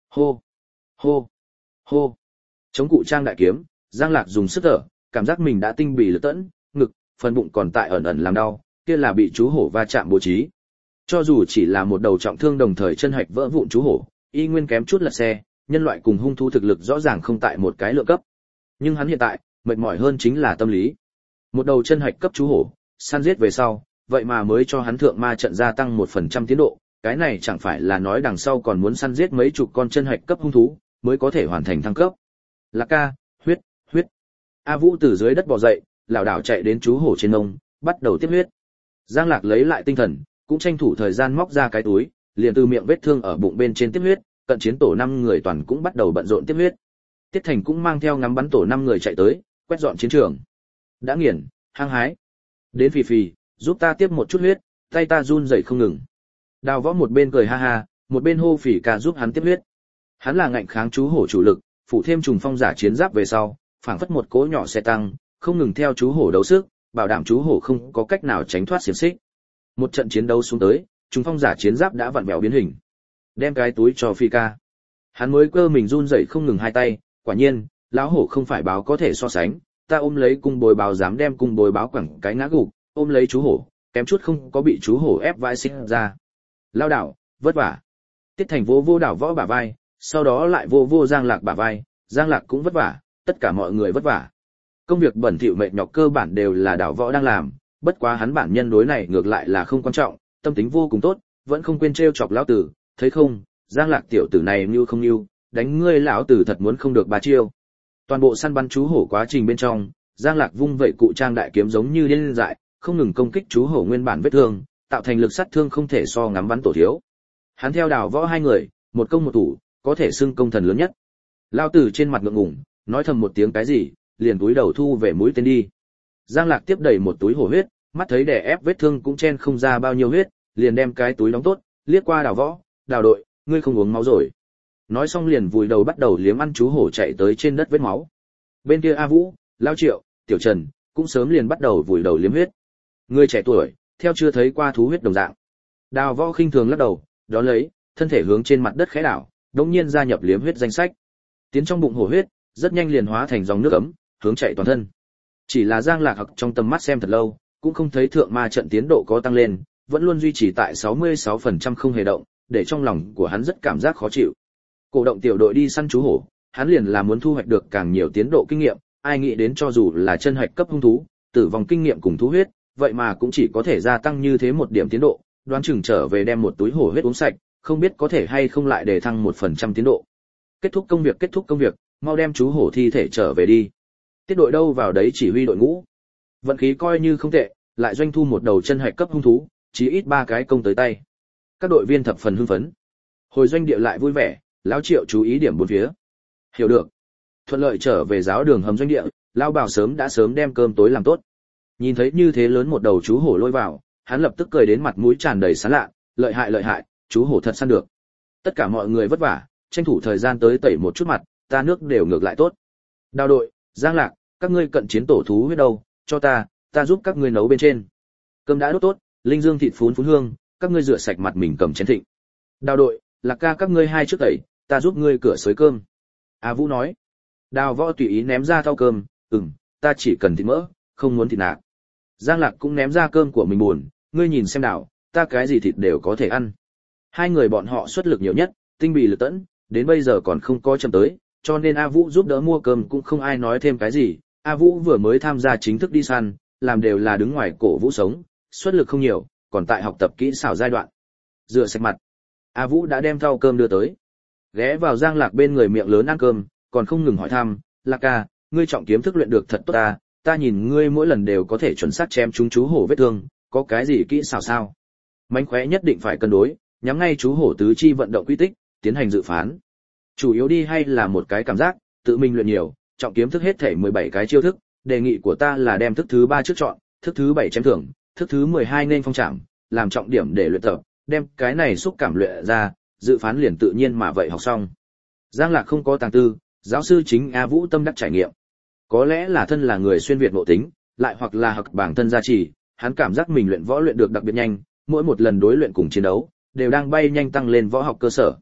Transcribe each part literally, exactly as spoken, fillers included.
Hô, hô, hô. Chống cụ trang đại kiếm, Giang Lạc dùng sức thở, cảm giác mình đã tinh bì lực tẫn, ngực, phần bụng còn tại ẩn ẩn làm đau, kia là bị chú hổ va chạm bố trí. Cho dù chỉ là một đầu trọng thương đồng thời chân hạch vỡ vụn chú hổ, y nguyên kém chút lật xe, nhân loại cùng hung thú thực lực rõ ràng không tại một cái lượng cấp. Nhưng hắn hiện tại, mệt mỏi hơn chính là tâm lý. Một đầu chân hạch cấp chú hổ, săn giết về sau, vậy mà mới cho hắn thượng ma trận gia tăng một phần trăm tiến độ, cái này chẳng phải là nói đằng sau còn muốn săn giết mấy chục con chân hạch cấp hung thú, mới có thể hoàn thành thăng cấp. Lạc ca, huyết, huyết. A Vũ từ dưới đất bò dậy, lảo đảo chạy đến chú hổ trên mông, bắt đầu tiếp huyết. Giang Lạc lấy lại tinh thần, cũng tranh thủ thời gian móc ra cái túi, liền từ miệng vết thương ở bụng bên trên tiếp huyết, cận chiến tổ năm người toàn cũng bắt đầu bận rộn tiếp huyết. Tiết Thành cũng mang theo ngắm bắn tổ năm người chạy tới, quét dọn chiến trường. Đã nghiền, hăng hái. Đến Phì Phì, giúp ta tiếp một chút huyết, tay ta run rẩy không ngừng. Đào Võ một bên cười ha ha, một bên hô Phỉ ca giúp hắn tiếp huyết. Hắn là ngạnh kháng chú hổ chủ lực, phụ thêm trùng phong giả chiến giáp về sau, phảng phất một cỗ nhỏ xe tăng, không ngừng theo chú hổ đấu sức, bảo đảm chú hổ không có cách nào tránh thoát xiềng xích. Một trận chiến đấu xuống tới, trùng phong giả chiến giáp đã vặn vẹo biến hình. Đem cái túi cho Phi ca. Hắn mới cơ mình run rẩy không ngừng hai tay, quả nhiên, lão hổ không phải báo có thể so sánh, ta ôm lấy cung bồi báo dám đem cung bồi báo quẳng cái ngã gục, ôm lấy chú hổ, kém chút không có bị chú hổ ép vai sinh ra. Lao đảo, vất vả. Tiết Thành vô vô đảo Võ bả vai, sau đó lại vô vô Giang Lạc bả vai, Giang Lạc cũng vất vả, tất cả mọi người vất vả. Công việc bẩn thỉu mệt nhọc cơ bản đều là đảo Võ đang làm, bất quá hắn bản nhân đối này ngược lại là không quan trọng, tâm tính vô cùng tốt, vẫn không quên trêu chọc lão tử, thấy không, Giang Lạc tiểu tử này như không như, đánh ngươi lão tử thật muốn không được ba chiêu. Toàn bộ săn bắn chú hổ quá trình bên trong, Giang Lạc vung vậy cụ trang đại kiếm giống như điên dại, không ngừng công kích chú hổ nguyên bản vết thương, tạo thành lực sát thương không thể so ngắm bắn tổ thiếu. Hắn theo Đào Võ hai người, một công một thủ, có thể xưng công thần lớn nhất. Lão tử trên mặt ngượng ngùng, nói thầm một tiếng cái gì, liền túi đầu thu về mũi tên đi. Giang Lạc tiếp đầy một túi hổ huyết, mắt thấy đè ép vết thương cũng chen không ra bao nhiêu huyết, liền đem cái túi đóng tốt, liếc qua Đào Võ, "Đào đội, ngươi không uống máu rồi." Nói xong liền vùi đầu bắt đầu liếm ăn chú hổ chạy tới trên đất vết máu. Bên kia A Vũ, Lao Triệu, Tiểu Trần cũng sớm liền bắt đầu vùi đầu liếm huyết. Người trẻ tuổi, theo chưa thấy qua thú huyết đồng dạng. Đào Võ khinh thường lắc đầu, đó lấy, thân thể hướng trên mặt đất khẽ đảo, đống nhiên gia nhập liếm huyết danh sách. Tiến trong bụng hổ huyết, rất nhanh liền hóa thành dòng nước ấm, hướng chạy toàn thân. Chỉ là Giang Lạc Hặc trong tầm mắt xem thật lâu, cũng không thấy thượng ma trận tiến độ có tăng lên, vẫn luôn duy trì tại sáu mươi sáu phần trăm không hề động, để trong lòng của hắn rất cảm giác khó chịu. Cổ động tiểu đội đi săn chú hổ, hắn liền là muốn thu hoạch được càng nhiều tiến độ kinh nghiệm, ai nghĩ đến cho dù là chân hạch cấp hung thú, tử vong kinh nghiệm cùng thú huyết, vậy mà cũng chỉ có thể gia tăng như thế một điểm tiến độ, đoán chừng trở về đem một túi hổ huyết uống sạch, không biết có thể hay không lại để thăng một phần trăm tiến độ. Kết thúc công việc kết thúc công việc, mau đem chú hổ thi thể trở về đi. Tiết đội đâu vào đấy chỉ huy đội ngũ. Vận khí coi như không tệ, lại doanh thu một đầu chân hạch cấp hung thú, chí ít ba cái công tới tay. Các đội viên thập phần hưng phấn. Hồi doanh địa lại vui vẻ, Lão Triệu chú ý điểm bốn phía. Hiểu được. Thuận lợi trở về giáo đường hầm doanh địa, Lão Bảo sớm đã sớm đem cơm tối làm tốt. Nhìn thấy như thế lớn một đầu chú hổ lôi vào, hắn lập tức cười đến mặt mũi tràn đầy sán lạ, lợi hại lợi hại, chú hổ thật săn được. Tất cả mọi người vất vả, tranh thủ thời gian tới tẩy một chút mặt, ta nước đều ngược lại tốt. Đào đội, Giang Lạc, các ngươi cận chiến tổ thú huyết đâu, cho ta, ta giúp các ngươi nấu bên trên. Cơm đã đốt tốt, linh dương thịt phún phún hương, các ngươi rửa sạch mặt mình cầm chén thịnh. Đào đội, Lạc ca các ngươi hai trước tẩy, ta giúp ngươi cửa xới cơm. A Vũ nói. Đào Võ tùy ý ném ra thau cơm, ừm, ta chỉ cần thịt mỡ, không muốn thịt nạc. Giang Lạc cũng ném ra cơm của mình buồn, ngươi nhìn xem nào, ta cái gì thịt đều có thể ăn. Hai người bọn họ xuất lực nhiều nhất, tinh bì lực tẫn, đến bây giờ còn không có chậm tới, cho nên A Vũ giúp đỡ mua cơm cũng không ai nói thêm cái gì. A Vũ vừa mới tham gia chính thức đi săn, làm đều là đứng ngoài cổ vũ sống, xuất lực không nhiều, còn tại học tập kỹ xảo giai đoạn. Rửa sạch mặt. A Vũ đã đem thau cơm đưa tới. Ghé vào Giang Lạc bên người miệng lớn ăn cơm, còn không ngừng hỏi thăm, Lạc ca, ngươi trọng kiếm thức luyện được thật tốt ta, ta nhìn ngươi mỗi lần đều có thể chuẩn xác chém trúng chú hổ vết thương, có cái gì kỹ xảo sao? Mánh khóe nhất định phải cân đối, nhắm ngay chú hổ tứ chi vận động quy tích, tiến hành dự phán. Chủ yếu đi hay là một cái cảm giác, tự mình luyện nhiều, trọng kiếm thức hết thể mười bảy cái chiêu thức, đề nghị của ta là đem thức thứ ba trước chọn, thức thứ bảy chém thưởng, thức thứ mười hai nên phong trảm, làm trọng điểm để luyện tập, đem cái này xúc cảm luyện ra, dự phán liền tự nhiên mà vậy học xong. Giang Lạc không có tàng tư, giáo sư chính A Vũ tâm đắc trải nghiệm. Có lẽ là thân là người xuyên việt nội tính, lại hoặc là học bản thân gia trì, hắn cảm giác mình luyện võ luyện được đặc biệt nhanh, mỗi một lần đối luyện cùng chiến đấu, đều đang bay nhanh tăng lên võ học cơ sở.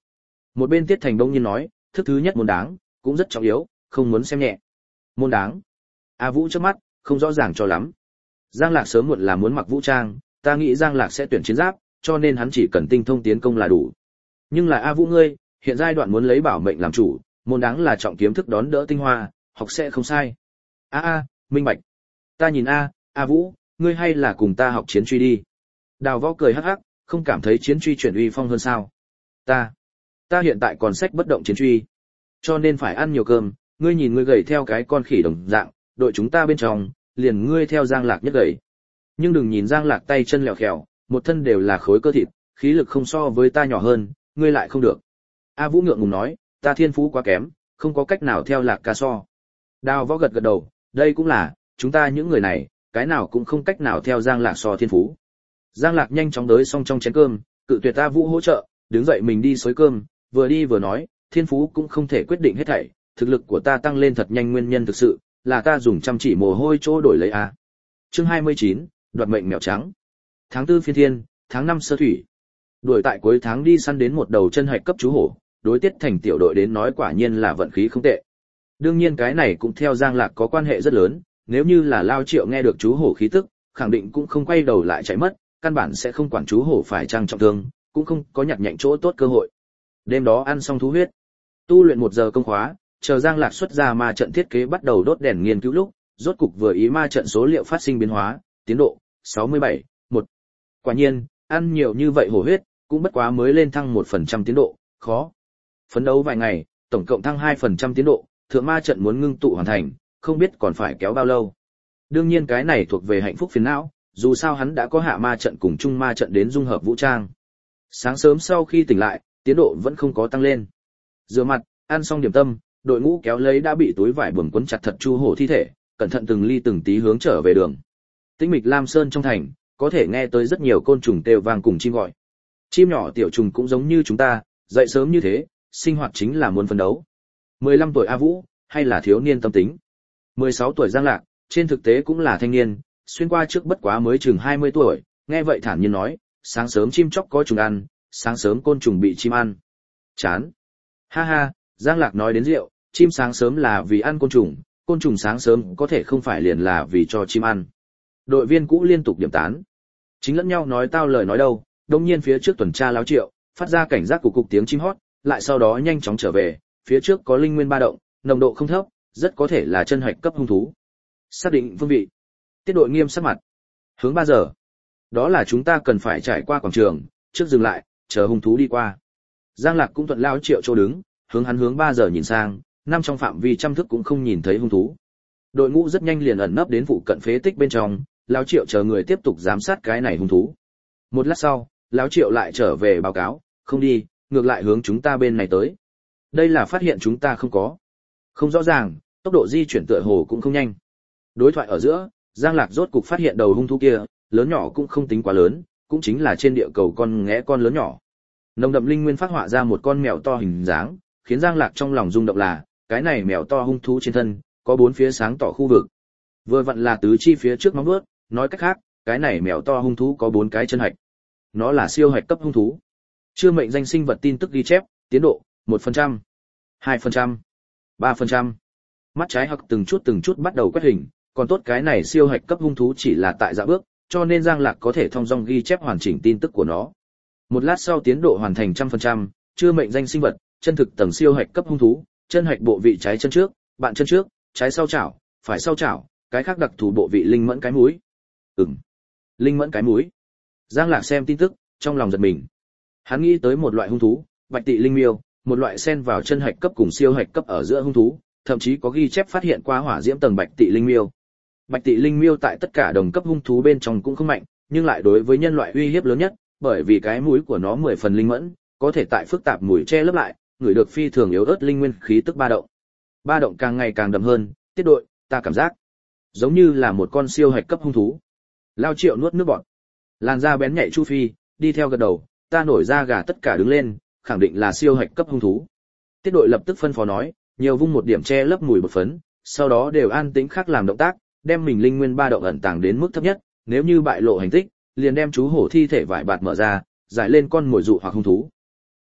Một bên Tiết Thành đông nhiên nói, thức thứ nhất môn đáng, cũng rất trọng yếu, không muốn xem nhẹ. Môn đáng. A Vũ chớp mắt, không rõ ràng cho lắm. Giang Lạc sớm muộn là muốn mặc vũ trang, ta nghĩ Giang Lạc sẽ tuyển chiến giáp, cho nên hắn chỉ cần tinh thông tiến công là đủ. Nhưng là A Vũ ngươi, hiện giai đoạn muốn lấy bảo mệnh làm chủ, môn đáng là trọng kiếm thức đón đỡ tinh hoa, học sẽ không sai. A a, minh bạch. Ta nhìn a, A Vũ, ngươi hay là cùng ta học chiến truy đi. Đào Võ cười hắc hắc, không cảm thấy chiến truy chuyển uy phong hơn sao? Ta, ta hiện tại còn sách bất động chiến truy, cho nên phải ăn nhiều cơm, ngươi nhìn ngươi gầy theo cái con khỉ đồng dạng, đội chúng ta bên trong, liền ngươi theo Giang Lạc nhất gầy. Nhưng đừng nhìn Giang Lạc tay chân lẹo khèo, một thân đều là khối cơ thịt, khí lực không so với ta nhỏ hơn, ngươi lại không được. A Vũ ngượng ngùng nói, ta thiên phú quá kém, không có cách nào theo Lạc ca so. Đào Võ gật gật đầu, đây cũng là, chúng ta những người này, cái nào cũng không cách nào theo Giang Lạc so thiên phú. Giang Lạc nhanh chóng đới xong trong chén cơm, cự tuyệt A Vũ hỗ trợ, đứng dậy mình đi xới cơm, vừa đi vừa nói, thiên phú cũng không thể quyết định hết thảy, thực lực của ta tăng lên thật nhanh nguyên nhân thực sự là ta dùng chăm chỉ mồ hôi chỗ đổi lấy a. Chương hai mươi chín, đoạt mệnh mèo trắng. Tháng tư phiên thiên, tháng năm sơ thủy. Đuổi tại cuối tháng đi săn đến một đầu chân hạch cấp chú hổ, đối Tiết Thành tiểu đội đến nói quả nhiên là vận khí không tệ. Đương nhiên cái này cũng theo Giang Lạc có quan hệ rất lớn, nếu như là Lao Triệu nghe được chú hổ khí tức, khẳng định cũng không quay đầu lại chạy mất, căn bản sẽ không quản chú hổ phải trang trọng thương, cũng không có nhặt nhạnh chỗ tốt cơ hội. Đêm đó ăn xong thú huyết, tu luyện một giờ công khóa, chờ Giang Lạc xuất ra ma trận thiết kế bắt đầu đốt đèn nghiên cứu lúc, rốt cục vừa ý ma trận số liệu phát sinh biến hóa, tiến độ sáu mươi bảy, một. Quả nhiên, ăn nhiều như vậy hổ huyết, cũng bất quá mới lên thăng một phần trăm tiến độ, khó. Phấn đấu vài ngày, tổng cộng thăng hai phần trăm tiến độ, thượng ma trận muốn ngưng tụ hoàn thành, không biết còn phải kéo bao lâu. Đương nhiên cái này thuộc về hạnh phúc phiền não, dù sao hắn đã có hạ ma trận cùng trung ma trận đến dung hợp vũ trang. Sáng sớm sau khi tỉnh lại, tiến độ vẫn không có tăng lên. Rửa mặt, ăn xong điểm tâm, đội ngũ kéo lấy đã bị túi vải buồm quấn chặt thật chu hổ thi thể, cẩn thận từng ly từng tí hướng trở về đường. Tĩnh mịch Lam Sơn trong thành, có thể nghe tới rất nhiều côn trùng kêu vang cùng chim gọi. Chim nhỏ tiểu trùng cũng giống như chúng ta, dậy sớm như thế, sinh hoạt chính là muốn phấn đấu. mười lăm tuổi A Vũ, hay là thiếu niên tâm tính. mười sáu tuổi Giang Lạc, trên thực tế cũng là thanh niên, xuyên qua trước bất quá mới chừng hai mươi tuổi, nghe vậy thản nhiên nói, sáng sớm chim chóc có trùng ăn, sáng sớm côn trùng bị chim ăn. Chán. Ha ha, Giang Lạc nói đến rượu, chim sáng sớm là vì ăn côn trùng, côn trùng sáng sớm có thể không phải liền là vì cho chim ăn. Đội viên cũ liên tục điểm tán. Chính lẫn nhau nói tao lời nói đâu, đột nhiên phía trước tuần tra Láo Triệu, phát ra cảnh giác của cục tiếng chim hót, lại sau đó nhanh chóng trở về, phía trước có linh nguyên ba động, nồng độ không thấp, rất có thể là chân hạch cấp hung thú. Xác định phương vị. Tiết đội nghiêm sắc mặt. Hướng ba giờ. Đó là chúng ta cần phải trải qua quảng trường, trước dừng lại, chờ hung thú đi qua. Giang Lạc cũng thuận Láo Triệu chỗ đứng, hướng hắn hướng ba giờ nhìn sang, năm trong phạm vi trăm thước cũng không nhìn thấy hung thú. Đội ngũ rất nhanh liền ẩn nấp đến phụ cận phế tích bên trong, Láo Triệu chờ người tiếp tục giám sát cái này hung thú. Một lát sau, Láo Triệu lại trở về báo cáo, không đi, ngược lại hướng chúng ta bên này tới. Đây là phát hiện chúng ta không có. Không rõ ràng, tốc độ di chuyển tựa hồ cũng không nhanh. Đối thoại ở giữa, Giang Lạc rốt cục phát hiện đầu hung thú kia, lớn nhỏ cũng không tính quá lớn, cũng chính là trên địa cầu con ngẽ con lớn nhỏ. Nồng đậm linh nguyên phát họa ra một con mèo to hình dáng, khiến Giang Lạc trong lòng rung động là, cái này mèo to hung thú trên thân, có bốn phía sáng tỏ khu vực. Vừa vặn là tứ chi phía trước móng vuốt, nói cách khác, cái này mèo to hung thú có bốn cái chân hạch. Nó là siêu hạch cấp hung thú. Chưa mệnh danh sinh vật tin tức ghi chép, tiến độ một phần trăm, hai phần trăm, ba phần trăm. Mắt trái hặc từng chút từng chút bắt đầu quét hình, còn tốt cái này siêu hạch cấp hung thú chỉ là tại dạ bước, cho nên Giang Lạc có thể thông dong ghi chép hoàn chỉnh tin tức của nó. Một lát sau tiến độ hoàn thành trăm phần trăm, chưa mệnh danh sinh vật, chân thực tầng siêu hạch cấp hung thú, chân hạch bộ vị trái chân trước, bạn chân trước, trái sau chảo, phải sau chảo, cái khác đặc thù bộ vị linh mẫn cái mũi. Ừm, linh mẫn cái mũi. Giang Lạc xem tin tức, trong lòng giật mình. Hắn nghĩ tới một loại hung thú, bạch tị linh miêu, một loại xen vào chân hạch cấp cùng siêu hạch cấp ở giữa hung thú, thậm chí có ghi chép phát hiện qua hỏa diễm tầng bạch tị linh miêu. Bạch tị linh miêu tại tất cả đồng cấp hung thú bên trong cũng không mạnh, nhưng lại đối với nhân loại uy hiếp lớn nhất, bởi vì cái mũi của nó mười phần linh mẫn, có thể tại phức tạp mũi che lấp lại, người được phi thường yếu ớt linh nguyên khí tức ba động. Ba động càng ngày càng đậm hơn, Tiết đội, ta cảm giác giống như là một con siêu hạch cấp hung thú. Lao Triệu nuốt nước bọt. Làn da bén nhạy Chu Phi, đi theo gật đầu, ta nổi da gà tất cả đứng lên, khẳng định là siêu hạch cấp hung thú. Tiết đội lập tức phân phó nói, nhiều vung một điểm che lấp mùi bột phấn, sau đó đều an tĩnh khác làm động tác, đem mình linh nguyên ba động ẩn tàng đến mức thấp nhất, nếu như bại lộ hành tích, liền đem chú hổ thi thể vải bạt mở ra, giải lên con mồi dụ hoặc hung thú.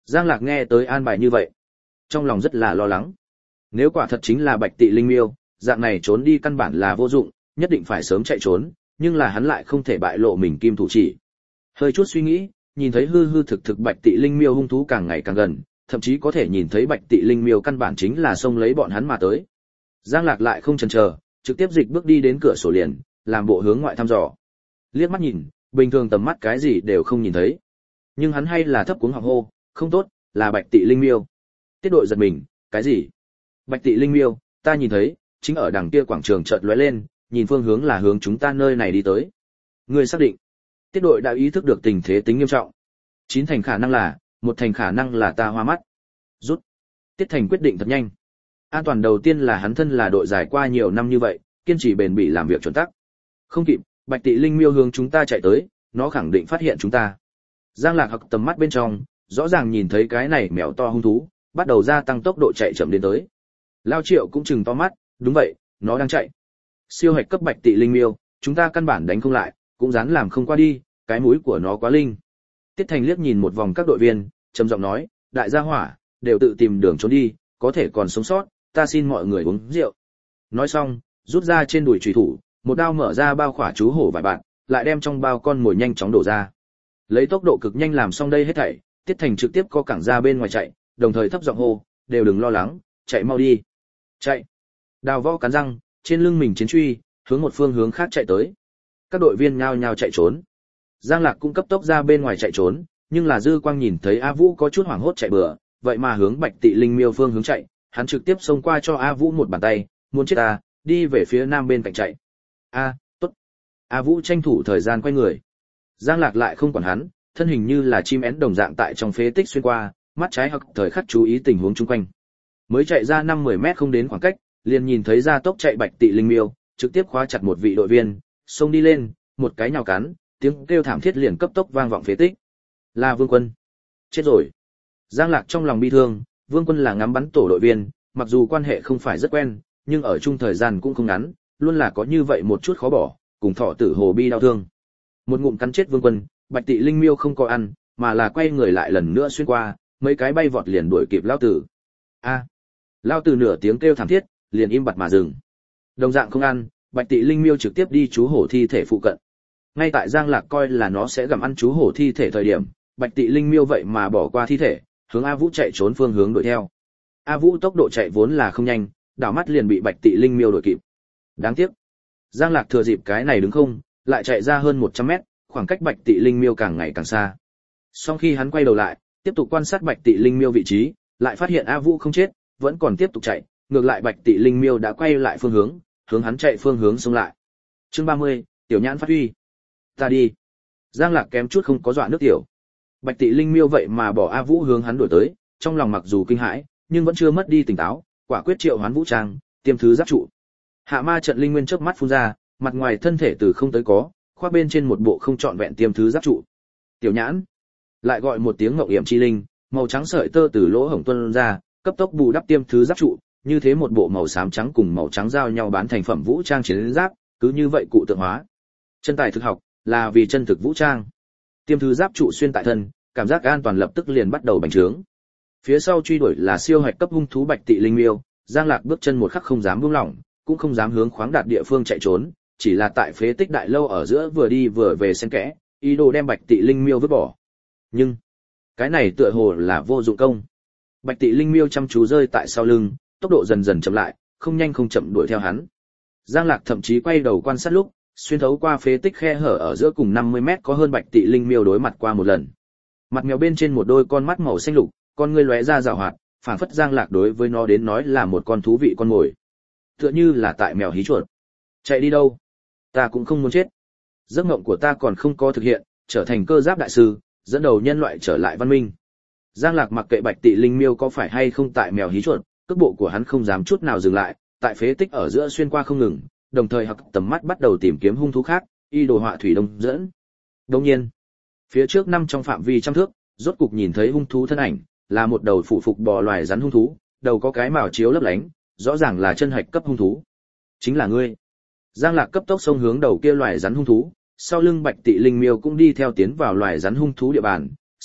Giang Lạc nghe tới an bài như vậy, trong lòng rất là lo lắng. Nếu quả thật chính là Bạch Tị Linh Miêu, dạng này trốn đi căn bản là vô dụng, nhất định phải sớm chạy trốn, nhưng là hắn lại không thể bại lộ mình kim thủ chỉ. Hơi chút suy nghĩ, nhìn thấy hư hư thực thực Bạch Tị Linh Miêu hung thú càng ngày càng gần, thậm chí có thể nhìn thấy Bạch Tị Linh Miêu căn bản chính là xông lấy bọn hắn mà tới. Giang Lạc lại không chần chờ, trực tiếp dịch bước đi đến cửa sổ liền, làm bộ hướng ngoại thăm dò. Liếc mắt nhìn, bình thường tầm mắt cái gì đều không nhìn thấy. Nhưng hắn hay là thấp cuống họng hô, không tốt, là Bạch Tị Linh Miêu. Tiết Đội giật mình, cái gì? Bạch Tị Linh Miêu, ta nhìn thấy, chính ở đằng kia quảng trường chợt lóe lên, nhìn phương hướng là hướng chúng ta nơi này đi tới. Ngươi xác định? Tiết Đội đã ý thức được tình thế tính nghiêm trọng. Chín thành khả năng là, một thành khả năng là ta hoa mắt. Rút. Tiết Thành quyết định thật nhanh. An toàn đầu tiên là hắn thân là đội giải qua nhiều năm như vậy, kiên trì bền bỉ làm việc chuẩn tắc. Không kịp, Bạch Tị Linh Miêu hướng chúng ta chạy tới, nó khẳng định phát hiện chúng ta. Giang Lạc học tầm mắt bên trong, rõ ràng nhìn thấy cái này mèo to hung thú, bắt đầu gia tăng tốc độ chạy chậm đến tới. Lao Triệu cũng chừng to mắt, đúng vậy, nó đang chạy. Siêu hạch cấp Bạch Tị Linh Miêu, chúng ta căn bản đánh không lại, cũng dám làm không qua đi, cái mũi của nó quá linh. Tiết Thành liếc nhìn một vòng các đội viên, trầm giọng nói, đại gia hỏa, đều tự tìm đường trốn đi, có thể còn sống sót, ta xin mọi người uống rượu. Nói xong, rút ra trên đùi chùy thủ, một đao mở ra bao khỏa chú hổ vài bạn, lại đem trong bao con mồi nhanh chóng đổ ra. Lấy tốc độ cực nhanh làm xong đây hết thảy, Tiết Thành trực tiếp co cẳng ra bên ngoài chạy, đồng thời thấp giọng hô, đều đừng lo lắng, chạy mau đi. Chạy. Đào Võ cắn răng, trên lưng mình chiến truy, hướng một phương hướng khác chạy tới. Các đội viên nhao nhao chạy trốn. Giang Lạc cũng cấp tốc ra bên ngoài chạy trốn, nhưng là Dư Quang nhìn thấy A Vũ có chút hoảng hốt chạy bừa, vậy mà hướng Bạch Tị Linh Miêu phương hướng chạy, hắn trực tiếp xông qua cho A Vũ một bàn tay, muốn chết ta, đi về phía nam bên cạnh chạy. A, tốt. A Vũ tranh thủ thời gian quay người. Giang Lạc lại không quản hắn, thân hình như là chim én đồng dạng tại trong phế tích xuyên qua, mắt trái hoặc thời khắc chú ý tình huống chung quanh. Mới chạy ra năm mười mét không đến khoảng cách, liền nhìn thấy ra tốc chạy Bạch Tị Linh Miêu, trực tiếp khóa chặt một vị đội viên, xông đi lên, một cái nhào cắn, tiếng kêu thảm thiết liền cấp tốc vang vọng phế tích. Là Vương Quân. Chết rồi. Giang Lạc trong lòng bi thương, Vương Quân là ngắm bắn tổ đội viên, mặc dù quan hệ không phải rất quen, nhưng ở chung thời gian cũng không ngắn, luôn là có như vậy một chút khó bỏ, cùng Thọ Tử Hồ bi đau thương. Một ngụm cắn chết Vương Quân, Bạch Tị Linh Miêu không có ăn, mà là quay người lại lần nữa xuyên qua, mấy cái bay vọt liền đuổi kịp Lão Tử. A. À. Lão Tử nửa tiếng kêu thảm thiết, liền im bặt mà dừng. Đồng dạng không ăn, Bạch Tị Linh Miêu trực tiếp đi chú hổ thi thể phụ cận. Ngay tại Giang Lạc coi là nó sẽ gặm ăn chú hổ thi thể thời điểm, Bạch Tị Linh Miêu vậy mà bỏ qua thi thể, hướng A Vũ chạy trốn phương hướng đuổi theo. A Vũ tốc độ chạy vốn là không nhanh, đảo mắt liền bị Bạch Tị Linh Miêu đuổi kịp. Đáng tiếc, Giang Lạc thừa dịp cái này đứng không, lại chạy ra hơn một trăm mét, khoảng cách Bạch Tị Linh Miêu càng ngày càng xa. Sau khi hắn quay đầu lại, tiếp tục quan sát Bạch Tị Linh Miêu vị trí, lại phát hiện A Vũ không chết, vẫn còn tiếp tục chạy, ngược lại Bạch Tị Linh Miêu đã quay lại phương hướng, hướng hắn chạy phương hướng xông lại. Chương ba mươi, Tiểu Nhãn phát huy. Ta đi. Giang Lạc kém chút không có dọa nước tiểu. Bạch Tị Linh Miêu vậy mà bỏ A Vũ hướng hắn đuổi tới, trong lòng mặc dù kinh hãi, nhưng vẫn chưa mất đi tỉnh táo, quả quyết triệu hoán vũ trang, tiêm thứ giáp trụ. Hạ Ma trận linh nguyên chớp mắt phun ra, mặt ngoài thân thể từ không tới có, khoác bên trên một bộ không trọn vẹn tiêm thứ giáp trụ. Tiểu Nhãn lại gọi một tiếng ngọc yểm chi linh, màu trắng sợi tơ từ lỗ hổng tuôn ra, cấp tốc bù đắp tiêm thứ giáp trụ, như thế một bộ màu xám trắng cùng màu trắng giao nhau bán thành phẩm vũ trang chiến giáp, cứ như vậy cụ tượng hóa. Chân tài thực học là vì chân thực vũ trang. Tiêm thứ giáp trụ xuyên tại thân, cảm giác an toàn lập tức liền bắt đầu bành trướng. Phía sau truy đuổi là siêu hạch cấp hung thú Bạch Tị Linh Miêu, Giang Lạc bước chân một khắc không dám buông lỏng, cũng không dám hướng khoáng đạt địa phương chạy trốn, chỉ là tại phế tích đại lâu ở giữa vừa đi vừa về xen kẽ, ý đồ đem Bạch Tị Linh Miêu vứt bỏ. Nhưng cái này tựa hồ là vô dụng công. Bạch Tị Linh Miêu chăm chú rơi tại sau lưng, tốc độ dần dần chậm lại, không nhanh không chậm đuổi theo hắn. Giang Lạc thậm chí quay đầu quan sát lúc, xuyên thấu qua phế tích khe hở ở giữa cùng năm mươi mét có hơn Bạch Tị Linh Miêu đối mặt qua một lần. Mặt mèo bên trên một đôi con mắt màu xanh lục, con ngươi lóe ra rào hoạt, phảng phất Giang Lạc đối với nó đến nói là một con thú vị con mồi. Tựa như là tại mèo hí chuột. Chạy đi đâu? Ta cũng không muốn chết. Giấc mộng của ta còn không có thực hiện, trở thành cơ giáp đại sư, dẫn đầu nhân loại trở lại văn minh. Giang Lạc mặc kệ Bạch Tị Linh Miêu có phải hay không tại mèo hí chuột, cước bộ của hắn không dám chút nào dừng lại, tại phế tích ở giữa xuyên qua không ngừng, đồng thời hặc tầm mắt bắt đầu tìm kiếm hung thú khác, y đồ họa thủy đông dẫn. Đồng nhiên, phía trước năm trong phạm vi trăm thước, rốt cục nhìn thấy hung thú thân ảnh, là một đầu phụ phục bò loài rắn hung thú, đầu có cái mào chiếu lấp lánh, rõ ràng là chân hạch cấp hung thú. Chính là ngươi. Giang Lạc cấp tốc xông hướng đầu kia loài rắn hung thú, sau lưng Bạch Tị Linh Miêu cũng đi theo tiến vào loài rắn hung thú địa bàn,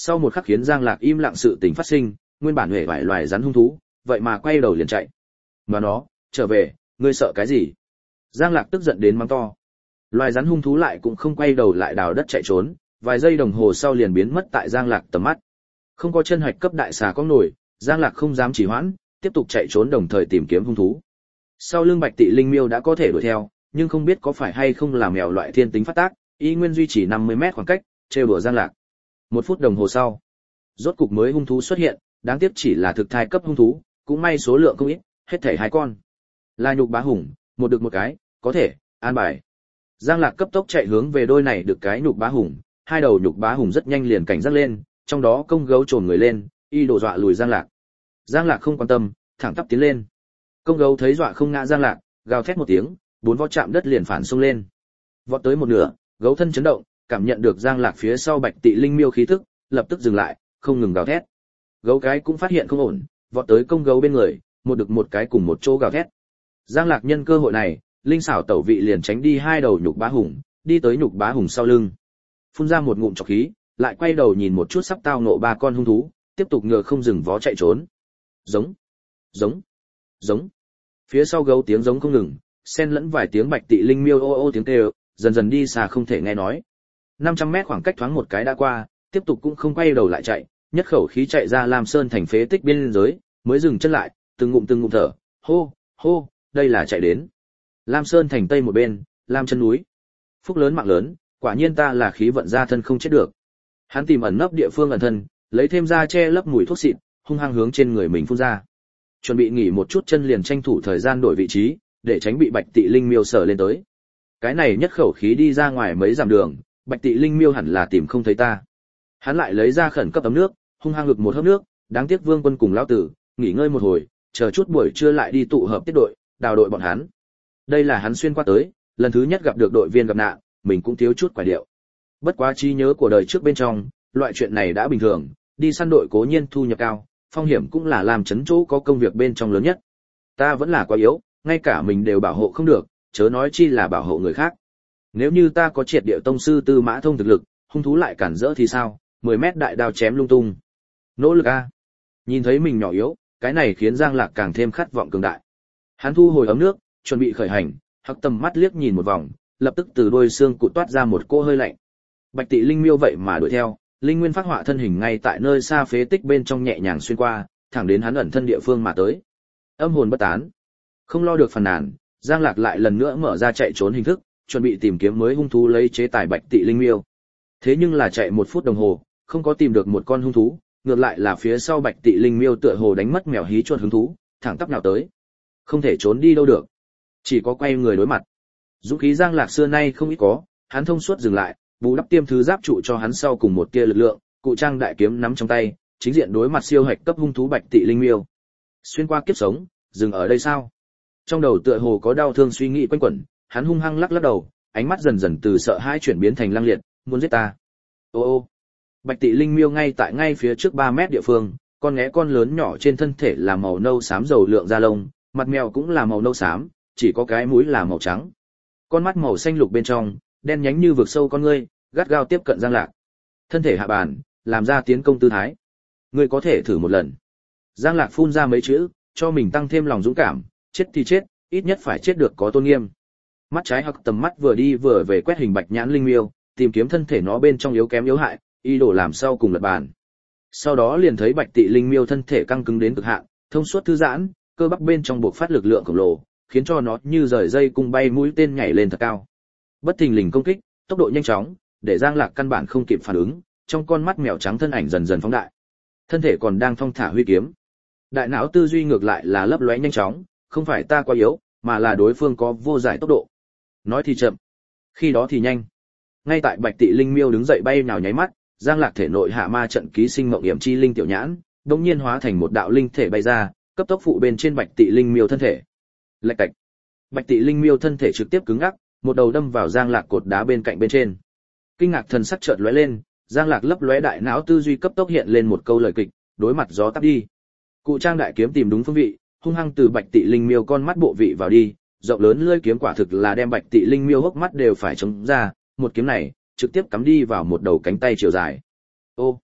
Sau một khắc khiến Giang Lạc im lặng sự tình phát sinh, nguyên bản huệ vải loài rắn hung thú, vậy mà quay đầu liền chạy. Mà nó, trở về, ngươi sợ cái gì? Giang Lạc tức giận đến mắng to. Loài rắn hung thú lại cũng không quay đầu lại đào đất chạy trốn, vài giây đồng hồ sau liền biến mất tại Giang Lạc tầm mắt. Không có chân hạch cấp đại xà có nổi, Giang Lạc không dám trì hoãn, tiếp tục chạy trốn đồng thời tìm kiếm hung thú. Sau lưng Bạch Tị Linh Miêu đã có thể đuổi theo, nhưng không biết có phải hay không là mèo loại thiên tính phát tác, y nguyên duy trì năm mươi mét khoảng cách, trêu đùa Giang Lạc. Một phút đồng hồ sau, rốt cục mới hung thú xuất hiện, đáng tiếc chỉ là thực thai cấp hung thú, cũng may số lượng không ít, hết thảy hai con. Là nhục bá hùng, một được một cái, có thể, an bài. Giang Lạc cấp tốc chạy hướng về đôi này được cái nhục bá hùng, hai đầu nhục bá hùng rất nhanh liền cảnh giác lên, trong đó công gấu trồm người lên, y đổ dọa lùi Giang Lạc. Giang Lạc không quan tâm, thẳng tắp tiến lên. Công gấu thấy dọa không ngã Giang Lạc, gào thét một tiếng, bốn vó chạm đất liền phản xông lên. Vọt tới một nửa, gấu thân chấn động, cảm nhận được Giang Lạc phía sau Bạch Tị Linh Miêu khí tức, lập tức dừng lại, không ngừng gào thét. Gấu cái cũng phát hiện không ổn, vọt tới công gấu bên người, một được một cái cùng một chỗ gào thét. Giang Lạc nhân cơ hội này, linh xảo tẩu vị liền tránh đi hai đầu nhục bá hùng, đi tới nhục bá hùng sau lưng. Phun ra một ngụm trọc khí, lại quay đầu nhìn một chút sắp tao nộ ba con hung thú, tiếp tục ngựa không dừng vó chạy trốn. Giống, giống, giống. Phía sau gấu tiếng giống không ngừng, xen lẫn vài tiếng Bạch Tị Linh Miêu ô ô tiếng kêu, dần dần đi xa không thể nghe nói. năm trăm mét khoảng cách thoáng một cái đã qua, tiếp tục cũng không quay đầu lại chạy, nhất khẩu khí chạy ra Lam Sơn thành phế tích biên giới, mới dừng chân lại, từng ngụm từng ngụm thở, hô, hô, đây là chạy đến. Lam Sơn thành tây một bên, Lam chân núi. Phúc lớn mạng lớn, quả nhiên ta là khí vận gia thân không chết được. Hắn tìm ẩn nấp địa phương ẩn thân, lấy thêm ra che lấp mùi thuốc xịn, hung hăng hướng trên người mình phun ra. Chuẩn bị nghỉ một chút chân liền tranh thủ thời gian đổi vị trí, để tránh bị Bạch Tị Linh Miêu sở lên tới. Cái này nhất khẩu khí đi ra ngoài mấy dặm đường, Bạch Tị Linh Miêu hẳn là tìm không thấy ta. Hắn lại lấy ra khẩn cấp ấm nước, hung hăng ngực một hớp nước, đáng tiếc Vương Quân cùng lão tử, nghỉ ngơi một hồi, chờ chút buổi trưa lại đi tụ hợp tiết đội, đào đội bọn hắn. Đây là hắn xuyên qua tới, lần thứ nhất gặp được đội viên gặp nạn, mình cũng thiếu chút quả điệu. Bất quá trí nhớ của đời trước bên trong, loại chuyện này đã bình thường, đi săn đội cố nhiên thu nhập cao, phong hiểm cũng là làm chấn chỗ có công việc bên trong lớn nhất. Ta vẫn là quá yếu, ngay cả mình đều bảo hộ không được, chớ nói chi là bảo hộ người khác. Nếu như ta có triệt địa tông sư Tư Mã Thông thực lực, hung thú lại cản rỡ thì sao, mười mét đại đao chém lung tung. Nỗ lực a. Nhìn thấy mình nhỏ yếu, cái này khiến Giang Lạc càng thêm khát vọng cường đại. Hắn thu hồi ấm nước, chuẩn bị khởi hành, hắc tầm mắt liếc nhìn một vòng, lập tức từ đôi xương cụt toát ra một cỗ hơi lạnh. Bạch Tị Linh Miêu vậy mà đuổi theo, linh nguyên phát họa thân hình ngay tại nơi xa phế tích bên trong nhẹ nhàng xuyên qua, thẳng đến hắn ẩn thân địa phương mà tới. Âm hồn bất tán, không lo được phàn nàn, Giang Lạc lại lần nữa mở ra chạy trốn hình thức, chuẩn bị tìm kiếm mới hung thú lấy chế tài Bạch Tị Linh Miêu. Thế nhưng là chạy một phút đồng hồ, không có tìm được một con hung thú, ngược lại là phía sau Bạch Tị Linh Miêu tựa hồ đánh mất mèo hí chuột hứng thú, thẳng tắp nào tới. Không thể trốn đi đâu được, chỉ có quay người đối mặt. Dũng khí Giang Lạc xưa nay không ít có, hắn thông suốt dừng lại, bù đắp tiêm thứ giáp trụ cho hắn sau cùng một tia lực lượng, cụ trang đại kiếm nắm trong tay, chính diện đối mặt siêu hạch cấp hung thú Bạch Tị Linh Miêu. Xuyên qua kiếp sống, dừng ở đây sao? Trong đầu tựa hồ có đau thương suy nghĩ quanh quẩn, hắn hung hăng lắc lắc đầu, ánh mắt dần dần từ sợ hãi chuyển biến thành lăng liệt, muốn giết ta. Ô ô. Bạch Tị Linh Miêu ngay tại ngay phía trước ba mét địa phương, con nghé con lớn nhỏ trên thân thể là màu nâu xám dầu lượng da lông, mặt mèo cũng là màu nâu xám, chỉ có cái mũi là màu trắng. Con mắt màu xanh lục bên trong, đen nhánh như vực sâu con ngươi, gắt gao tiếp cận Giang Lạc. Thân thể hạ bàn, làm ra tiến công tư thái. Ngươi có thể thử một lần. Giang Lạc phun ra mấy chữ, cho mình tăng thêm lòng dũng cảm, chết thì chết, ít nhất phải chết được có tôn nghiêm. Mắt trái hắc tầm mắt vừa đi vừa về quét hình Bạch Nhãn Linh Miêu, tìm kiếm thân thể nó bên trong yếu kém yếu hại, ý đồ làm sau cùng lật bàn. Sau đó liền thấy Bạch Tị Linh Miêu thân thể căng cứng đến cực hạn, thông suốt thư giãn, cơ bắp bên trong buộc phát lực lượng khổng lồ, khiến cho nó như rời dây cung bay mũi tên nhảy lên thật cao. Bất thình lình công kích, tốc độ nhanh chóng, để Giang Lạc căn bản không kịp phản ứng, trong con mắt mèo trắng thân ảnh dần dần phóng đại. Thân thể còn đang thong thả huy kiếm. Đại não tư duy ngược lại là lấp lóe nhanh chóng, không phải ta quá yếu, mà là đối phương có vô giải tốc độ. Nói thì chậm, khi đó thì nhanh. Ngay tại Bạch Tị Linh Miêu đứng dậy bay nào nháy mắt, Giang Lạc thể nội hạ ma trận ký sinh mộng yểm chi linh tiểu nhãn, đột nhiên hóa thành một đạo linh thể bay ra, cấp tốc phụ bên trên Bạch Tị Linh Miêu thân thể. Lạch cạch. Bạch Tị Linh Miêu thân thể trực tiếp cứng ngắc, một đầu đâm vào Giang Lạc cột đá bên cạnh bên trên. Kinh ngạc thần sắc chợt lóe lên, Giang Lạc lấp lóe đại não tư duy cấp tốc hiện lên một câu lời kịch, đối mặt gió tắt đi. Cụ trang đại kiếm tìm đúng phương vị, hung hăng từ Bạch Tị Linh Miêu con mắt bộ vị vào đi, rộng lớn lưỡi kiếm quả thực là đem Bạch Tị Linh Miêu hốc mắt đều phải chống ra, một kiếm này trực tiếp cắm đi vào một đầu cánh tay chiều dài. Ô.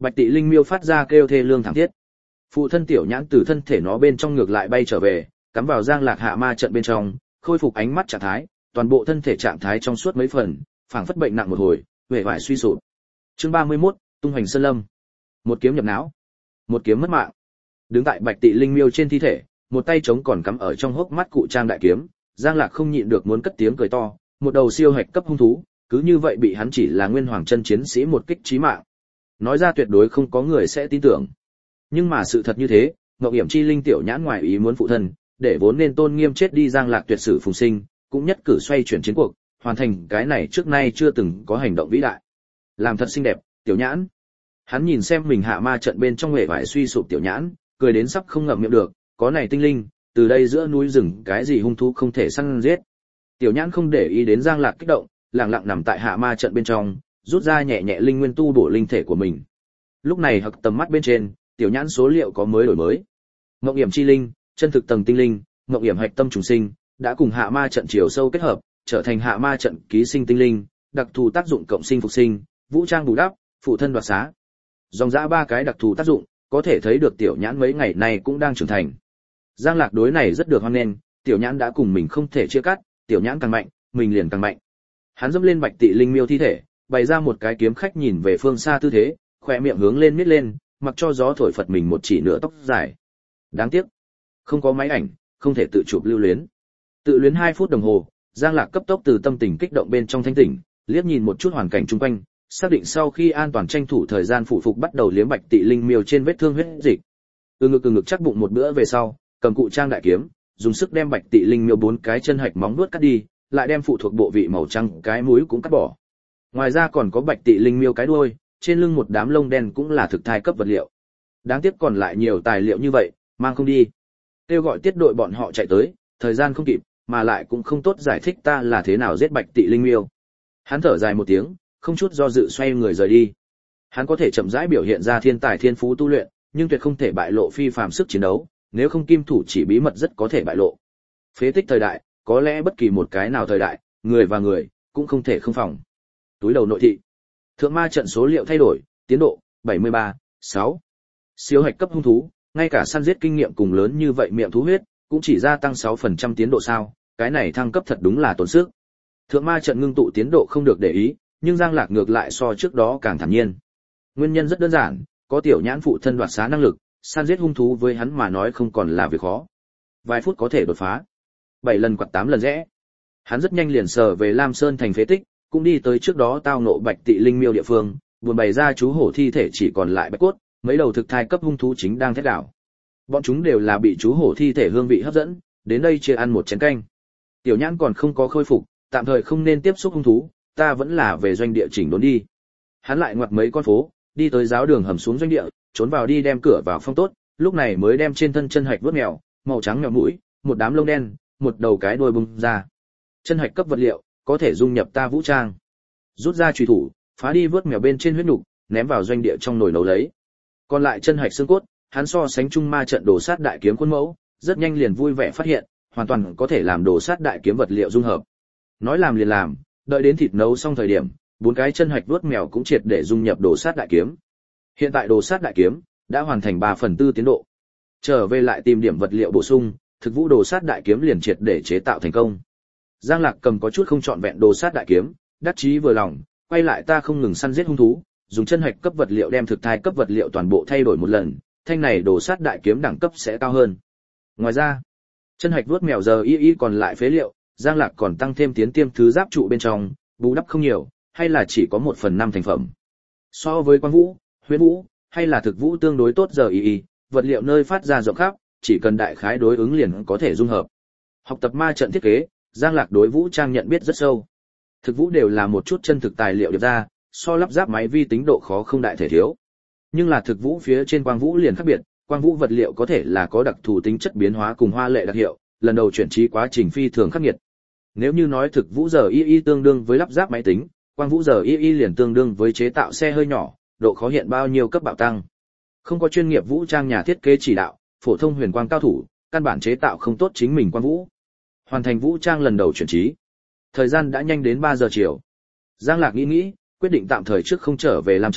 Bạch Tị Linh miêu phát ra kêu thê lương thảm thiết. Phụ thân tiểu nhãn từ thân thể nó bên trong ngược lại bay trở về, cắm vào Giang Lạc hạ ma trận bên trong, khôi phục ánh mắt trạng thái, toàn bộ thân thể trạng thái trong suốt mấy phần, phảng phất bệnh nặng một hồi, vẻ vải suy sụp. Chương ba mươi mốt, tung hoành sơn lâm. Một kiếm nhập não, một kiếm mất mạng. Đứng tại Bạch Tị Linh miêu trên thi thể, một tay trống còn cắm ở trong hốc mắt cụ trang đại kiếm, Giang Lạc không nhịn được muốn cất tiếng cười to, một đầu siêu hạch cấp hung thú, cứ như vậy bị hắn chỉ là nguyên hoàng chân chiến sĩ một kích chí mạng. Nói ra tuyệt đối không có người sẽ tin tưởng. Nhưng mà sự thật như thế, Ngọc Hiểm Chi Linh tiểu nhãn ngoài ý muốn phụ thân, để vốn nên tôn nghiêm chết đi Giang Lạc tuyệt sử phùng sinh, cũng nhất cử xoay chuyển chiến cuộc, hoàn thành cái này trước nay chưa từng có hành động vĩ đại. Làm thật xinh đẹp, tiểu nhãn. Hắn nhìn xem mình hạ ma trận bên trong hệ vải suy sụp tiểu nhãn, cười đến sắp không ngậm miệng được, có này tinh linh, từ đây giữa núi rừng cái gì hung thú không thể săn giết. Tiểu nhãn không để ý đến Giang Lạc kích động, lặng lặng nằm tại hạ ma trận bên trong, rút ra nhẹ nhẹ linh nguyên tu bổ linh thể của mình. Lúc này hặc tầm mắt bên trên, tiểu nhãn số liệu có mới đổi mới. Ngộng Hiểm Chi Linh, chân thực tầng tinh linh, Ngộng Hiểm hạch tâm trùng sinh, đã cùng hạ ma trận chiều sâu kết hợp, trở thành hạ ma trận ký sinh tinh linh, đặc thù tác dụng cộng sinh phục sinh, vũ trang bù đắp, phụ thân đoạt xá. Dòng dã ba cái đặc thù tác dụng, có thể thấy được tiểu nhãn mấy ngày nay cũng đang trưởng thành. Giang Lạc đối này rất được hoan nghênh, tiểu nhãn đã cùng mình không thể chia cắt, tiểu nhãn càng mạnh, mình liền càng mạnh. Hắn dẫm lên Bạch Tị Linh miêu thi thể, bày ra một cái kiếm khách nhìn về phương xa tư thế, khóe miệng hướng lên miết lên, mặc cho gió thổi phật mình một chỉ nửa tóc dài. Đáng tiếc, không có máy ảnh, không thể tự chụp lưu luyến. Tự luyến hai phút đồng hồ, Giang Lạc cấp tốc từ tâm tình kích động bên trong thanh tỉnh, liếc nhìn một chút hoàn cảnh xung quanh, xác định sau khi an toàn tranh thủ thời gian phụ phục bắt đầu liếm Bạch Tị Linh miêu trên vết thương huyết dịch. Từ ngực từ ngực chắc bụng một bữa về sau, cầm cụ trang đại kiếm, dùng sức đem Bạch Tị Linh miêu bốn cái chân hạch móng vuốt cắt đi, lại đem phụ thuộc bộ vị màu trắng cái mũi cũng cắt bỏ. Ngoài ra còn có Bạch Tị Linh miêu cái đuôi, trên lưng một đám lông đen cũng là thực thai cấp vật liệu. Đáng tiếc còn lại nhiều tài liệu như vậy, mang không đi. Kêu gọi tiết đội bọn họ chạy tới, thời gian không kịp, mà lại cũng không tốt giải thích ta là thế nào giết Bạch Tị Linh miêu. Hắn thở dài một tiếng, không chút do dự xoay người rời đi. Hắn có thể chậm rãi biểu hiện ra thiên tài thiên phú tu luyện, nhưng tuyệt không thể bại lộ phi phàm sức chiến đấu, nếu không kim thủ chỉ bí mật rất có thể bại lộ. Phế tích thời đại, có lẽ bất kỳ một cái nào thời đại, người và người cũng không thể không phòng. Túi đầu nội thị. Thượng ma trận số liệu thay đổi, tiến độ bảy mươi ba, sáu. Siêu hạch cấp hung thú, ngay cả săn giết kinh nghiệm cùng lớn như vậy miệng thú huyết, cũng chỉ gia tăng sáu phần trăm tiến độ sao, cái này thăng cấp thật đúng là tốn sức. Thượng ma trận ngưng tụ tiến độ không được để ý, nhưng Giang Lạc ngược lại so trước đó càng thản nhiên. Nguyên nhân rất đơn giản, có tiểu nhãn phụ thân đoạt xá năng lực, săn giết hung thú với hắn mà nói không còn là việc khó. Vài phút có thể đột phá. bảy lần quạt tám lần rẽ. Hắn rất nhanh liền sờ về Lam Sơn thành phế tích, cũng đi tới trước đó tao nộ Bạch Tị Linh miêu địa phương, buồn bày ra chú hổ thi thể chỉ còn lại bạch cốt, mấy đầu thực thai cấp hung thú chính đang thét đảo. Bọn chúng đều là bị chú hổ thi thể hương vị hấp dẫn, đến đây chia ăn một chén canh. Tiểu nhãn còn không có khôi phục, tạm thời không nên tiếp xúc hung thú, ta vẫn là về doanh địa chỉnh đốn đi. Hắn lại ngoặt mấy con phố, đi tới giáo đường hầm xuống doanh địa, trốn vào đi đem cửa vào phong tốt, lúc này mới đem trên thân chân hạch vuốt mèo, màu trắng mèo mũi, một đám lông đen, một đầu cái đuôi bung ra. Chân hạch cấp vật liệu, có thể dung nhập ta vũ trang. Rút ra chùy thủ, phá đi vớt mèo bên trên huyết nục, ném vào doanh địa trong nồi nấu lấy. Còn lại chân hạch xương cốt, hắn so sánh trung ma trận đồ sát đại kiếm khuôn mẫu, rất nhanh liền vui vẻ phát hiện, hoàn toàn có thể làm đồ sát đại kiếm vật liệu dung hợp. Nói làm liền làm, đợi đến thịt nấu xong thời điểm, bốn cái chân hạch vớt mèo cũng triệt để dung nhập đồ sát đại kiếm. Hiện tại đồ sát đại kiếm đã hoàn thành ba phần tư tiến độ. Trở về lại tìm điểm vật liệu bổ sung, thực vũ đồ sát đại kiếm liền triệt để chế tạo thành công. Giang Lạc cầm có chút không trọn vẹn đồ sát đại kiếm, đắc chí vừa lòng, quay lại ta không ngừng săn giết hung thú, dùng chân hạch cấp vật liệu đem thực thai cấp vật liệu toàn bộ thay đổi một lần, thanh này đồ sát đại kiếm đẳng cấp sẽ cao hơn. Ngoài ra, chân hạch vuốt mèo giờ y y còn lại phế liệu, Giang Lạc còn tăng thêm tiến tiêm thứ giáp trụ bên trong, bù đắp không nhiều, hay là chỉ có một phần năm thành phẩm. So với Quan Vũ, Huyễn Vũ, hay là thực vũ tương đối tốt giờ y y, vật liệu nơi phát ra rộng khắp, chỉ cần đại khái đối ứng liền có thể dung hợp. Học tập ma trận thiết kế, Giang Lạc đối vũ trang nhận biết rất sâu. Thực vũ đều là một chút chân thực tài liệu điệp ra, so lắp ráp máy vi tính độ khó không đại thể thiếu. Nhưng là thực vũ phía trên quang vũ liền khác biệt, quang vũ vật liệu có thể là có đặc thù tính chất biến hóa cùng hoa lệ đặc hiệu, lần đầu chuyển trí quá trình phi thường khắc nghiệt. Nếu như nói thực vũ giờ y y tương đương với lắp ráp máy tính, quang vũ giờ y y liền tương đương với chế tạo xe hơi nhỏ, độ khó hiện bao nhiêu cấp bạo tăng. Không có chuyên nghiệp vũ trang nhà thiết kế chỉ đạo, phổ thông huyền quang cao thủ, căn bản chế tạo không tốt chính mình quang vũ. Hoàn thành vũ trang lần đầu chuyển trí. Thời gian đã nhanh đến ba giờ chiều. Giang Lạc nghĩ nghĩ, quyết định tạm thời trước không trở về Lam Trấn,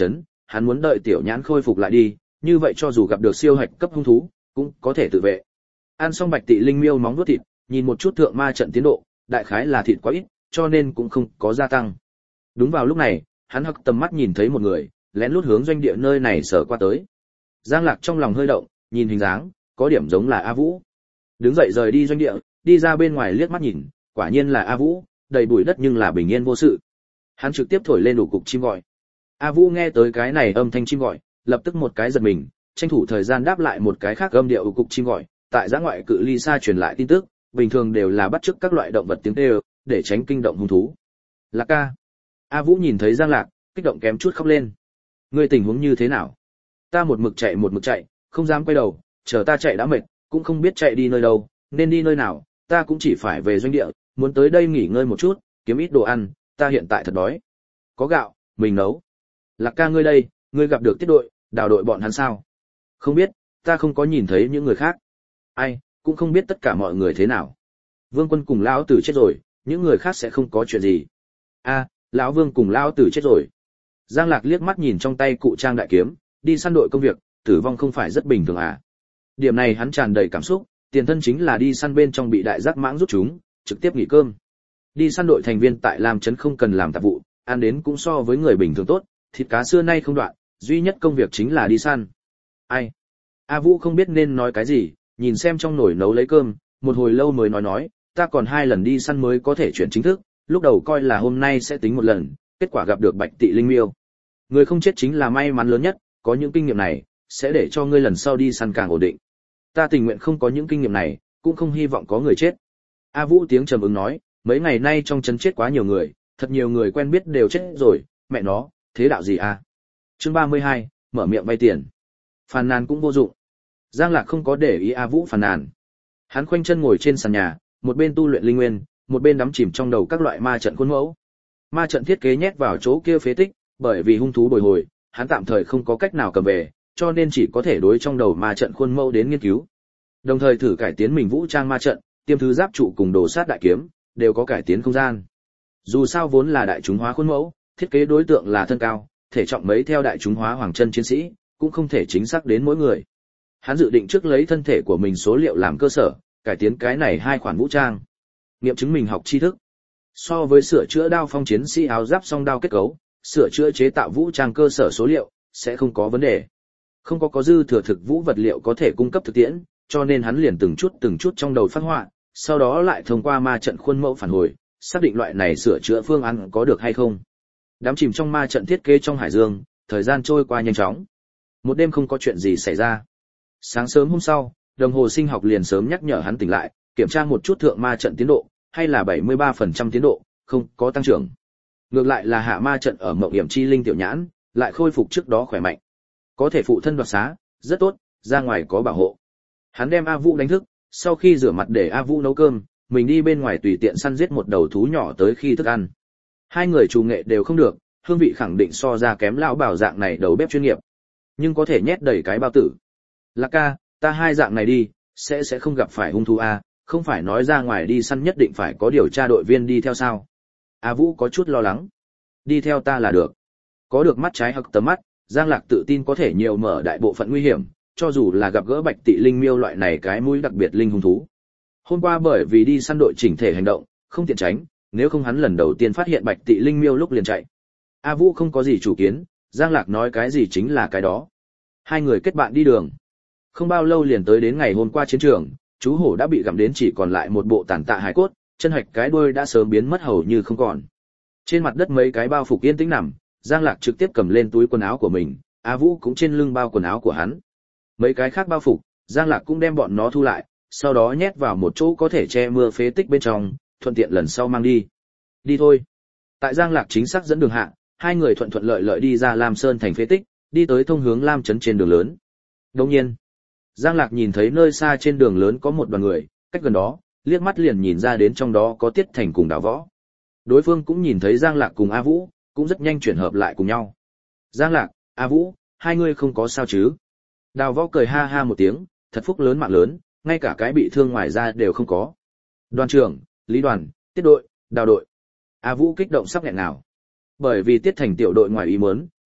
hắn muốn đợi tiểu nhãn khôi phục lại đi, như vậy cho dù gặp được siêu hạch cấp hung thú, cũng có thể tự vệ. Ăn xong bạch tị linh miêu móng vuốt thịt, nhìn một chút thượng ma trận tiến độ, đại khái là thịt quá ít, cho nên cũng không có gia tăng. Đúng vào lúc này, hắn hắc tầm mắt nhìn thấy một người, lén lút hướng doanh địa nơi này sở qua tới. Giang Lạc trong lòng hơi động, nhìn hình dáng, có điểm giống là A Vũ. Đứng dậy rời đi doanh địa, đi ra bên ngoài liếc mắt nhìn, quả nhiên là A Vũ, đầy bụi đất nhưng là bình yên vô sự. Hắn trực tiếp thổi lên đủ cục chim gọi. A Vũ nghe tới cái này âm thanh chim gọi, lập tức một cái giật mình, tranh thủ thời gian đáp lại một cái khác âm điệu cục chim gọi, tại giã ngoại cự ly xa truyền lại tin tức, bình thường đều là bắt chước các loại động vật tiếng kêu, để tránh kinh động hung thú. Lạc ca. A Vũ nhìn thấy Giang Lạc, kích động kém chút khóc lên. Ngươi tình huống như thế nào? Ta một mực chạy một mực chạy, không dám quay đầu, chờ ta chạy đã mệt, cũng không biết chạy đi nơi đâu, nên đi nơi nào, ta cũng chỉ phải về doanh địa, muốn tới đây nghỉ ngơi một chút, kiếm ít đồ ăn, ta hiện tại thật đói. Có gạo, mình nấu. Lạc ca ngươi đây, ngươi gặp được tiết đội, đào đội bọn hắn sao? Không biết, ta không có nhìn thấy những người khác. Ai, cũng không biết tất cả mọi người thế nào. Vương Quân cùng lão tử chết rồi, những người khác sẽ không có chuyện gì. A, lão Vương cùng lão tử chết rồi. Giang Lạc liếc mắt nhìn trong tay cụ trang đại kiếm, đi săn đội công việc, tử vong không phải rất bình thường à? Điểm này hắn tràn đầy cảm xúc, tiền thân chính là đi săn bên trong bị đại giác mãng rút chúng, trực tiếp nghỉ cơm. Đi săn đội thành viên tại Lam Trấn không cần làm tạp vụ, ăn đến cũng so với người bình thường tốt, thịt cá xưa nay không đoạn, duy nhất công việc chính là đi săn. Ai? A Vũ không biết nên nói cái gì, nhìn xem trong nồi nấu lấy cơm, một hồi lâu mới nói nói, ta còn hai lần đi săn mới có thể chuyển chính thức, lúc đầu coi là hôm nay sẽ tính một lần, kết quả gặp được bạch tị linh miêu. Người không chết chính là may mắn lớn nhất, có những kinh nghiệm này, sẽ để cho ngươi lần sau đi săn càng ổn định. Ta tình nguyện không có những kinh nghiệm này, cũng không hy vọng có người chết. A Vũ tiếng trầm ứng nói, mấy ngày nay trong trấn chết quá nhiều người, thật nhiều người quen biết đều chết rồi, mẹ nó, thế đạo gì à? Chương ba mươi hai, mở miệng vay tiền. Phàn nàn cũng vô dụng. Giang Lạc không có để ý A Vũ phàn nàn. Hắn khoanh chân ngồi trên sàn nhà, một bên tu luyện linh nguyên, một bên đắm chìm trong đầu các loại ma trận khuôn mẫu. Ma trận thiết kế nhét vào chỗ kia phế tích, bởi vì hung thú bồi hồi, hắn tạm thời không có cách nào cầm về, cho nên chỉ có thể đối trong đầu ma trận khuôn mẫu đến nghiên cứu. Đồng thời thử cải tiến mình vũ trang ma trận, tiêm thứ giáp trụ cùng đồ sát đại kiếm, đều có cải tiến không gian. Dù sao vốn là đại chúng hóa khuôn mẫu, thiết kế đối tượng là thân cao, thể trọng mấy theo đại chúng hóa hoàng chân chiến sĩ, cũng không thể chính xác đến mỗi người. Hắn dự định trước lấy thân thể của mình số liệu làm cơ sở, cải tiến cái này hai khoản vũ trang. Nghiệm chứng mình học tri thức. So với sửa chữa đao phong chiến sĩ áo giáp song đao kết cấu, sửa chữa chế tạo vũ trang cơ sở số liệu sẽ không có vấn đề. Không có có dư thừa thực vũ vật liệu có thể cung cấp thực tiễn, cho nên hắn liền từng chút từng chút trong đầu phát họa, sau đó lại thông qua ma trận khuôn mẫu phản hồi, xác định loại này sửa chữa phương án có được hay không. Đám chìm trong ma trận thiết kế trong hải dương, thời gian trôi qua nhanh chóng. Một đêm không có chuyện gì xảy ra. Sáng sớm hôm sau, đồng hồ sinh học liền sớm nhắc nhở hắn tỉnh lại, kiểm tra một chút thượng ma trận tiến độ, hay là bảy mươi ba phần trăm tiến độ, không có tăng trưởng. Ngược lại là hạ ma trận ở mộng hiểm chi linh tiểu nhãn, lại khôi phục trước đó khỏe mạnh. Có thể phụ thân đoạt xá, rất tốt, ra ngoài có bảo hộ. Hắn đem A Vũ đánh thức, sau khi rửa mặt để A Vũ nấu cơm, mình đi bên ngoài tùy tiện săn giết một đầu thú nhỏ tới khi thức ăn. Hai người chủ nghệ đều không được, hương vị khẳng định so ra kém lão bảo dạng này đầu bếp chuyên nghiệp, nhưng có thể nhét đầy cái bao tử. Lạc ca, ta hai dạng này đi, sẽ sẽ không gặp phải hung thú a, không phải nói ra ngoài đi săn nhất định phải có điều tra đội viên đi theo sao? A Vũ có chút lo lắng. Đi theo ta là được. Có được mắt trái hoặc tầm mắt, Giang Lạc tự tin có thể nhiều mở đại bộ phận nguy hiểm, cho dù là gặp gỡ bạch tị linh miêu loại này cái mũi đặc biệt linh hung thú. Hôm qua bởi vì đi săn đội chỉnh thể hành động, không tiện tránh, nếu không hắn lần đầu tiên phát hiện bạch tị linh miêu lúc liền chạy. A Vũ không có gì chủ kiến, Giang Lạc nói cái gì chính là cái đó. Hai người kết bạn đi đường. Không bao lâu liền tới đến ngày hôm qua chiến trường, chú hổ đã bị gặm đến chỉ còn lại một bộ tàn tạ hài cốt, chân hạch cái đuôi đã sớm biến mất hầu như không còn. Trên mặt đất mấy cái bao phục yên tĩnh nằm, Giang Lạc trực tiếp cầm lên túi quần áo của mình, A Vũ cũng trên lưng bao quần áo của hắn. Mấy cái khác bao phục, Giang Lạc cũng đem bọn nó thu lại, sau đó nhét vào một chỗ có thể che mưa phế tích bên trong, thuận tiện lần sau mang đi. Đi thôi. Tại Giang Lạc chính xác dẫn đường hạ, hai người thuận thuận lợi lợi đi ra Lam Sơn thành phế tích, đi tới thông hướng Lam trấn trên đường lớn. Đương nhiên, Giang Lạc nhìn thấy nơi xa trên đường lớn có một đoàn người, cách gần đó, liếc mắt liền nhìn ra đến trong đó có Tiết Thành cùng Đào Võ. Đối phương cũng nhìn thấy Giang Lạc cùng A Vũ, cũng rất nhanh chuyển hợp lại cùng nhau. Giang Lạc, A Vũ, hai người không có sao chứ? Đào Võ cười ha ha một tiếng, thật phúc lớn mạng lớn, ngay cả cái bị thương ngoài ra đều không có. Đoàn trưởng, Lý đoàn, Tiết đội, Đào đội. A Vũ kích động sắp nghẹn nào. Bởi vì Tiết Thành tiểu đội ngoài ý muốn,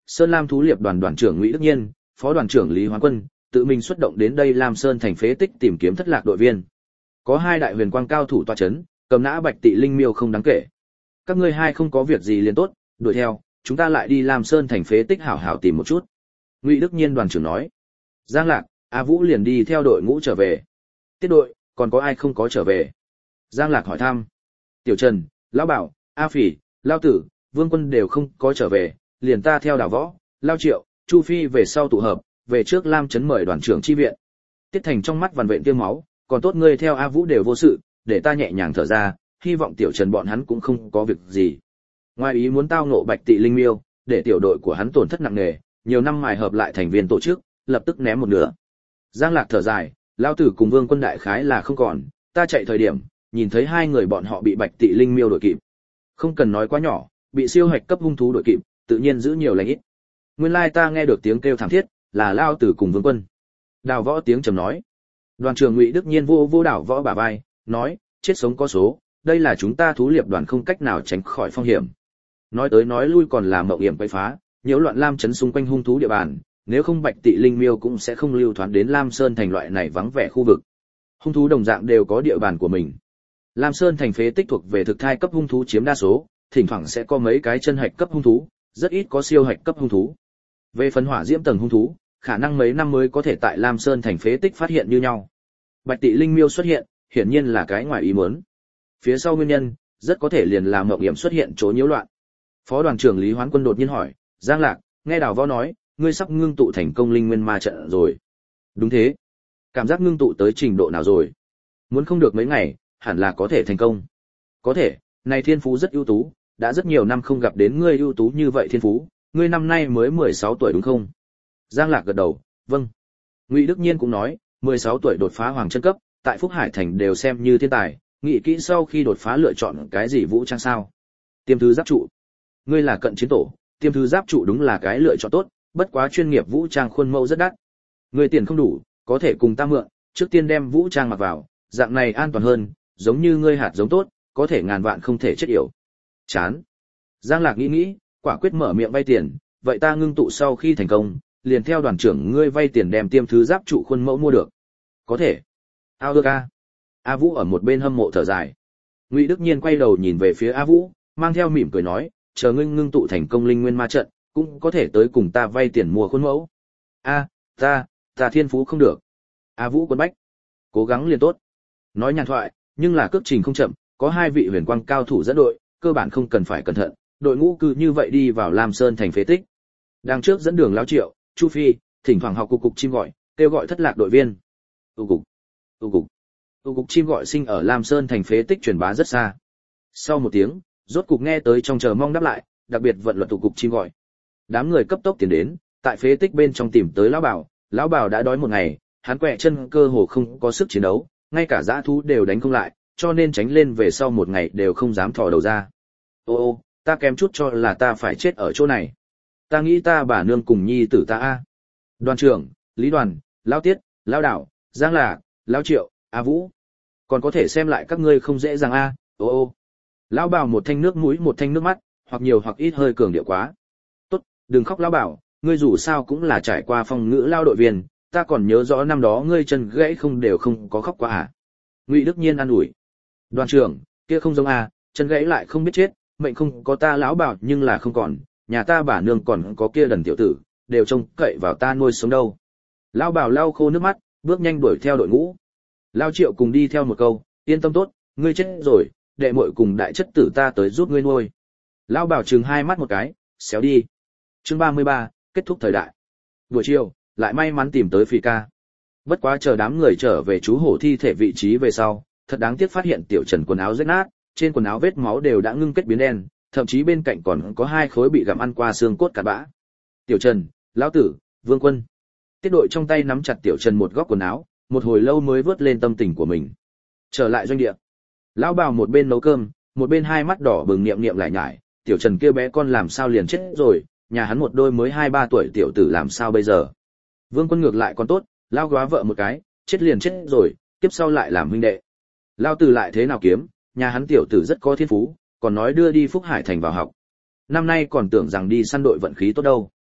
Sơn Lam thú liệp đoàn đoàn trưởng Ngụy Đức Nhiên, phó đoàn trưởng Lý Hoán Quân, tự mình xuất động đến đây Lam Sơn thành phế tích tìm kiếm thất lạc đội viên. Có hai đại huyền quang cao thủ tọa chấn, cầm nã Bạch Tị Linh Miêu không đáng kể. Các ngươi hai không có việc gì liền tốt, đuổi theo, chúng ta lại đi Lam Sơn thành phế tích hảo hảo tìm một chút. Ngụy Đức Nhiên đoàn trưởng nói. Giang Lạc, A Vũ liền đi theo đội ngũ trở về. Tiết đội, còn có ai không có trở về? Giang Lạc hỏi thăm. Tiểu Trần, Lão Bảo, A Phỉ, Lao Tử, Vương Quân đều không có trở về, liền ta theo Đào Võ, Lao Triệu, Chu Phi về sau tụ hợp, về trước Lam trấn mời đoàn trưởng chi viện. Tiết Thành trong mắt vằn vện tiêu máu, còn tốt ngươi theo A Vũ đều vô sự, để ta nhẹ nhàng thở ra, hy vọng Tiểu Trần bọn hắn cũng không có việc gì. Ngoài ý muốn tao ngộ Bạch Tị Linh Miêu, để tiểu đội của hắn tổn thất nặng nề, nhiều năm mài hợp lại thành viên tổ chức, lập tức ném một nửa. Giang Lạc thở dài, Lao Tử cùng Vương Quân đại khái là không còn, ta chạy thời điểm, nhìn thấy hai người bọn họ bị Bạch Tị Linh Miêu đuổi kịp. Không cần nói quá nhỏ, bị siêu hạch cấp hung thú đuổi kịp, tự nhiên giữ nhiều lành ít. Nguyên lai ta nghe được tiếng kêu thảm thiết, là Lao Tử cùng Vương Quân. Đào Võ tiếng trầm nói. Đoàn trưởng Ngụy Đức Nhiên vô vô Đào Võ bả vai, nói, chết sống có số, đây là chúng ta thú liệp đoàn không cách nào tránh khỏi phong hiểm. Nói tới nói lui còn là mộng hiểm quấy phá, nhiễu loạn Lam trấn xung quanh hung thú địa bàn, nếu không Bạch Tị Linh Miêu cũng sẽ không lưu thoán đến Lam Sơn thành loại này vắng vẻ khu vực. Hung thú đồng dạng đều có địa bàn của mình. Lam Sơn thành phế tích thuộc về thực thai cấp hung thú chiếm đa số, thỉnh thoảng sẽ có mấy cái chân hạch cấp hung thú, rất ít có siêu hạch cấp hung thú. Về phần hỏa diễm tầng hung thú, khả năng mấy năm mới có thể tại Lam Sơn thành phế tích phát hiện như nhau. Bạch Tị Linh Miêu xuất hiện, hiển nhiên là cái ngoài ý muốn. Phía sau nguyên nhân, rất có thể liền là mộng hiểm xuất hiện chỗ nhiễu loạn. Phó đoàn trưởng Lý Hoán Quân đột nhiên hỏi, Giang Lạc, nghe Đào Võ nói, ngươi sắp ngưng tụ thành công linh nguyên ma trận rồi. Đúng thế. Cảm giác ngưng tụ tới trình độ nào rồi? Muốn không được mấy ngày, hẳn là có thể thành công. Có thể, này thiên phú rất ưu tú, đã rất nhiều năm không gặp đến ngươi ưu tú như vậy thiên phú, ngươi năm nay mới mười sáu tuổi đúng không? Giang Lạc gật đầu, vâng. Ngụy Đức Nhiên cũng nói, mười sáu tuổi đột phá hoàng chân cấp, tại Phúc Hải thành đều xem như thiên tài, nghĩ kỹ sau khi đột phá lựa chọn cái gì vũ trang sao? Tiêm thứ giáp trụ. Ngươi là cận chiến tổ, tiêm thứ giáp trụ đúng là cái lựa chọn tốt, bất quá chuyên nghiệp vũ trang khuôn mẫu rất đắt. Ngươi tiền không đủ, có thể cùng ta mượn, trước tiên đem vũ trang mặc vào, dạng này an toàn hơn, giống như ngươi hạt giống tốt, có thể ngàn vạn không thể chết yểu. Chán. Giang Lạc nghĩ nghĩ, quả quyết mở miệng vay tiền, vậy ta ngưng tụ sau khi thành công, liền theo đoàn trưởng ngươi vay tiền đem tiêm thứ giáp trụ khuôn mẫu mua được. Có thể. Ao được a. A Vũ ở một bên hâm mộ thở dài. Ngụy Đức Nhiên quay đầu nhìn về phía A Vũ, mang theo mỉm cười nói, chờ ngươi ngưng tụ thành công linh nguyên ma trận, cũng có thể tới cùng ta vay tiền mua khuôn mẫu. A, ta, ta thiên phú không được. A Vũ quân bách. Cố gắng liền tốt. Nói nhàn thoại, nhưng là cước trình không chậm, có hai vị huyền quang cao thủ dẫn đội, cơ bản không cần phải cẩn thận, đội ngũ cứ như vậy đi vào Lam Sơn thành phế tích. Đằng trước dẫn đường Lão Triệu, Chu Phi, thỉnh thoảng học cục cục chim gọi, kêu gọi thất lạc đội viên. Tu cục, tu cục, tu cục chim gọi sinh ở Lam Sơn thành phế tích truyền bá rất xa. Sau một tiếng, rốt cục nghe tới trong chờ mong đáp lại, đặc biệt vận luật tu cục chim gọi. Đám người cấp tốc tiến đến, tại phế tích bên trong tìm tới Lão Bảo, Lão Bảo đã đói một ngày, hắn quẹ chân cơ hồ không có sức chiến đấu, ngay cả dã thú đều đánh không lại, cho nên tránh lên về sau một ngày đều không dám thò đầu ra. Ô ô, ta kém chút cho là ta phải chết ở chỗ này. Ta nghĩ ta bà nương cùng nhi tử ta a. Đoàn trưởng, Lý Đoàn, Lão Tiết, Lão Đảo, Giang Lạc, Lão Triệu, A Vũ. Còn có thể xem lại các ngươi không dễ dàng a. Ô ô. Lão Bảo một thanh nước mũi một thanh nước mắt, hoặc nhiều hoặc ít hơi cường điệu quá. Tốt, đừng khóc Lão Bảo, ngươi dù sao cũng là trải qua phong ngữ lao đội viên, ta còn nhớ rõ năm đó ngươi chân gãy không đều không có khóc quá à. Ngụy Đức Nhiên an ủi. Đoàn trưởng, kia không giống a, chân gãy lại không biết chết, mệnh không có ta Lão Bảo nhưng là không còn, nhà ta bà nương còn có kia đần tiểu tử, đều trông cậy vào ta nuôi sống đâu. Lão Bảo lau khô nước mắt, bước nhanh đuổi theo đội ngũ. Lão Triệu cùng đi theo một câu, yên tâm tốt, ngươi chết rồi, đệ muội cùng đại chất tử ta tới giúp ngươi nuôi. Lão Bảo trừng hai mắt một cái, xéo đi. Chương ba mươi ba, kết thúc thời đại. Buổi chiều, lại may mắn tìm tới Phi ca. Bất quá chờ đám người trở về chú hổ thi thể vị trí về sau, thật đáng tiếc phát hiện Tiểu Trần quần áo rách nát, trên quần áo vết máu đều đã ngưng kết biến đen, thậm chí bên cạnh còn có hai khối bị gặm ăn qua xương cốt cặn bã. Tiểu Trần, Lão Tử, Vương Quân. Tiết đội trong tay nắm chặt Tiểu Trần một góc quần áo, một hồi lâu mới vớt lên tâm tình của mình. Trở lại doanh địa. Lão Bảo một bên nấu cơm, một bên hai mắt đỏ bừng niệm niệm lại nhải, Tiểu Trần kia bé con làm sao liền chết rồi, nhà hắn một đôi mới hai ba tuổi tiểu tử làm sao bây giờ. Vương Quân ngược lại còn tốt, lao góa vợ một cái, chết liền chết rồi, tiếp sau lại làm huynh đệ. Lao Tử lại thế nào kiếm, nhà hắn tiểu tử rất có thiên phú, còn nói đưa đi Phúc Hải thành vào học. Năm nay còn tưởng rằng đi săn đội vận khí tốt đâu.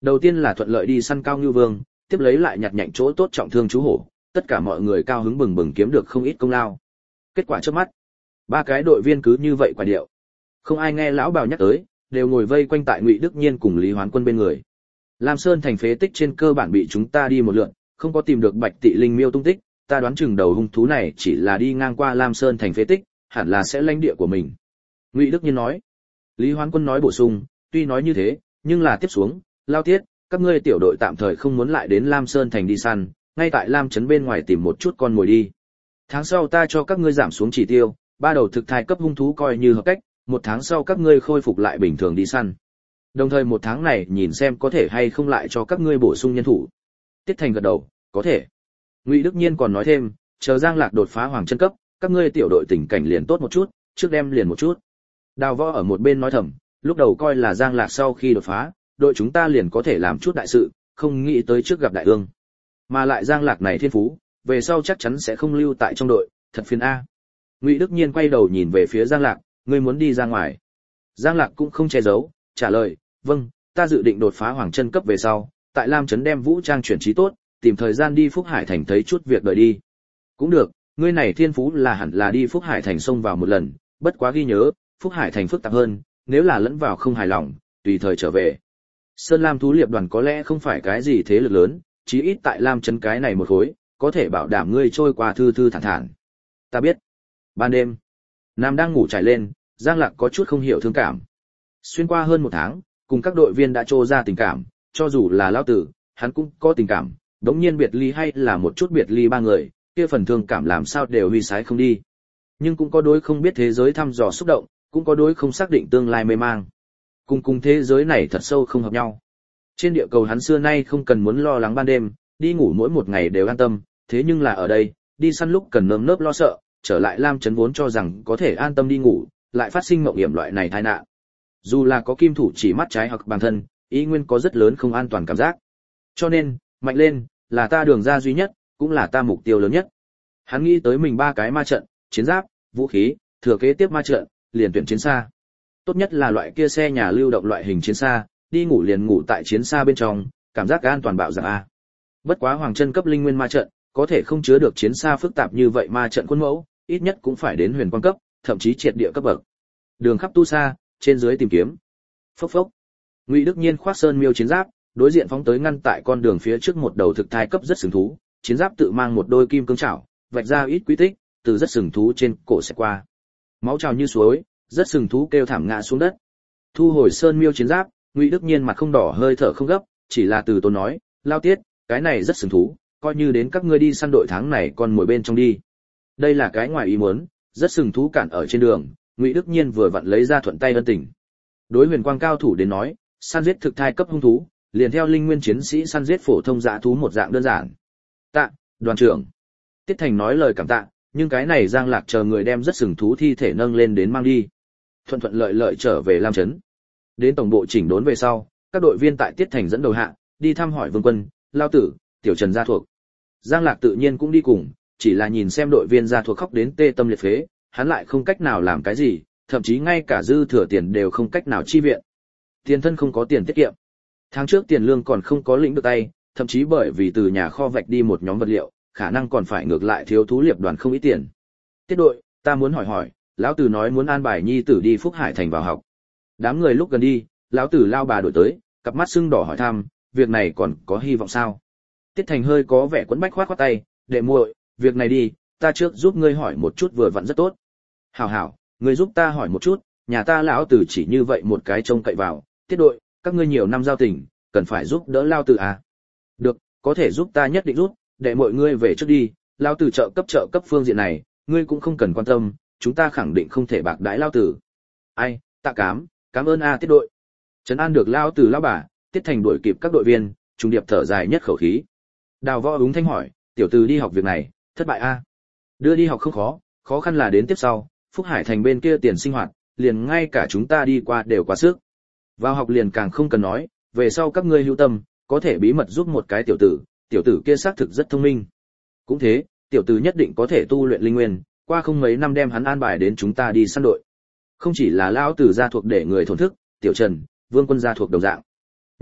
Đầu tiên là thuận lợi đi săn cao ngưu vương, tiếp lấy lại nhặt nhạnh chỗ tốt trọng thương chú hổ, tất cả mọi người cao hứng bừng bừng kiếm được không ít công lao. Kết quả trước mắt, ba cái đội viên cứ như vậy quả điệu. Không ai nghe lão bào nhắc tới, đều ngồi vây quanh tại Ngụy Đức Nhiên cùng Lý Hoán Quân bên người. Lam Sơn thành phế tích trên cơ bản bị chúng ta đi một lượt, không có tìm được Bạch Tị Linh miêu tung tích, ta đoán chừng đầu hung thú này chỉ là đi ngang qua Lam Sơn thành phế tích, hẳn là sẽ lãnh địa của mình. Ngụy Đức Nhiên nói. Lý Hoán Quân nói bổ sung, tuy nói như thế, nhưng là tiếp xuống, Lao Tiết, các ngươi tiểu đội tạm thời không muốn lại đến Lam Sơn thành đi săn, ngay tại Lam trấn bên ngoài tìm một chút con mồi đi. Tháng sau ta cho các ngươi giảm xuống chỉ tiêu, ba đầu thực thai cấp hung thú coi như hợp cách, một tháng sau các ngươi khôi phục lại bình thường đi săn. Đồng thời một tháng này nhìn xem có thể hay không lại cho các ngươi bổ sung nhân thủ. Tiết Thành gật đầu, có thể. Ngụy Đức Nhiên còn nói thêm, chờ Giang Lạc đột phá hoàng chân cấp, các ngươi tiểu đội tình cảnh liền tốt một chút, trước đem liền một chút. Đào Võ ở một bên nói thầm, lúc đầu coi là Giang Lạc sau khi đột phá, đội chúng ta liền có thể làm chút đại sự, không nghĩ tới trước gặp đại ương. Mà lại Giang Lạc này thiên phú, về sau chắc chắn sẽ không lưu tại trong đội, thật phiền a. Ngụy Đức Nhiên quay đầu nhìn về phía Giang Lạc, ngươi muốn đi ra ngoài. Giang Lạc cũng không che giấu, trả lời, vâng, ta dự định đột phá hoàng chân cấp về sau, tại Lam trấn đem vũ trang chuyển trí tốt, tìm thời gian đi Phúc Hải thành thấy chút việc đời đi. Cũng được, ngươi này thiên phú là hẳn là đi Phúc Hải thành xông vào một lần, bất quá ghi nhớ, Phúc Hải thành phức tạp hơn, nếu là lẫn vào không hài lòng, tùy thời trở về. Sơn Lam thú liệp đoàn có lẽ không phải cái gì thế lực lớn, chí ít tại Lam trấn cái này một khối, có thể bảo đảm ngươi trôi qua thư thư thản thản. Ta biết. Ban đêm, Nam đang ngủ trải lên, Giang Lạc có chút không hiểu thương cảm. Xuyên qua hơn một tháng, cùng các đội viên đã trô ra tình cảm, cho dù là lão tử, hắn cũng có tình cảm, đống nhiên biệt ly hay là một chút biệt ly ba người, kia phần thương cảm làm sao đều huy sái không đi. Nhưng cũng có đối không biết thế giới thăm dò xúc động, cũng có đối không xác định tương lai mê mang. Cùng cùng thế giới này thật sâu không hợp nhau. Trên địa cầu hắn xưa nay không cần muốn lo lắng ban đêm, đi ngủ mỗi một ngày đều an tâm, thế nhưng là ở đây, đi săn lúc cần nơm nớp lo sợ, trở lại Lam trấn vốn cho rằng có thể an tâm đi ngủ, lại phát sinh mộng hiểm loại này tai nạn. Dù là có kim thủ chỉ mắt trái hoặc bản thân, ý nguyên có rất lớn không an toàn cảm giác. Cho nên, mạnh lên, là ta đường ra duy nhất, cũng là ta mục tiêu lớn nhất. Hắn nghĩ tới mình ba cái ma trận, chiến giáp, vũ khí, thừa kế tiếp ma trận, liền tuyển chiến xa. Tốt nhất là loại kia xe nhà lưu động loại hình chiến xa, đi ngủ liền ngủ tại chiến xa bên trong, cảm giác an toàn bạo dạn a. Bất quá hoàng chân cấp linh nguyên ma trận, có thể không chứa được chiến xa phức tạp như vậy ma trận quân mẫu, ít nhất cũng phải đến huyền quan cấp, thậm chí triệt địa cấp bậc. Đường khắp tu xa, trên dưới tìm kiếm. Phốc phốc. Ngụy Đức Nhiên khoác sơn miêu chiến giáp, đối diện phóng tới ngăn tại con đường phía trước một đầu thực thai cấp rất sừng thú, chiến giáp tự mang một đôi kim cương chảo, vạch ra ít quy tích, từ rất sừng thú trên cổ sẽ qua. Máu trào như suối, rất sừng thú kêu thảm ngã xuống đất. Thu hồi sơn miêu chiến giáp, Ngụy Đức Nhiên mặt không đỏ hơi thở không gấp, chỉ là từ tốn nói, Lao Tiết, cái này rất sừng thú, coi như đến các ngươi đi săn đội tháng này còn mỗi bên trong đi. Đây là cái ngoài ý muốn, rất sừng thú cản ở trên đường, Ngụy Đức Nhiên vừa vặn lấy ra thuận tay ân tình. Đối huyền quang cao thủ đến nói, săn giết thực thai cấp hung thú, liền theo linh nguyên chiến sĩ săn giết phổ thông dã thú một dạng đơn giản. Tạ, đoàn trưởng. Tiết Thành nói lời cảm tạ, nhưng cái này Giang Lạc chờ người đem rất sừng thú thi thể nâng lên đến mang đi. Thuận thuận lợi lợi trở về Lam trấn. Đến tổng bộ chỉnh đốn về sau, các đội viên tại Tiết Thành dẫn đầu hạ, đi thăm hỏi Vương Quân, Lao Tử, Tiểu Trần gia thuộc. Giang Lạc tự nhiên cũng đi cùng, chỉ là nhìn xem đội viên gia thuộc khóc đến tê tâm liệt phế, hắn lại không cách nào làm cái gì, thậm chí ngay cả dư thừa tiền đều không cách nào chi viện. Tiền thân không có tiền tiết kiệm. Tháng trước tiền lương còn không có lĩnh được tay, thậm chí bởi vì từ nhà kho vạch đi một nhóm vật liệu, khả năng còn phải ngược lại thiếu thú liệp đoàn không ít tiền. Tiết đội, ta muốn hỏi hỏi, lão tử nói muốn an bài nhi tử đi Phúc Hải thành vào học. Đám người lúc gần đi, lão tử lao bà đổi tới, cặp mắt sưng đỏ hỏi thăm, việc này còn có hy vọng sao? Tiết Thành hơi có vẻ quấn bách khoát khoát tay, đệ muội, việc này đi, ta trước giúp ngươi hỏi một chút vừa vặn rất tốt. Hảo hảo, ngươi giúp ta hỏi một chút, nhà ta lão tử chỉ như vậy một cái trông cậy vào, Tiết đội, các ngươi nhiều năm giao tình, cần phải giúp đỡ lao tử à? Được, có thể giúp ta nhất định giúp, đệ muội ngươi về trước đi, lao tử trợ cấp trợ cấp phương diện này, ngươi cũng không cần quan tâm, chúng ta khẳng định không thể bạc đãi lao tử. Ai, tạ cám, cảm ơn a Tiết đội. Trấn an được lao tử lao bà, Tiết Thành đuổi kịp các đội viên, trung điệp thở dài nhất khẩu khí. Đào Võ ứng thanh hỏi, tiểu tử đi học việc này, thất bại a? Đưa đi học không khó, khó khăn là đến tiếp sau, Phúc Hải thành bên kia tiền sinh hoạt, liền ngay cả chúng ta đi qua đều quá sức. Vào học liền càng không cần nói, về sau các ngươi hữu tâm, có thể bí mật giúp một cái tiểu tử, tiểu tử kia xác thực rất thông minh. Cũng thế, tiểu tử nhất định có thể tu luyện linh nguyên, qua không mấy năm đem hắn an bài đến chúng ta đi săn đội. Không chỉ là lão tử gia thuộc để người thổn thức, Tiểu Trần, Vương Quân gia thuộc đồng dạng.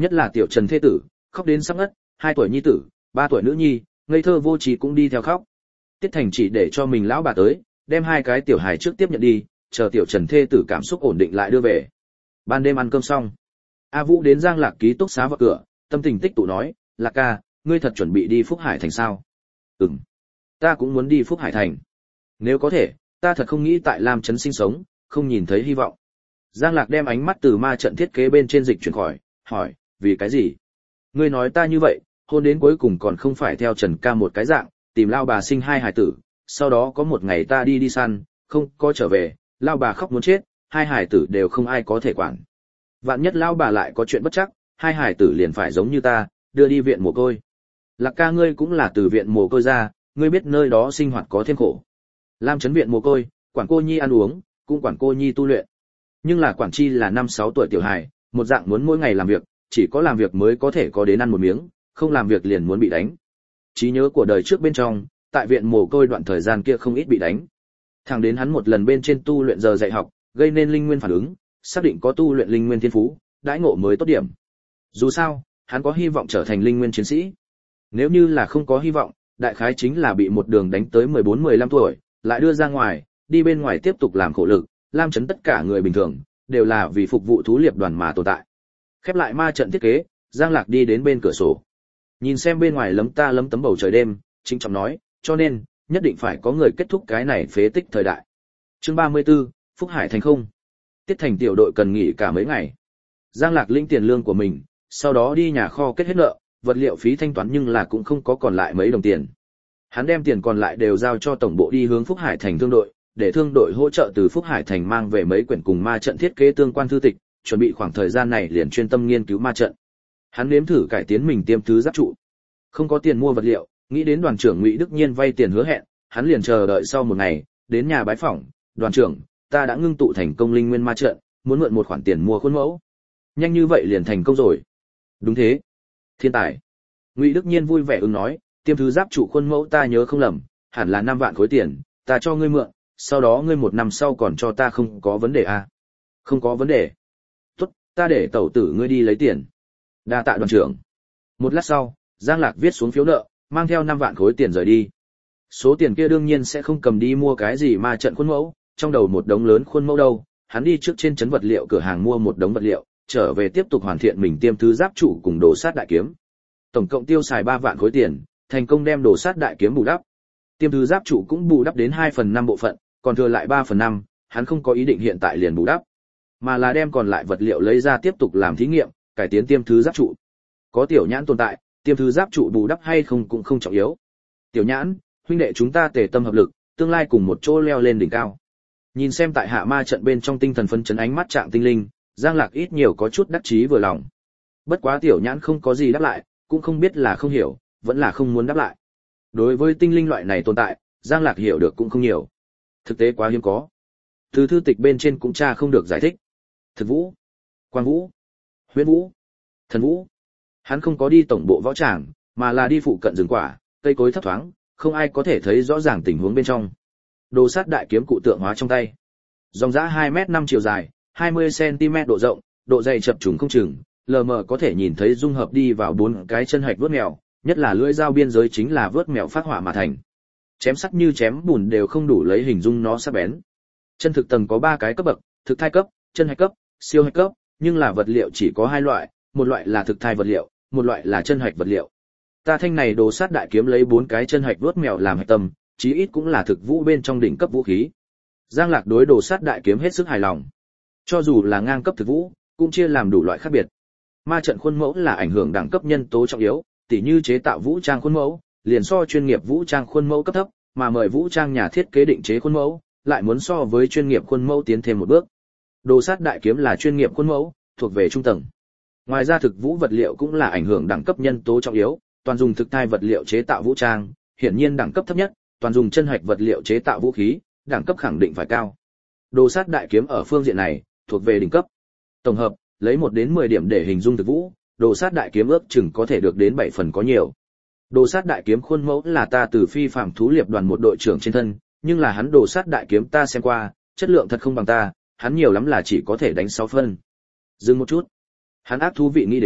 Nhất là tiểu Trần thê tử, khóc đến sắp ngất, hai tuổi nhi tử, ba tuổi nữ nhi, ngây thơ vô trí cũng đi theo khóc. Tiết Thành chỉ để cho mình lão bà tới, đem hai cái tiểu hài trước tiếp nhận đi, chờ tiểu Trần thê tử cảm xúc ổn định lại đưa về. Ban đêm ăn cơm xong, A Vũ đến Giang Lạc ký túc xá vào cửa, tâm tình tích tụ nói, Lạc ca, ngươi thật chuẩn bị đi Phúc Hải Thành sao? Ừm, ta cũng muốn đi Phúc Hải Thành. Nếu có thể, ta thật không nghĩ tại Lam Trấn sinh sống, không nhìn thấy hy vọng. Giang Lạc đem ánh mắt từ ma trận thiết kế bên trên dịch chuyển khỏi, hỏi, vì cái gì? Ngươi nói ta như vậy, hôn đến cuối cùng còn không phải theo Trần ca một cái dạng, tìm lao bà sinh hai hài tử, sau đó có một ngày ta đi đi săn, không có trở về, lao bà khóc muốn chết, hai hài tử đều không ai có thể quản. Vạn nhất lao bà lại có chuyện bất chắc, hai hài tử liền phải giống như ta, đưa đi viện mồ côi. Lạc ca ngươi cũng là từ viện mồ côi ra, ngươi biết nơi đó sinh hoạt có thêm khổ. Lam Trấn viện mồ côi, quản cô nhi ăn uống, cũng quản cô nhi tu luyện. Nhưng là quản chi là năm sáu tuổi tiểu hài, một dạng muốn mỗi ngày làm việc, chỉ có làm việc mới có thể có đến ăn một miếng, không làm việc liền muốn bị đánh. Trí nhớ của đời trước bên trong, tại viện mồ côi đoạn thời gian kia không ít bị đánh. Thẳng đến hắn một lần bên trên tu luyện giờ dạy học, gây nên linh nguyên phản ứng, xác định có tu luyện linh nguyên thiên phú, đãi ngộ mới tốt điểm. Dù sao, hắn có hy vọng trở thành linh nguyên chiến sĩ. Nếu như là không có hy vọng, đại khái chính là bị một đường đánh tới mười bốn mười lăm tuổi, lại đưa ra ngoài, đi bên ngoài tiếp tục làm khổ lực, Lam Trấn tất cả người bình thường, đều là vì phục vụ thú liệp đoàn mà tồn tại. Khép lại ma trận thiết kế, Giang Lạc đi đến bên cửa sổ. Nhìn xem bên ngoài lấm ta lấm tấm bầu trời đêm, chính trọng nói, cho nên, nhất định phải có người kết thúc cái này phế tích thời đại. Chương ba mươi 34, Phúc Hải thành không. Tiết Thành tiểu đội cần nghỉ cả mấy ngày. Giang Lạc lĩnh tiền lương của mình, sau đó đi nhà kho kết hết nợ, vật liệu phí thanh toán nhưng là cũng không có còn lại mấy đồng tiền. Hắn đem tiền còn lại đều giao cho tổng bộ đi hướng Phúc Hải thành thương đội, để thương đội hỗ trợ từ Phúc Hải thành mang về mấy quyển cùng ma trận thiết kế tương quan thư tịch, chuẩn bị khoảng thời gian này liền chuyên tâm nghiên cứu ma trận. Hắn nếm thử cải tiến mình tiêm thứ giáp trụ. Không có tiền mua vật liệu, nghĩ đến đoàn trưởng Ngụy Đức Nhiên vay tiền hứa hẹn, hắn liền chờ đợi sau một ngày, đến nhà bái phỏng, "Đoàn trưởng, ta đã ngưng tụ thành công linh nguyên ma trận, muốn mượn một khoản tiền mua khuôn mẫu." Nhanh như vậy liền thành công rồi. Đúng thế. Thiên tài. Ngụy Đức Nhiên vui vẻ ứng nói, "Tiêm thứ giáp trụ khuôn mẫu ta nhớ không lầm, hẳn là năm vạn khối tiền, ta cho ngươi mượn, sau đó ngươi một năm sau còn cho ta không có vấn đề à?" "Không có vấn đề." "Tốt, ta để tẩu tử ngươi đi lấy tiền." "Đa tạ đoàn trưởng." Một lát sau, Giang Lạc viết xuống phiếu nợ, mang theo năm vạn khối tiền rời đi. Số tiền kia đương nhiên sẽ không cầm đi mua cái gì ma trận khuôn mẫu, trong đầu một đống lớn khuôn mẫu đâu, hắn đi trước trên trấn vật liệu cửa hàng mua một đống vật liệu, trở về tiếp tục hoàn thiện mình tiêm thứ giáp trụ cùng đồ sát đại kiếm. Tổng cộng tiêu xài ba vạn khối tiền, thành công đem đồ sát đại kiếm bù đắp. Tiêm thứ giáp trụ cũng bù đắp đến hai phần năm bộ phận, còn thừa lại ba phần năm, hắn không có ý định hiện tại liền bù đắp, mà là đem còn lại vật liệu lấy ra tiếp tục làm thí nghiệm, cải tiến tiêm thứ giáp trụ. Có tiểu nhãn tồn tại, tiêm thứ giáp trụ bù đắp hay không cũng không trọng yếu. Tiểu nhãn, huynh đệ chúng ta tề tâm hợp lực, tương lai cùng một chỗ leo lên đỉnh cao. Nhìn xem tại hạ ma trận bên trong tinh thần phấn chấn ánh mắt Trạng Tinh Linh, Giang Lạc ít nhiều có chút đắc chí vừa lòng. Bất quá tiểu nhãn không có gì đáp lại, cũng không biết là không hiểu, vẫn là không muốn đáp lại. Đối với tinh linh loại này tồn tại, Giang Lạc hiểu được cũng không nhiều. Thực tế quá hiếm có. Từ thư tịch bên trên cũng tra không được giải thích. Thực vũ, Quang vũ, Huyễn vũ, Thần vũ. Hắn không có đi tổng bộ võ tràng, mà là đi phụ cận rừng quả, cây cối thấp thoáng, không ai có thể thấy rõ ràng tình huống bên trong. Đồ sát đại kiếm cụ tượng hóa trong tay. Dòng dã hai mét năm chiều dài, hai mươi xăng-ti-mét độ rộng, độ dày chập trùng không chừng, lờ mờ có thể nhìn thấy dung hợp đi vào bốn cái chân hạch vớt mèo, nhất là lưỡi dao biên giới chính là vớt mèo phát họa mà thành. Chém sắc như chém bùn đều không đủ lấy hình dung nó sắc bén. Chân thực tầng có ba cái cấp bậc, thực thai cấp, chân hạch cấp, siêu hạch cấp, nhưng là vật liệu chỉ có hai loại, một loại là thực thai vật liệu, một loại là chân hạch vật liệu. Ta thanh này đồ sát đại kiếm lấy bốn cái chân hạch vớt mèo làm hạch tâm, chí ít cũng là thực vũ bên trong đỉnh cấp vũ khí. Giang Lạc đối đồ sát đại kiếm hết sức hài lòng. Cho dù là ngang cấp thực vũ, cũng chia làm đủ loại khác biệt. Ma trận khuôn mẫu là ảnh hưởng đẳng cấp nhân tố trọng yếu, tỉ như chế tạo vũ trang khuôn mẫu, liền so chuyên nghiệp vũ trang khuôn mẫu cấp thấp, mà mời vũ trang nhà thiết kế định chế khuôn mẫu, lại muốn so với chuyên nghiệp khuôn mẫu tiến thêm một bước. Đồ sát đại kiếm là chuyên nghiệp khuôn mẫu, thuộc về trung tầng. Ngoài ra thực vũ vật liệu cũng là ảnh hưởng đẳng cấp nhân tố trọng yếu, toàn dùng thực thai vật liệu chế tạo vũ trang, hiển nhiên đẳng cấp thấp nhất, toàn dùng chân hạch vật liệu chế tạo vũ khí, đẳng cấp khẳng định phải cao. Đồ sát đại kiếm ở phương diện này, thuộc về đỉnh cấp. Tổng hợp, lấy một đến mười điểm để hình dung thực vũ, đồ sát đại kiếm ước chừng có thể được đến bảy phần có nhiều. Đồ sát đại kiếm khuôn mẫu là ta từ phi phạm thú liệp đoàn một đội trưởng trên thân, nhưng là hắn đồ sát đại kiếm ta xem qua, chất lượng thật không bằng ta, hắn nhiều lắm là chỉ có thể đánh sáu phân. Dừng một chút. Hắn ác thú vị nghĩ đến,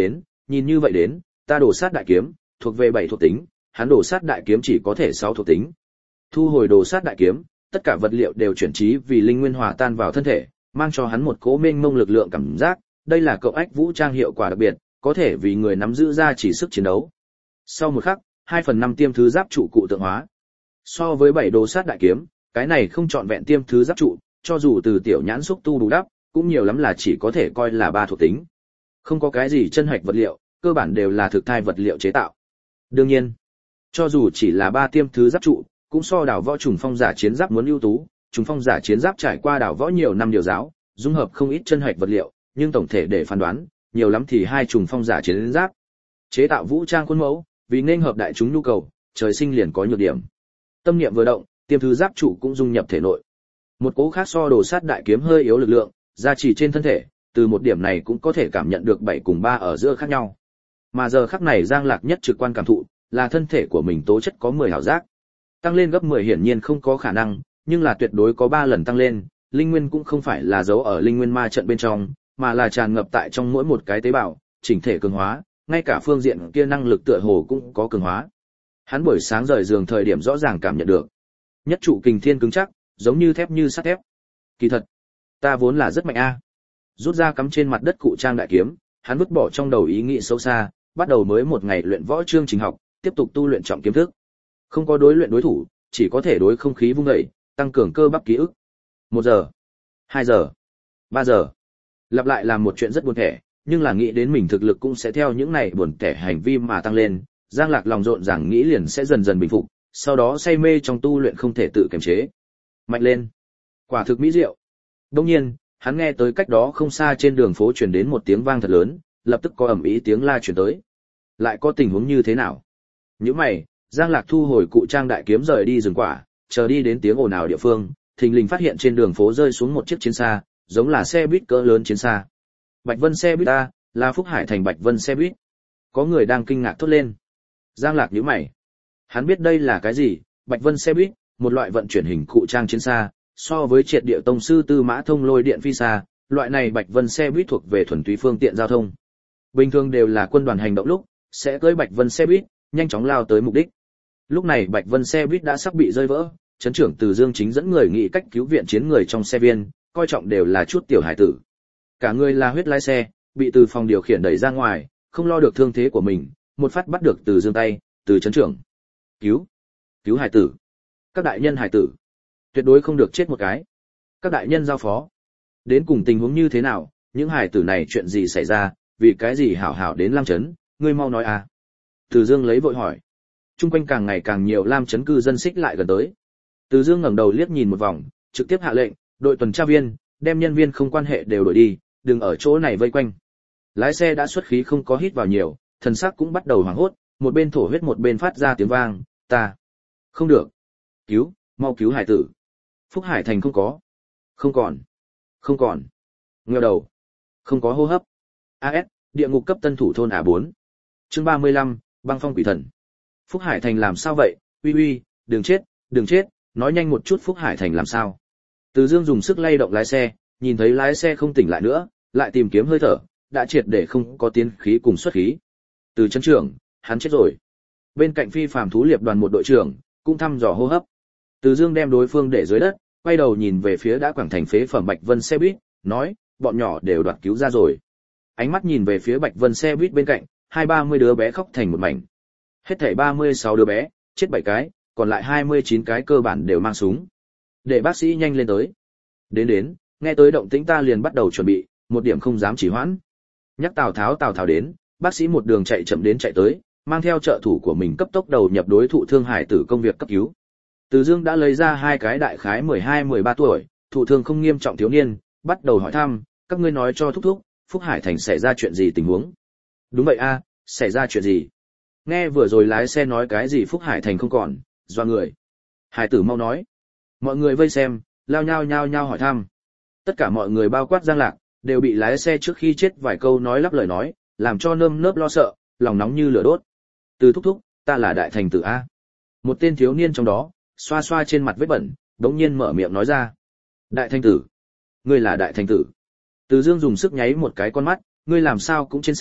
nhìn như vậy đến, ta đồ sát đại kiếm, thuộc về bảy thuộc tính, hắn đồ sát đại kiếm chỉ có thể sáu thuộc tính. Thu hồi đồ sát đại kiếm, tất cả vật liệu đều chuyển trí vì linh nguyên hòa tan vào thân thể, mang cho hắn một cỗ mênh mông lực lượng cảm giác, đây là cộng ách vũ trang hiệu quả đặc biệt, có thể vì người nắm giữ ra chỉ sức chiến đấu. Sau một khắc, hai phần năm tiêm thứ giáp trụ cụ tượng hóa. So với bảy đồ sát đại kiếm, cái này không trọn vẹn tiêm thứ giáp trụ, cho dù từ tiểu nhãn xúc tu đủ đắp, cũng nhiều lắm là chỉ có thể coi là ba thuộc tính. Không có cái gì chân hạch vật liệu, cơ bản đều là thực thai vật liệu chế tạo. Đương nhiên, cho dù chỉ là ba tiêm thứ giáp trụ, cũng so đảo võ trùng phong giả chiến giáp muốn ưu tú, trùng phong giả chiến giáp trải qua đảo võ nhiều năm điều giáo, dung hợp không ít chân hạch vật liệu, nhưng tổng thể để phán đoán, nhiều lắm thì hai trùng phong giả chiến giáp. Chế tạo vũ trang khuôn mẫu, vì nên hợp đại chúng nhu cầu, trời sinh liền có nhược điểm. Tâm niệm vừa động, tiêm thứ giáp trụ cũng dung nhập thể nội. Một cố khác so đồ sát đại kiếm hơi yếu lực lượng, gia trì trên thân thể, từ một điểm này cũng có thể cảm nhận được bảy cùng ba ở giữa khác nhau. Mà giờ khắc này Giang Lạc nhất trực quan cảm thụ, là thân thể của mình tố chất có mười hảo giác. Tăng lên gấp mười hiển nhiên không có khả năng, nhưng là tuyệt đối có ba lần tăng lên, linh nguyên cũng không phải là giấu ở linh nguyên ma trận bên trong, mà là tràn ngập tại trong mỗi một cái tế bào, chỉnh thể cường hóa, ngay cả phương diện kia năng lực tựa hồ cũng có cường hóa. Hắn buổi sáng rời giường thời điểm rõ ràng cảm nhận được. Nhất trụ kình thiên cứng chắc, giống như thép như sắt thép. Kỳ thật, ta vốn là rất mạnh a. Rút ra cắm trên mặt đất cụ trang đại kiếm, hắn vứt bỏ trong đầu ý nghĩ xấu xa, bắt đầu mới một ngày luyện võ chương trình học, tiếp tục tu luyện trọng kiếm thức. Không có đối luyện đối thủ, chỉ có thể đối không khí vung dậy, tăng cường cơ bắp ký ức. Một giờ, hai giờ, ba giờ. Lặp lại làm một chuyện rất buồn tẻ, nhưng là nghĩ đến mình thực lực cũng sẽ theo những này buồn tẻ hành vi mà tăng lên, Giang Lạc lòng rộn ràng nghĩ liền sẽ dần dần bình phục, sau đó say mê trong tu luyện không thể tự kiềm chế. Mạnh lên. Quả thực mỹ diệu. Đương nhiên, hắn nghe tới cách đó không xa trên đường phố truyền đến một tiếng vang thật lớn, lập tức có ầm ĩ tiếng la truyền tới. Lại có tình huống như thế nào? Nhíu mày, Giang Lạc thu hồi cụ trang đại kiếm rời đi rừng quả, chờ đi đến tiếng ồn ào địa phương, thình lình phát hiện trên đường phố rơi xuống một chiếc chiến xa, giống là xe buýt cỡ lớn chiến xa. Bạch Vân xe buýt ta, là Phúc Hải thành Bạch Vân xe buýt. Có người đang kinh ngạc thốt lên. Giang Lạc nhíu mày. Hắn biết đây là cái gì, Bạch Vân xe buýt, một loại vận chuyển hình cụ trang chiến xa, so với triệt địa tông sư tư mã thông lôi điện phi xa, loại này Bạch Vân xe buýt thuộc về thuần túy phương tiện giao thông. Bình thường đều là quân đoàn hành động lúc, sẽ cưỡi Bạch Vân xe buýt, nhanh chóng lao tới mục đích. Lúc này Bạch Vân xe buýt đã sắp bị rơi vỡ, trấn trưởng Từ Dương chính dẫn người nghị cách cứu viện chiến người trong xe viên, coi trọng đều là chút tiểu hải tử. Cả người là huyết lái xe, bị từ phòng điều khiển đẩy ra ngoài, không lo được thương thế của mình, một phát bắt được Từ Dương tay, từ trấn trưởng. Cứu, cứu hải tử. Các đại nhân hải tử, tuyệt đối không được chết một cái. Các đại nhân giao phó. Đến cùng tình huống như thế nào, những hải tử này chuyện gì xảy ra, vì cái gì hảo hảo đến Lam Trấn, ngươi mau nói à. Từ Dương lấy vội hỏi. Trung quanh càng ngày càng nhiều Lam Trấn cư dân xích lại gần tới. Từ Dương ngẩng đầu liếc nhìn một vòng, trực tiếp hạ lệnh, đội tuần tra viên, đem nhân viên không quan hệ đều đuổi đi, đừng ở chỗ này vây quanh. Lái xe đã xuất khí không có hít vào nhiều, thần sắc cũng bắt đầu hoảng hốt, một bên thổ huyết một bên phát ra tiếng vang, ta. Không được. Cứu, mau cứu hải tử. Phúc Hải thành không có. Không còn. Không còn. Nghèo đầu. Không có hô hấp. a ét, địa ngục cấp tân thủ thôn A bốn. Chương ba mươi lăm, băng phong quỷ thần. Phúc Hải thành làm sao vậy, uy uy, đừng chết, đừng chết, nói nhanh một chút Phúc Hải thành làm sao. Từ Dương dùng sức lay động lái xe, nhìn thấy lái xe không tỉnh lại nữa, lại tìm kiếm hơi thở, đã triệt để không có tiến khí cùng xuất khí. Từ trấn trưởng, hắn chết rồi. Bên cạnh phi phàm thú liệp đoàn một đội trưởng, cũng thăm dò hô hấp. Từ Dương đem đối phương để dưới đất, quay đầu nhìn về phía đã quảng thành phế phẩm Bạch Vân xe buýt, nói, bọn nhỏ đều đoạt cứu ra rồi. Ánh mắt nhìn về phía Bạch Vân xe buýt bên cạnh, hai ba mươi đứa bé khóc thành một mảnh. Hết thảy ba mươi sáu đứa bé, chết bảy cái, còn lại hai mươi chín cái cơ bản đều mang súng. Để bác sĩ nhanh lên tới. Đến đến, nghe tới động tĩnh ta liền bắt đầu chuẩn bị, một điểm không dám chỉ hoãn. Nhắc Tào Tháo Tào Tháo đến, bác sĩ một đường chạy chậm đến chạy tới, mang theo trợ thủ của mình cấp tốc đầu nhập đối thụ thương hải tử công việc cấp cứu. Từ Dương đã lấy ra hai cái đại khái mười hai mười ba tuổi, thụ thương không nghiêm trọng thiếu niên, bắt đầu hỏi thăm, các ngươi nói cho thúc thúc, Phúc Hải thành xảy ra chuyện gì tình huống? Đúng vậy a, xảy ra chuyện gì? Nghe vừa rồi lái xe nói cái gì Phúc Hải thành không còn, doa người. Hải tử mau nói. Mọi người vây xem, lao nhao nhao nhao hỏi thăm. Tất cả mọi người bao quát Giang Lạc, đều bị lái xe trước khi chết vài câu nói lắp lời nói, làm cho nơm nớp lo sợ, lòng nóng như lửa đốt. Từ thúc thúc, ta là đại thành tử a. Một tên thiếu niên trong đó, xoa xoa trên mặt vết bẩn, đống nhiên mở miệng nói ra. Đại thành tử. Ngươi là đại thành tử. Từ Dương dùng sức nháy một cái con mắt, ngươi làm sao cũng trên xe,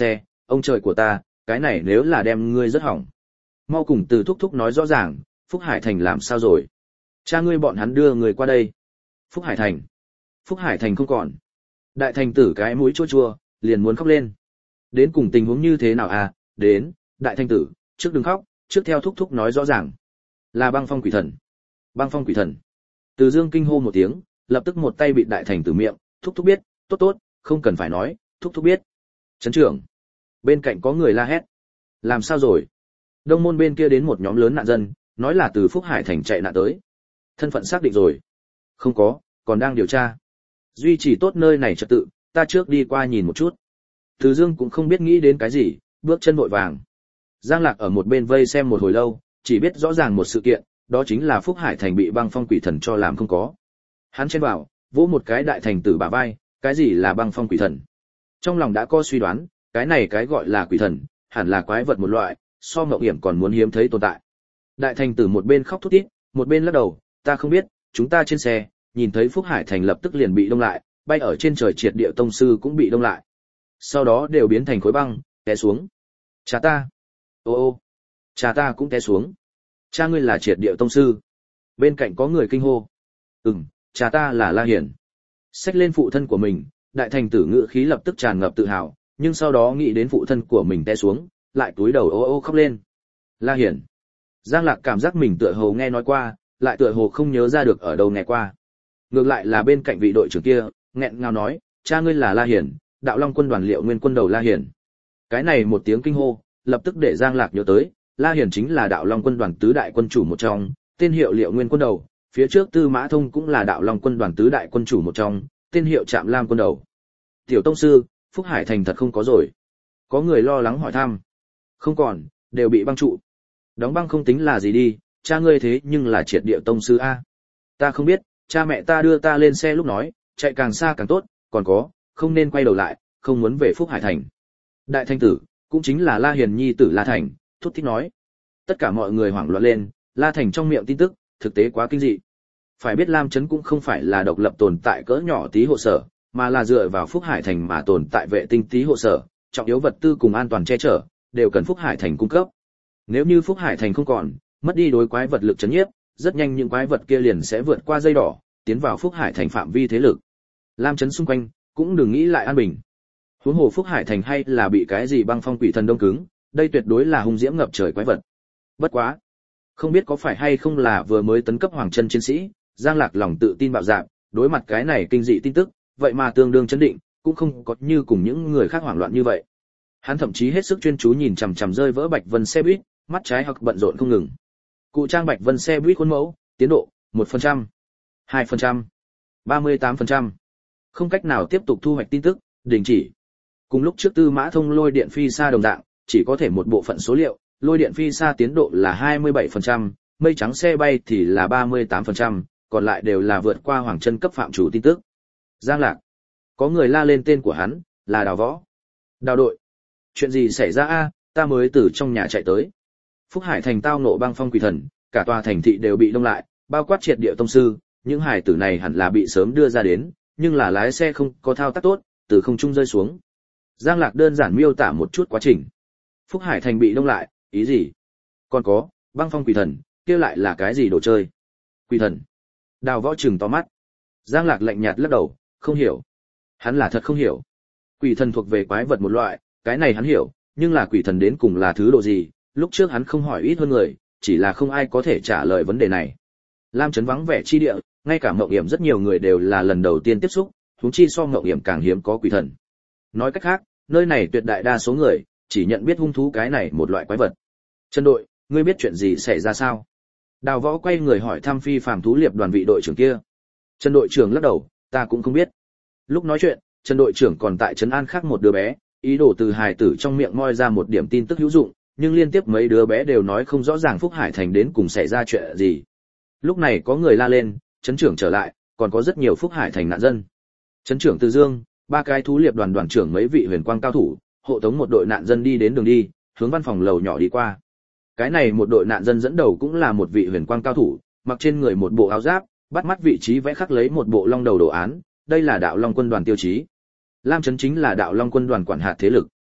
ông trời của ta, cái này nếu là đem ngươi rất hỏng. Mau cùng Từ thúc thúc nói rõ ràng, Phúc Hải Thành làm sao rồi? Cha ngươi bọn hắn đưa người qua đây. Phúc Hải Thành. Phúc Hải Thành không còn. Đại thành tử cái mũi chua chua, liền muốn khóc lên. Đến cùng tình huống như thế nào à? Đến, đại thành tử, trước đừng khóc, trước theo thúc thúc nói rõ ràng. Là băng phong quỷ thần. Băng phong quỷ thần. Từ Dương kinh hô một tiếng, lập tức một tay bịt đại thành tử miệng, thúc thúc biết, tốt tốt, không cần phải nói, thúc thúc biết. Trấn trưởng. Bên cạnh có người la hét. Làm sao rồi? Đông môn bên kia đến một nhóm lớn nạn dân, nói là từ Phúc Hải Thành chạy nạn tới. Thân phận xác định rồi. Không có, còn đang điều tra. Duy trì tốt nơi này trật tự, ta trước đi qua nhìn một chút. Từ Dương cũng không biết nghĩ đến cái gì, bước chân vội vàng. Giang Lạc ở một bên vây xem một hồi lâu, chỉ biết rõ ràng một sự kiện, đó chính là Phúc Hải Thành bị băng phong quỷ thần cho làm không có. Hắn chen vào, vỗ một cái đại thành tử bả vai, cái gì là băng phong quỷ thần? Trong lòng đã có suy đoán, cái này cái gọi là quỷ thần, hẳn là quái vật một loại, so ngọc hiểm còn muốn hiếm thấy tồn tại. Đại thành tử một bên khóc thút thít, một bên lắc đầu, ta không biết, chúng ta trên xe, nhìn thấy Phúc Hải Thành lập tức liền bị đông lại, bay ở trên trời triệt địa tông sư cũng bị đông lại. Sau đó đều biến thành khối băng, té xuống. Cha ta. Ô ô. Cha ta cũng té xuống. Cha ngươi là triệt địa tông sư. Bên cạnh có người kinh hô. Ừm, cha ta là La Hiển. Xách lên phụ thân của mình, đại thành tử ngữ khí lập tức tràn ngập tự hào, nhưng sau đó nghĩ đến phụ thân của mình té xuống, lại túi đầu ô ô khóc lên. La Hiển. Giang Lạc cảm giác mình tựa hồ nghe nói qua, lại tựa hồ không nhớ ra được ở đâu nghe qua. Ngược lại là bên cạnh vị đội trưởng kia, nghẹn ngào nói, cha ngươi là La Hiển, Đạo Long quân đoàn Liệu Nguyên quân đầu La Hiển. Cái này một tiếng kinh hô, lập tức để Giang Lạc nhớ tới, La Hiển chính là Đạo Long quân đoàn tứ đại quân chủ một trong, tên hiệu Liệu Nguyên quân đầu, phía trước Tư Mã Thông cũng là Đạo Long quân đoàn tứ đại quân chủ một trong, tên hiệu Trạm Lam quân đầu. Tiểu tông sư, Phúc Hải Thành thật không có rồi. Có người lo lắng hỏi thăm. Không còn, đều bị băng trụ. Đóng băng không tính là gì đi, cha ngươi thế nhưng là triệt địa tông sư a. Ta không biết, cha mẹ ta đưa ta lên xe lúc nói, chạy càng xa càng tốt, còn có, không nên quay đầu lại, không muốn về Phúc Hải Thành. Đại thanh tử, cũng chính là La Hiền nhi tử La Thành, thúc thích nói. Tất cả mọi người hoảng loạn lên, La Thành trong miệng tin tức, thực tế quá kinh dị. Phải biết Lam Trấn cũng không phải là độc lập tồn tại cỡ nhỏ tí hộ sở, mà là dựa vào Phúc Hải Thành mà tồn tại vệ tinh tí hộ sở, trọng yếu vật tư cùng an toàn che chở, đều cần Phúc Hải Thành cung cấp. Nếu như Phúc Hải Thành không còn, mất đi đối quái vật lực chấn nhiếp, rất nhanh những quái vật kia liền sẽ vượt qua dây đỏ, tiến vào Phúc Hải Thành phạm vi thế lực. Lam Trấn xung quanh, cũng đừng nghĩ lại an bình. Huống hồ Phúc Hải Thành hay là bị cái gì băng phong quỷ thần đông cứng, đây tuyệt đối là hung diễm ngập trời quái vật. Bất quá, không biết có phải hay không là vừa mới tấn cấp hoàng chân chiến sĩ, Giang Lạc lòng tự tin bạo dạn, đối mặt cái này kinh dị tin tức, vậy mà tương đương chấn định, cũng không có như cùng những người khác hoảng loạn như vậy. Hắn thậm chí hết sức chuyên chú nhìn chằm chằm rơi vỡ Bạch Vân xe buýt, mắt trái hoặc bận rộn không ngừng. Cụ trang Bạch Vân xe buýt khuôn mẫu, tiến độ một phần trăm, hai phần trăm, ba mươi tám phần trăm. Không cách nào tiếp tục thu hoạch tin tức, đình chỉ. Cùng lúc trước Tư Mã Thông lôi điện phi xa đồng dạng, chỉ có thể một bộ phận số liệu, lôi điện phi xa tiến độ là hai mươi bảy phần trăm, mây trắng xe bay thì là ba mươi tám phần trăm, còn lại đều là vượt qua hoàng chân cấp phạm chủ tin tức. Giang Lạc. Có người la lên tên của hắn, là Đào Võ. Đào đội. Chuyện gì xảy ra a? Ta mới từ trong nhà chạy tới. Phúc Hải Thành tao nộ băng phong quỷ thần, cả tòa thành thị đều bị đông lại, bao quát triệt địa tông sư, những hải tử này hẳn là bị sớm đưa ra đến, nhưng là lái xe không có thao tác tốt, từ không trung rơi xuống. Giang Lạc đơn giản miêu tả một chút quá trình. Phúc Hải Thành bị đông lại, ý gì? Còn có, băng phong quỷ thần, kia lại là cái gì đồ chơi? Quỷ thần. Đào Võ trừng to mắt. Giang Lạc lạnh nhạt lắc đầu, không hiểu. Hắn là thật không hiểu. Quỷ thần thuộc về quái vật một loại, cái này hắn hiểu, nhưng là quỷ thần đến cùng là thứ độ gì, lúc trước hắn không hỏi ít hơn người, chỉ là không ai có thể trả lời vấn đề này. Lam Trấn vắng vẻ chi địa, ngay cả Mộng Hiểm rất nhiều người đều là lần đầu tiên tiếp xúc, huống chi so Mộng Hiểm càng hiếm có quỷ thần. Nói cách khác, nơi này tuyệt đại đa số người chỉ nhận biết hung thú cái này một loại quái vật. Trần đội, ngươi biết chuyện gì xảy ra sao? Đào Võ quay người hỏi thăm phi phàm thú liệp đoàn vị đội trưởng kia. Trần đội trưởng lắc đầu, ta cũng không biết. Lúc nói chuyện, Trần đội trưởng còn tại trấn an khác một đứa bé, ý đồ từ hài tử trong miệng moi ra một điểm tin tức hữu dụng, nhưng liên tiếp mấy đứa bé đều nói không rõ ràng Phúc Hải Thành đến cùng xảy ra chuyện gì. Lúc này có người la lên, trấn trưởng trở lại, còn có rất nhiều Phúc Hải Thành nạn dân. Trấn trưởng Từ Dương, ba cái thú liệp đoàn đoàn trưởng mấy vị huyền quang cao thủ, hộ tống một đội nạn dân đi đến đường đi, hướng văn phòng lầu nhỏ đi qua. Cái này một đội nạn dân dẫn đầu cũng là một vị huyền quang cao thủ, mặc trên người một bộ áo giáp, bắt mắt vị trí vẽ khắc lấy một bộ long đầu đồ án, đây là Đạo Long quân đoàn tiêu chí. Lam Trấn chính là Đạo Long quân đoàn quản hạt thế lực.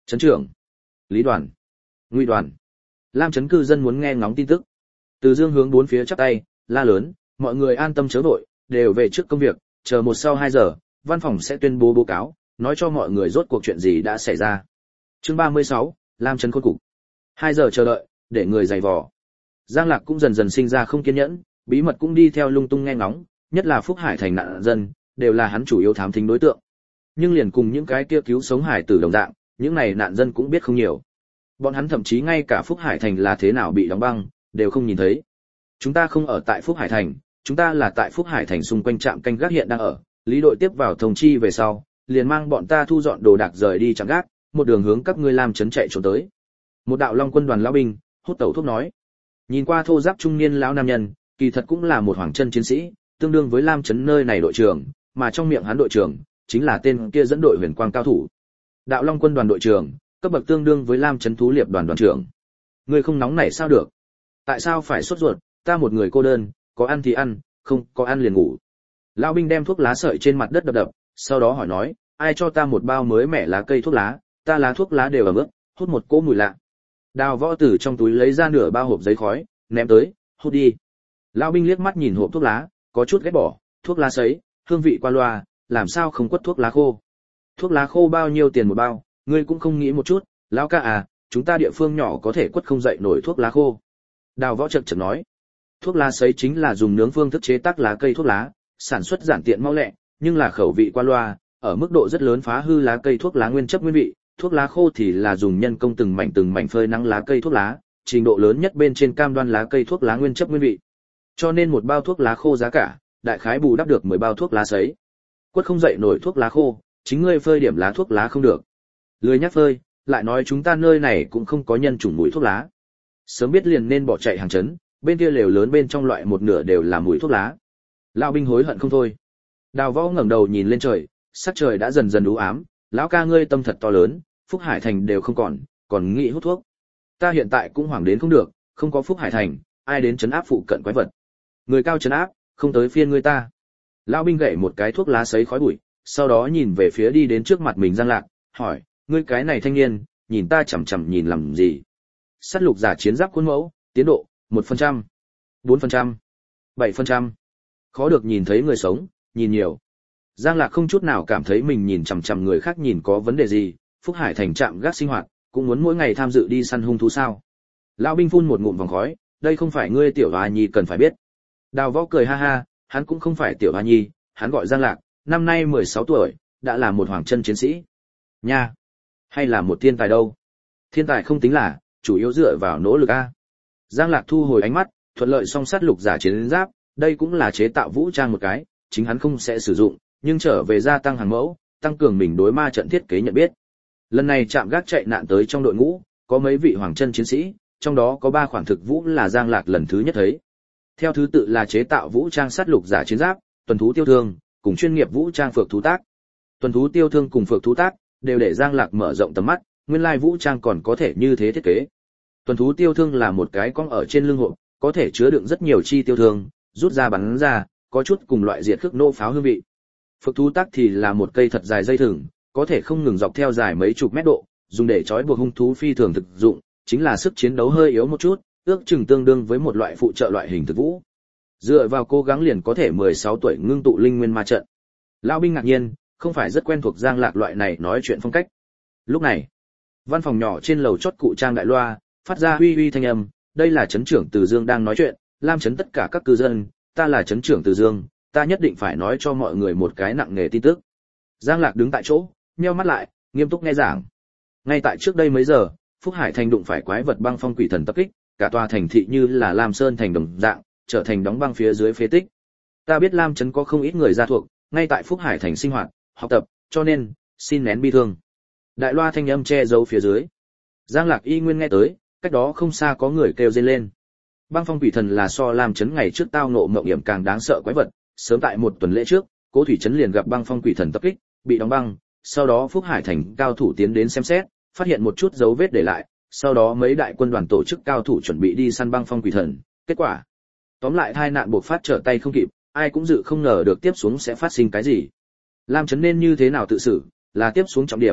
Trấn trưởng, Lý Đoàn, Ngụy Đoàn. Lam trấn cư dân muốn nghe ngóng tin tức. Từ Dương hướng bốn phía chắp tay, la lớn, mọi người an tâm chớ vội, đều về trước công việc, chờ một sau hai giờ, văn phòng sẽ tuyên bố báo cáo, nói cho mọi người rốt cuộc chuyện gì đã xảy ra. Chương ba mươi sáu, Lam trấn khôn cục. Hai giờ chờ đợi, để người dày vò. Giang Lạc cũng dần dần sinh ra không kiên nhẫn, bí mật cũng đi theo lung tung nghe ngóng, nhất là Phúc Hải thành nạn dân, đều là hắn chủ yếu thám thính đối tượng. Nhưng liền cùng những cái kia cứu sống hải tử đồng dạng, những này nạn dân cũng biết không nhiều. Bọn hắn thậm chí ngay cả Phúc Hải thành là thế nào bị đóng băng, đều không nhìn thấy. Chúng ta không ở tại Phúc Hải thành, chúng ta là tại Phúc Hải thành xung quanh trạm canh gác hiện đang ở. Lý đội tiếp vào thông chi về sau, liền mang bọn ta thu dọn đồ đạc rời đi trạm gác, một đường hướng các ngươi Lam trấn chạy trốn tới. Một đạo Long quân đoàn lão binh, hút tẩu thuốc nói. Nhìn qua thô giáp trung niên lão nam nhân, kỳ thật cũng là một hoàng chân chiến sĩ, tương đương với Lam trấn nơi này đội trưởng, mà trong miệng hắn đội trưởng chính là tên kia dẫn đội huyền quang cao thủ. Đạo Long quân đoàn đội trưởng, cấp bậc tương đương với Lam trấn thú liệp đoàn đoàn trưởng. Ngươi không nóng nảy sao được? Tại sao phải sốt ruột? Ta một người cô đơn, có ăn thì ăn, không có ăn liền ngủ. Lão binh đem thuốc lá sợi trên mặt đất đập đập, sau đó hỏi nói, ai cho ta một bao mới mẻ lá cây thuốc lá, ta lá thuốc lá đều ẩm ướt, hút một cỗ mùi lạ. Đào Võ từ trong túi lấy ra nửa bao hộp giấy khói, ném tới, hút đi. Lão binh liếc mắt nhìn hộp thuốc lá, có chút ghét bỏ, thuốc lá sấy, hương vị qua loa, làm sao không quất thuốc lá khô? Thuốc lá khô bao nhiêu tiền một bao, ngươi cũng không nghĩ một chút, lão ca à, chúng ta địa phương nhỏ có thể quất không dậy nổi thuốc lá khô. Đào Võ chậc chậc nói, thuốc lá sấy chính là dùng nướng phương thức chế tác lá cây thuốc lá, sản xuất giản tiện mau lẹ, nhưng là khẩu vị qua loa, ở mức độ rất lớn phá hư lá cây thuốc lá nguyên chất nguyên vị. Thuốc lá khô thì là dùng nhân công từng mảnh từng mảnh phơi nắng lá cây thuốc lá, trình độ lớn nhất bên trên cam đoan lá cây thuốc lá nguyên chất nguyên vị. Cho nên một bao thuốc lá khô giá cả, đại khái bù đắp được mười bao thuốc lá sấy. Quất không dậy nổi thuốc lá khô, chính ngươi phơi điểm lá thuốc lá không được. Lười nhắc phơi, lại nói chúng ta nơi này cũng không có nhân chủng mùi thuốc lá. Sớm biết liền nên bỏ chạy hàng trấn, bên kia lều lớn bên trong loại một nửa đều là mùi thuốc lá. Lão binh hối hận không thôi. Đào Võ ngẩng đầu nhìn lên trời, sắc trời đã dần dần u ám, lão ca ngươi tâm thật to lớn, Phúc Hải thành đều không còn, còn nghĩ hút thuốc. Ta hiện tại cũng hoảng đến không được, không có Phúc Hải thành, ai đến trấn áp phụ cận quái vật. Người cao trấn áp, không tới phiên ngươi ta. Lão binh gậy một cái thuốc lá sấy khói bụi, sau đó nhìn về phía đi đến trước mặt mình Giang Lạc, hỏi, ngươi cái này thanh niên, nhìn ta chằm chằm nhìn làm gì? Sắt lục giả chiến giáp khuôn mẫu, tiến độ, một phần trăm, bốn phần trăm, bảy phần trăm. Khó được nhìn thấy người sống, nhìn nhiều. Giang Lạc không chút nào cảm thấy mình nhìn chằm chằm người khác nhìn có vấn đề gì, Phúc Hải thành trạm gác sinh hoạt, cũng muốn mỗi ngày tham dự đi săn hung thú sao? Lão binh phun một ngụm vòng khói, đây không phải ngươi tiểu Hoa Nhi cần phải biết. Đào Võ cười ha ha, hắn cũng không phải tiểu Hoa Nhi, hắn gọi Giang Lạc, năm nay mười sáu tuổi, đã là một hoàng chân chiến sĩ. Nha, hay là một thiên tài đâu? Thiên tài không tính là, chủ yếu dựa vào nỗ lực a. Giang Lạc thu hồi ánh mắt, thuận lợi song sắt lục giả chiến giáp, đây cũng là chế tạo vũ trang một cái, chính hắn không sẽ sử dụng, nhưng trở về gia tăng hàng mẫu, tăng cường mình đối ma trận thiết kế nhận biết. Lần này trạm gác chạy nạn tới trong đội ngũ, có mấy vị hoàng chân chiến sĩ, trong đó có ba khoản thực vũ là Giang Lạc lần thứ nhất thấy. Theo thứ tự là chế tạo vũ trang sắt lục giả chiến giáp, tuần thú tiêu thương, cùng chuyên nghiệp vũ trang phược thú tác. Tuần thú tiêu thương cùng phược thú tác đều để Giang Lạc mở rộng tầm mắt, nguyên lai vũ trang còn có thể như thế thiết kế. Tuần thú tiêu thương là một cái cong ở trên lưng hộp, có thể chứa đựng rất nhiều chi tiêu thương, rút ra bắn ra, có chút cùng loại diệt khước nổ pháo hương vị. Phược thú tác thì là một cây thật dài dây thừng, có thể không ngừng dọc theo dài mấy chục mét độ, dùng để trói buộc hung thú phi thường thực dụng, chính là sức chiến đấu hơi yếu một chút, ước chừng tương đương với một loại phụ trợ loại hình thực vũ. Dựa vào cố gắng liền có thể mười sáu tuổi ngưng tụ linh nguyên ma trận. Lão binh ngạc nhiên, không phải rất quen thuộc Giang Lạc loại này nói chuyện phong cách. Lúc này, văn phòng nhỏ trên lầu chót cụ trang đại loa, phát ra uy uy thanh âm, đây là trấn trưởng Từ Dương đang nói chuyện, Lam trấn tất cả các cư dân, ta là trấn trưởng Từ Dương, ta nhất định phải nói cho mọi người một cái nặng nề tin tức. Giang Lạc đứng tại chỗ, nheo mắt lại, nghiêm túc nghe giảng. Ngay tại trước đây mấy giờ, Phúc Hải thành đụng phải quái vật băng phong quỷ thần tập kích, cả tòa thành thị như là Lam Sơn thành đồng dạng, trở thành đóng băng phía dưới phế tích. Ta biết Lam trấn có không ít người gia thuộc, ngay tại Phúc Hải thành sinh hoạt, học tập, cho nên xin nén bi thương. Đại loa thanh âm che giấu phía dưới. Giang Lạc y nguyên nghe tới, cách đó không xa có người kêu rên lên. Băng phong quỷ thần là so Lam trấn ngày trước tao ngộ mộng hiểm càng đáng sợ quái vật, sớm tại một tuần lễ trước, Cố Thủy trấn liền gặp băng phong quỷ thần tập kích, bị đóng băng, sau đó Phúc Hải thành cao thủ tiến đến xem xét, phát hiện một chút dấu vết để lại, sau đó mấy đại quân đoàn tổ chức cao thủ chuẩn bị đi săn băng phong quỷ thần, kết quả tóm lại tai nạn buộc phát trở tay không kịp, ai cũng dự không ngờ được tiếp xuống sẽ phát sinh cái gì. Lam trấn nên như thế nào tự xử, là tiếp xuống trọng điểm,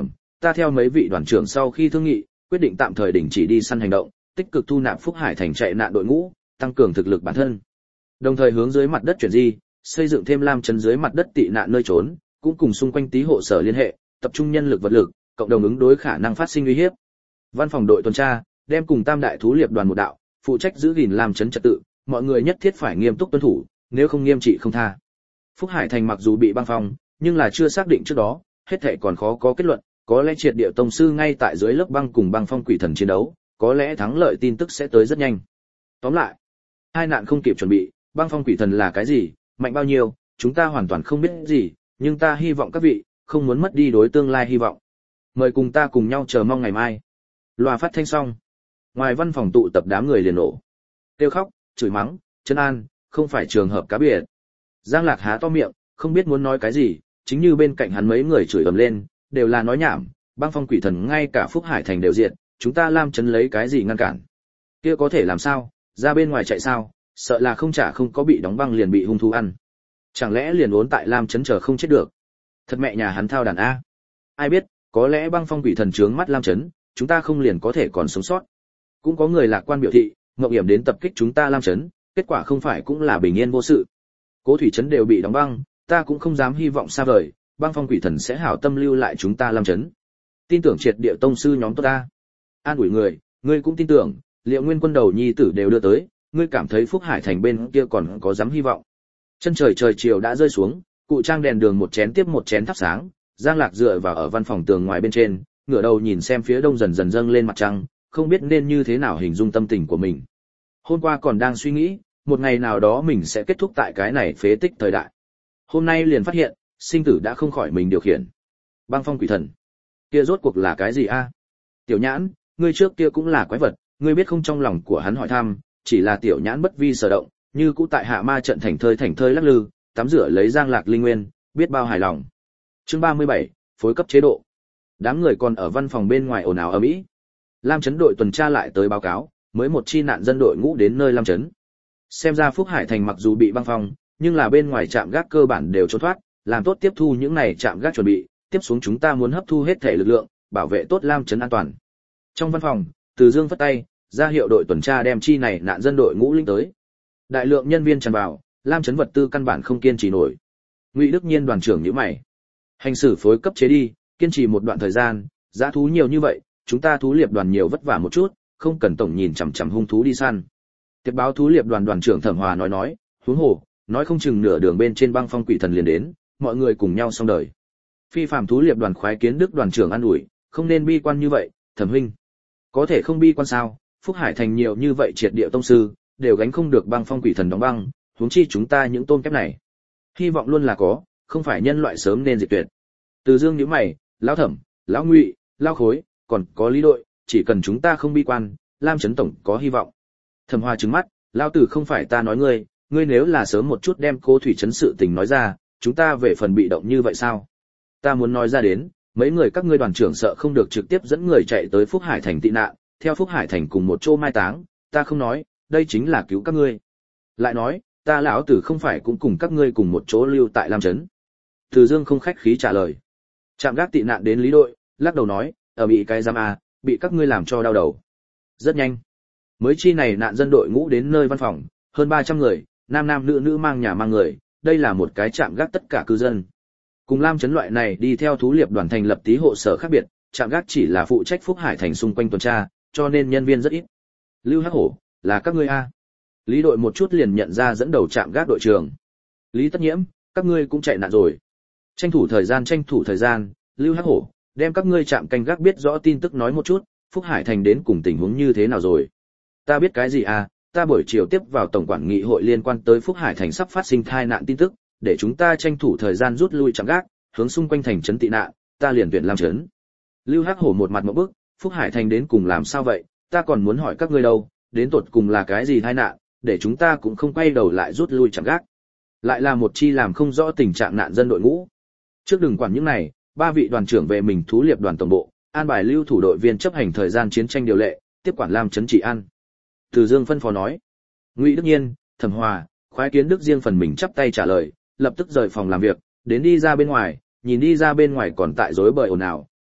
ta theo mấy vị đoàn trưởng sau khi thương nghị, quyết định tạm thời đình chỉ đi săn hành động, tích cực thu nạp Phúc Hải thành chạy nạn đội ngũ, tăng cường thực lực bản thân. Đồng thời hướng dưới mặt đất chuyển di, xây dựng thêm lam trấn dưới mặt đất tị nạn nơi trốn, cũng cùng xung quanh tí hộ sở liên hệ, tập trung nhân lực vật lực, cộng đồng ứng đối khả năng phát sinh uy hiếp. Văn phòng đội tuần tra đem cùng tam đại thú liệp đoàn một đạo, phụ trách giữ gìn lam trấn trật tự, mọi người nhất thiết phải nghiêm túc tuân thủ, nếu không nghiêm trị không tha. Phúc Hải thành mặc dù bị băng phong, nhưng là chưa xác định trước đó, hết thảy còn khó có kết luận, có lẽ triệt địa tông sư ngay tại dưới lớp băng cùng băng phong quỷ thần chiến đấu, có lẽ thắng lợi tin tức sẽ tới rất nhanh. Tóm lại, hai nạn không kịp chuẩn bị, băng phong quỷ thần là cái gì, mạnh bao nhiêu, chúng ta hoàn toàn không biết gì, nhưng ta hy vọng các vị không muốn mất đi đối tương lai hy vọng. Mời cùng ta cùng nhau chờ mong ngày mai. Loa phát thanh xong, ngoài văn phòng tụ tập đám người liền nổ, kêu khóc, chửi mắng, trấn an, không phải trường hợp cá biệt. Giang Lạc há to miệng, không biết muốn nói cái gì, chính như bên cạnh hắn mấy người chửi ầm lên, đều là nói nhảm, băng phong quỷ thần ngay cả Phúc Hải thành đều diệt, chúng ta Lam trấn lấy cái gì ngăn cản? Kia có thể làm sao, ra bên ngoài chạy sao, sợ là không trả không có bị đóng băng liền bị hung thú ăn. Chẳng lẽ liền uốn tại Lam trấn chờ không chết được? Thật mẹ nhà hắn thao đàn a. Ai biết, có lẽ băng phong quỷ thần trướng mắt Lam trấn, chúng ta không liền có thể còn sống sót. Cũng có người lạc quan biểu thị, ngộng hiểm đến tập kích chúng ta Lam trấn, kết quả không phải cũng là bình yên vô sự. Cố thủy trấn đều bị đóng băng, ta cũng không dám hy vọng xa vời, băng phong quỷ thần sẽ hảo tâm lưu lại chúng ta Lam trấn. Tin tưởng triệt địa tông sư nhóm tốt ta. An ủi người, ngươi cũng tin tưởng, Liệu Nguyên quân đầu nhi tử đều đưa tới, ngươi cảm thấy Phúc Hải thành bên kia còn có dám hy vọng. Chân trời trời chiều đã rơi xuống, cụ trang đèn đường một chén tiếp một chén thắp sáng, Giang Lạc dựa vào ở văn phòng tường ngoài bên trên, ngửa đầu nhìn xem phía đông dần dần dâng lên mặt trăng, không biết nên như thế nào hình dung tâm tình của mình. Hôm qua còn đang suy nghĩ, một ngày nào đó mình sẽ kết thúc tại cái này phế tích thời đại. Hôm nay liền phát hiện, sinh tử đã không khỏi mình điều khiển. Băng phong quỷ thần, kia rốt cuộc là cái gì a? Tiểu Nhãn, ngươi trước kia cũng là quái vật, ngươi biết không? Trong lòng của hắn hỏi thăm, chỉ là Tiểu Nhãn bất vi sở động, như cũ tại hạ ma trận thành thơi thành thơi lắc lư, tắm rửa lấy Giang Lạc linh nguyên, biết bao hài lòng. Chương ba mươi bảy, phối cấp chế độ. Đám người còn ở văn phòng bên ngoài ồn ào ầm ĩ. Lam trấn đội tuần tra lại tới báo cáo, mới một chi nạn dân đội ngũ đến nơi Lam trấn. Xem ra Phúc Hải thành mặc dù bị băng phong, nhưng là bên ngoài trạm gác cơ bản đều trốn thoát, làm tốt tiếp thu những này trạm gác chuẩn bị, tiếp xuống chúng ta muốn hấp thu hết thể lực lượng, bảo vệ tốt Lam trấn an toàn. Trong văn phòng, Từ Dương phất tay, ra hiệu đội tuần tra đem chi này nạn dân đội ngũ linh tới. Đại lượng nhân viên tràn vào, Lam trấn vật tư căn bản không kiên trì nổi. Ngụy Đức Nhiên đoàn trưởng nhíu mày. Hành xử phối cấp chế đi, kiên trì một đoạn thời gian, giá thú nhiều như vậy, chúng ta thú liệp đoàn nhiều vất vả một chút, không cần tổng nhìn chằm chằm hung thú đi săn. Tiếp báo thú liệp đoàn đoàn trưởng Thẩm Hòa nói nói, huống hồ, nói không chừng nửa đường bên trên băng phong quỷ thần liền đến, mọi người cùng nhau xong đời. Phi phàm thú liệp đoàn khoái kiến Đức đoàn trưởng an ủi, không nên bi quan như vậy, Thẩm huynh. Có thể không bi quan sao? Phúc Hải thành nhiều như vậy triệt địa tông sư, đều gánh không được băng phong quỷ thần đóng băng, huống chi chúng ta những tôm kép này. Hy vọng luôn là có, không phải nhân loại sớm nên diệt tuyệt. Từ Dương nhíu mày, lão Thẩm, lão Ngụy, lão Khối, còn có Lý đội, chỉ cần chúng ta không bi quan, Lam trấn tổng có hy vọng. Thẩm Hoa trừng mắt, lão tử không phải ta nói ngươi, ngươi nếu là sớm một chút đem Cố thủy trấn sự tình nói ra, chúng ta về phần bị động như vậy sao? Ta muốn nói ra đến, mấy người các ngươi đoàn trưởng sợ không được trực tiếp dẫn người chạy tới Phúc Hải thành tị nạn, theo Phúc Hải thành cùng một chỗ mai táng, ta không nói, đây chính là cứu các ngươi. Lại nói, ta lão tử không phải cũng cùng các ngươi cùng một chỗ lưu tại Lam trấn. Từ Dương không khách khí trả lời. Trạm gác tị nạn đến Lý đội, lắc đầu nói, ở bị cái giam a, bị các ngươi làm cho đau đầu. Rất nhanh, mới chi này nạn dân đội ngũ đến nơi văn phòng, hơn ba trăm người, nam nam nữ nữ mang nhà mang người, đây là một cái trạm gác tất cả cư dân. Cùng Lam trấn loại này đi theo thú liệp đoàn thành lập tí hộ sở khác biệt, trạm gác chỉ là phụ trách Phúc Hải thành xung quanh tuần tra, cho nên nhân viên rất ít. Lưu Hắc Hổ, là các ngươi a? Lý đội một chút liền nhận ra dẫn đầu trạm gác đội trưởng. Lý Tất Nhiễm, các ngươi cũng chạy nạn rồi. Tranh thủ thời gian tranh thủ thời gian, Lưu Hắc Hổ, đem các ngươi trạm canh gác biết rõ tin tức nói một chút, Phúc Hải thành đến cùng tình huống như thế nào rồi. Ta biết cái gì à, ta buổi chiều tiếp vào tổng quản nghị hội liên quan tới Phúc Hải thành sắp phát sinh tai nạn tin tức, để chúng ta tranh thủ thời gian rút lui trạm gác, hướng xung quanh thành trấn tị nạn, ta liền tuyển Lam trấn. Lưu Hắc Hổ một mặt ngộp bức, Phúc Hải thành đến cùng làm sao vậy, ta còn muốn hỏi các ngươi đâu, đến tột cùng là cái gì tai nạn, để chúng ta cũng không quay đầu lại rút lui trạm gác. Lại là một chi làm không rõ tình trạng nạn dân đội ngũ. Trước đừng quản những này, ba vị đoàn trưởng về mình thú liệp đoàn tổng bộ, an bài lưu thủ đội viên chấp hành thời gian chiến tranh điều lệ, tiếp quản Lam trấn trị an. Từ Dương phân phó nói. Ngụy Đức Nhiên, Thẩm Hòa, Khoái Kiến Đức riêng phần mình chắp tay trả lời, lập tức rời phòng làm việc, đến đi ra bên ngoài, nhìn đi ra bên ngoài còn tại rối bời ồn ào,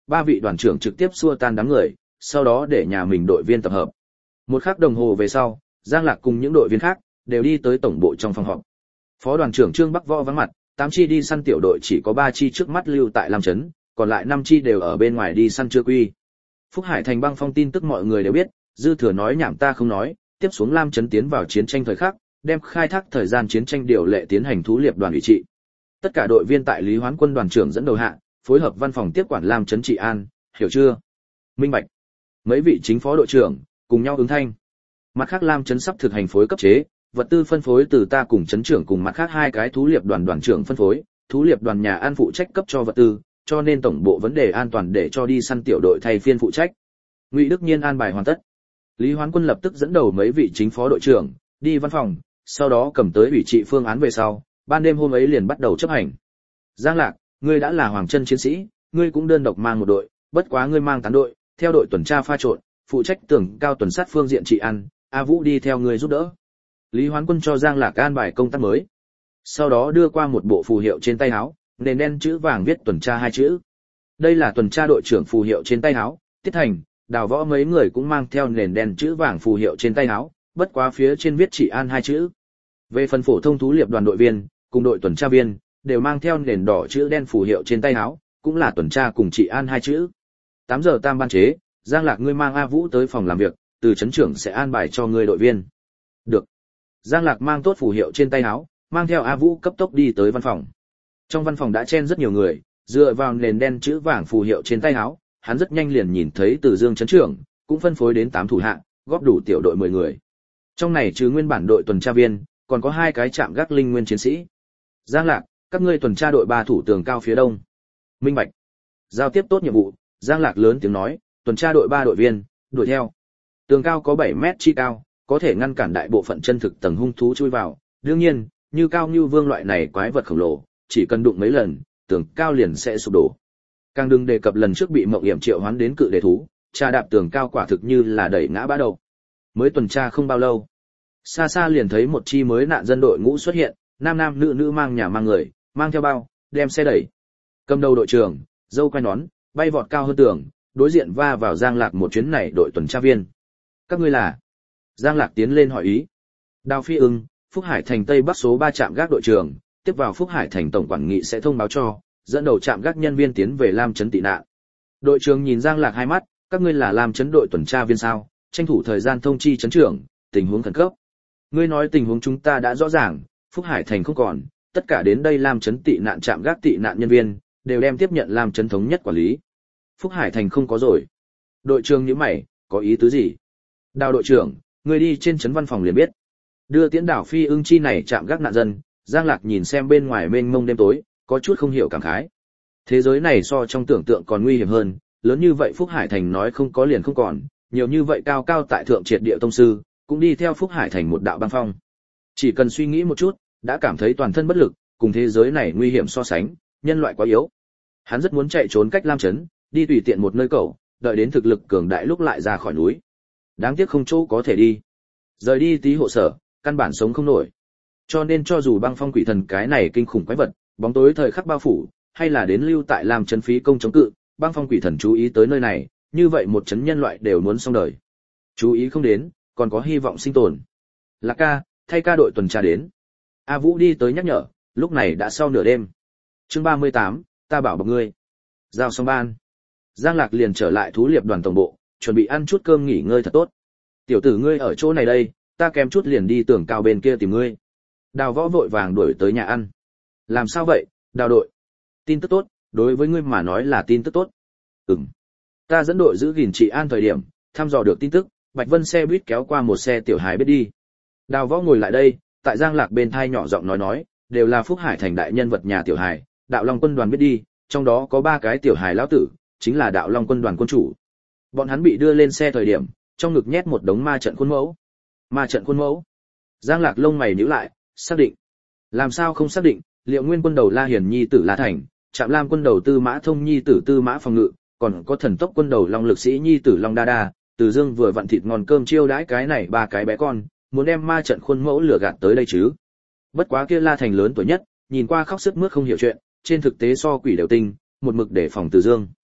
ba vị đoàn trưởng trực tiếp xua tan đám người, sau đó để nhà mình đội viên tập hợp. Một khắc đồng hồ về sau, Giang Lạc cùng những đội viên khác đều đi tới tổng bộ trong phòng họp. Phó đoàn trưởng Trương Bắc Võ vắng mặt, tám chi đi săn tiểu đội chỉ có ba chi trước mắt lưu tại Lam Trấn, còn lại năm chi đều ở bên ngoài đi săn chưa quy. Phúc Hải thành băng phong tin tức mọi người đều biết, dư thừa nói nhảm ta không nói, tiếp xuống Lam Trấn tiến vào chiến tranh thời khắc, đem khai thác thời gian chiến tranh điều lệ tiến hành thú liệp đoàn ủy trị. Tất cả đội viên tại Lý Hoán Quân đoàn trưởng dẫn đầu hạ, phối hợp văn phòng tiếp quản Lam Trấn trị an, hiểu chưa? Minh bạch. Mấy vị chính phó đội trưởng cùng nhau ứng thanh. Mặt khác Lam Trấn sắp thực hành phối cấp chế, vật tư phân phối từ ta cùng trấn trưởng cùng mặt khác hai cái thú liệp đoàn đoàn trưởng phân phối, thú liệp đoàn nhà an phụ trách cấp cho vật tư, cho nên tổng bộ vấn đề an toàn để cho đi săn tiểu đội thay phiên phụ trách. Ngụy Đức Nhiên an bài hoàn tất. Lý Hoán Quân lập tức dẫn đầu mấy vị chính phó đội trưởng đi văn phòng, sau đó cầm tới ủy trị phương án về sau, ban đêm hôm ấy liền bắt đầu chấp hành. Giang Lạc, ngươi đã là hoàng chân chiến sĩ, ngươi cũng đơn độc mang một đội, bất quá ngươi mang tán đội, theo đội tuần tra pha trộn, phụ trách tường cao tuần sát phương diện trị an, A Vũ đi theo ngươi giúp đỡ. Lý Hoán Quân cho Giang Lạc an bài công tác mới. Sau đó đưa qua một bộ phù hiệu trên tay áo, nền đen chữ vàng viết tuần tra hai chữ. Đây là tuần tra đội trưởng phù hiệu trên tay áo, Tiết Thành, Đào Võ mấy người cũng mang theo nền đen chữ vàng phù hiệu trên tay áo, bất quá phía trên viết trị an hai chữ. Về phần phổ thông thú liệp đoàn đội viên, cùng đội tuần tra viên, đều mang theo nền đỏ chữ đen phù hiệu trên tay áo, cũng là tuần tra cùng trị an hai chữ. tám giờ tam ban chế, Giang Lạc ngươi mang A Vũ tới phòng làm việc, từ trấn trưởng sẽ an bài cho ngươi đội viên. Được. Giang Lạc mang tốt phù hiệu trên tay áo, mang theo A Vũ cấp tốc đi tới văn phòng. Trong văn phòng đã chen rất nhiều người, dựa vào nền đen chữ vàng phù hiệu trên tay áo, hắn rất nhanh liền nhìn thấy Từ Dương trấn trưởng, cũng phân phối đến tám thủ hạ, góp đủ tiểu đội mười người. Trong này trừ nguyên bản đội tuần tra viên, còn có hai cái trạm gác linh nguyên chiến sĩ. Giang Lạc, các ngươi tuần tra đội ba thủ tường cao phía đông. Minh bạch. Giao tiếp tốt nhiệm vụ, Giang Lạc lớn tiếng nói, tuần tra đội ba đội viên, đuổi theo. Tường cao có bảy mét chi cao, có thể ngăn cản đại bộ phận chân thực tầng hung thú chui vào. Đương nhiên, như cao như vương loại này quái vật khổng lồ, chỉ cần đụng mấy lần, tường cao liền sẽ sụp đổ. Càng đừng đề cập lần trước bị Mộng Hiểm triệu hoán đến cự đề thú, tra đạp tường cao quả thực như là đẩy ngã bã đầu. Mới tuần tra không bao lâu, xa xa liền thấy một chi mới nạn dân đội ngũ xuất hiện, nam nam nữ nữ mang nhà mang người, mang theo bao, đem xe đẩy. Cầm đầu đội trưởng, dâu quai nón, bay vọt cao hơn tường, đối diện va vào Giang Lạc một chuyến này đội tuần tra viên. Các ngươi là? Giang Lạc tiến lên hỏi ý. Đào Phi Ưng, Phúc Hải thành Tây Bắc số ba trạm gác đội trưởng, tiếp vào Phúc Hải thành tổng quản nghị sẽ thông báo cho, dẫn đầu trạm gác nhân viên tiến về Lam Trấn tị nạn. Đội trưởng nhìn Giang Lạc hai mắt, các ngươi là Lam Trấn đội tuần tra viên sao? Tranh thủ thời gian thông chi trấn trưởng, tình huống khẩn cấp. Ngươi nói tình huống chúng ta đã rõ ràng, Phúc Hải thành không còn, tất cả đến đây Lam Trấn tị nạn trạm gác tị nạn nhân viên đều đem tiếp nhận Lam Trấn thống nhất quản lý. Phúc Hải thành không có rồi. Đội trưởng nhíu mày, có ý tứ gì? Đào đội trưởng, ngươi đi trên trấn văn phòng liền biết. Đưa tiễn Đảo Phi Ưng chi này trạm gác nạn dân, Giang Lạc nhìn xem bên ngoài mênh mông đêm tối, có chút không hiểu cảm khái. Thế giới này so trong tưởng tượng còn nguy hiểm hơn, lớn như vậy Phúc Hải thành nói không có liền không còn, nhiều như vậy cao cao tại thượng triệt địa tông sư, cũng đi theo Phúc Hải thành một đạo băng phong. Chỉ cần suy nghĩ một chút, đã cảm thấy toàn thân bất lực, cùng thế giới này nguy hiểm so sánh, nhân loại quá yếu. Hắn rất muốn chạy trốn cách Lam Trấn, đi tùy tiện một nơi cầu, đợi đến thực lực cường đại lúc lại ra khỏi núi. Đáng tiếc không chỗ có thể đi. Rời đi tí hộ sở, căn bản sống không nổi. Cho nên cho dù băng phong quỷ thần cái này kinh khủng quái vật, bóng tối thời khắc bao phủ, hay là đến lưu tại Lam Trấn phí công chống cự, băng phong quỷ thần chú ý tới nơi này, như vậy một chấn nhân loại đều muốn xong đời. Chú ý không đến, còn có hy vọng sinh tồn. Lạc ca, thay ca đội tuần tra đến. A Vũ đi tới nhắc nhở, lúc này đã sau nửa đêm. Chương ba mươi tám, ta bảo bọc ngươi. Giao xong ban. Giang Lạc liền trở lại thú liệp đoàn tổng bộ, chuẩn bị ăn chút cơm nghỉ ngơi thật tốt. Tiểu tử ngươi ở chỗ này đây, ta kém chút liền đi tưởng cao bên kia tìm ngươi. Đào Võ vội vàng đuổi tới nhà ăn. Làm sao vậy, Đào đội? Tin tức tốt, đối với ngươi mà nói là tin tức tốt. Ừm. Ta dẫn đội giữ gìn trị an thời điểm, thăm dò được tin tức, Bạch Vân xe buýt kéo qua một xe tiểu hài biết đi. Đào Võ ngồi lại đây, tại Giang Lạc bên thai nhỏ giọng nói nói, đều là Phúc Hải thành đại nhân vật nhà tiểu hài, Đạo Long quân đoàn biết đi, trong đó có ba cái tiểu hài lão tử, chính là Đạo Long quân đoàn quân chủ. Bọn hắn bị đưa lên xe thời điểm, trong ngực nhét một đống ma trận khuôn mẫu. Ma trận khuôn mẫu? Giang Lạc lông mày nhíu lại, xác định. Làm sao không xác định, Liệu Nguyên quân đầu La Hiền nhi tử La Thành, Trạm Lam quân đầu Tư Mã Thông nhi tử Tư Mã Phòng Ngự, còn có Thần Tốc quân đầu Long Lực Sĩ nhi tử Long Đa Đa, Từ Dương vừa vặn thịt ngon cơm chiêu đãi cái này ba cái bé con, muốn đem ma trận khuôn mẫu lừa gạt tới đây chứ. Bất quá kia La Thành lớn tuổi nhất, nhìn qua khóc sướt mướt không hiểu chuyện, trên thực tế so quỷ đều tinh, một mực để phòng Từ Dương.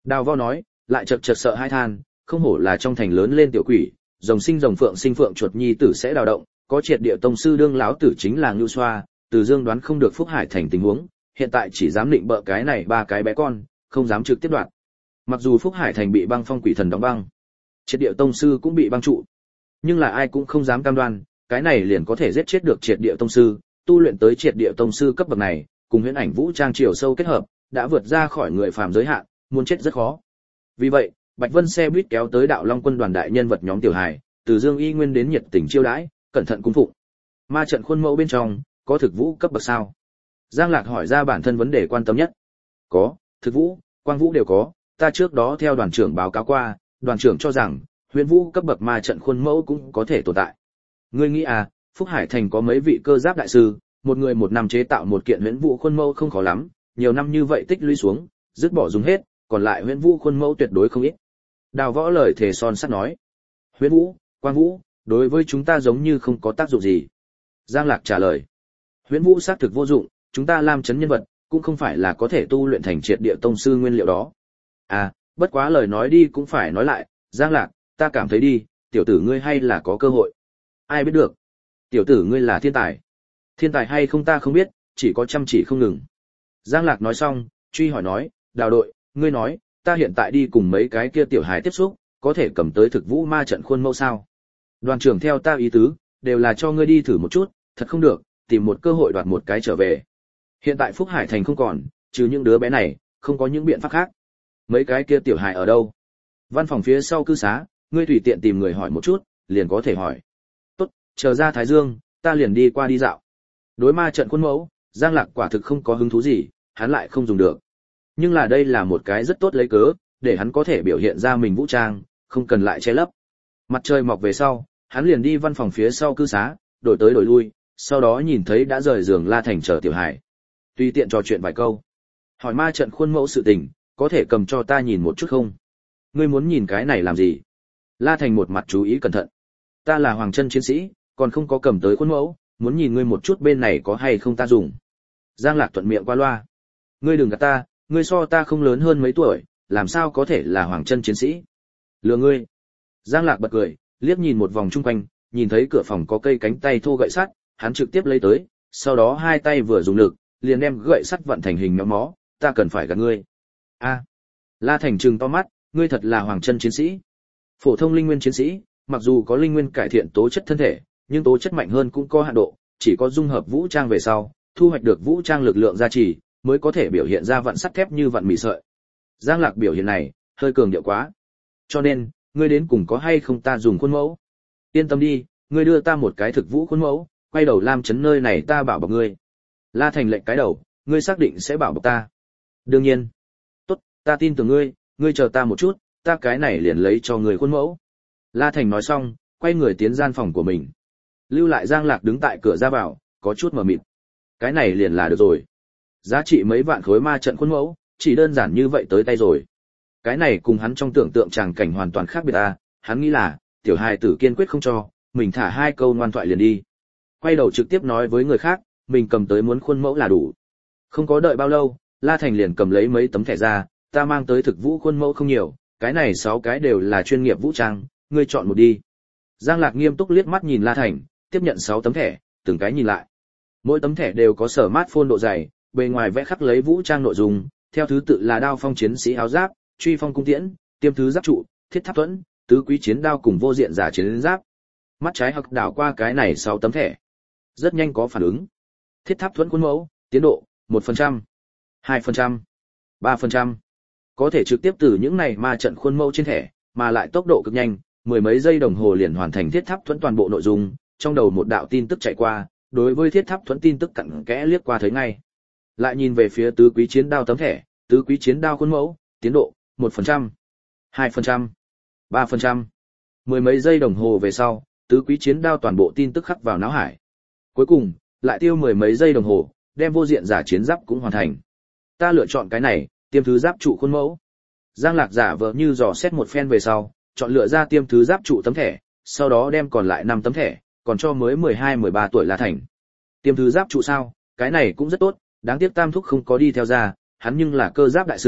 Đào Vo nói, lại chật chật sợ hai than, không hổ là trong thành lớn lên tiểu quỷ, rồng sinh rồng phượng sinh phượng chuột nhi tử sẽ đào động, có triệt địa tông sư đương lão tử chính là Ngưu Xoa, Từ Dương đoán không được Phúc Hải thành tình huống, hiện tại chỉ dám định bợ cái này ba cái bé con, không dám trực tiếp đoạt. Mặc dù Phúc Hải thành bị băng phong quỷ thần đóng băng, triệt địa tông sư cũng bị băng trụ, nhưng là ai cũng không dám cam đoan, cái này liền có thể giết chết được triệt địa tông sư, tu luyện tới triệt địa tông sư cấp bậc này, cùng huyễn ảnh vũ trang chiều sâu kết hợp, đã vượt ra khỏi người phàm giới hạn, muốn chết rất khó. Vì vậy, Bạch Vân xe buýt kéo tới Đạo Long quân đoàn đại nhân vật nhóm tiểu hài, Từ Dương y nguyên đến nhiệt tình chiêu đãi, cẩn thận cung phụng. Ma trận khuôn mẫu bên trong, có thực vũ cấp bậc sao? Giang Lạc hỏi ra bản thân vấn đề quan tâm nhất. Có, thực vũ, quang vũ đều có, ta trước đó theo đoàn trưởng báo cáo qua, đoàn trưởng cho rằng, huyền vũ cấp bậc ma trận khuôn mẫu cũng có thể tồn tại. Ngươi nghĩ à, Phúc Hải thành có mấy vị cơ giáp đại sư, một người một năm chế tạo một kiện huyền vũ khuôn mẫu không khó lắm, nhiều năm như vậy tích lũy xuống, dứt bỏ dùng hết, còn lại huyền vũ khuôn mẫu tuyệt đối không ít. Đào Võ lời thề son sắt nói, huyền vũ, quang vũ, đối với chúng ta giống như không có tác dụng gì. Giang Lạc trả lời, huyền vũ xác thực vô dụng, chúng ta làm chấn nhân vật, cũng không phải là có thể tu luyện thành triệt địa tông sư nguyên liệu đó. À, bất quá lời nói đi cũng phải nói lại, Giang Lạc, ta cảm thấy đi, tiểu tử ngươi hay là có cơ hội. Ai biết được? Tiểu tử ngươi là thiên tài. Thiên tài hay không ta không biết, chỉ có chăm chỉ không ngừng. Giang Lạc nói xong, truy hỏi nói, Đào đội, ngươi nói, ta hiện tại đi cùng mấy cái kia tiểu hài tiếp xúc, có thể cầm tới thực vũ ma trận khuôn mẫu sao? Đoàn trưởng theo ta ý tứ, đều là cho ngươi đi thử một chút, thật không được, tìm một cơ hội đoạt một cái trở về. Hiện tại Phúc Hải thành không còn, trừ những đứa bé này, không có những biện pháp khác. Mấy cái kia tiểu hài ở đâu? Văn phòng phía sau cư xá, ngươi tùy tiện tìm người hỏi một chút, liền có thể hỏi. Tốt, chờ ra Thái Dương, ta liền đi qua đi dạo. Đối ma trận khuôn mẫu, Giang Lạc quả thực không có hứng thú gì, hắn lại không dùng được. Nhưng là đây là một cái rất tốt lấy cớ, để hắn có thể biểu hiện ra mình vũ trang, không cần lại che lấp. Mặt trời mọc về sau, hắn liền đi văn phòng phía sau cư xá, đổi tới đổi lui, sau đó nhìn thấy đã rời giường La Thành chờ tiểu hải. Tùy tiện trò chuyện vài câu. Hỏi ma trận khuôn mẫu sự tình, có thể cầm cho ta nhìn một chút không? Ngươi muốn nhìn cái này làm gì? La Thành một mặt chú ý cẩn thận. Ta là Hoàng Chân chiến sĩ, còn không có cầm tới khuôn mẫu, muốn nhìn ngươi một chút bên này có hay không ta dùng. Giang Lạc thuận miệng qua loa. Ngươi đừng gạt ta, ngươi so ta không lớn hơn mấy tuổi, làm sao có thể là Hoàng Chân chiến sĩ? Lừa ngươi. Giang Lạc bật cười, liếc nhìn một vòng chung quanh, nhìn thấy cửa phòng có cây cánh tay thô gậy sắt, hắn trực tiếp lấy tới, sau đó hai tay vừa dùng lực, liền đem gậy sắt vận thành hình méo mó, ta cần phải gạt ngươi. A. La Thành trừng to mắt, ngươi thật là Hoàng Chân chiến sĩ. Phổ thông linh nguyên chiến sĩ, mặc dù có linh nguyên cải thiện tố chất thân thể, nhưng tố chất mạnh hơn cũng có hạn độ, chỉ có dung hợp vũ trang về sau, thu hoạch được vũ trang lực lượng gia trì, mới có thể biểu hiện ra vặn sắt thép như vặn mì sợi. Giang Lạc biểu hiện này, hơi cường điệu quá. Cho nên, ngươi đến cùng có hay không ta dùng khuôn mẫu? Yên tâm đi, ngươi đưa ta một cái thực vũ khuôn mẫu, quay đầu Lam Chấn nơi này ta bảo bọc ngươi. La Thành lệnh cái đầu, ngươi xác định sẽ bảo bọc ta? Đương nhiên. Tốt, ta tin tưởng ngươi, ngươi chờ ta một chút, ta cái này liền lấy cho ngươi khuôn mẫu. La Thành nói xong, quay người tiến gian phòng của mình. Lưu lại Giang Lạc đứng tại cửa ra vào, có chút mờ mịt. Cái này liền là được rồi. Giá trị mấy vạn khối ma trận khuôn mẫu, chỉ đơn giản như vậy tới tay rồi. Cái này cùng hắn trong tưởng tượng tràng cảnh hoàn toàn khác biệt à, hắn nghĩ là, tiểu hài tử kiên quyết không cho, mình thả hai câu ngoan thoại liền đi. Quay đầu trực tiếp nói với người khác, mình cầm tới muốn khuôn mẫu là đủ. Không có đợi bao lâu, La Thành liền cầm lấy mấy tấm thẻ ra, ta mang tới thực vũ khuôn mẫu không nhiều, cái này sáu cái đều là chuyên nghiệp vũ trang, ngươi chọn một đi. Giang Lạc nghiêm túc liếc mắt nhìn La Thành, tiếp nhận sáu tấm thẻ, từng cái nhìn lại. Mỗi tấm thẻ đều có smartphone độ dày, bề ngoài vẽ khắc lấy vũ trang nội dung, theo thứ tự là đao phong chiến sĩ áo giáp, truy phong cung tiễn, tiêm thứ giáp trụ, thiết tháp thuẫn, tứ quý chiến đao cùng vô diện giả chiến giáp. Mắt trái hoặc đảo qua cái này sáu tấm thẻ, rất nhanh có phản ứng. Thiết tháp thuẫn khuôn mẫu, tiến độ một phần trăm, hai phần trăm, ba phần trăm. Có thể trực tiếp từ những này ma trận khuôn mẫu trên thẻ, mà lại tốc độ cực nhanh, mười mấy giây đồng hồ liền hoàn thành thiết tháp thuẫn toàn bộ nội dung, trong đầu một đạo tin tức chạy qua, đối với thiết tháp thuẫn tin tức cặn kẽ liếc qua thấy ngay. Lại nhìn về phía tứ quý chiến đao tấm thẻ, tứ quý chiến đao khuôn mẫu, tiến độ một phần trăm, hai phần trăm, ba phần trăm. Mười mấy giây đồng hồ về sau, tứ quý chiến đao toàn bộ tin tức khắc vào não hải. Cuối cùng, lại tiêu mười mấy giây đồng hồ, đem vô diện giả chiến giáp cũng hoàn thành. Ta lựa chọn cái này, tiêm thứ giáp trụ khuôn mẫu. Giang Lạc giả vờ như dò xét một phen về sau, chọn lựa ra tiêm thứ giáp trụ tấm thẻ, sau đó đem còn lại năm tấm thẻ, còn cho mới mười hai mười ba tuổi La Thành. Tiêm thứ giáp trụ sao, cái này cũng rất tốt, đáng tiếc Tam Thúc không có đi theo ra, hắn nhưng là cơ giáp đại sư,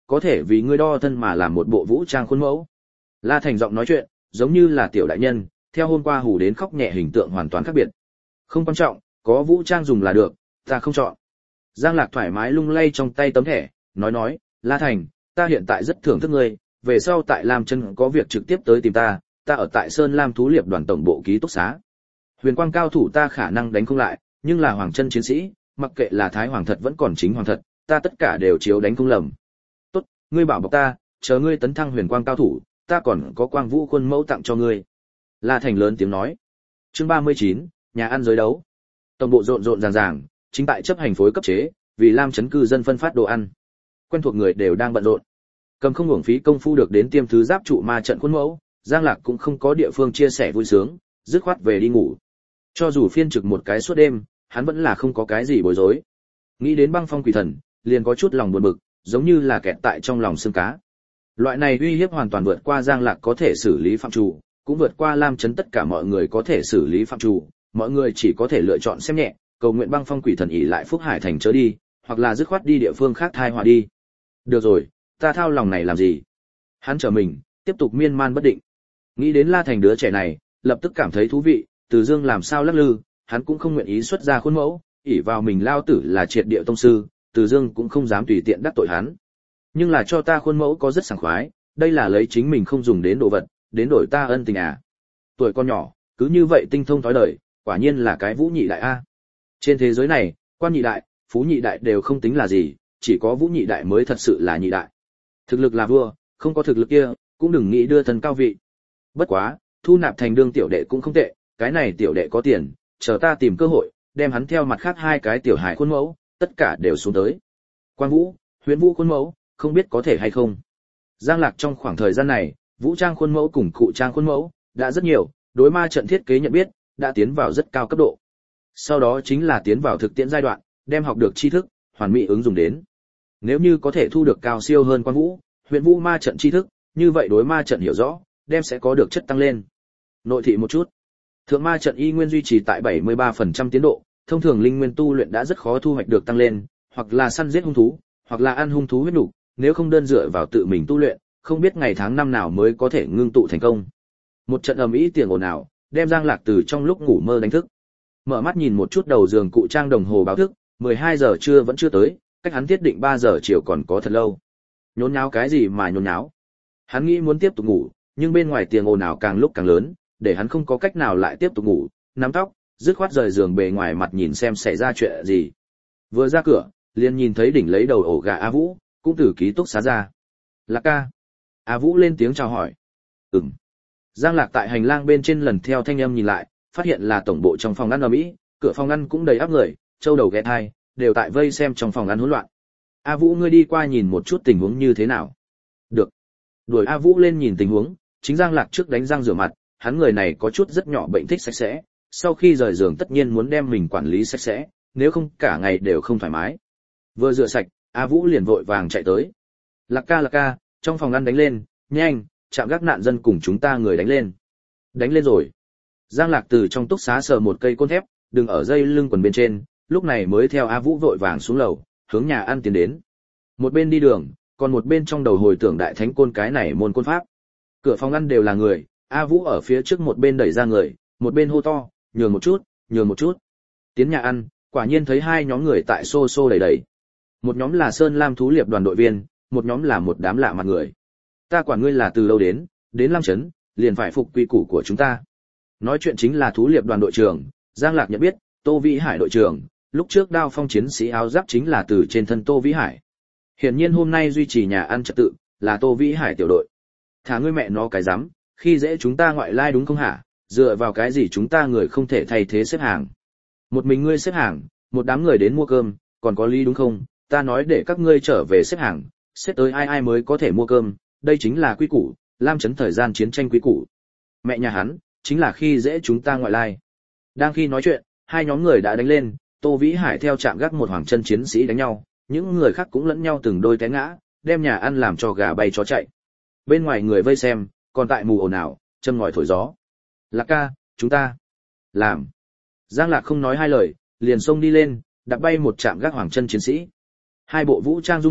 có thể vì ngươi đo thân mà làm một bộ vũ trang khuôn mẫu. La Thành giọng nói chuyện, giống như là tiểu đại nhân, theo hôm qua hù đến khóc nhẹ hình tượng hoàn toàn khác biệt. Không quan trọng, có vũ trang dùng là được, ta không chọn. Giang Lạc thoải mái lung lay trong tay tấm thẻ, nói nói, La Thành, ta hiện tại rất thưởng thức ngươi, về sau tại Lam Chân có việc trực tiếp tới tìm ta, ta ở tại Sơn Lam Thú Liệp đoàn tổng bộ ký túc xá. Huyền quang cao thủ ta khả năng đánh không lại, nhưng là hoàng chân chiến sĩ, mặc kệ là thái hoàng thật vẫn còn chính hoàng thật, ta tất cả đều chiếu đánh không lầm. Tốt, ngươi bảo bọc ta, chờ ngươi tấn thăng huyền quang cao thủ, ta còn có quang vũ khuôn mẫu tặng cho ngươi. La Thành lớn tiếng nói. Chương ba mươi chín, nhà ăn giới đấu. Tổng bộ rộn rộn ràng ràng, chính tại chấp hành phối cấp chế, vì Lam Chấn cư dân phân phát đồ ăn. Quen thuộc người đều đang bận rộn. Cầm không uổng phí công phu được đến tiêm thứ giáp trụ ma trận khuôn mẫu, Giang Lạc cũng không có địa phương chia sẻ vui sướng, dứt khoát về đi ngủ. Cho dù phiên trực một cái suốt đêm, hắn vẫn là không có cái gì bối rối. Nghĩ đến băng phong quỷ thần, liền có chút lòng buồn bực, giống như là kẹt tại trong lòng xương cá. Loại này uy hiếp hoàn toàn vượt qua Giang Lạc có thể xử lý phạm trù, cũng vượt qua Lam Chấn tất cả mọi người có thể xử lý phạm trù, mọi người chỉ có thể lựa chọn xem nhẹ, cầu nguyện băng phong quỷ thần ỷ lại Phúc Hải thành chớ đi, hoặc là dứt khoát đi địa phương khác thai hòa đi. Được rồi, ta thao lòng này làm gì? Hắn trở mình, tiếp tục miên man bất định. Nghĩ đến La Thành đứa trẻ này, lập tức cảm thấy thú vị, Từ Dương làm sao lắc lư, hắn cũng không nguyện ý xuất ra khuôn mẫu, ỷ vào mình lao tử là triệt địa tông sư, Từ Dương cũng không dám tùy tiện đắc tội hắn. Nhưng là cho ta khuôn mẫu có rất sảng khoái, đây là lấy chính mình không dùng đến đồ vật, đến đổi ta ân tình à. Tuổi con nhỏ, cứ như vậy tinh thông thói đời, quả nhiên là cái vũ nhị đại a. Trên thế giới này, quan nhị đại, phú nhị đại đều không tính là gì, chỉ có vũ nhị đại mới thật sự là nhị đại. Thực lực là vua, không có thực lực kia, cũng đừng nghĩ đưa thân cao vị. Bất quá, thu nạp thành đương tiểu đệ cũng không tệ, cái này tiểu đệ có tiền, chờ ta tìm cơ hội, đem hắn theo mặt khác hai cái tiểu hải khuôn mẫu, tất cả đều xuống tới. Quan Vũ, Huyền Vũ khuôn mẫu, không biết có thể hay không. Giang Lạc trong khoảng thời gian này, vũ trang khuôn mẫu cùng cụ trang khuôn mẫu đã rất nhiều, đối ma trận thiết kế nhận biết đã tiến vào rất cao cấp độ. Sau đó chính là tiến vào thực tiễn giai đoạn, đem học được tri thức, hoàn mỹ ứng dụng đến. Nếu như có thể thu được cao siêu hơn Quan Vũ, Huyền Vũ ma trận tri thức, như vậy đối ma trận hiểu rõ, đem sẽ có được chất tăng lên. Nội thị một chút. Thượng ma trận y nguyên duy trì tại bảy mươi ba phần trăm tiến độ, thông thường linh nguyên tu luyện đã rất khó thu hoạch được tăng lên, hoặc là săn giết hung thú, hoặc là ăn hung thú huyết nục, nếu không đơn dựa vào tự mình tu luyện, không biết ngày tháng năm nào mới có thể ngưng tụ thành công. Một trận ầm ĩ tiếng ồn ào, đem Giang Lạc từ trong lúc ngủ mơ đánh thức. Mở mắt nhìn một chút đầu giường cụ trang đồng hồ báo thức, mười hai giờ trưa vẫn chưa tới, cách hắn thiết định ba giờ chiều còn có thật lâu. Nhốn nháo cái gì mà nhốn nháo? Hắn nghĩ muốn tiếp tục ngủ, nhưng bên ngoài tiếng ồn ào càng lúc càng lớn, để hắn không có cách nào lại tiếp tục ngủ, nắm tóc, dứt khoát rời giường bề ngoài mặt nhìn xem xảy ra chuyện gì. Vừa ra cửa, liền nhìn thấy đỉnh lấy đầu ổ gà A Vũ, cũng từ ký túc xá ra. Lạc ca. A Vũ lên tiếng chào hỏi. Ừm. Giang Lạc tại hành lang bên trên lần theo thanh âm nhìn lại, phát hiện là tổng bộ trong phòng ăn ở Mỹ, cửa phòng ăn cũng đầy áp người, châu đầu ghé thai, đều tại vây xem trong phòng ăn hỗn loạn. A Vũ ngươi đi qua nhìn một chút tình huống như thế nào. Được. Đuổi A Vũ lên nhìn tình huống, chính Giang Lạc trước đánh răng rửa mặt, hắn người này có chút rất nhỏ bệnh thích sạch sẽ, sau khi rời giường tất nhiên muốn đem mình quản lý sạch sẽ, nếu không cả ngày đều không thoải mái. Vừa rửa sạch, A Vũ liền vội vàng chạy tới. Lạc ca lạc ca, trong phòng ăn đánh lên, nhanh, chạm gác nạn dân cùng chúng ta người đánh lên. Đánh lên rồi. Giang Lạc từ trong túc xá sờ một cây côn thép, đừng ở dây lưng quần bên trên, lúc này mới theo A Vũ vội vàng xuống lầu, hướng nhà ăn tiến đến. Một bên đi đường, còn một bên trong đầu hồi tưởng đại thánh côn cái này môn côn pháp. Cửa phòng ăn đều là người, A Vũ ở phía trước một bên đẩy ra người, một bên hô to, nhường một chút, nhường một chút. Tiến nhà ăn, quả nhiên thấy hai nhóm người tại xô xô đẩy đẩy. Một nhóm là Sơn Lam Thú Liệp đoàn đội viên, một nhóm là một đám lạ mặt người. Ta quản ngươi là từ đâu đến, đến Lam Chấn, liền phải phục quy củ của chúng ta. Nói chuyện chính là Thú Liệp đoàn đội trưởng, Giang Lạc nhận biết, Tô Vĩ Hải đội trưởng, lúc trước đao phong chiến sĩ áo giáp chính là từ trên thân Tô Vĩ Hải. Hiển nhiên hôm nay duy trì nhà ăn trật tự, là Tô Vĩ Hải tiểu đội. Thả ngươi mẹ nó cái rắm, khi dễ chúng ta ngoại lai đúng không hả, dựa vào cái gì chúng ta người không thể thay thế xếp hàng. Một mình ngươi xếp hàng, một đám người đến mua cơm, còn có lý đúng không, ta nói để các ngươi trở về xếp hàng, xếp tới ai ai mới có thể mua cơm, đây chính là quy củ, Lam Chấn thời gian chiến tranh quy củ. Mẹ nhà hắn, chính là khi dễ chúng ta ngoại lai. Đang khi nói chuyện, hai nhóm người đã đánh lên, Tô Vĩ Hải theo chạm gác một hoàng chân chiến sĩ đánh nhau, những người khác cũng lẫn nhau từng đôi té ngã, đem nhà ăn làm cho gà bay chó chạy. Bên ngoài người vây xem, còn tại mù ồn ào, châm ngòi thổi gió. Lạc ca, chúng ta làm. Giang Lạc không nói hai lời, liền xông đi lên, đạp bay một chạm gác hoàng chân chiến sĩ. Hai bộ vũ trang dung hợp,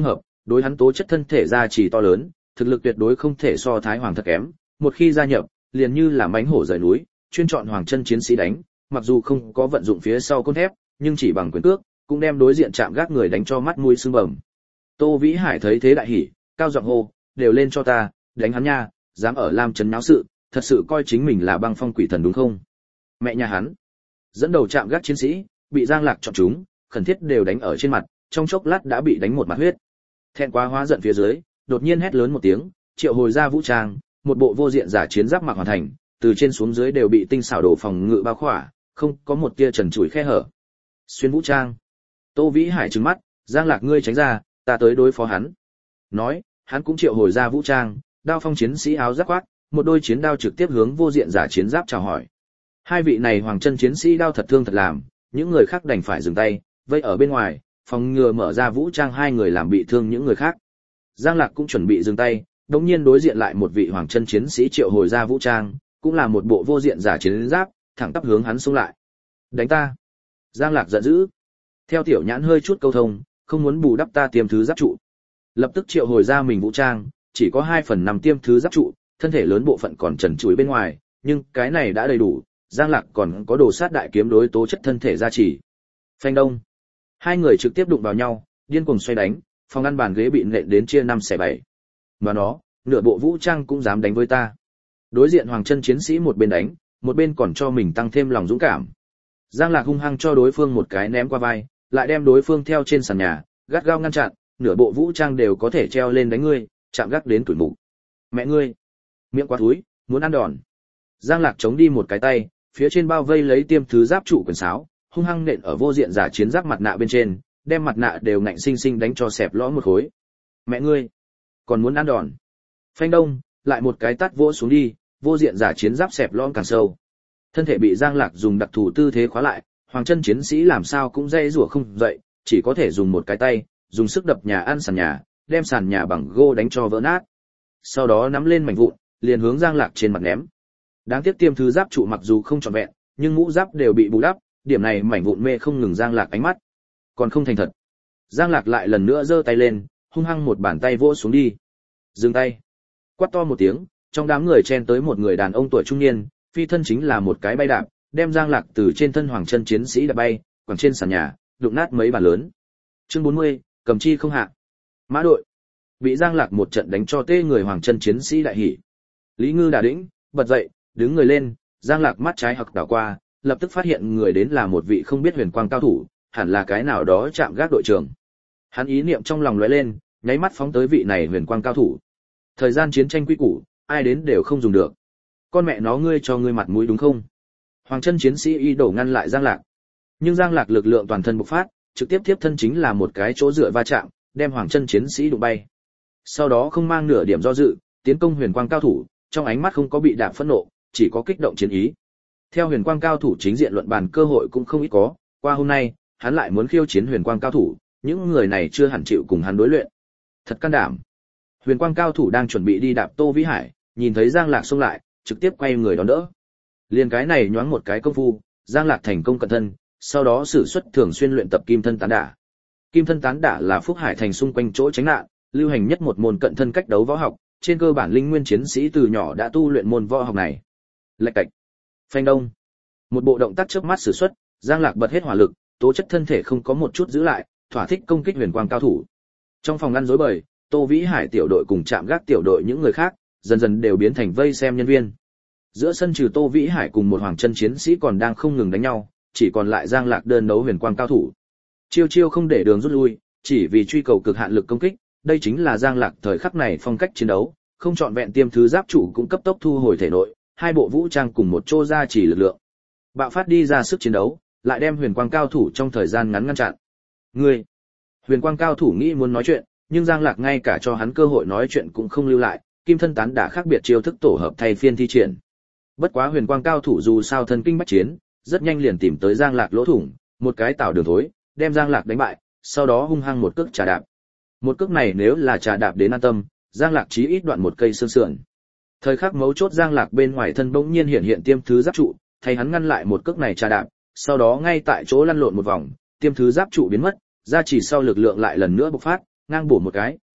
Đối hắn tố chất thân thể gia trì to lớn, thực lực tuyệt đối không thể so Thái Hoàng thật kém, một khi gia nhập, liền như là mãnh hổ rời núi, chuyên chọn hoàng chân chiến sĩ đánh, mặc dù không có vận dụng phía sau côn thép, nhưng chỉ bằng quyền cước, cũng đem đối diện chạm gác người đánh cho mắt mũi sưng bầm. Tô Vĩ Hải thấy thế đại hỉ, cao giọng hô, đều lên cho ta, đánh hắn nha, dám ở Lam Trấn náo sự, thật sự coi chính mình là băng phong quỷ thần đúng không? Mẹ nhà hắn, dẫn đầu chạm gác chiến sĩ, bị Giang Lạc chọn chúng, khẩn thiết đều đánh ở trên mặt, trong chốc lát đã bị đánh một mặt huyết. Thẹn quá hóa giận phía dưới, đột nhiên hét lớn một tiếng, triệu hồi ra vũ trang, một bộ vô diện giả chiến giáp mặc hoàn thành, từ trên xuống dưới đều bị tinh xảo đồ phòng ngự bao khỏa, không có một tia trần trụi khe hở. Xuyên vũ trang. Tô Vĩ Hải trừng mắt, Giang Lạc ngươi tránh ra, ta tới đối phó hắn. Nói, hắn cũng triệu hồi ra vũ trang, đao phong chiến sĩ áo giáp khoác, một đôi chiến đao trực tiếp hướng vô diện giả chiến giáp chào hỏi. Hai vị này hoàng chân chiến sĩ đao thật thương thật làm, những người khác đành phải dừng tay, vây ở bên ngoài, phòng ngừa mở ra vũ trang hai người làm bị thương những người khác. Giang Lạc cũng chuẩn bị dừng tay, đột nhiên đối diện lại một vị hoàng chân chiến sĩ triệu hồi ra vũ trang, cũng là một bộ vô diện giả chiến giáp, thẳng tắp hướng hắn xông lại. Đánh ta! Giang Lạc giận dữ. Theo tiểu nhãn hơi chút câu thông, không muốn bù đắp ta tiêm thứ giáp trụ. Lập tức triệu hồi ra mình vũ trang, chỉ có hai phần năm tiêm thứ giáp trụ, thân thể lớn bộ phận còn trần trụi bên ngoài, nhưng cái này đã đầy đủ, Giang Lạc còn có đồ sát đại kiếm đối tố chất thân thể gia trì. Phanh đông. Hai người trực tiếp đụng vào nhau, điên cuồng xoay đánh, phòng ăn bàn ghế bị nện đến chia năm xẻ bảy. Mà nó, nửa bộ vũ trang cũng dám đánh với ta. Đối diện hoàng chân chiến sĩ một bên đánh, một bên còn cho mình tăng thêm lòng dũng cảm. Giang Lạc hung hăng cho đối phương một cái ném qua vai, lại đem đối phương theo trên sàn nhà, gắt gao ngăn chặn, nửa bộ vũ trang đều có thể treo lên đánh ngươi, chạm gác đến tuổi mục. Mẹ ngươi, miệng quá thúi, muốn ăn đòn. Giang Lạc chống đi một cái tay, phía trên bao vây lấy tiêm thứ giáp trụ quyền sáo, hung hăng nện ở vô diện giả chiến giáp mặt nạ bên trên, đem mặt nạ đều ngạnh sinh sinh đánh cho xẹp lõm một khối. Mẹ ngươi, còn muốn ăn đòn. Phanh đông, lại một cái tát vỗ xuống đi, vô diện giả chiến giáp xẹp lõm càng sâu. Thân thể bị Giang Lạc dùng đặc thù tư thế khóa lại, hoàng chân chiến sĩ làm sao cũng dây rủa không dậy, chỉ có thể dùng một cái tay, dùng sức đập nhà ăn sàn nhà, đem sàn nhà bằng gô đánh cho vỡ nát. Sau đó nắm lên mảnh vụn, liền hướng Giang Lạc trên mặt ném. Đáng tiếc tiêm thứ giáp trụ mặc dù không trọn vẹn, nhưng mũ giáp đều bị bù đắp, điểm này mảnh vụn mê không ngừng Giang Lạc ánh mắt. Còn không thành thật. Giang Lạc lại lần nữa giơ tay lên, hung hăng một bàn tay vỗ xuống đi. Dừng tay. Quát to một tiếng, trong đám người chen tới một người đàn ông tuổi trung niên, phi thân chính là một cái bay đạp, đem Giang Lạc từ trên thân hoàng chân chiến sĩ đạp bay, quẳng trên sàn nhà, đụng nát mấy bàn lớn. Chương bốn mươi, cầm chi không hạ. Mã đội. Bị Giang Lạc một trận đánh cho tê người hoàng chân chiến sĩ đại hỉ. Lý Ngư đả đĩnh, bật dậy, đứng người lên, Giang Lạc mắt trái hặc đảo qua, lập tức phát hiện người đến là một vị không biết huyền quang cao thủ, hẳn là cái nào đó chạm gác đội trưởng. Hắn ý niệm trong lòng lóe lên, nháy mắt phóng tới vị này huyền quang cao thủ. Thời gian chiến tranh quy củ, ai đến đều không dùng được. Con mẹ nó ngươi cho ngươi mặt mũi đúng không? Hoàng chân chiến sĩ y đổ ngăn lại Giang Lạc. Nhưng Giang Lạc lực lượng toàn thân bộc phát, trực tiếp tiếp thân chính là một cái chỗ dựa va chạm, đem hoàng chân chiến sĩ đụng bay. Sau đó không mang nửa điểm do dự, tiến công huyền quang cao thủ, trong ánh mắt không có bị đạp phẫn nộ, chỉ có kích động chiến ý. Theo huyền quang cao thủ chính diện luận bàn cơ hội cũng không ít có, qua hôm nay, hắn lại muốn khiêu chiến huyền quang cao thủ, những người này chưa hẳn chịu cùng hắn đối luyện. Thật can đảm. Huyền quang cao thủ đang chuẩn bị đi đạp Tô Vĩ Hải, nhìn thấy Giang Lạc xông lại, trực tiếp quay người đón đỡ. Liên cái này nhoáng một cái công phu, Giang Lạc thành công cận thân, sau đó sử xuất thường xuyên luyện tập kim thân tán đả. Kim thân tán đả là Phúc Hải thành xung quanh chỗ tránh nạn, lưu hành nhất một môn cận thân cách đấu võ học, trên cơ bản linh nguyên chiến sĩ từ nhỏ đã tu luyện môn võ học này. Lạch cạch, phanh đông. Một bộ động tác chớp mắt sử xuất, Giang Lạc bật hết hỏa lực, tố chất thân thể không có một chút giữ lại, thỏa thích công kích huyền quang cao thủ. Trong phòng ngăn rối bời, Tô Vĩ Hải tiểu đội cùng chạm gác tiểu đội những người khác, dần dần đều biến thành vây xem nhân viên. Giữa sân trừ Tô Vĩ Hải cùng một hoàng chân chiến sĩ còn đang không ngừng đánh nhau, chỉ còn lại Giang Lạc đơn đấu huyền quang cao thủ. Chiêu chiêu không để đường rút lui, chỉ vì truy cầu cực hạn lực công kích, đây chính là Giang Lạc thời khắc này phong cách chiến đấu, không chọn vẹn tiêm thứ giáp chủ cũng cấp tốc thu hồi thể nội, hai bộ vũ trang cùng một chỗ ra chỉ lực lượng. Bạo phát đi ra sức chiến đấu, lại đem huyền quang cao thủ trong thời gian ngắn ngăn chặn. Ngươi, huyền quang cao thủ nghĩ muốn nói chuyện, nhưng Giang Lạc ngay cả cho hắn cơ hội nói chuyện cũng không lưu lại, kim thân tán đả khác biệt chiêu thức tổ hợp thay phiên thi triển. Bất quá huyền quang cao thủ dù sao thân kinh bách chiến, rất nhanh liền tìm tới Giang Lạc lỗ thủng, một cái tạo đường thối, đem Giang Lạc đánh bại, sau đó hung hăng một cước trà đạp. Một cước này nếu là trà đạp đến an tâm, Giang Lạc chí ít đoạn một cây xương sườn. Thời khắc mấu chốt Giang Lạc bên ngoài thân bỗng nhiên hiện hiện tiêm thứ giáp trụ, thay hắn ngăn lại một cước này trà đạp, sau đó ngay tại chỗ lăn lộn một vòng, tiêm thứ giáp trụ biến mất, ra chỉ sau lực lượng lại lần nữa bộc phát, ngang bổ một cái,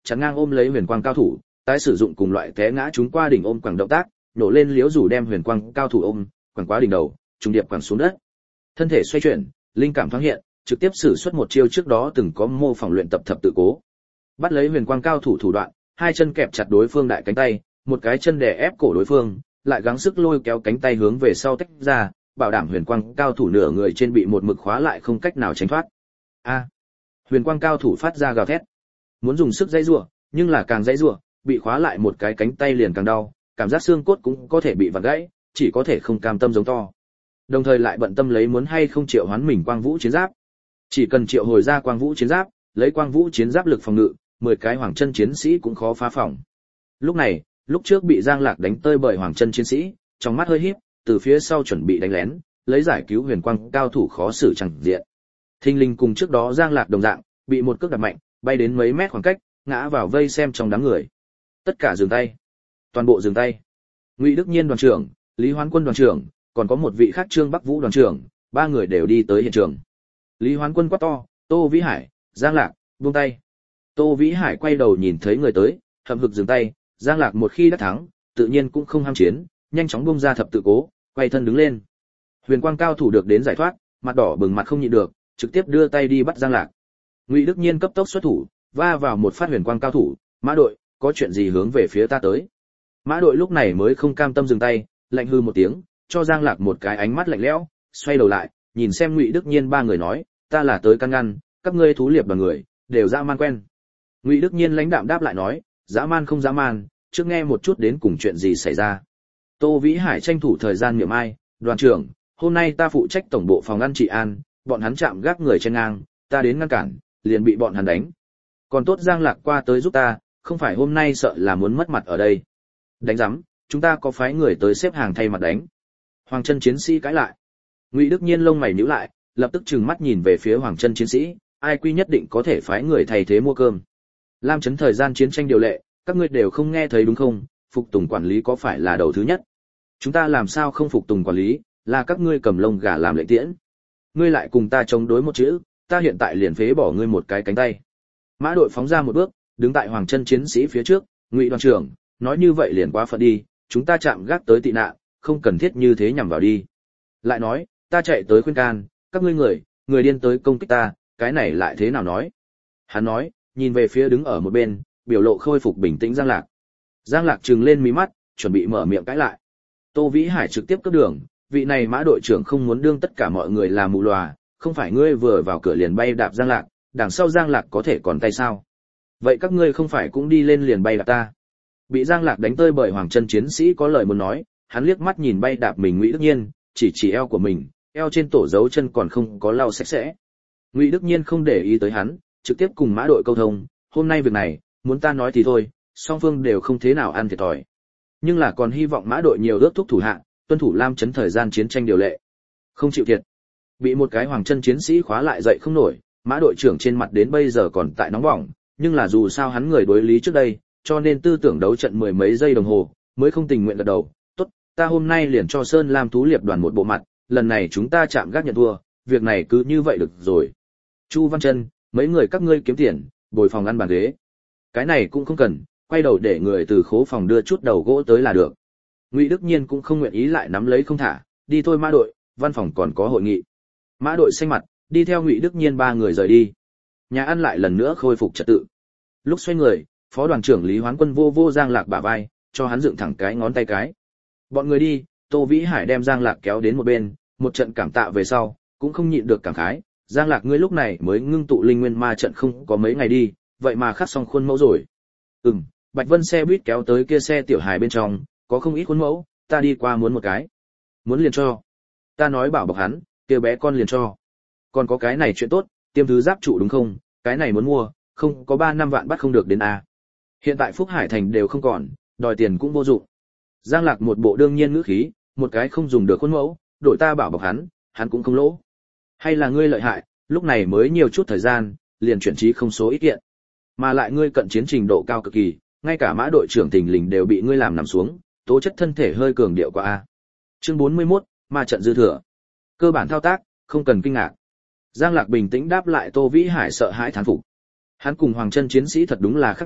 chắn ngang ôm lấy huyền quang cao thủ, tái sử dụng cùng loại té ngã chúng qua đỉnh ôm quẳng động tác, nổ lên liếu rủ đem huyền quang cao thủ ôm, quẳng qua đỉnh đầu, trùng điệp quẳng xuống đất. Thân thể xoay chuyển, linh cảm thoáng hiện, trực tiếp sử xuất một chiêu trước đó từng có mô phỏng luyện tập thập tự cố. Bắt lấy huyền quang cao thủ thủ đoạn, hai chân kẹp chặt đối phương đại cánh tay, một cái chân đè ép cổ đối phương, lại gắng sức lôi kéo cánh tay hướng về sau tách ra, bảo đảm huyền quang cao thủ nửa người trên bị một mực khóa lại không cách nào tránh thoát. A! Huyền quang cao thủ phát ra gào thét, muốn dùng sức dãy rủa, nhưng là càng dãy rủa, bị khóa lại một cái cánh tay liền càng đau, cảm giác xương cốt cũng có thể bị vặn gãy, chỉ có thể không cam tâm giống to. Đồng thời lại bận tâm lấy muốn hay không triệu hoán mình quang vũ chiến giáp. Chỉ cần triệu hồi ra quang vũ chiến giáp, lấy quang vũ chiến giáp lực phòng ngự, mười cái hoàng chân chiến sĩ cũng khó phá phòng. Lúc này, lúc trước bị Giang Lạc đánh tơi bởi hoàng chân chiến sĩ, trong mắt hơi híp, từ phía sau chuẩn bị đánh lén, lấy giải cứu huyền quang cao thủ khó xử chẳng diện. Thinh linh cùng trước đó Giang Lạc đồng dạng, bị một cước đạp mạnh, bay đến mấy mét khoảng cách, ngã vào vây xem trong đám người. Tất cả dừng tay, toàn bộ dừng tay. Ngụy Đức Nhiên đoàn trưởng, Lý Hoán Quân đoàn trưởng, còn có một vị khác Trương Bắc Vũ đoàn trưởng, ba người đều đi tới hiện trường. Lý Hoán Quân quát to, Tô Vĩ Hải, Giang Lạc, buông tay. Tô Vĩ Hải quay đầu nhìn thấy người tới, hậm hực dừng tay, Giang Lạc một khi đã thắng, tự nhiên cũng không ham chiến, nhanh chóng buông ra thập tự cố, quay thân đứng lên. Huyền quang cao thủ được đến giải thoát, mặt đỏ bừng mặt không nhịn được, trực tiếp đưa tay đi bắt Giang Lạc. Ngụy Đức Nhiên cấp tốc xuất thủ, va vào một phát huyền quang cao thủ, Mã đội, có chuyện gì hướng về phía ta tới. Mã đội lúc này mới không cam tâm dừng tay, lạnh hư một tiếng, cho Giang Lạc một cái ánh mắt lạnh lẽo, xoay đầu lại, nhìn xem Ngụy Đức Nhiên ba người nói, ta là tới căn ngăn, các ngươi thú liệp đoàn người, đều dã man quen. Ngụy Đức Nhiên lãnh đạm đáp lại nói, dã man không dã man, trước nghe một chút đến cùng chuyện gì xảy ra. Tô Vĩ Hải tranh thủ thời gian miệng ai, đoàn trưởng, hôm nay ta phụ trách tổng bộ phòng ngăn trị an, bọn hắn chạm gác người trên ngang, ta đến ngăn cản, liền bị bọn hắn đánh. Còn tốt Giang Lạc qua tới giúp ta, không phải hôm nay sợ là muốn mất mặt ở đây. Đánh rắm, chúng ta có phái người tới xếp hàng thay mặt đánh. Hoàng chân chiến sĩ cãi lại. Ngụy Đức Nhiên lông mày nhíu lại, lập tức trừng mắt nhìn về phía Hoàng chân chiến sĩ, ai quy nhất định có thể phái người thay thế mua cơm. Lam chấn thời gian chiến tranh điều lệ, các ngươi đều không nghe thấy đúng không? Phục tùng quản lý có phải là đầu thứ nhất? Chúng ta làm sao không phục tùng quản lý, là các ngươi cầm lông gà làm lệ tiễn. Ngươi lại cùng ta chống đối một chữ, ta hiện tại liền phế bỏ ngươi một cái cánh tay. Mã đội phóng ra một bước, đứng tại Hoàng chân chiến sĩ phía trước, Ngụy đoàn trưởng, nói như vậy liền quá phận đi, chúng ta chạm gác tới tị nạn, không cần thiết như thế nhằm vào đi. Lại nói, ta chạy tới khuyên can, các ngươi người, người điên tới công kích ta, cái này lại thế nào nói? Hắn nói, nhìn về phía đứng ở một bên, biểu lộ khôi phục bình tĩnh Giang Lạc. Giang Lạc trừng lên mí mắt, chuẩn bị mở miệng cãi lại. Tô Vĩ Hải trực tiếp cướp đường, vị này Mã đội trưởng không muốn đương tất cả mọi người là mù lòa, không phải ngươi vừa vào cửa liền bay đạp Giang Lạc, đằng sau Giang Lạc có thể còn tay sao? Vậy các ngươi không phải cũng đi lên liền bay đạp ta? Bị Giang Lạc đánh tơi bởi Hoàng chân chiến sĩ có lời muốn nói, hắn liếc mắt nhìn bay đạp mình Ngụy Đức Nhiên, chỉ chỉ eo của mình, eo trên tổ dấu chân còn không có lau sạch sẽ. Ngụy Đức Nhiên không để ý tới hắn, trực tiếp cùng Mã đội câu thông, hôm nay việc này, muốn ta nói thì thôi, song phương đều không thế nào ăn thiệt thòi. Nhưng là còn hy vọng Mã đội nhiều ước thúc thủ hạ, tuân thủ Lam chấn thời gian chiến tranh điều lệ. Không chịu thiệt. Bị một cái Hoàng chân chiến sĩ khóa lại dậy không nổi, Mã đội trưởng trên mặt đến bây giờ còn tại nóng bỏng, nhưng là dù sao hắn người đối lý trước đây, cho nên tư tưởng đấu trận mười mấy giây đồng hồ, mới không tình nguyện gật đầu. Tốt, ta hôm nay liền cho Sơn Lam thú liệp đoàn một bộ mặt, lần này chúng ta chạm gác nhận thua, việc này cứ như vậy được rồi. Chu Văn Chân, mấy người các ngươi kiếm tiền, bồi phòng ăn bàn ghế. Cái này cũng không cần, quay đầu để người từ khố phòng đưa chút đầu gỗ tới là được. Ngụy Đức Nhiên cũng không nguyện ý lại nắm lấy không thả, đi thôi Mã đội, văn phòng còn có hội nghị. Mã đội xanh mặt, đi theo Ngụy Đức Nhiên ba người rời đi. Nhà ăn lại lần nữa khôi phục trật tự. Lúc xoay người, phó đoàn trưởng Lý Hoán Quân vô vô Giang Lạc bả vai, cho hắn dựng thẳng cái ngón tay cái. Bọn người đi, Tô Vĩ Hải đem Giang Lạc kéo đến một bên, một trận cảm tạ về sau, cũng không nhịn được cảm khái, Giang Lạc ngươi lúc này mới ngưng tụ linh nguyên ma trận không có mấy ngày đi, vậy mà khắc xong khuôn mẫu rồi. Ừm, Bạch Vân xe buýt kéo tới kia xe tiểu hài bên trong, có không ít khuôn mẫu, ta đi qua muốn một cái. Muốn liền cho. Ta nói bảo bọc hắn, kia bé con liền cho. Còn có cái này chuyện tốt, tiêm thứ giáp trụ đúng không, cái này muốn mua, không có ba năm vạn bắt không được đến a. Hiện tại Phúc Hải Thành đều không còn, đòi tiền cũng vô dụng. Giang Lạc một bộ đương nhiên ngữ khí, một cái không dùng được khuôn mẫu, đổi ta bảo bọc hắn, hắn cũng không lỗ. Hay là ngươi lợi hại, lúc này mới nhiều chút thời gian, liền chuyển trí không số ít kiện. Mà lại ngươi cận chiến trình độ cao cực kỳ, ngay cả Mã đội trưởng Tình Lình đều bị ngươi làm nằm xuống, tố chất thân thể hơi cường điệu quá a. Chương bốn mươi mốt, ma trận dư thừa. Cơ bản thao tác, không cần kinh ngạc. Giang Lạc bình tĩnh đáp lại Tô Vĩ Hải sợ hãi thán phục. Hắn cùng Hoàng chân chiến sĩ thật đúng là khác biệt,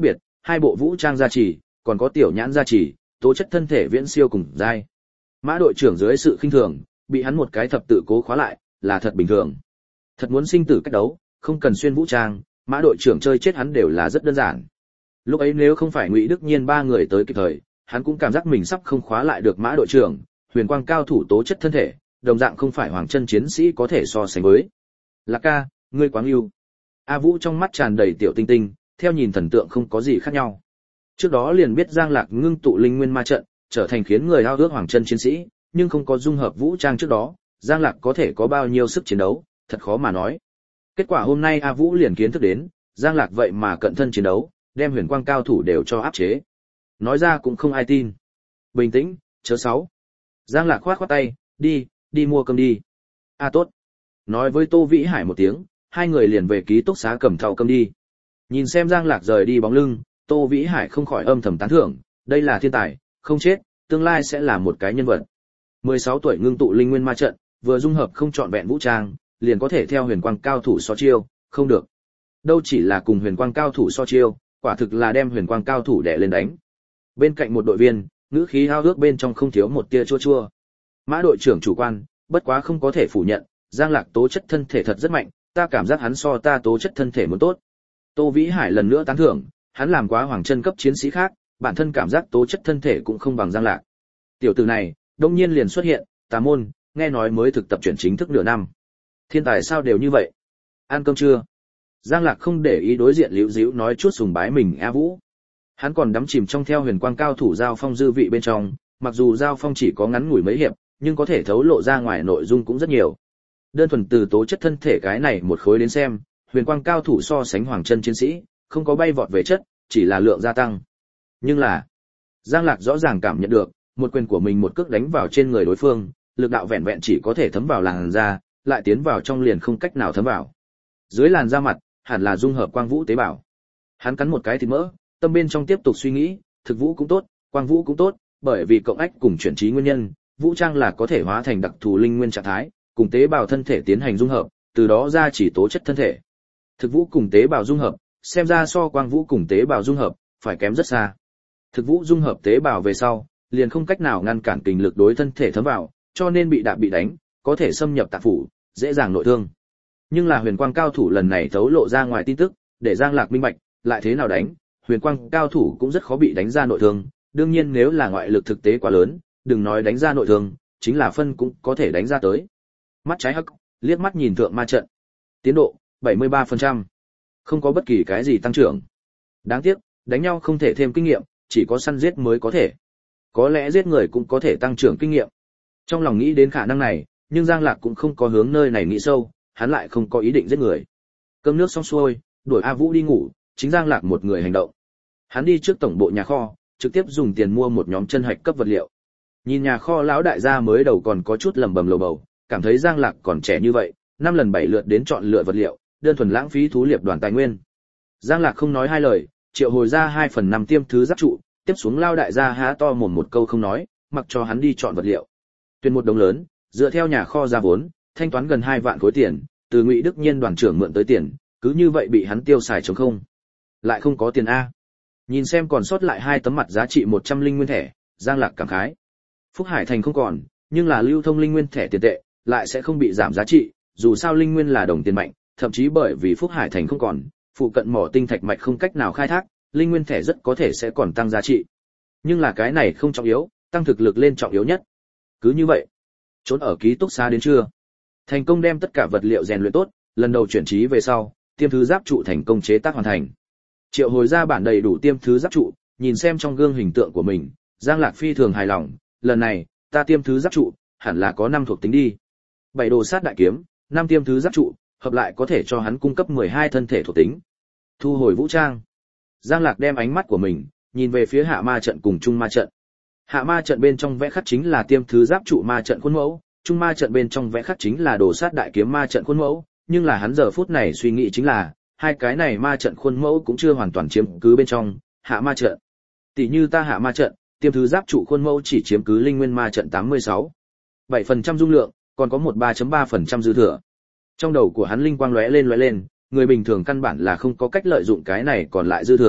hai bộ vũ trang gia trì, còn có tiểu nhãn gia trì, tố chất thân thể viễn siêu cùng giai. Mã đội trưởng dưới sự khinh thường, bị hắn một cái thập tự cố khóa lại, là thật bình thường. Thật muốn sinh tử cách đấu, không cần xuyên vũ trang, Mã đội trưởng chơi chết hắn đều là rất đơn giản. Lúc ấy nếu không phải Ngụy Đức Nhiên ba người tới kịp thời, hắn cũng cảm giác mình sắp không khóa lại được Mã đội trưởng, huyền quang cao thủ tố chất thân thể, đồng dạng không phải hoàng chân chiến sĩ có thể so sánh với. Lạc ca, ngươi quá ưu. A Vũ trong mắt tràn đầy tiểu tinh tinh, theo nhìn thần tượng không có gì khác nhau. Trước đó liền biết Giang Lạc ngưng tụ linh nguyên ma trận, trở thành khiến người ao ước hoàng chân chiến sĩ, nhưng không có dung hợp vũ trang trước đó, Giang Lạc có thể có bao nhiêu sức chiến đấu, thật khó mà nói. Kết quả hôm nay A Vũ liền kiến thức đến, Giang Lạc vậy mà cận thân chiến đấu, đem huyền quang cao thủ đều cho áp chế. Nói ra cũng không ai tin. Bình tĩnh, chớ sáu. Giang Lạc khoát khoát tay, đi, đi mua cơm đi. A tốt. Nói với Tô Vĩ Hải một tiếng, hai người liền về ký túc xá cầm thau cơm đi. Nhìn xem Giang Lạc rời đi bóng lưng, Tô Vĩ Hải không khỏi âm thầm tán thưởng, đây là thiên tài, không chết, tương lai sẽ là một cái nhân vật. mười sáu tuổi ngưng tụ linh nguyên ma trận, vừa dung hợp không trọn vẹn vũ trang, liền có thể theo huyền quang cao thủ so chiêu, không được. Đâu chỉ là cùng huyền quang cao thủ so chiêu, quả thực là đem huyền quang cao thủ đè lên đánh. Bên cạnh một đội viên, ngữ khí hao ước bên trong không thiếu một tia chua chua. Mã đội trưởng chủ quan, bất quá không có thể phủ nhận, Giang Lạc tố chất thân thể thật rất mạnh, ta cảm giác hắn so ta tố chất thân thể muốn tốt. Tô Vĩ Hải lần nữa tán thưởng, hắn làm quá hoàng chân cấp chiến sĩ khác, bản thân cảm giác tố chất thân thể cũng không bằng Giang Lạc. Tiểu tử này, đông nhiên liền xuất hiện, tà môn, nghe nói mới thực tập chuyển chính thức nửa năm. Thiên tài sao đều như vậy? Ăn cơm chưa? Giang Lạc không để ý đối diện liễu díu nói chút sùng bái mình A Vũ. Hắn còn đắm chìm trong theo huyền quang cao thủ giao phong dư vị bên trong, mặc dù giao phong chỉ có ngắn ngủi mấy hiệp, nhưng có thể thấu lộ ra ngoài nội dung cũng rất nhiều. Đơn thuần từ tố chất thân thể cái này một khối đến xem, huyền quang cao thủ so sánh hoàng chân chiến sĩ, không có bay vọt về chất, chỉ là lượng gia tăng. Nhưng là, Giang Lạc rõ ràng cảm nhận được, một quyền của mình một cước đánh vào trên người đối phương, lực đạo vẹn vẹn chỉ có thể thấm vào làn da, lại tiến vào trong liền không cách nào thấm vào. Dưới làn da mặt, hẳn là dung hợp quang vũ tế bào. Hắn cắn một cái thịt mỡ, tâm bên trong tiếp tục suy nghĩ, thực vũ cũng tốt, quang vũ cũng tốt, bởi vì cộng ách cùng chuyển trí nguyên nhân, vũ trang là có thể hóa thành đặc thù linh nguyên trạng thái, cùng tế bào thân thể tiến hành dung hợp, từ đó ra chỉ tố chất thân thể. Thực vũ cùng tế bào dung hợp, xem ra so quang vũ cùng tế bào dung hợp, phải kém rất xa. Thực vũ dung hợp tế bào về sau, liền không cách nào ngăn cản kình lực đối thân thể thấm vào, cho nên bị đạp bị đánh, có thể xâm nhập tạng phủ, dễ dàng nội thương. Nhưng là huyền quang cao thủ lần này thấu lộ ra ngoài tin tức, để Giang Lạc minh bạch, lại thế nào đánh, huyền quang cao thủ cũng rất khó bị đánh ra nội thương, đương nhiên nếu là ngoại lực thực tế quá lớn, đừng nói đánh ra nội thương, chính là phân cũng có thể đánh ra tới. Mắt trái hắc, liếc mắt nhìn thượng ma trận. Tiến độ, bảy mươi ba phần trăm. Không có bất kỳ cái gì tăng trưởng. Đáng tiếc, đánh nhau không thể thêm kinh nghiệm, chỉ có săn giết mới có thể. Có lẽ giết người cũng có thể tăng trưởng kinh nghiệm. Trong lòng nghĩ đến khả năng này, nhưng Giang Lạc cũng không có hướng nơi này nghĩ sâu, hắn lại không có ý định giết người. Cơm nước xong xuôi, đuổi A Vũ đi ngủ, chính Giang Lạc một người hành động. Hắn đi trước tổng bộ nhà kho, trực tiếp dùng tiền mua một nhóm chân hạch cấp vật liệu. Nhìn nhà kho lão đại gia mới đầu còn có chút lầm bầm lầu bầu, cảm thấy Giang Lạc còn trẻ như vậy, năm lần bảy lượt đến chọn lựa vật liệu, đơn thuần lãng phí thú liệp đoàn tài nguyên. Giang Lạc không nói hai lời, triệu hồi ra hai phần năm tiêm thứ giáp trụ, tiếp xuống lao đại gia há to mồm một câu không nói, mặc cho hắn đi chọn vật liệu. Tuyển một đống lớn, dựa theo nhà kho ra vốn, thanh toán gần hai vạn khối tiền, từ Ngụy Đức Nhiên đoàn trưởng mượn tới tiền, cứ như vậy bị hắn tiêu xài trống không. Lại không có tiền a. Nhìn xem còn sót lại hai tấm mặt giá trị một trăm linh nguyên thẻ, Giang Lạc cảm khái. Phúc Hải thành không còn, nhưng là lưu thông linh nguyên thẻ tiền tệ, lại sẽ không bị giảm giá trị, dù sao linh nguyên là đồng tiền mạnh, thậm chí bởi vì Phúc Hải thành không còn, phụ cận mỏ tinh thạch mạch không cách nào khai thác, linh nguyên thẻ rất có thể sẽ còn tăng giá trị. Nhưng là cái này không trọng yếu, tăng thực lực lên trọng yếu nhất. Cứ như vậy, trốn ở ký túc xá đến trưa, thành công đem tất cả vật liệu rèn luyện tốt, lần đầu chuyển trí về sau, tiêm thứ giáp trụ thành công chế tác hoàn thành. Triệu hồi ra bản đầy đủ tiêm thứ giáp trụ, nhìn xem trong gương hình tượng của mình, Giang Lạc phi thường hài lòng, lần này, ta tiêm thứ giáp trụ, hẳn là có năm thuộc tính đi. bảy đồ sát đại kiếm, năm tiêm thứ giáp trụ, hợp lại có thể cho hắn cung cấp mười hai thân thể thuộc tính. Thu hồi vũ trang. Giang Lạc đem ánh mắt của mình nhìn về phía hạ ma trận cùng trung ma trận. Hạ ma trận bên trong vẽ khắc chính là tiêm thứ giáp trụ ma trận khuôn mẫu, trung ma trận bên trong vẽ khắc chính là đồ sát đại kiếm ma trận khuôn mẫu, nhưng là hắn giờ phút này suy nghĩ chính là, hai cái này ma trận khuôn mẫu cũng chưa hoàn toàn chiếm cứ bên trong hạ ma trận. Tỷ như ta hạ ma trận, tiêm thứ giáp trụ khuôn mẫu chỉ chiếm cứ linh nguyên ma trận tám mươi sáu phẩy bảy phần trăm dung lượng, còn có một ba phẩy ba phần trăm dư thừa. Trong đầu của hắn linh quang lóe lên lóe lên, người bình thường căn bản là không có cách lợi dụng cái này còn lại dư thừa,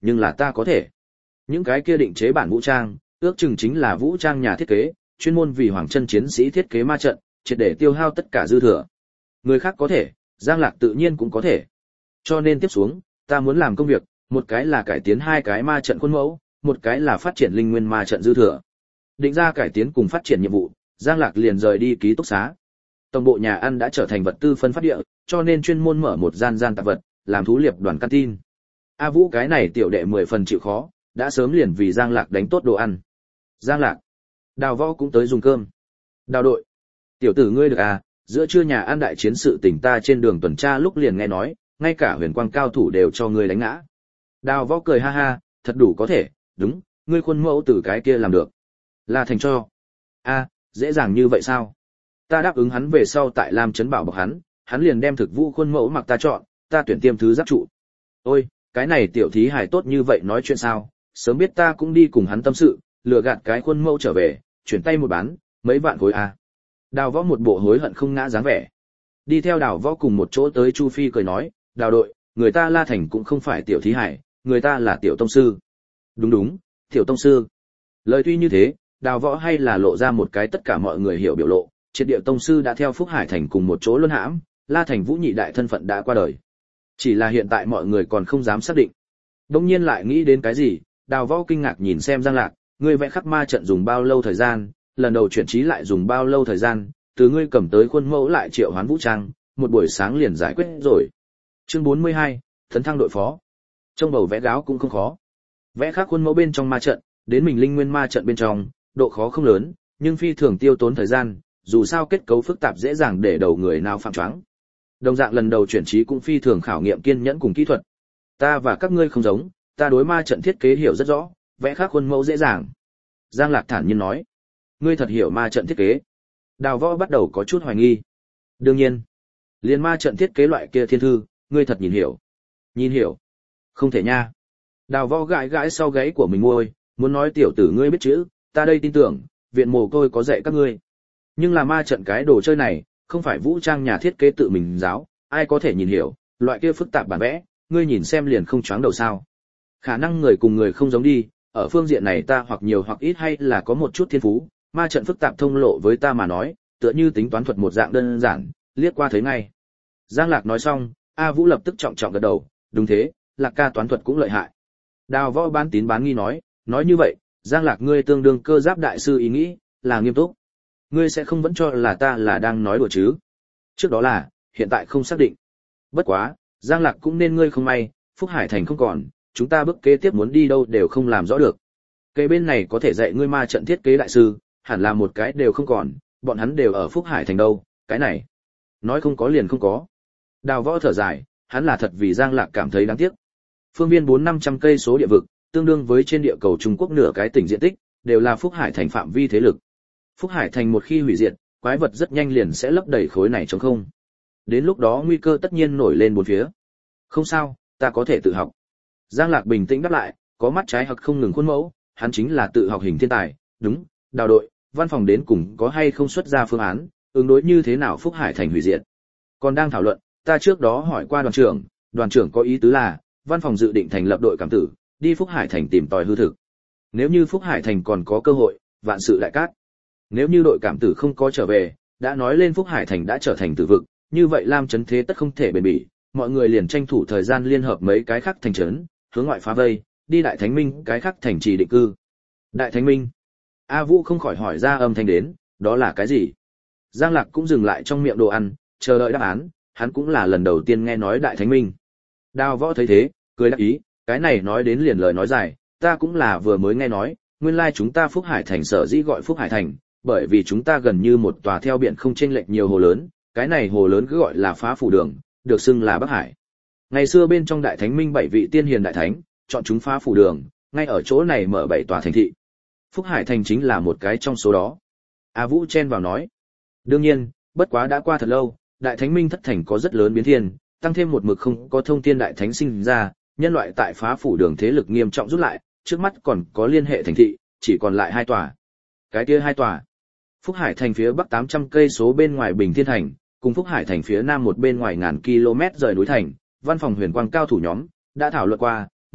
nhưng là ta có thể. Những cái kia định chế bản vũ trang, ước chừng chính là vũ trang nhà thiết kế, chuyên môn vì hoàng chân chiến sĩ thiết kế ma trận, triệt để tiêu hao tất cả dư thừa. Người khác có thể, Giang Lạc tự nhiên cũng có thể. Cho nên tiếp xuống, ta muốn làm công việc, một cái là cải tiến hai cái ma trận khuôn mẫu, một cái là phát triển linh nguyên ma trận dư thừa. Định ra cải tiến cùng phát triển nhiệm vụ, Giang Lạc liền rời đi ký túc xá. Tổng bộ nhà ăn đã trở thành vật tư phân phát địa, cho nên chuyên môn mở một gian gian tạp vật, làm thú liệp đoàn canteen. A Vũ cái này tiểu đệ mười phần chịu khó, đã sớm liền vì Giang Lạc đánh tốt đồ ăn. Giang Lạc, Đào Võ cũng tới dùng cơm. Đào đội, tiểu tử ngươi được à, giữa trưa nhà ăn đại chiến sự tình ta trên đường tuần tra lúc liền nghe nói, ngay cả huyền quang cao thủ đều cho ngươi đánh ngã. Đào Võ cười ha ha, thật đủ có thể, đúng, ngươi khuôn mẫu từ cái kia làm được. Là thành cho. A, dễ dàng như vậy sao? Ta đáp ứng hắn về sau tại Lam Trấn bảo bọc hắn, hắn liền đem thực vũ khuôn mẫu mặc ta chọn, ta tuyển tiêm thứ giáp trụ. Ôi, cái này tiểu thí hài tốt như vậy nói chuyện sao? Sớm biết ta cũng đi cùng hắn tâm sự, lừa gạt cái khuôn mẫu trở về, chuyển tay một bán, mấy vạn khối a. Đào Võ một bộ hối hận không ngã dáng vẻ. Đi theo Đào Võ cùng một chỗ tới Chu Phi cười nói, Đào đội, người ta La Thành cũng không phải tiểu thí hải, người ta là tiểu tông sư. Đúng đúng, tiểu tông sư. Lời tuy như thế, Đào Võ hay là lộ ra một cái tất cả mọi người hiểu biểu lộ, triệt địa tông sư đã theo Phúc Hải Thành cùng một chỗ luân hãm, La Thành Vũ nhị đại thân phận đã qua đời. Chỉ là hiện tại mọi người còn không dám xác định. Đông nhiên lại nghĩ đến cái gì, Đào Võ kinh ngạc nhìn xem Giang Lạc, ngươi vẽ khắc ma trận dùng bao lâu thời gian, lần đầu chuyển trí lại dùng bao lâu thời gian, từ ngươi cầm tới khuôn mẫu lại triệu hoán vũ trang, một buổi sáng liền giải quyết rồi. Chương bốn mươi hai, Thấn thăng đội phó. Trong bầu vẽ gáo cũng không khó. Vẽ khắc khuôn mẫu bên trong ma trận, đến mình linh nguyên ma trận bên trong, độ khó không lớn, nhưng phi thường tiêu tốn thời gian, dù sao kết cấu phức tạp dễ dàng để đầu người nào phạm choáng. Đồng dạng lần đầu chuyển trí cũng phi thường khảo nghiệm kiên nhẫn cùng kỹ thuật. Ta và các ngươi không giống, ta đối ma trận thiết kế hiểu rất rõ, vẽ khắc khuôn mẫu dễ dàng. Giang Lạc thản nhiên nói, ngươi thật hiểu ma trận thiết kế. Đào Võ bắt đầu có chút hoài nghi. Đương nhiên, liên ma trận thiết kế loại kia thiên thư, ngươi thật nhìn hiểu. Nhìn hiểu? Không thể nha. Đào Võ gãi gãi sau gáy của mình môi, muốn nói tiểu tử ngươi biết chữ, ta đây tin tưởng, viện mồ côi có dạy các ngươi. Nhưng là ma trận cái đồ chơi này, không phải vũ trang nhà thiết kế tự mình giáo, ai có thể nhìn hiểu, loại kia phức tạp bản vẽ, ngươi nhìn xem liền không choáng đầu sao. Khả năng người cùng người không giống đi, ở phương diện này ta hoặc nhiều hoặc ít hay là có một chút thiên phú, ma trận phức tạp thông lộ với ta mà nói, tựa như tính toán thuật một dạng đơn giản, liếc qua thấy ngay. Giang Lạc nói xong, A Vũ lập tức trọng trọng gật đầu, đúng thế, Lạc ca toán thuật cũng lợi hại. Đào Võ bán tín bán nghi nói, nói như vậy, Giang Lạc ngươi tương đương cơ giáp đại sư ý nghĩ, là nghiêm túc. Ngươi sẽ không vẫn cho là ta là đang nói đùa chứ? Trước đó là, hiện tại không xác định. Bất quá, Giang Lạc cũng nên ngươi không may, Phúc Hải Thành không còn, chúng ta bước kế tiếp muốn đi đâu đều không làm rõ được. Cây bên này có thể dạy ngươi ma trận thiết kế đại sư, hẳn là một cái đều không còn, bọn hắn đều ở Phúc Hải Thành đâu, cái này. Nói không có liền không có. Đào Võ thở dài, hắn là thật vì Giang Lạc cảm thấy đáng tiếc. Phương viên bốn năm trăm cây số địa vực, tương đương với trên địa cầu Trung Quốc nửa cái tỉnh diện tích, đều là Phúc Hải Thành phạm vi thế lực. Phúc Hải Thành một khi hủy diệt, quái vật rất nhanh liền sẽ lấp đầy khối này trống không. Đến lúc đó nguy cơ tất nhiên nổi lên bốn phía. Không sao, ta có thể tự học. Giang Lạc bình tĩnh đáp lại, có mắt trái hoặc không ngừng khuôn mẫu, hắn chính là tự học hình thiên tài, đúng, Đào đội, văn phòng đến cùng có hay không xuất ra phương án, ứng đối như thế nào Phúc Hải Thành hủy diệt. Còn đang thảo luận, ta trước đó hỏi qua đoàn trưởng, đoàn trưởng có ý tứ là, văn phòng dự định thành lập đội cảm tử, đi Phúc Hải Thành tìm tòi hư thực. Nếu như Phúc Hải Thành còn có cơ hội, vạn sự đại cát. Nếu như đội cảm tử không có trở về, đã nói lên Phúc Hải Thành đã trở thành tử vực, như vậy Lam Trấn thế tất không thể bền bỉ, mọi người liền tranh thủ thời gian liên hợp mấy cái khác thành trấn, hướng ngoại phá vây, đi Đại Thánh Minh cái khác thành trì định cư. Đại Thánh Minh? A Vũ không khỏi hỏi ra âm thanh đến, đó là cái gì? Giang Lạc cũng dừng lại trong miệng đồ ăn, chờ đợi đáp án, hắn cũng là lần đầu tiên nghe nói Đại Thánh Minh. Đào Võ thấy thế, cười đáp ý, cái này nói đến liền lời nói dài, ta cũng là vừa mới nghe nói, nguyên lai chúng ta Phúc Hải Thành sở dĩ gọi Phúc Hải Thành, bởi vì chúng ta gần như một tòa theo biển không chênh lệch nhiều hồ lớn, cái này hồ lớn cứ gọi là Phá Phủ Đường, được xưng là Bắc Hải. Ngày xưa bên trong Đại Thánh Minh bảy vị tiên hiền đại thánh, chọn chúng Phá Phủ Đường, ngay ở chỗ này mở bảy tòa thành thị. Phúc Hải Thành chính là một cái trong số đó. A Vũ chen vào nói, đương nhiên, bất quá đã qua thật lâu, Đại Thánh Minh thất thành có rất lớn biến thiên, tăng thêm một mực không có thông thiên đại thánh sinh ra, nhân loại tại Phá Phủ Đường thế lực nghiêm trọng rút lại, trước mắt còn có liên hệ thành thị, chỉ còn lại hai tòa. Cái kia hai tòa, Phúc Hải Thành phía bắc tám trăm cây số bên ngoài Bình Thiên Thành, cùng Phúc Hải Thành phía nam một bên ngoài ngàn km rời núi thành, văn phòng huyền quang cao thủ nhóm đã thảo luận qua,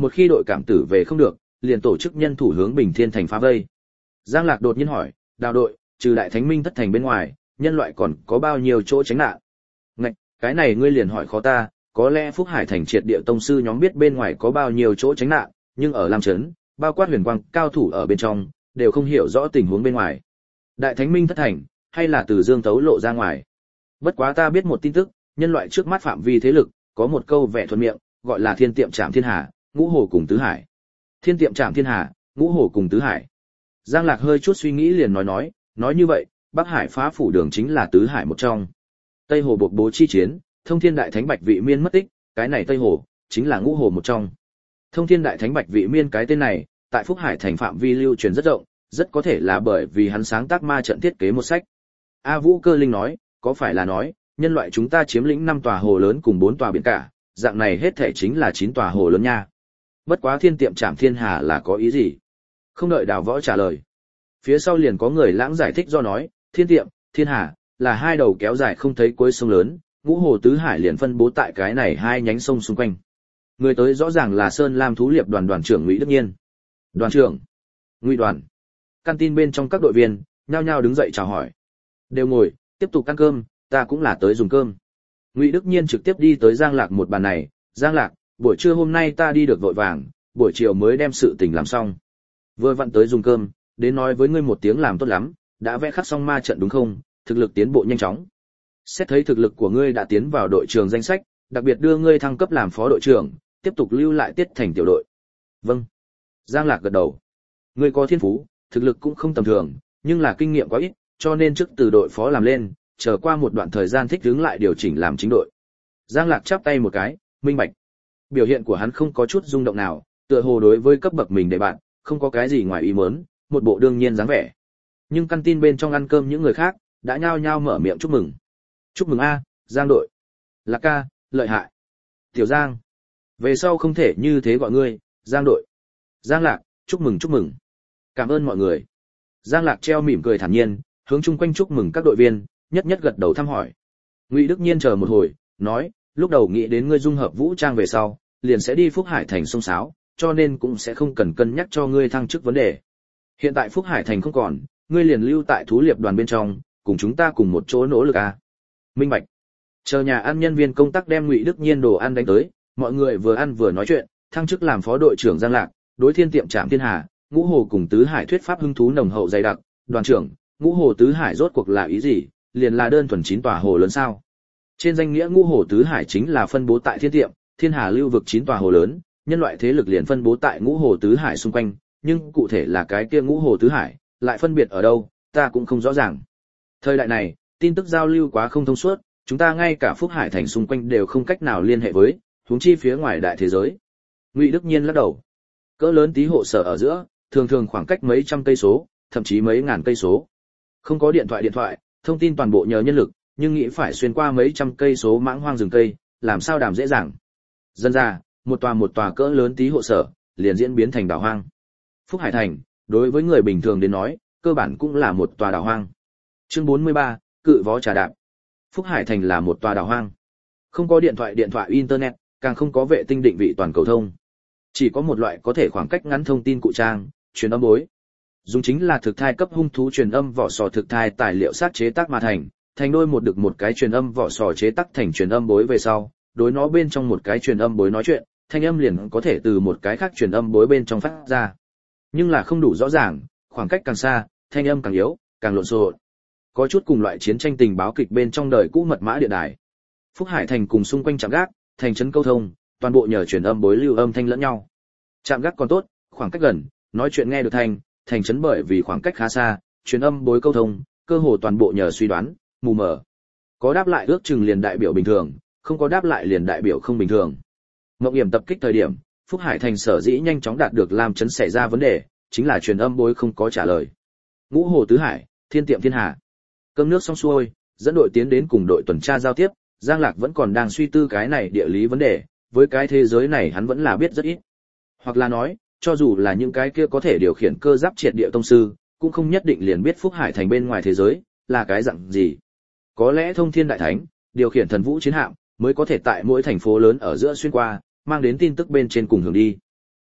một khi đội cảm tử về không được, liền tổ chức nhân thủ hướng Bình Thiên thành phá vây. Giang Lạc đột nhiên hỏi, Đào đội, trừ Đại Thánh Minh thất thành bên ngoài, nhân loại còn có bao nhiêu chỗ tránh nạn? Ngạch, cái này ngươi liền hỏi khó ta, có lẽ Phúc Hải thành triệt địa tông sư nhóm biết bên ngoài có bao nhiêu chỗ tránh nạn, nhưng ở Lam Trấn, bao quát huyền quang cao thủ ở bên trong, đều không hiểu rõ tình huống bên ngoài. Đại Thánh Minh thất thành, hay là từ Dương Tấu lộ ra ngoài. Bất quá ta biết một tin tức, nhân loại trước mắt phạm vi thế lực, có một câu vẻ thuận miệng, gọi là thiên tiệm trảm thiên hà, ngũ hồ cùng tứ hải. Thiên tiệm trảm thiên hà, ngũ hồ cùng tứ hải. Giang Lạc hơi chút suy nghĩ liền nói nói, nói như vậy, Bắc Hải phá phủ đường chính là tứ hải một trong. Tây hồ buộc bố chi chiến, Thông Thiên Đại Thánh Bạch Vị Miên mất tích, cái này Tây hồ chính là ngũ hồ một trong. Thông Thiên Đại Thánh Bạch Vị Miên cái tên này, tại Phúc Hải thành phạm vi lưu truyền rất rộng, rất có thể là bởi vì hắn sáng tác ma trận thiết kế một sách. A Vũ Cơ Linh nói, có phải là nói, nhân loại chúng ta chiếm lĩnh năm tòa hồ lớn cùng bốn tòa biển cả, dạng này hết thể chính là chín tòa hồ lớn nha. Bất quá thiên tiệm trảm thiên hà là có ý gì? Không đợi Đào Võ trả lời. Phía sau liền có người lãng giải thích do nói, thiên tiệm, thiên hà, là hai đầu kéo dài không thấy cuối sông lớn, ngũ hồ tứ hải liền phân bố tại cái này hai nhánh sông xung quanh. Người tới rõ ràng là Sơn Lam thú liệp đoàn đoàn trưởng Ngụy Đức Nhiên. Đoàn trưởng, Ngụy đoàn. Căn tin bên trong các đội viên, nhao nhao đứng dậy chào hỏi. Đều ngồi, tiếp tục ăn cơm, ta cũng là tới dùng cơm. Ngụy Đức Nhiên trực tiếp đi tới Giang Lạc một bàn này, Giang Lạc, buổi trưa hôm nay ta đi được vội vàng, buổi chiều mới đem sự tình làm xong. Vừa vặn tới dùng cơm, đến nói với ngươi một tiếng làm tốt lắm, đã vẽ khắc xong ma trận đúng không, thực lực tiến bộ nhanh chóng. Xét thấy thực lực của ngươi đã tiến vào đội trưởng danh sách, đặc biệt đưa ngươi thăng cấp làm phó đội trưởng, tiếp tục lưu lại Tiết Thành tiểu đội. Vâng. Giang Lạc gật đầu. Ngươi có thiên phú, thực lực cũng không tầm thường, nhưng là kinh nghiệm quá ít, cho nên trước từ đội phó làm lên, chờ qua một đoạn thời gian thích ứng lại điều chỉnh làm chính đội. Giang Lạc chắp tay một cái, minh bạch. Biểu hiện của hắn không có chút rung động nào, tựa hồ đối với cấp bậc mình để bạn, không có cái gì ngoài ý muốn, một bộ đương nhiên dáng vẻ. Nhưng căn tin bên trong ăn cơm những người khác, đã nhao nhao mở miệng chúc mừng. Chúc mừng a, Giang đội. Lạc ca, lợi hại. Tiểu Giang. Về sau không thể như thế gọi ngươi, Giang đội. Giang Lạc, chúc mừng chúc mừng. Cảm ơn mọi người. Giang Lạc treo mỉm cười thản nhiên, hướng chung quanh chúc mừng các đội viên, nhất nhất gật đầu thăm hỏi. Ngụy Đức Nhiên chờ một hồi, nói, lúc đầu nghĩ đến ngươi dung hợp vũ trang về sau, liền sẽ đi Phúc Hải thành sông sáo, cho nên cũng sẽ không cần cân nhắc cho ngươi thăng chức vấn đề. Hiện tại Phúc Hải thành không còn, ngươi liền lưu tại thú liệp đoàn bên trong, cùng chúng ta cùng một chỗ nỗ lực a. Minh bạch. Chờ nhà ăn nhân viên công tác đem Ngụy Đức Nhiên đồ ăn đánh tới, mọi người vừa ăn vừa nói chuyện, thăng chức làm phó đội trưởng Giang Lạc, đối thiên tiệm trạm thiên hà, ngũ hồ cùng tứ hải thuyết pháp hứng thú nồng hậu dày đặc. Đoàn trưởng, ngũ hồ tứ hải rốt cuộc là ý gì, liền là đơn thuần chín tòa hồ lớn sao? Trên danh nghĩa ngũ hồ tứ hải chính là phân bố tại thiên tiệm, thiên hà lưu vực chín tòa hồ lớn, nhân loại thế lực liền phân bố tại ngũ hồ tứ hải xung quanh, nhưng cụ thể là cái kia ngũ hồ tứ hải, lại phân biệt ở đâu, ta cũng không rõ ràng. Thời đại này, tin tức giao lưu quá không thông suốt, chúng ta ngay cả Phúc Hải thành xung quanh đều không cách nào liên hệ với, huống chi phía ngoài đại thế giới. Ngụy Đức Nhiên lắc đầu. Cỡ lớn tí hộ sở ở giữa, thường thường khoảng cách mấy trăm cây số, thậm chí mấy ngàn cây số. Không có điện thoại điện thoại, thông tin toàn bộ nhờ nhân lực, nhưng nghĩ phải xuyên qua mấy trăm cây số mãng hoang rừng cây, làm sao đàm dễ dàng. Dân ra, một tòa một tòa cỡ lớn tí hộ sở, liền diễn biến thành đảo hoang. Phúc Hải thành, đối với người bình thường đến nói, cơ bản cũng là một tòa đảo hoang. Chương bốn mươi ba, cự võ trà đạp. Phúc Hải thành là một tòa đảo hoang. Không có điện thoại điện thoại internet, càng không có vệ tinh định vị toàn cầu thông. Chỉ có một loại có thể khoảng cách ngắn thông tin cụ trang, truyền âm bối. Dùng chính là thực thai cấp hung thú truyền âm vỏ sò thực thai tài liệu sát chế tác mà thành, thành đôi một được một cái truyền âm vỏ sò chế tác thành truyền âm bối về sau, đối nó bên trong một cái truyền âm bối nói chuyện, thanh âm liền có thể từ một cái khác truyền âm bối bên trong phát ra. Nhưng là không đủ rõ ràng, khoảng cách càng xa, thanh âm càng yếu, càng lộn xộn. Có chút cùng loại chiến tranh tình báo kịch bên trong đời cũ mật mã điện đài. Phúc Hải thành cùng xung quanh trạm gác, thành trấn câu thông, toàn bộ nhờ truyền âm bối lưu âm thanh lẫn nhau. Trạm gác còn tốt, khoảng cách gần, nói chuyện nghe được thanh, thành trấn bởi vì khoảng cách khá xa, truyền âm bối câu thông, cơ hồ toàn bộ nhờ suy đoán, mù mờ. Có đáp lại ước chừng liền đại biểu bình thường, không có đáp lại liền đại biểu không bình thường. Mộng hiểm tập kích thời điểm, Phúc Hải thành sở dĩ nhanh chóng đạt được làm chấn xảy ra vấn đề, chính là truyền âm bối không có trả lời. Ngũ hồ tứ hải, thiên tiệm thiên hà. Cơm nước xong xuôi, dẫn đội tiến đến cùng đội tuần tra giao tiếp, Giang Lạc vẫn còn đang suy tư cái này địa lý vấn đề, với cái thế giới này hắn vẫn là biết rất ít. Hoặc là nói, cho dù là những cái kia có thể điều khiển cơ giáp triệt địa tông sư, cũng không nhất định liền biết Phúc Hải thành bên ngoài thế giới là cái dạng gì. Có lẽ thông thiên đại thánh, điều khiển thần vũ chiến hạm, mới có thể tại mỗi thành phố lớn ở giữa xuyên qua, mang đến tin tức bên trên cùng hướng đi.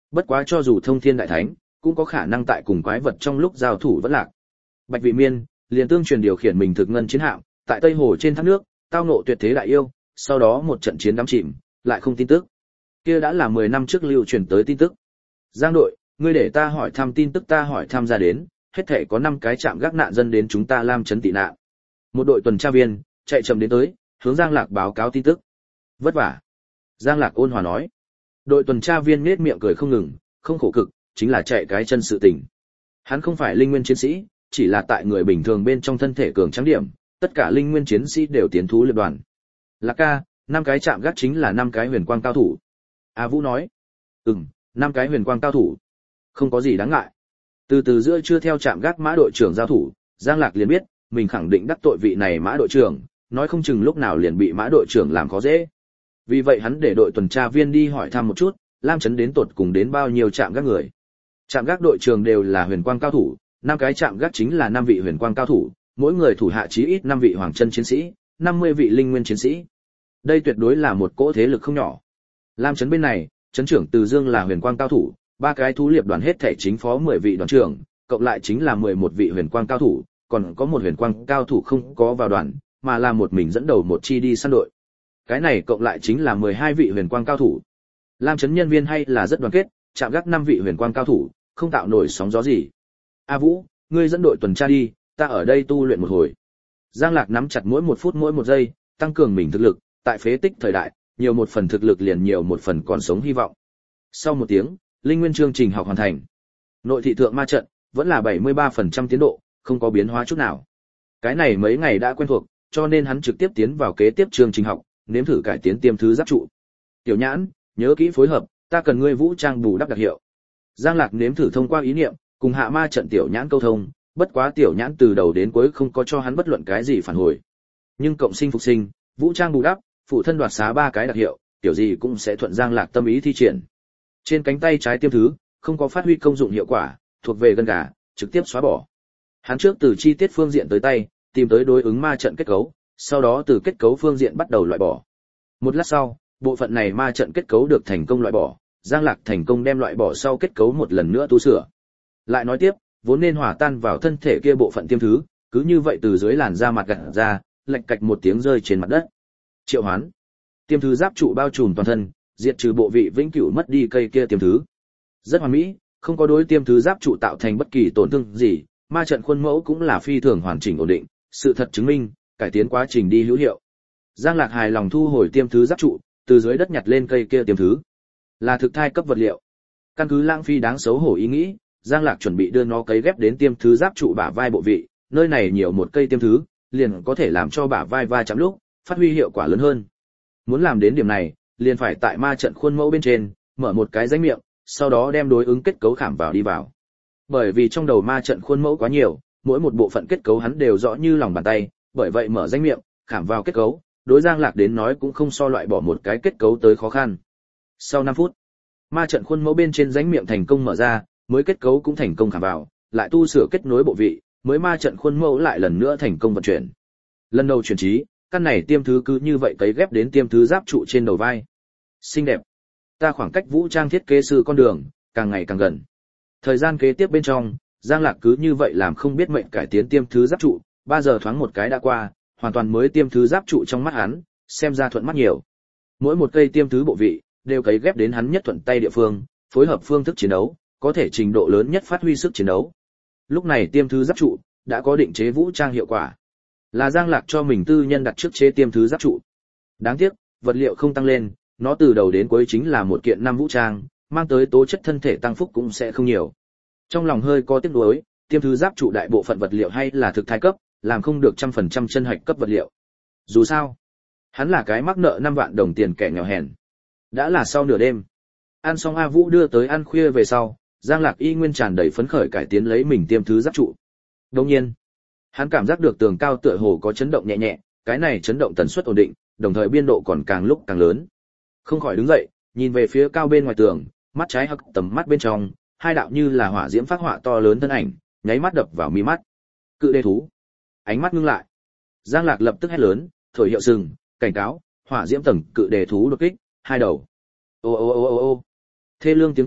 Bất quá cho dù thông thiên đại thánh, cũng có khả năng tại cùng quái vật trong lúc giao thủ vẫn lạc. Bạch Vị Miên liền tương truyền điều khiển mình thực ngân chiến hạm, tại Tây Hồ trên thác nước, tao ngộ tuyệt thế đại yêu, sau đó một trận chiến đắm chìm, lại không tin tức. Kia đã là mười năm trước lưu truyền tới tin tức. Giang đội, ngươi để ta hỏi thăm tin tức ta hỏi thăm ra đến, hết thảy có năm cái trạm gác nạn dân đến chúng ta Lam trấn tị nạn. Một đội tuần tra viên chạy chậm đến tới, hướng Giang Lạc báo cáo tin tức. Vất vả. Giang Lạc ôn hòa nói. Đội tuần tra viên nhếch miệng cười không ngừng, không khổ cực, chính là chạy cái chân sự tình. Hắn không phải linh nguyên chiến sĩ, chỉ là tại người bình thường bên trong thân thể cường tráng điểm, tất cả linh nguyên chiến sĩ đều tiến thú liệp đoàn. Lạc ca, năm cái trạm gác chính là năm cái huyền quang cao thủ. A Vũ nói. Ừm, năm cái huyền quang cao thủ. Không có gì đáng ngại. Từ từ giữa chưa theo trạm gác mã đội trưởng giao thủ, Giang Lạc liền biết, mình khẳng định đắc tội vị này mã đội trưởng, nói không chừng lúc nào liền bị mã đội trưởng làm khó dễ. Vì vậy hắn để đội tuần tra viên đi hỏi thăm một chút, Lam trấn đến tột cùng đến bao nhiêu trạm gác người. Trạm gác đội trưởng đều là huyền quang cao thủ, năm cái trạm gác chính là năm vị huyền quang cao thủ, mỗi người thủ hạ chí ít năm vị hoàng chân chiến sĩ, năm mươi vị linh nguyên chiến sĩ. Đây tuyệt đối là một cỗ thế lực không nhỏ. Lam trấn bên này, trấn trưởng Từ Dương là huyền quang cao thủ, ba cái thú liệp đoàn hết thể chính phó mười vị đoàn trưởng, cộng lại chính là mười một vị huyền quang cao thủ, còn có một huyền quang cao thủ không có vào đoàn, mà là một mình dẫn đầu một chi đi săn đội. Cái này cộng lại chính là mười hai vị huyền quang cao thủ. Lam trấn nhân viên hay là rất đoàn kết, chạm gác năm vị huyền quang cao thủ, không tạo nổi sóng gió gì. A Vũ, ngươi dẫn đội tuần tra đi, ta ở đây tu luyện một hồi. Giang Lạc nắm chặt mỗi một phút mỗi một giây, tăng cường mình thực lực, tại phế tích thời đại, nhiều một phần thực lực liền nhiều một phần còn sống hy vọng. Sau một tiếng, linh nguyên chương trình học hoàn thành. Nội thị thượng ma trận vẫn là bảy mươi ba phần trăm tiến độ, không có biến hóa chút nào. Cái này mấy ngày đã quen thuộc, cho nên hắn trực tiếp tiến vào kế tiếp chương trình học, nếm thử cải tiến tiêm thứ giáp trụ. Tiểu Nhãn, nhớ kỹ phối hợp, ta cần ngươi vũ trang bù đắp đặc hiệu. Giang Lạc nếm thử thông qua ý niệm, cùng hạ ma trận Tiểu Nhãn câu thông, bất quá Tiểu Nhãn từ đầu đến cuối không có cho hắn bất luận cái gì phản hồi. Nhưng cộng sinh phục sinh, vũ trang bù đắp, phụ thân đoạt xá ba cái đặc hiệu, tiểu gì cũng sẽ thuận Giang Lạc tâm ý thi triển. Trên cánh tay trái tiêm thứ, không có phát huy công dụng hiệu quả, thuộc về gân gà, trực tiếp xóa bỏ. Hắn trước từ chi tiết phương diện tới tay, tìm tới đối ứng ma trận kết cấu, sau đó từ kết cấu phương diện bắt đầu loại bỏ. Một lát sau, bộ phận này ma trận kết cấu được thành công loại bỏ, Giang Lạc thành công đem loại bỏ sau kết cấu một lần nữa tu sửa. Lại nói tiếp, vốn nên hòa tan vào thân thể kia bộ phận tiêm thứ, cứ như vậy từ dưới làn da mặt gặt ra, lệch cạch một tiếng rơi trên mặt đất. Triệu hoán. Tiêm thứ giáp trụ bao trùm toàn thân, diệt trừ bộ vị vĩnh cửu mất đi cây kia tiêm thứ. Rất hoàn mỹ, không có đối tiêm thứ giáp trụ tạo thành bất kỳ tổn thương gì, ma trận khuôn mẫu cũng là phi thường hoàn chỉnh ổn định, sự thật chứng minh, cải tiến quá trình đi hữu hiệu. Giang Lạc hài lòng thu hồi tiêm thứ giáp trụ, từ dưới đất nhặt lên cây kia tiêm thứ. Là thực thai cấp vật liệu. Căn cứ lãng phí đáng xấu hổ ý nghĩ, Giang Lạc chuẩn bị đưa nó cấy ghép đến tiêm thứ giáp trụ bả vai bộ vị, nơi này nhiều một cây tiêm thứ, liền có thể làm cho bả vai va chạm lúc, phát huy hiệu quả lớn hơn. Muốn làm đến điểm này, liền phải tại ma trận khuôn mẫu bên trên, mở một cái rãnh miệng, sau đó đem đối ứng kết cấu khảm vào đi vào. Bởi vì trong đầu ma trận khuôn mẫu quá nhiều, mỗi một bộ phận kết cấu hắn đều rõ như lòng bàn tay, bởi vậy mở rãnh miệng, khảm vào kết cấu, đối Giang Lạc đến nói cũng không so loại bỏ một cái kết cấu tới khó khăn. Sau năm phút, ma trận khuôn mẫu bên trên rãnh miệng thành công mở ra, mới kết cấu cũng thành công khảm vào, lại tu sửa kết nối bộ vị, mới ma trận khuôn mẫu lại lần nữa thành công vận chuyển. Lần đầu chuyển trí, căn này tiêm thứ cứ như vậy cấy ghép đến tiêm thứ giáp trụ trên đầu vai. Xinh đẹp. Ta khoảng cách vũ trang thiết kế sư con đường càng ngày càng gần. Thời gian kế tiếp bên trong, Giang Lạc cứ như vậy làm không biết mệnh cải tiến tiêm thứ giáp trụ, ba giờ thoáng một cái đã qua, hoàn toàn mới tiêm thứ giáp trụ trong mắt hắn, xem ra thuận mắt nhiều. Mỗi một cây tiêm thứ bộ vị đều cấy ghép đến hắn nhất thuận tay địa phương, phối hợp phương thức chiến đấu, có thể trình độ lớn nhất phát huy sức chiến đấu. Lúc này tiêm thứ giáp trụ đã có định chế vũ trang hiệu quả. Là Giang Lạc cho mình tư nhân đặt trước chế tiêm thứ giáp trụ. Đáng tiếc, vật liệu không tăng lên, nó từ đầu đến cuối chính là một kiện năm vũ trang, mang tới tố chất thân thể tăng phúc cũng sẽ không nhiều. Trong lòng hơi có tiếc nuối, tiêm thứ giáp trụ đại bộ phận vật liệu hay là thực thai cấp, làm không được trăm phần trăm chân hạch cấp vật liệu. Dù sao, hắn là cái mắc nợ năm vạn đồng tiền kẻ nghèo hèn. Đã là sau nửa đêm. Ăn xong A Vũ đưa tới ăn khuya về sau, Giang Lạc y nguyên tràn đầy phấn khởi cải tiến lấy mình tiêm thứ giáp trụ. Đồng nhiên, hắn cảm giác được tường cao tựa hồ có chấn động nhẹ nhẹ, cái này chấn động tần suất ổn định, đồng thời biên độ còn càng lúc càng lớn. Không khỏi đứng dậy, nhìn về phía cao bên ngoài tường, mắt trái hắc tầm mắt bên trong, hai đạo như là hỏa diễm phát họa to lớn thân ảnh, nháy mắt đập vào mi mắt. Cự đê thú. Ánh mắt ngưng lại. Giang Lạc lập tức hét lớn, thổi hiệu sừng, cảnh cáo, hỏa diễm tầng cự đề thú đột kích, hai đầu. Ô ô ô ô ô. Thê lương tiếng kèn,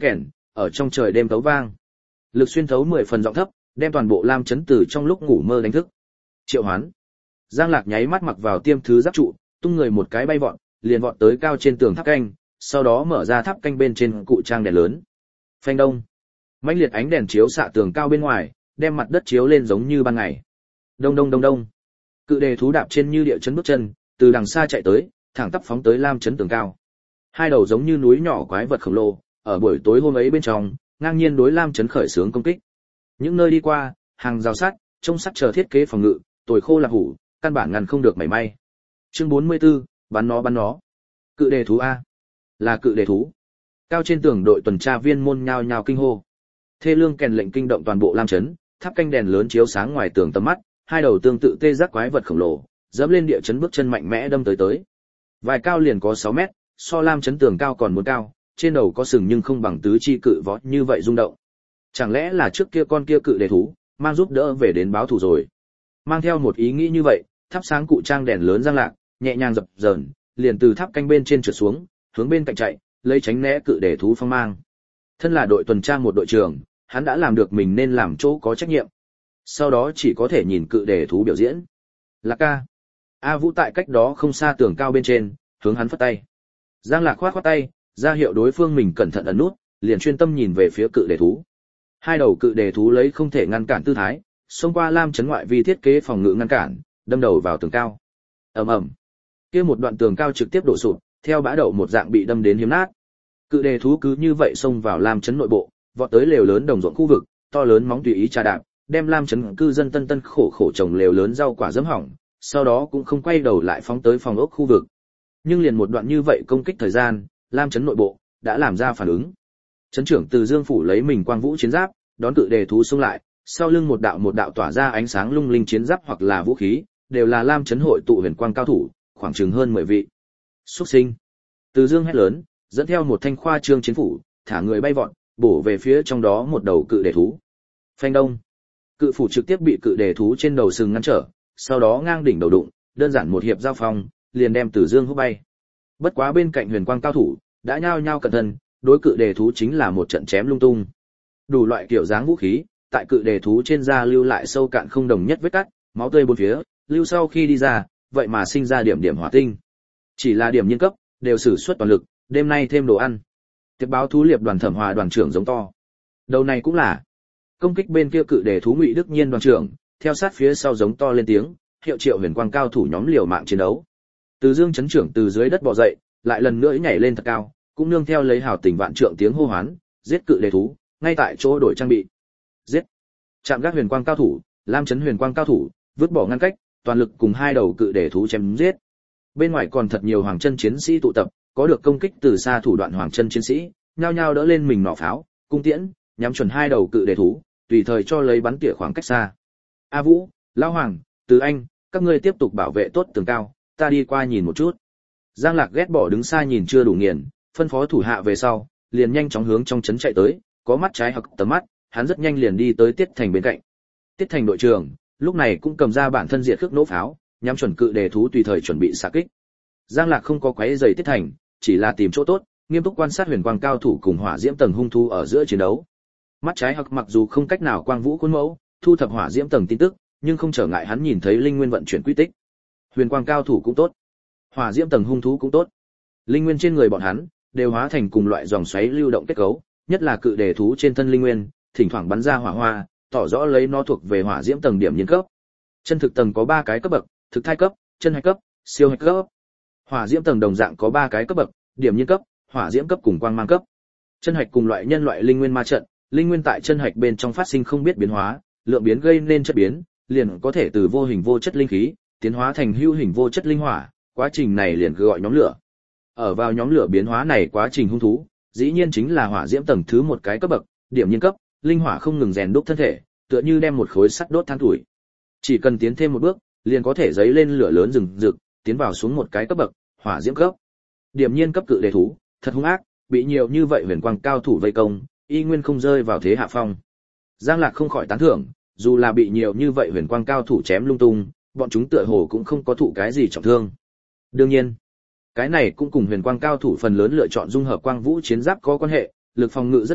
ở trong trời đêm tấu vang. Lực xuyên thấu mười phần giọng thấp, đem toàn bộ Lam Chấn từ trong lúc ngủ mơ đánh thức. Triệu Hoán. Giang Lạc nháy mắt mặc vào tiêm thứ giáp trụ, tung người một cái bay vọt, liền vọt tới cao trên tường tháp canh, sau đó mở ra tháp canh bên trên cụ trang đèn lớn. Phanh đông. Mãnh liệt ánh đèn chiếu xạ tường cao bên ngoài, đem mặt đất chiếu lên giống như ban ngày. Đông đông đông đông. Cự đề thú đạp trên như địa chấn bước chân, từ đằng xa chạy tới, thẳng tắp phóng tới Lam Chấn tường cao. Hai đầu giống như núi nhỏ quái vật khổng lồ, ở buổi tối hôm ấy bên trong, ngang nhiên đối Lam Chấn khởi xướng công kích. Những nơi đi qua, hàng rào sắt, trông sắt chờ thiết kế phòng ngự, tồi khô lạp hủ, căn bản ngăn không được mảy may. Chương bốn mươi tư, bắn nó bắn nó. Cự đề thú a, là cự đề thú. Cao trên tường đội tuần tra viên môn nhao nhao kinh hô. Thê lương kèn lệnh kinh động toàn bộ Lam Chấn, tháp canh đèn lớn chiếu sáng ngoài tường tầm mắt, hai đầu tương tự tê giác quái vật khổng lồ, dẫm lên địa chấn bước chân mạnh mẽ đâm tới tới. Vài cao liền có sáu mét, so Lam Chấn tường cao còn muốn cao, trên đầu có sừng nhưng không bằng tứ chi cự võ như vậy rung động. Chẳng lẽ là trước kia con kia cự đề thú mang giúp đỡ về đến báo thù rồi? Mang theo một ý nghĩ như vậy, thắp sáng cụ trang đèn lớn Giang Lạc, nhẹ nhàng dập dờn, liền từ tháp canh bên trên trượt xuống, hướng bên cạnh chạy, lấy tránh né cự đề thú phong mang. Thân là đội tuần tra một đội trưởng, hắn đã làm được mình nên làm chỗ có trách nhiệm. Sau đó chỉ có thể nhìn cự đề thú biểu diễn. Lạc ca. A Vũ tại cách đó không xa tường cao bên trên, hướng hắn phất tay. Giang Lạc khoát khoát tay, ra hiệu đối phương mình cẩn thận ẩn nút, liền chuyên tâm nhìn về phía cự đề thú. Hai đầu cự đề thú lấy không thể ngăn cản tư thái, xông qua Lam Chấn ngoại vi thiết kế phòng ngự ngăn cản, đâm đầu vào tường cao. Ầm ầm. Kia một đoạn tường cao trực tiếp đổ sụp, theo bã đậu một dạng bị đâm đến hiếm nát. Cự đề thú cứ như vậy xông vào Lam Chấn nội bộ, vọt tới lều lớn đồng ruộng khu vực, to lớn móng tùy ý trà đạp, đem Lam Chấn cư dân tân tân khổ khổ trồng lều lớn rau quả dẫm hỏng, sau đó cũng không quay đầu lại phóng tới phòng ốc khu vực. Nhưng liền một đoạn như vậy công kích thời gian, Lam Chấn nội bộ đã làm ra phản ứng. Trấn trưởng Từ Dương phủ lấy mình quang vũ chiến giáp, đón cự đề thú xông lại, sau lưng một đạo một đạo tỏa ra ánh sáng lung linh chiến giáp hoặc là vũ khí, đều là Lam Chấn hội tụ huyền quang cao thủ, khoảng chừng hơn mười vị. Xuất sinh. Từ Dương hét lớn, dẫn theo một thanh khoa trương chiến phủ, thả người bay vọt, bổ về phía trong đó một đầu cự đề thú. Phanh đông. Cự phủ trực tiếp bị cự đề thú trên đầu sừng ngăn trở, sau đó ngang đỉnh đầu đụng, đơn giản một hiệp giao phong, liền đem Từ Dương hút bay. Bất quá bên cạnh huyền quang cao thủ đã nhao nhao cẩn thận, đối cự đề thú chính là một trận chém lung tung. Đủ loại kiểu dáng vũ khí, tại cự đề thú trên da lưu lại sâu cạn không đồng nhất vết cắt, máu tươi bốn phía, lưu sau khi đi ra, vậy mà sinh ra điểm điểm hỏa tinh. Chỉ là điểm nhiên cấp, đều sử xuất toàn lực, đêm nay thêm đồ ăn. Tiếp báo thú liệp đoàn Thẩm Hòa đoàn trưởng giống to. Đầu này cũng là công kích bên kia cự đề thú Ngụy Đức Nhiên đoàn trưởng, theo sát phía sau giống to lên tiếng, hiệu triệu huyền quang cao thủ nhóm liều mạng chiến đấu. Từ Dương chấn trưởng từ dưới đất bò dậy, lại lần nữa nhảy lên thật cao, cũng nương theo lấy hào tình vạn trượng tiếng hô hoán, giết cự đề thú, ngay tại chỗ đổi trang bị. Giết. Chạm gác huyền quang cao thủ, Lam Chấn huyền quang cao thủ, vứt bỏ ngăn cách, toàn lực cùng hai đầu cự đề thú chém giết. Bên ngoài còn thật nhiều hoàng chân chiến sĩ tụ tập, có được công kích từ xa thủ đoạn hoàng chân chiến sĩ, nhao nhao đỡ lên mình nỏ pháo, cung tiễn, nhắm chuẩn hai đầu cự đề thú, tùy thời cho lấy bắn tỉa khoảng cách xa. A Vũ, Lão Hoàng, Từ Anh, các ngươi tiếp tục bảo vệ tốt tường cao, ta đi qua nhìn một chút. Giang Lạc ghét bỏ đứng xa nhìn chưa đủ nghiền, phân phó thủ hạ về sau, liền nhanh chóng hướng trong trấn chạy tới, có mắt trái hoặc tầm mắt, hắn rất nhanh liền đi tới Tiết Thành bên cạnh. Tiết Thành đội trưởng, lúc này cũng cầm ra bản thân diệt khước nỗ pháo, nhắm chuẩn cự đề thú tùy thời chuẩn bị xạ kích. Giang Lạc không có quấy rầy Tiết Thành, chỉ là tìm chỗ tốt, nghiêm túc quan sát huyền quang cao thủ cùng hỏa diễm tầng hung thú ở giữa chiến đấu. Mắt trái hoặc mặc dù không cách nào quang vũ khuôn mẫu, thu thập hỏa diễm tầng tin tức, nhưng không trở ngại hắn nhìn thấy linh nguyên vận chuyển quy tích. Huyền quang cao thủ cũng tốt, hỏa diễm tầng hung thú cũng tốt. Linh nguyên trên người bọn hắn đều hóa thành cùng loại dòng xoáy lưu động kết cấu, nhất là cự đề thú trên thân linh nguyên, thỉnh thoảng bắn ra hỏa hoa, tỏ rõ lấy nó thuộc về hỏa diễm tầng điểm nhiên cấp. Chân thực tầng có ba cái cấp bậc, thực thai cấp, chân hạch cấp, siêu hạch cấp. Hỏa diễm tầng đồng dạng có ba cái cấp bậc, điểm nhiên cấp, hỏa diễm cấp cùng quang mang cấp. Chân hạch cùng loại nhân loại linh nguyên ma trận, linh nguyên tại chân hạch bên trong phát sinh không biết biến hóa, lượng biến gây nên chất biến, liền có thể từ vô hình vô chất linh khí tiến hóa thành hữu hình vô chất linh hỏa, quá trình này liền gọi nhóm lửa. Ở vào nhóm lửa biến hóa này quá trình hung thú, dĩ nhiên chính là hỏa diễm tầng thứ một cái cấp bậc, điểm nhiên cấp, linh hỏa không ngừng rèn đúc thân thể, tựa như đem một khối sắt đốt than tuổi. Chỉ cần tiến thêm một bước, liền có thể giấy lên lửa lớn rừng rực, tiến vào xuống một cái cấp bậc, hỏa diễm cấp. Điểm nhiên cấp cự đề thú, thật hung ác, bị nhiều như vậy huyền quang cao thủ vây công, y nguyên không rơi vào thế hạ phong. Giang Lạc không khỏi tán thưởng, dù là bị nhiều như vậy huyền quang cao thủ chém lung tung, bọn chúng tựa hồ cũng không có thụ cái gì trọng thương. Đương nhiên, cái này cũng cùng huyền quang cao thủ phần lớn lựa chọn dung hợp quang vũ chiến giáp có quan hệ, lực phòng ngự rất mạnh,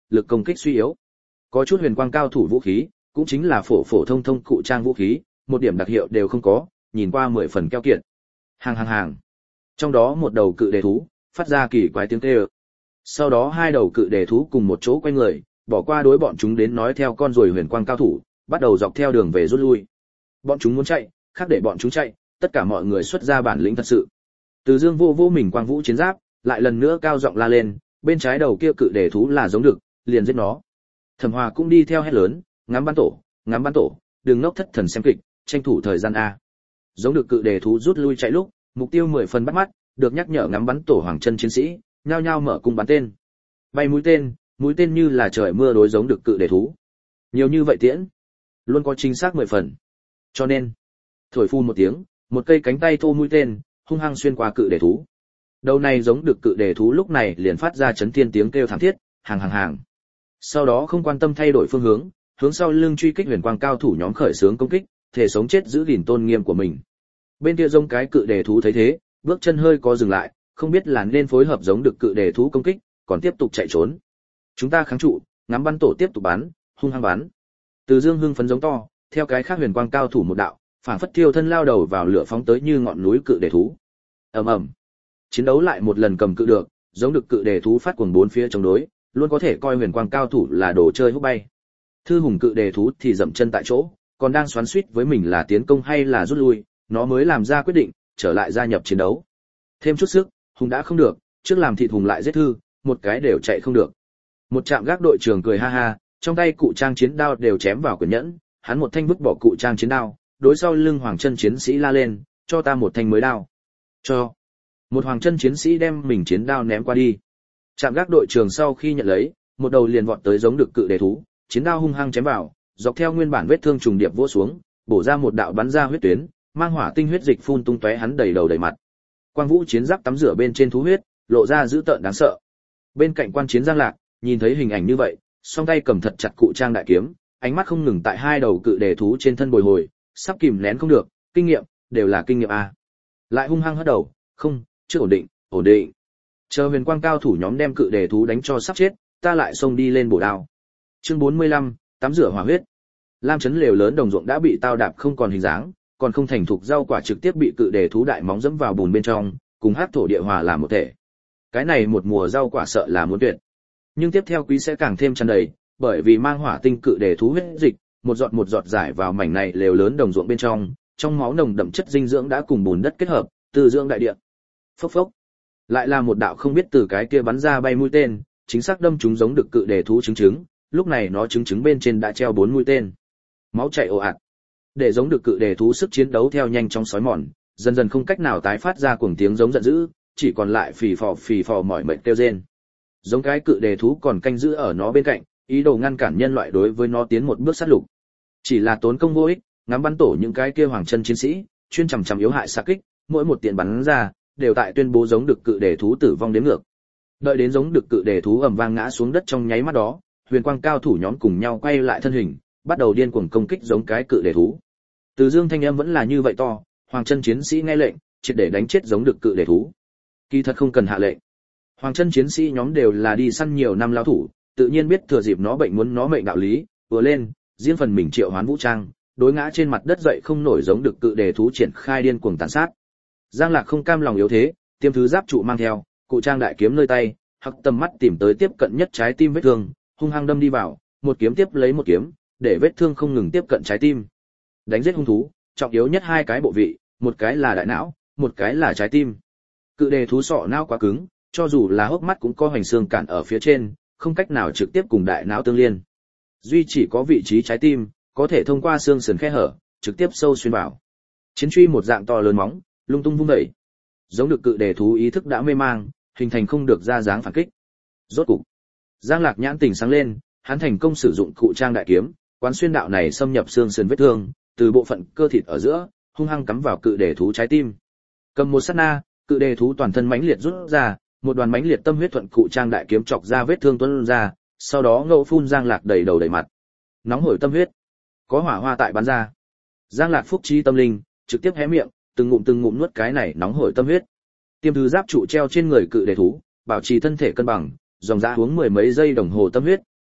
lực công kích suy yếu. Có chút huyền quang cao thủ vũ khí, cũng chính là phổ phổ thông thông cụ trang vũ khí, một điểm đặc hiệu đều không có, nhìn qua mười phần keo kiệt. Hàng hàng hàng. Trong đó một đầu cự đề thú, phát ra kỳ quái tiếng kêu. Sau đó hai đầu cự đề thú cùng một chỗ quay người, bỏ qua đối bọn chúng đến nói theo con rồi huyền quang cao thủ, bắt đầu dọc theo đường về rút lui. Bọn chúng muốn chạy, khác để bọn chúng chạy, tất cả mọi người xuất ra bản lĩnh thật sự. Từ Dương vô vô mình quang vũ chiến giáp, lại lần nữa cao giọng la lên, bên trái đầu kia cự đề thú là giống đực, liền giết nó. Thẩm Hòa cũng đi theo hét lớn, ngắm bắn tổ, ngắm bắn tổ, đừng ngốc thất thần xem kịch, tranh thủ thời gian a. Giống được cự đề thú rút lui chạy lúc, mục tiêu mười phần bắt mắt, được nhắc nhở ngắm bắn tổ hoàng chân chiến sĩ, nhao nhao mở cung bắn tên. Bay mũi tên, mũi tên như là trời mưa đối giống được cự đề thú. Nhiều như vậy tiễn, luôn có chính xác mười phần. Cho nên, thổi phu một tiếng, một cây cánh tay thô mũi tên, hung hăng xuyên qua cự đề thú. Đầu này giống được cự đề thú lúc này liền phát ra chấn thiên tiếng kêu thảm thiết, hàng hàng hàng. Sau đó không quan tâm thay đổi phương hướng, hướng sau lưng truy kích huyền quang cao thủ nhóm khởi xướng công kích, thể sống chết giữ gìn tôn nghiêm của mình. Bên kia giống cái cự đề thú thấy thế, bước chân hơi có dừng lại, không biết là nên phối hợp giống được cự đề thú công kích, còn tiếp tục chạy trốn. Chúng ta kháng trụ, ngắm bắn tổ tiếp tục bắn, hung hăng bắn. Từ Dương hưng phấn giống to, theo cái khác huyền quang cao thủ một đạo, phảng phất thiêu thân lao đầu vào lửa phóng tới như ngọn núi cự đề thú. Ầm ầm. Chiến đấu lại một lần cầm cự được, giống được cự đề thú phát cuồng bốn phía chống đối, luôn có thể coi huyền quang cao thủ là đồ chơi hút bay. Thư hùng cự đề thú thì dậm chân tại chỗ, còn đang xoắn xuýt với mình là tiến công hay là rút lui, nó mới làm ra quyết định, trở lại gia nhập chiến đấu. Thêm chút sức, hùng đã không được, trước làm thịt hùng lại giết thư, một cái đều chạy không được. Một trạm gác đội trưởng cười ha ha, trong tay cụ trang chiến đao đều chém vào quyển nhẫn, hắn một thanh vứt bỏ cụ trang chiến đao, đối sau lưng hoàng chân chiến sĩ la lên, cho ta một thanh mới đao. Cho. Một hoàng chân chiến sĩ đem mình chiến đao ném qua đi. Trạm gác đội trưởng sau khi nhận lấy, một đầu liền vọt tới giống được cự đề thú, chiến đao hung hăng chém vào, dọc theo nguyên bản vết thương trùng điệp vỗ xuống, bổ ra một đạo bắn ra huyết tuyến, mang hỏa tinh huyết dịch phun tung tóe hắn đầy đầu đầy mặt. Quang Vũ chiến giáp tắm rửa bên trên thú huyết, lộ ra dữ tợn đáng sợ. Bên cạnh quan chiến Giang Lạc, nhìn thấy hình ảnh như vậy, song tay cầm thật chặt cụ trang đại kiếm, ánh mắt không ngừng tại hai đầu cự đề thú trên thân bồi hồi, sắp kìm nén không được, kinh nghiệm, đều là kinh nghiệm a. Lại hung hăng hất đầu, không, chưa ổn định, ổn định. Chờ huyền quang cao thủ nhóm đem cự đề thú đánh cho sắp chết, ta lại xông đi lên bổ đao. Chương bốn mươi lăm, tắm rửa hỏa huyết. Lam chấn lều lớn đồng ruộng đã bị tao đạp không còn hình dáng, còn không thành thục rau quả trực tiếp bị cự đề thú đại móng dẫm vào bùn bên trong, cùng hát thổ địa hòa làm một thể. Cái này một mùa rau quả sợ là muốn tuyệt. Nhưng tiếp theo quý sẽ càng thêm tràn đầy, bởi vì mang hỏa tinh cự đề thú huyết dịch, một giọt một giọt giải vào mảnh này lều lớn đồng ruộng bên trong, trong máu nồng đậm chất dinh dưỡng đã cùng bùn đất kết hợp, từ dưỡng đại địa. Phốc phốc. Lại là một đạo không biết từ cái kia bắn ra bay mũi tên, chính xác đâm trúng giống được cự đề thú trứng trứng, lúc này nó trứng trứng bên trên đã treo bốn mũi tên. Máu chảy ồ ạt. Để giống được cự đề thú sức chiến đấu theo nhanh chóng sói mòn, dần dần không cách nào tái phát ra cuồng tiếng giống giận dữ, chỉ còn lại phì phò phì phò mỏi mệt kêu rên. Giống cái cự đề thú còn canh giữ ở nó bên cạnh, ý đồ ngăn cản nhân loại đối với nó tiến một bước sát lục. Chỉ là tốn công vô ích, ngắm bắn tổ những cái kia hoàng chân chiến sĩ, chuyên chằm chằm yếu hại xạ kích, mỗi một tiện bắn ra, đều tại tuyên bố giống được cự đề thú tử vong đến ngược. Đợi đến giống được cự đề thú ầm vang ngã xuống đất trong nháy mắt đó, huyền quang cao thủ nhóm cùng nhau quay lại thân hình, bắt đầu điên cuồng công kích giống cái cự đề thú. Từ Dương thanh âm vẫn là như vậy to, hoàng chân chiến sĩ nghe lệnh, triệt để đánh chết giống được cự đề thú. Kỳ thật không cần hạ lệnh. Hoàng chân chiến sĩ nhóm đều là đi săn nhiều năm lao thủ, tự nhiên biết thừa dịp nó bệnh muốn nó mệnh đạo lý, vừa lên, riêng phần mình triệu hoán vũ trang, đối ngã trên mặt đất dậy không nổi giống được cự đề thú triển khai điên cuồng tàn sát. Giang Lạc không cam lòng yếu thế, tiêm thứ giáp trụ mang theo, cụ trang đại kiếm nơi tay, hắc tầm mắt tìm tới tiếp cận nhất trái tim vết thương, hung hăng đâm đi vào, một kiếm tiếp lấy một kiếm, để vết thương không ngừng tiếp cận trái tim. Đánh giết hung thú, trọng yếu nhất hai cái bộ vị, một cái là đại não, một cái là trái tim. Cự đề thú sọ não quá cứng, cho dù là hốc mắt cũng có hoành xương cản ở phía trên, không cách nào trực tiếp cùng đại não tương liên. Duy chỉ có vị trí trái tim, có thể thông qua xương sườn khe hở, trực tiếp sâu xuyên vào. Chiến truy một dạng to lớn móng, lung tung vung đẩy. Giống được cự đề thú ý thức đã mê mang, hình thành không được ra dáng phản kích. Rốt cục, Giang Lạc nhãn tỉnh sáng lên, hắn thành công sử dụng cụ trang đại kiếm, quán xuyên đạo này xâm nhập xương sườn vết thương, từ bộ phận cơ thịt ở giữa, hung hăng cắm vào cự đề thú trái tim. Cầm một sát na, cự đề thú toàn thân mãnh liệt rút ra, một đoàn mãnh liệt tâm huyết thuận cụ trang đại kiếm chọc ra vết thương tuôn ra, sau đó ngẫu phun Giang Lạc đầy đầu đầy mặt. Nóng hổi tâm huyết, có hỏa hoa tại bắn ra. Giang Lạc phúc trí tâm linh, trực tiếp hé miệng, từng ngụm từng ngụm nuốt cái này nóng hổi tâm huyết. Tiêm thứ giáp trụ treo trên người cự đề thú, bảo trì thân thể cân bằng, dòng dã uống mười mấy giây đồng hồ tâm huyết,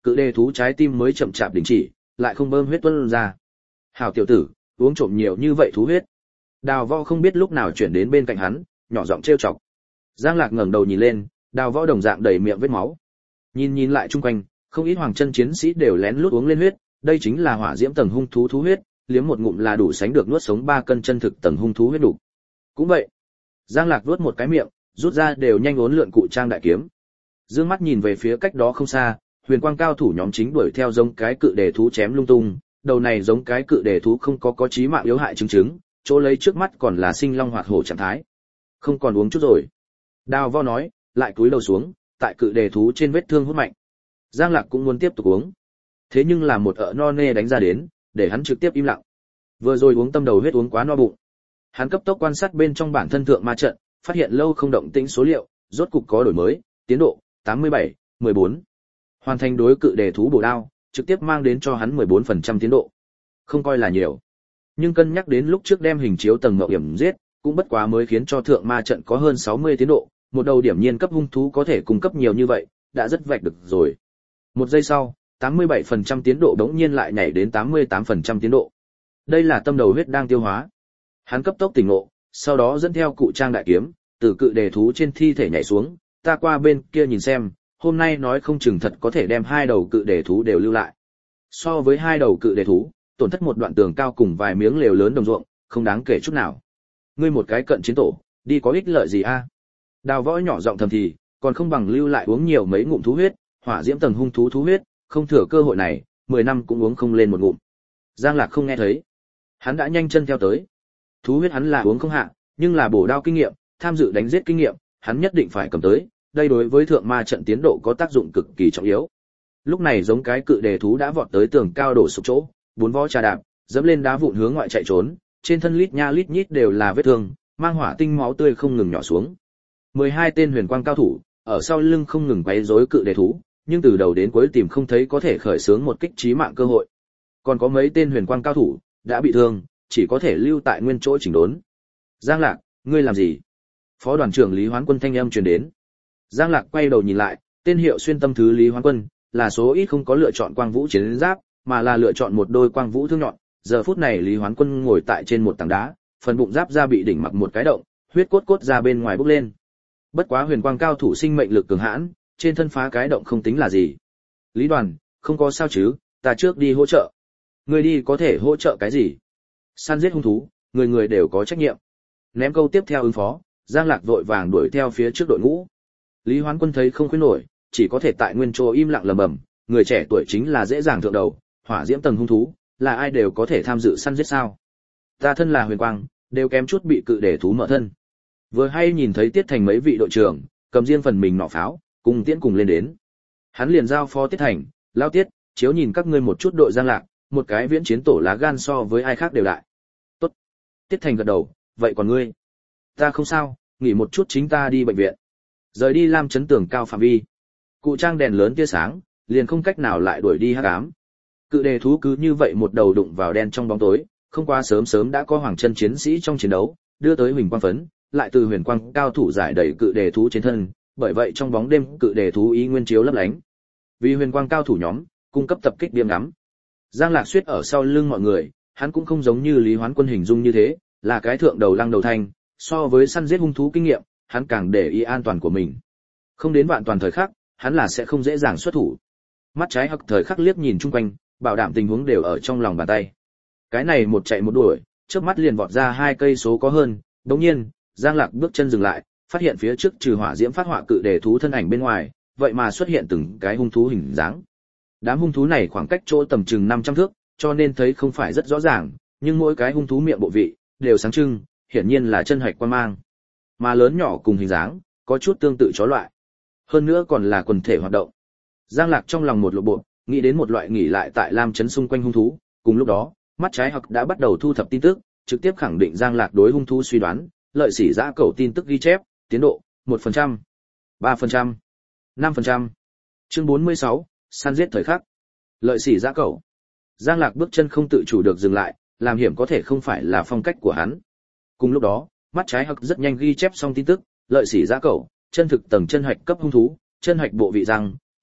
cự đề thú trái tim mới chậm chạp đình chỉ, lại không bơm huyết tuôn ra. Hảo tiểu tử, uống trộm nhiều như vậy thú huyết. Đào Võ không biết lúc nào chuyển đến bên cạnh hắn, nhỏ giọng trêu chọc. Giang Lạc ngẩng đầu nhìn lên, Đào Võ đồng dạng đầy miệng vết máu. Nhìn nhìn lại chung quanh, không ít hoàng chân chiến sĩ đều lén lút uống lên huyết, đây chính là hỏa diễm tầng hung thú thú huyết, liếm một ngụm là đủ sánh được nuốt sống ba cân chân thực tầng hung thú huyết đủ. Cũng vậy. Giang Lạc nuốt một cái miệng, rút ra đều nhanh uốn lượn cụ trang đại kiếm. Dương mắt nhìn về phía cách đó không xa, huyền quang cao thủ nhóm chính đuổi theo giống cái cự đề thú chém lung tung, đầu này giống cái cự đề thú không có có chí mạng yếu hại chứng chứng, chỗ lấy trước mắt còn là sinh long hoạt hổ trạng thái. Không còn uống chút rồi. Đào Võ nói, lại cúi đầu xuống, tại cự đề thú trên vết thương hút mạnh. Giang Lạc cũng muốn tiếp tục uống. Thế nhưng là một ợ no nê đánh ra đến, để hắn trực tiếp im lặng. Vừa rồi uống tâm đầu huyết uống quá no bụng. Hắn cấp tốc quan sát bên trong bản thân thượng ma trận, phát hiện lâu không động tĩnh số liệu, rốt cục có đổi mới, tiến độ tám mươi bảy, mười bốn. Hoàn thành đối cự đề thú bổ đao, trực tiếp mang đến cho hắn mười bốn phần trăm tiến độ. Không coi là nhiều. Nhưng cân nhắc đến lúc trước đem hình chiếu tầng ngọc điểm giết, cũng bất quá mới khiến cho thượng ma trận có hơn sáu mươi tiến độ, một đầu điểm nhiên cấp hung thú có thể cung cấp nhiều như vậy, đã rất vạch được rồi. Một giây sau, tám mươi bảy phần trăm tiến độ đống nhiên lại nhảy đến tám mươi tám phần trăm tiến độ. Đây là tâm đầu huyết đang tiêu hóa. Hắn cấp tốc tỉnh ngộ, sau đó dẫn theo cụ trang đại kiếm, từ cự đề thú trên thi thể nhảy xuống, ta qua bên kia nhìn xem, hôm nay nói không chừng thật có thể đem hai đầu cự đề thú đều lưu lại. So với hai đầu cự đề thú, tổn thất một đoạn tường cao cùng vài miếng lều lớn đồng ruộng, không đáng kể chút nào. Ngươi một cái cận chiến tổ, đi có ích lợi gì a? Đào Võ nhỏ giọng thầm thì, còn không bằng lưu lại uống nhiều mấy ngụm thú huyết, hỏa diễm tầng hung thú thú huyết, không thừa cơ hội này, mười năm cũng uống không lên một ngụm. Giang Lạc không nghe thấy. Hắn đã nhanh chân theo tới. Thú huyết hắn là uống không hạ, nhưng là bổ đao kinh nghiệm, tham dự đánh giết kinh nghiệm, hắn nhất định phải cầm tới, đây đối với thượng ma trận tiến độ có tác dụng cực kỳ trọng yếu. Lúc này giống cái cự đề thú đã vọt tới tường cao đổ sụp chỗ, bốn vó trà đạp, dẫm lên đá vụn hướng ngoại chạy trốn, trên thân lít nha lít nhít đều là vết thương, mang hỏa tinh máu tươi không ngừng nhỏ xuống. mười hai tên huyền quang cao thủ, ở sau lưng không ngừng quấy rối cự đề thú, nhưng từ đầu đến cuối tìm không thấy có thể khởi xướng một kích chí mạng cơ hội. Còn có mấy tên huyền quang cao thủ đã bị thương, chỉ có thể lưu tại nguyên chỗ chỉnh đốn. Giang Lạc, ngươi làm gì? Phó đoàn trưởng Lý Hoán Quân thanh âm truyền đến. Giang Lạc quay đầu nhìn lại, tên hiệu xuyên tâm thứ Lý Hoán Quân, là số ít không có lựa chọn quang vũ chiến giáp, mà là lựa chọn một đôi quang vũ thương nhọn. Giờ phút này Lý Hoán Quân ngồi tại trên một tảng đá, phần bụng giáp ra bị đỉnh mặc một cái động, huyết cốt cốt ra bên ngoài bốc lên. Bất quá huyền quang cao thủ sinh mệnh lực cường hãn, trên thân phá cái động không tính là gì. Lý Đoàn, không có sao chứ, ta trước đi hỗ trợ. Người đi có thể hỗ trợ cái gì? Săn giết hung thú, người người đều có trách nhiệm. Ném câu tiếp theo ứng phó, Giang Lạc vội vàng đuổi theo phía trước đội ngũ. Lý Hoán Quân thấy không khuyến nổi, chỉ có thể tại nguyên chỗ im lặng lầm bầm, người trẻ tuổi chính là dễ dàng thượng đầu, hỏa diễm tầng hung thú, là ai đều có thể tham dự săn giết sao? Ta thân là huyền quang, đều kém chút bị cự đề thú mở thân. Vừa hay nhìn thấy Tiết Thành mấy vị đội trưởng, cầm riêng phần mình nỏ pháo, cùng tiễn cùng lên đến. Hắn liền giao phó Tiết Thành, lao Tiết, chiếu nhìn các ngươi một chút đội Giang Lạc, một cái viễn chiến tổ lá gan so với ai khác đều đại. Tốt. Tiết Thành gật đầu, vậy còn ngươi? Ta không sao, nghỉ một chút chính ta đi bệnh viện. Rời đi Lam Chấn Tường cao phạm vi. Cụ trang đèn lớn tia sáng, liền không cách nào lại đuổi đi hắc ám. Cự đề thú cứ như vậy một đầu đụng vào đen trong bóng tối, không quá sớm sớm đã có hoàng chân chiến sĩ trong chiến đấu, đưa tới huỳnh quang phấn, lại từ huyền quang cao thủ giải đẩy cự đề thú trên thân, bởi vậy trong bóng đêm cự đề thú ý nguyên chiếu lấp lánh. Vì huyền quang cao thủ nhóm cung cấp tập kích điểm ngắm. Giang Lạc Xuyết ở sau lưng mọi người, hắn cũng không giống như Lý Hoán Quân hình dung như thế, là cái thượng đầu lăng đầu thanh, so với săn giết hung thú kinh nghiệm, hắn càng để ý an toàn của mình. Không đến vạn toàn thời khắc, hắn là sẽ không dễ dàng xuất thủ. Mắt trái hắc thời khắc liếc nhìn chung quanh, bảo đảm tình huống đều ở trong lòng bàn tay. Cái này một chạy một đuổi, chớp mắt liền vọt ra hai cây số có hơn, đột nhiên, Giang Lạc bước chân dừng lại, phát hiện phía trước trừ hỏa diễm phát họa cự đề thú thân ảnh bên ngoài, vậy mà xuất hiện từng cái hung thú hình dáng. Đám hung thú này khoảng cách chỗ tầm chừng năm trăm thước, cho nên thấy không phải rất rõ ràng, nhưng mỗi cái hung thú miệng bộ vị đều sáng trưng, hiển nhiên là chân hạch quan mang. Mà lớn nhỏ cùng hình dáng, có chút tương tự chó loại. Hơn nữa còn là quần thể hoạt động. Giang Lạc trong lòng một lộ bộ, nghĩ đến một loại nghỉ lại tại Lam Chấn xung quanh hung thú, cùng lúc đó, mắt trái học đã bắt đầu thu thập tin tức, trực tiếp khẳng định Giang Lạc đối hung thú suy đoán, lợi sỉ dã cẩu tin tức ghi chép, tiến độ một phần trăm, ba phần trăm, năm phần trăm. Chương bốn mươi sáu, săn giết thời khắc. Lợi sỉ dã cẩu. Giang Lạc bước chân không tự chủ được dừng lại, làm hiểm có thể không phải là phong cách của hắn. Cùng lúc đó, mắt trái học rất nhanh ghi chép xong tin tức, lợi sỉ dã cẩu, chân thực tầng chân hạch cấp hung thú, chân hạch bộ vị răng,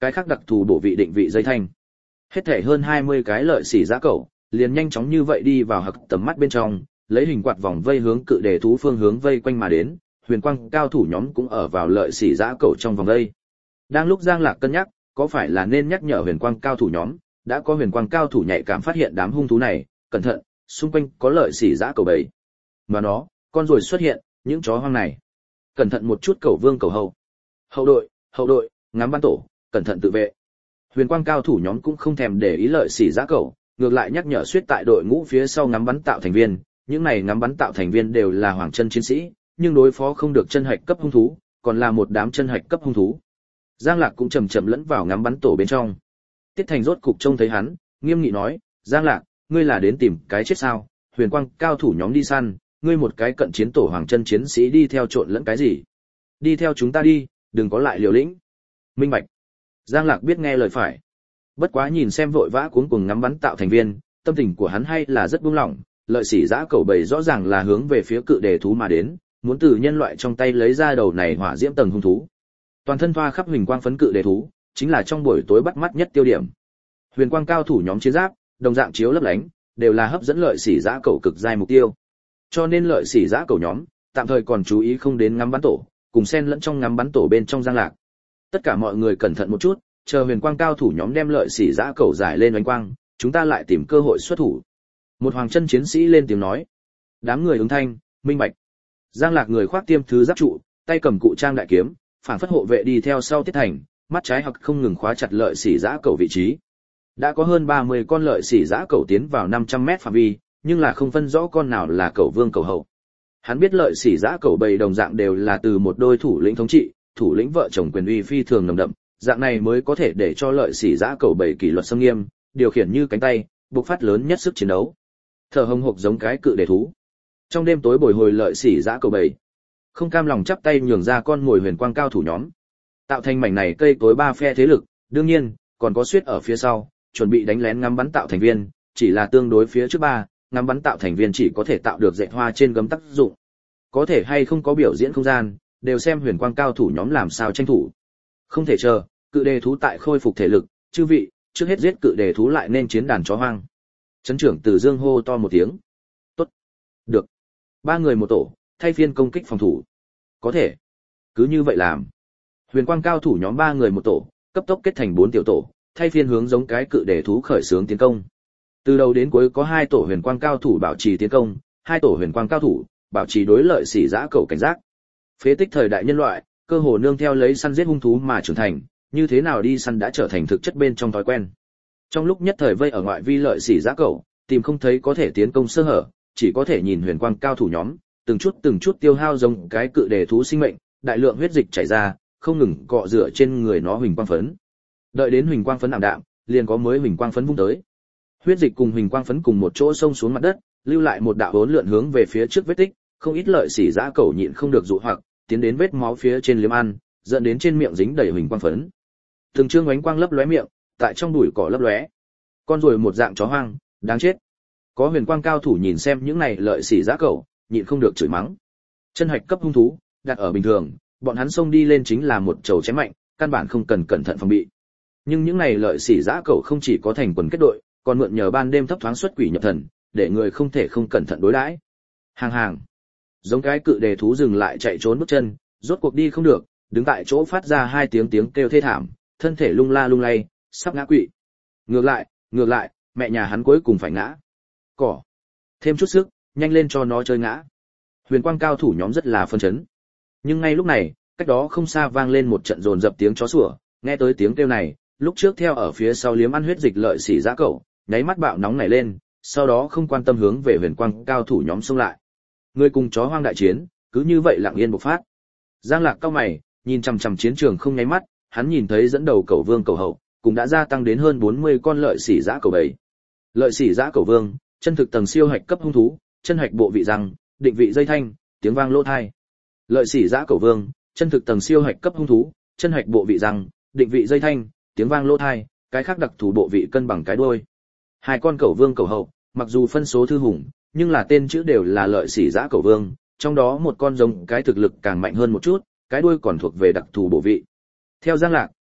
cái khác đặc thù bổ vị định vị dây thanh. Hết thể hơn hai mươi cái lợi xỉ giã cẩu, liền nhanh chóng như vậy đi vào hặc tầm mắt bên trong, lấy hình quạt vòng vây hướng cự đề thú phương hướng vây quanh mà đến, huyền quang cao thủ nhóm cũng ở vào lợi xỉ giã cẩu trong vòng vây. Đang lúc Giang Lạc cân nhắc, có phải là nên nhắc nhở huyền quang cao thủ nhóm, đã có huyền quang cao thủ nhạy cảm phát hiện đám hung thú này, cẩn thận, xung quanh có lợi xỉ giã cẩu bầy. Mà nó, con ruồi xuất hiện, những chó hoang này. Cẩn thận một chút cẩu vương cẩu hậu. Hậu đội, hậu đội, ngắm bắn tổ, cẩn thận tự vệ. Huyền quang cao thủ nhóm cũng không thèm để ý lợi xỉ giã cẩu, ngược lại nhắc nhở suýt tại đội ngũ phía sau ngắm bắn tạo thành viên, những này ngắm bắn tạo thành viên đều là hoàng chân chiến sĩ, nhưng đối phó không được chân hạch cấp hung thú, còn là một đám chân hạch cấp hung thú. Giang Lạc cũng chậm chậm lẫn vào ngắm bắn tổ bên trong. Tiết Thành rốt cục trông thấy hắn, nghiêm nghị nói, "Giang Lạc, ngươi là đến tìm cái chết sao? Huyền quang cao thủ nhóm đi săn, ngươi một cái cận chiến tổ hoàng chân chiến sĩ đi theo trộn lẫn cái gì? Đi theo chúng ta đi, đừng có lại liều lĩnh." Minh bạch. Giang Lạc biết nghe lời phải. Bất quá nhìn xem vội vã cuống cuồng ngắm bắn tạo thành viên, tâm tình của hắn hay là rất buông lỏng, lợi xỉ giã cẩu bầy rõ ràng là hướng về phía cự đề thú mà đến, muốn từ nhân loại trong tay lấy ra đầu này hỏa diễm tầng hung thú. Toàn thân thoa khắp huỳnh quang phấn cự đề thú, chính là trong buổi tối bắt mắt nhất tiêu điểm. Huyền quang cao thủ nhóm chiến giáp, đồng dạng chiếu lấp lánh, đều là hấp dẫn lợi xỉ giã cẩu cực giai mục tiêu. Cho nên lợi xỉ giã cẩu nhóm, tạm thời còn chú ý không đến ngắm bắn tổ, cùng xen lẫn trong ngắm bắn tổ bên trong Giang Lạc. Tất cả mọi người cẩn thận một chút, chờ huyền quang cao thủ nhóm đem lợi xỉ giã cẩu giải lên ánh quang, chúng ta lại tìm cơ hội xuất thủ. Một hoàng chân chiến sĩ lên tiếng nói. Đám người ứng thanh, minh bạch. Giang Lạc người khoác tiêm thứ giáp trụ, tay cầm cụ trang đại kiếm, phảng phất hộ vệ đi theo sau Tiết Thành, mắt trái hoặc không ngừng khóa chặt lợi xỉ giã cẩu vị trí. Đã có hơn ba mươi con lợi xỉ giã cẩu tiến vào năm trăm mét phạm vi, nhưng là không phân rõ con nào là cẩu vương cẩu hậu. Hắn biết lợi xỉ giã cẩu bầy đồng dạng đều là từ một đôi thủ lĩnh thống trị, thủ lĩnh vợ chồng quyền uy phi thường nồng đậm, dạng này mới có thể để cho lợi xỉ giã cẩu bầy kỷ luật xâm nghiêm, điều khiển như cánh tay, bộc phát lớn nhất sức chiến đấu. Thở hồng hộc giống cái cự đề thú. Trong đêm tối bồi hồi lợi xỉ giã cẩu bầy, không cam lòng chắp tay nhường ra con ngồi huyền quang cao thủ nhóm, tạo thành mảnh này cây tối ba phe thế lực, đương nhiên còn có Suyết ở phía sau, chuẩn bị đánh lén ngắm bắn tạo thành viên, chỉ là tương đối phía trước ba, ngắm bắn tạo thành viên chỉ có thể tạo được dệt hoa trên gấm tác dụng, có thể hay không có biểu diễn không gian, đều xem huyền quang cao thủ nhóm làm sao tranh thủ. Không thể chờ, cự đề thú tại khôi phục thể lực, chư vị, trước hết giết cự đề thú lại nên chiến đàn chó hoang. Trấn trưởng Từ Dương hô to một tiếng. Tốt. Được. Ba người một tổ, thay phiên công kích phòng thủ. Có thể. Cứ như vậy làm. Huyền quang cao thủ nhóm ba người một tổ, cấp tốc kết thành bốn tiểu tổ, thay phiên hướng giống cái cự đề thú khởi xướng tiến công. Từ đầu đến cuối có hai tổ huyền quang cao thủ bảo trì tiến công, hai tổ huyền quang cao thủ bảo trì đối lợi xỉ giã cẩu cảnh giác. Phế tích thời đại nhân loại, cơ hồ nương theo lấy săn giết hung thú mà trưởng thành, như thế nào đi săn đã trở thành thực chất bên trong thói quen. Trong lúc nhất thời vây ở ngoại vi lợi xỉ giã cẩu, tìm không thấy có thể tiến công sơ hở, chỉ có thể nhìn huyền quang cao thủ nhóm, từng chút từng chút tiêu hao giống cái cự đề thú sinh mệnh, đại lượng huyết dịch chảy ra, không ngừng cọ rửa trên người nó huỳnh quang phấn. Đợi đến huỳnh quang phấn ảm đạm, liền có mới huỳnh quang phấn vung tới. Huyết dịch cùng huỳnh quang phấn cùng một chỗ xông xuống mặt đất, lưu lại một đạo hỗn lượn hướng về phía trước vết tích, không ít lợi xỉ giã cẩu nhịn không được dụ hoặc, tiến đến vết máu phía trên liếm ăn, dẫn đến trên miệng dính đầy huỳnh quang phấn. Từng trương ánh quang lấp lóe miệng, tại trong bụi cỏ lấp lóe. Con ruồi một dạng chó hoang, đáng chết. Có huyền quang cao thủ nhìn xem những này lợi xỉ giã cẩu, nhịn không được chửi mắng. Chân hạch cấp hung thú, đặt ở bình thường, bọn hắn xông đi lên chính là một chầu chém mạnh, căn bản không cần cẩn thận phòng bị. Nhưng những này lợi xỉ giã cẩu không chỉ có thành quần kết đội, còn mượn nhờ ban đêm thấp thoáng xuất quỷ nhập thần, để người không thể không cẩn thận đối đãi. Hàng hàng. Giống cái cự đề thú dừng lại chạy trốn bước chân, rốt cuộc đi không được, đứng tại chỗ phát ra hai tiếng tiếng kêu thê thảm, thân thể lung la lung lay, sắp ngã quỵ. Ngược lại, ngược lại, mẹ nhà hắn cuối cùng phải ngã. Cỏ. Thêm chút sức, nhanh lên cho nó chơi ngã. Huyền quang cao thủ nhóm rất là phân chấn. Nhưng ngay lúc này, cách đó không xa vang lên một trận dồn dập tiếng chó sủa, nghe tới tiếng kêu này, lúc trước theo ở phía sau liếm ăn huyết dịch lợi xỉ giã cẩu, nháy mắt bạo nóng nảy lên, sau đó không quan tâm hướng về huyền quang cao thủ nhóm xông lại. Người cùng chó hoang đại chiến, cứ như vậy lặng yên bộc phát. Giang Lạc cao mày, nhìn chằm chằm chiến trường không nháy mắt, hắn nhìn thấy dẫn đầu cẩu vương cẩu hậu, cũng đã gia tăng đến hơn bốn mươi con lợi xỉ giã cẩu bầy. Lợi xỉ giã cẩu vương, chân thực tầng siêu hạch cấp hung thú, chân hạch bộ vị răng, định vị dây thanh, tiếng vang lỗ tai. Lợi xỉ giã cẩu vương, chân thực tầng siêu hạch cấp hung thú, chân hạch bộ vị răng, định vị dây thanh, tiếng vang lỗ tai, cái khác đặc thù bộ vị cân bằng cái đuôi. Hai con cẩu vương cẩu hậu, mặc dù phân số thư hùng, nhưng là tên chữ đều là lợi xỉ giã cẩu vương, trong đó một con giống cái thực lực càng mạnh hơn một chút, cái đuôi còn thuộc về đặc thù bộ vị. Theo Giang Lạc,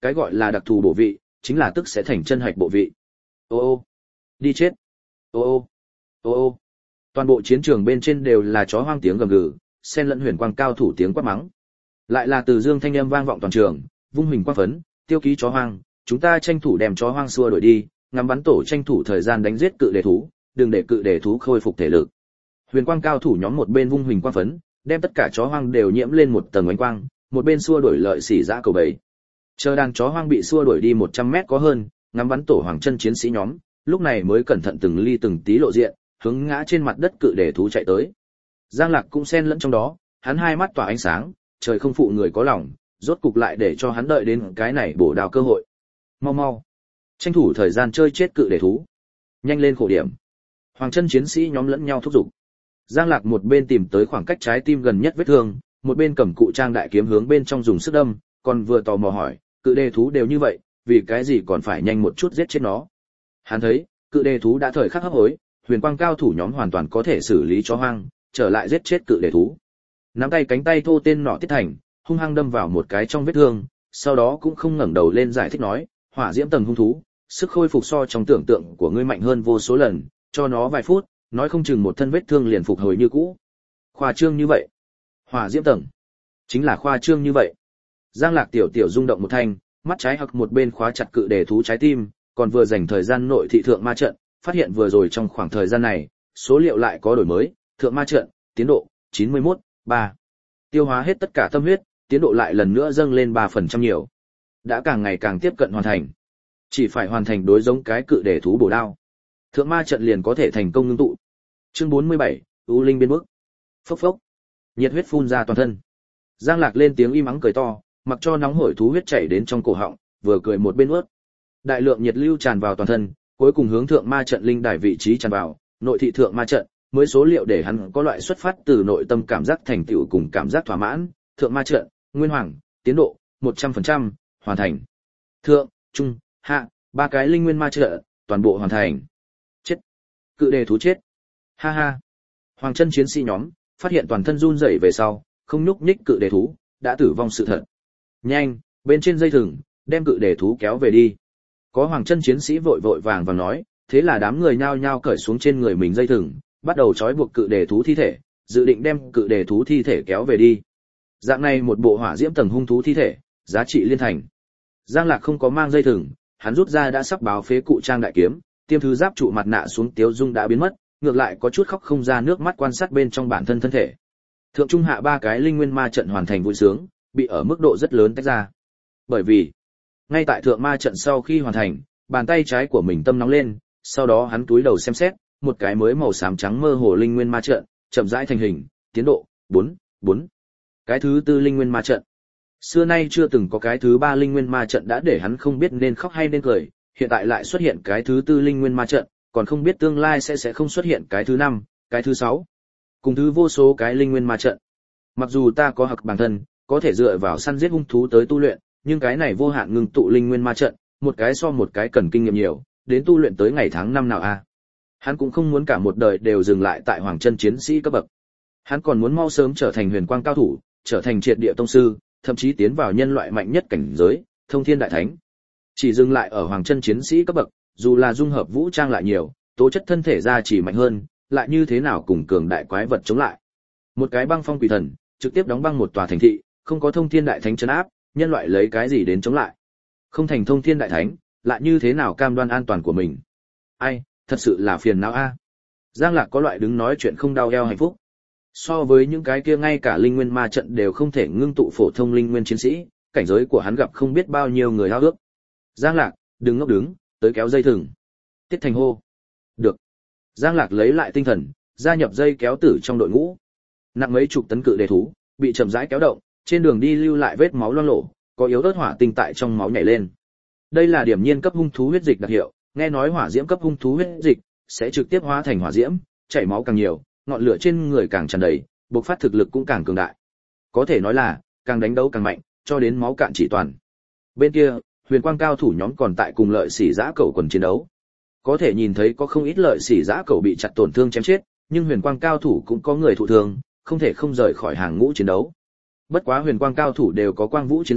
cái gọi là đặc thù bổ vị, chính là tức sẽ thành chân hạch bộ vị. Ô ô, đi chết. Ô ô, ô ô. Toàn bộ chiến trường bên trên đều là chó hoang tiếng gầm gừ, xen lẫn huyền quang cao thủ tiếng quát mắng. Lại là Từ Dương thanh âm vang vọng toàn trường, vung huỳnh quang phấn, tiêu ký chó hoang, chúng ta tranh thủ đem chó hoang xua đuổi đi, ngắm bắn tổ tranh thủ thời gian đánh giết cự đề thú, đừng để cự đề thú khôi phục thể lực. Huyền quang cao thủ nhóm một bên vung huỳnh quang phấn, đem tất cả chó hoang đều nhiễm lên một tầng ánh quang, một bên xua đuổi lợi sĩ dã cầu bầy. Chờ đàn chó hoang bị xua đuổi đi một trăm mét có hơn, ngắm bắn tổ hoàng chân chiến sĩ nhóm, lúc này mới cẩn thận từng ly từng tí lộ diện, hướng ngã trên mặt đất cự đề thú chạy tới. Giang Lạc cũng xen lẫn trong đó, hắn hai mắt tỏa ánh sáng, trời không phụ người có lòng, rốt cục lại để cho hắn đợi đến cái này bổ đào cơ hội. Mau mau, tranh thủ thời gian chơi chết cự đề thú. Nhanh lên khổ điểm. Hoàng chân chiến sĩ nhóm lẫn nhau thúc giục. Giang Lạc một bên tìm tới khoảng cách trái tim gần nhất vết thương, một bên cầm cụ trang đại kiếm hướng bên trong dùng sức đâm, còn vừa tò mò hỏi, cự đề thú đều như vậy, vì cái gì còn phải nhanh một chút giết chết nó. Hắn thấy, cự đề thú đã thời khắc hấp hối, huyền quang cao thủ nhóm hoàn toàn có thể xử lý chó hoang, trở lại giết chết cự đề thú. Nắm tay cánh tay thô tên nọ Tiết Thành, hung hăng đâm vào một cái trong vết thương, sau đó cũng không ngẩng đầu lên giải thích nói, hỏa diễm tầng hung thú, sức khôi phục so trong tưởng tượng của ngươi mạnh hơn vô số lần, cho nó vài phút, nói không chừng một thân vết thương liền phục hồi như cũ. Khoa trương như vậy. Hỏa diễm tầng, chính là khoa trương như vậy. Giang Lạc tiểu tiểu rung động một thanh, mắt trái hặc một bên khóa chặt cự đề thú trái tim, còn vừa dành thời gian nội thị thượng ma trận, phát hiện vừa rồi trong khoảng thời gian này, số liệu lại có đổi mới, thượng ma trận, tiến độ chín mươi mốt, ba. Tiêu hóa hết tất cả tâm huyết, tiến độ lại lần nữa dâng lên ba phần trăm nhiều. Đã càng ngày càng tiếp cận hoàn thành. Chỉ phải hoàn thành đối giống cái cự đề thú bổ đao. Thượng ma trận liền có thể thành công ngưng tụ. Chương bốn mươi bảy, U Linh biên bước. Phốc phốc. Nhiệt huyết phun ra toàn thân. Giang Lạc lên tiếng im ắng cười to, mặc cho nóng hổi thú huyết chảy đến trong cổ họng, vừa cười một bên ướt. Đại lượng nhiệt lưu tràn vào toàn thân, cuối cùng hướng thượng ma trận linh đài vị trí tràn vào, nội thị thượng ma trận, mới số liệu để hắn có loại xuất phát từ nội tâm cảm giác thành tựu cùng cảm giác thỏa mãn, thượng ma trận, nguyên hoàng, tiến độ một trăm phần trăm, hoàn thành. Thượng, trung, hạ, ba cái linh nguyên ma trận, toàn bộ hoàn thành. Chết. Cự đề thú chết. Ha ha. Hoàng chân chiến sĩ nhóm, phát hiện toàn thân run rẩy về sau, không nhúc nhích cự đề thú, đã tử vong sự thật. Nhanh, bên trên dây thừng, đem cự đề thú kéo về đi. Có hoàng chân chiến sĩ vội vội vàng vàng nói, thế là đám người nhao nhao cởi xuống trên người mình dây thừng, bắt đầu trói buộc cự đề thú thi thể, dự định đem cự đề thú thi thể kéo về đi. Dạng này một bộ hỏa diễm tầng hung thú thi thể, giá trị liên thành. Giang Lạc không có mang dây thừng, hắn rút ra đã sắp báo phế cụ trang đại kiếm, tiêm thứ giáp trụ mặt nạ xuống tiếu dung đã biến mất, ngược lại có chút khóc không ra nước mắt quan sát bên trong bản thân thân thể. Thượng trung hạ ba cái linh nguyên ma trận hoàn thành vui sướng, bị ở mức độ rất lớn tách ra. Bởi vì, ngay tại thượng ma trận sau khi hoàn thành, bàn tay trái của mình tâm nóng lên, sau đó hắn túi đầu xem xét, một cái mới màu xám trắng mơ hồ linh nguyên ma trận, chậm rãi thành hình, tiến độ bốn, bốn. Cái thứ tư linh nguyên ma trận. Xưa nay chưa từng có cái thứ ba linh nguyên ma trận đã để hắn không biết nên khóc hay nên cười, hiện tại lại xuất hiện cái thứ tư linh nguyên ma trận, còn không biết tương lai sẽ sẽ không xuất hiện cái thứ năm, cái thứ sáu, cùng thứ vô số cái linh nguyên ma trận. Mặc dù ta có hặc bản thân, có thể dựa vào săn giết hung thú tới tu luyện, nhưng cái này vô hạn ngừng tụ linh nguyên ma trận, một cái so một cái cần kinh nghiệm nhiều, đến tu luyện tới ngày tháng năm nào a. À? Hắn cũng không muốn cả một đời đều dừng lại tại hoàng chân chiến sĩ cấp bậc. Hắn còn muốn mau sớm trở thành huyền quang cao thủ, trở thành triệt địa tông sư, thậm chí tiến vào nhân loại mạnh nhất cảnh giới, thông thiên đại thánh. Chỉ dừng lại ở hoàng chân chiến sĩ cấp bậc, dù là dung hợp vũ trang lại nhiều, tố chất thân thể ra chỉ mạnh hơn, lại như thế nào cùng cường đại quái vật chống lại. Một cái băng phong quỷ thần, trực tiếp đóng băng một tòa thành thị, không có thông thiên đại thánh trấn áp, nhân loại lấy cái gì đến chống lại? Không thành thông thiên đại thánh, lại như thế nào cam đoan an toàn của mình? Ai, thật sự là phiền não a. Giang Lạc có loại đứng nói chuyện không đau eo hạnh phúc. So với những cái kia ngay cả linh nguyên ma trận đều không thể ngưng tụ phổ thông linh nguyên chiến sĩ, cảnh giới của hắn gặp không biết bao nhiêu người hao ước. Giang Lạc, đừng ngốc đứng, tới kéo dây thừng. Tiết Thành hô. Được. Giang Lạc lấy lại tinh thần, gia nhập dây kéo tử trong đội ngũ. Nặng mấy chục tấn cự đề thú, bị chậm rãi kéo động, trên đường đi lưu lại vết máu loang lổ, có yếu ớt hỏa tinh tại trong máu nhảy lên. Đây là điểm nhiên cấp hung thú huyết dịch đặc hiệu, nghe nói hỏa diễm cấp hung thú huyết dịch sẽ trực tiếp hóa thành hỏa diễm, chảy máu càng nhiều, ngọn lửa trên người càng tràn đầy, bộc phát thực lực cũng càng cường đại. Có thể nói là càng đánh đấu càng mạnh, cho đến máu cạn chỉ toàn. Bên kia, huyền quang cao thủ nhóm còn tại cùng lợi sĩ dã cẩu quần chiến đấu. Có thể nhìn thấy có không ít lợi sĩ dã cẩu bị chặt tổn thương chém chết, nhưng huyền quang cao thủ cũng có người thụ thương, không thể không rời khỏi hàng ngũ chiến đấu. Bất quá huyền quang cao thủ đều có quang vũ chiến giáp,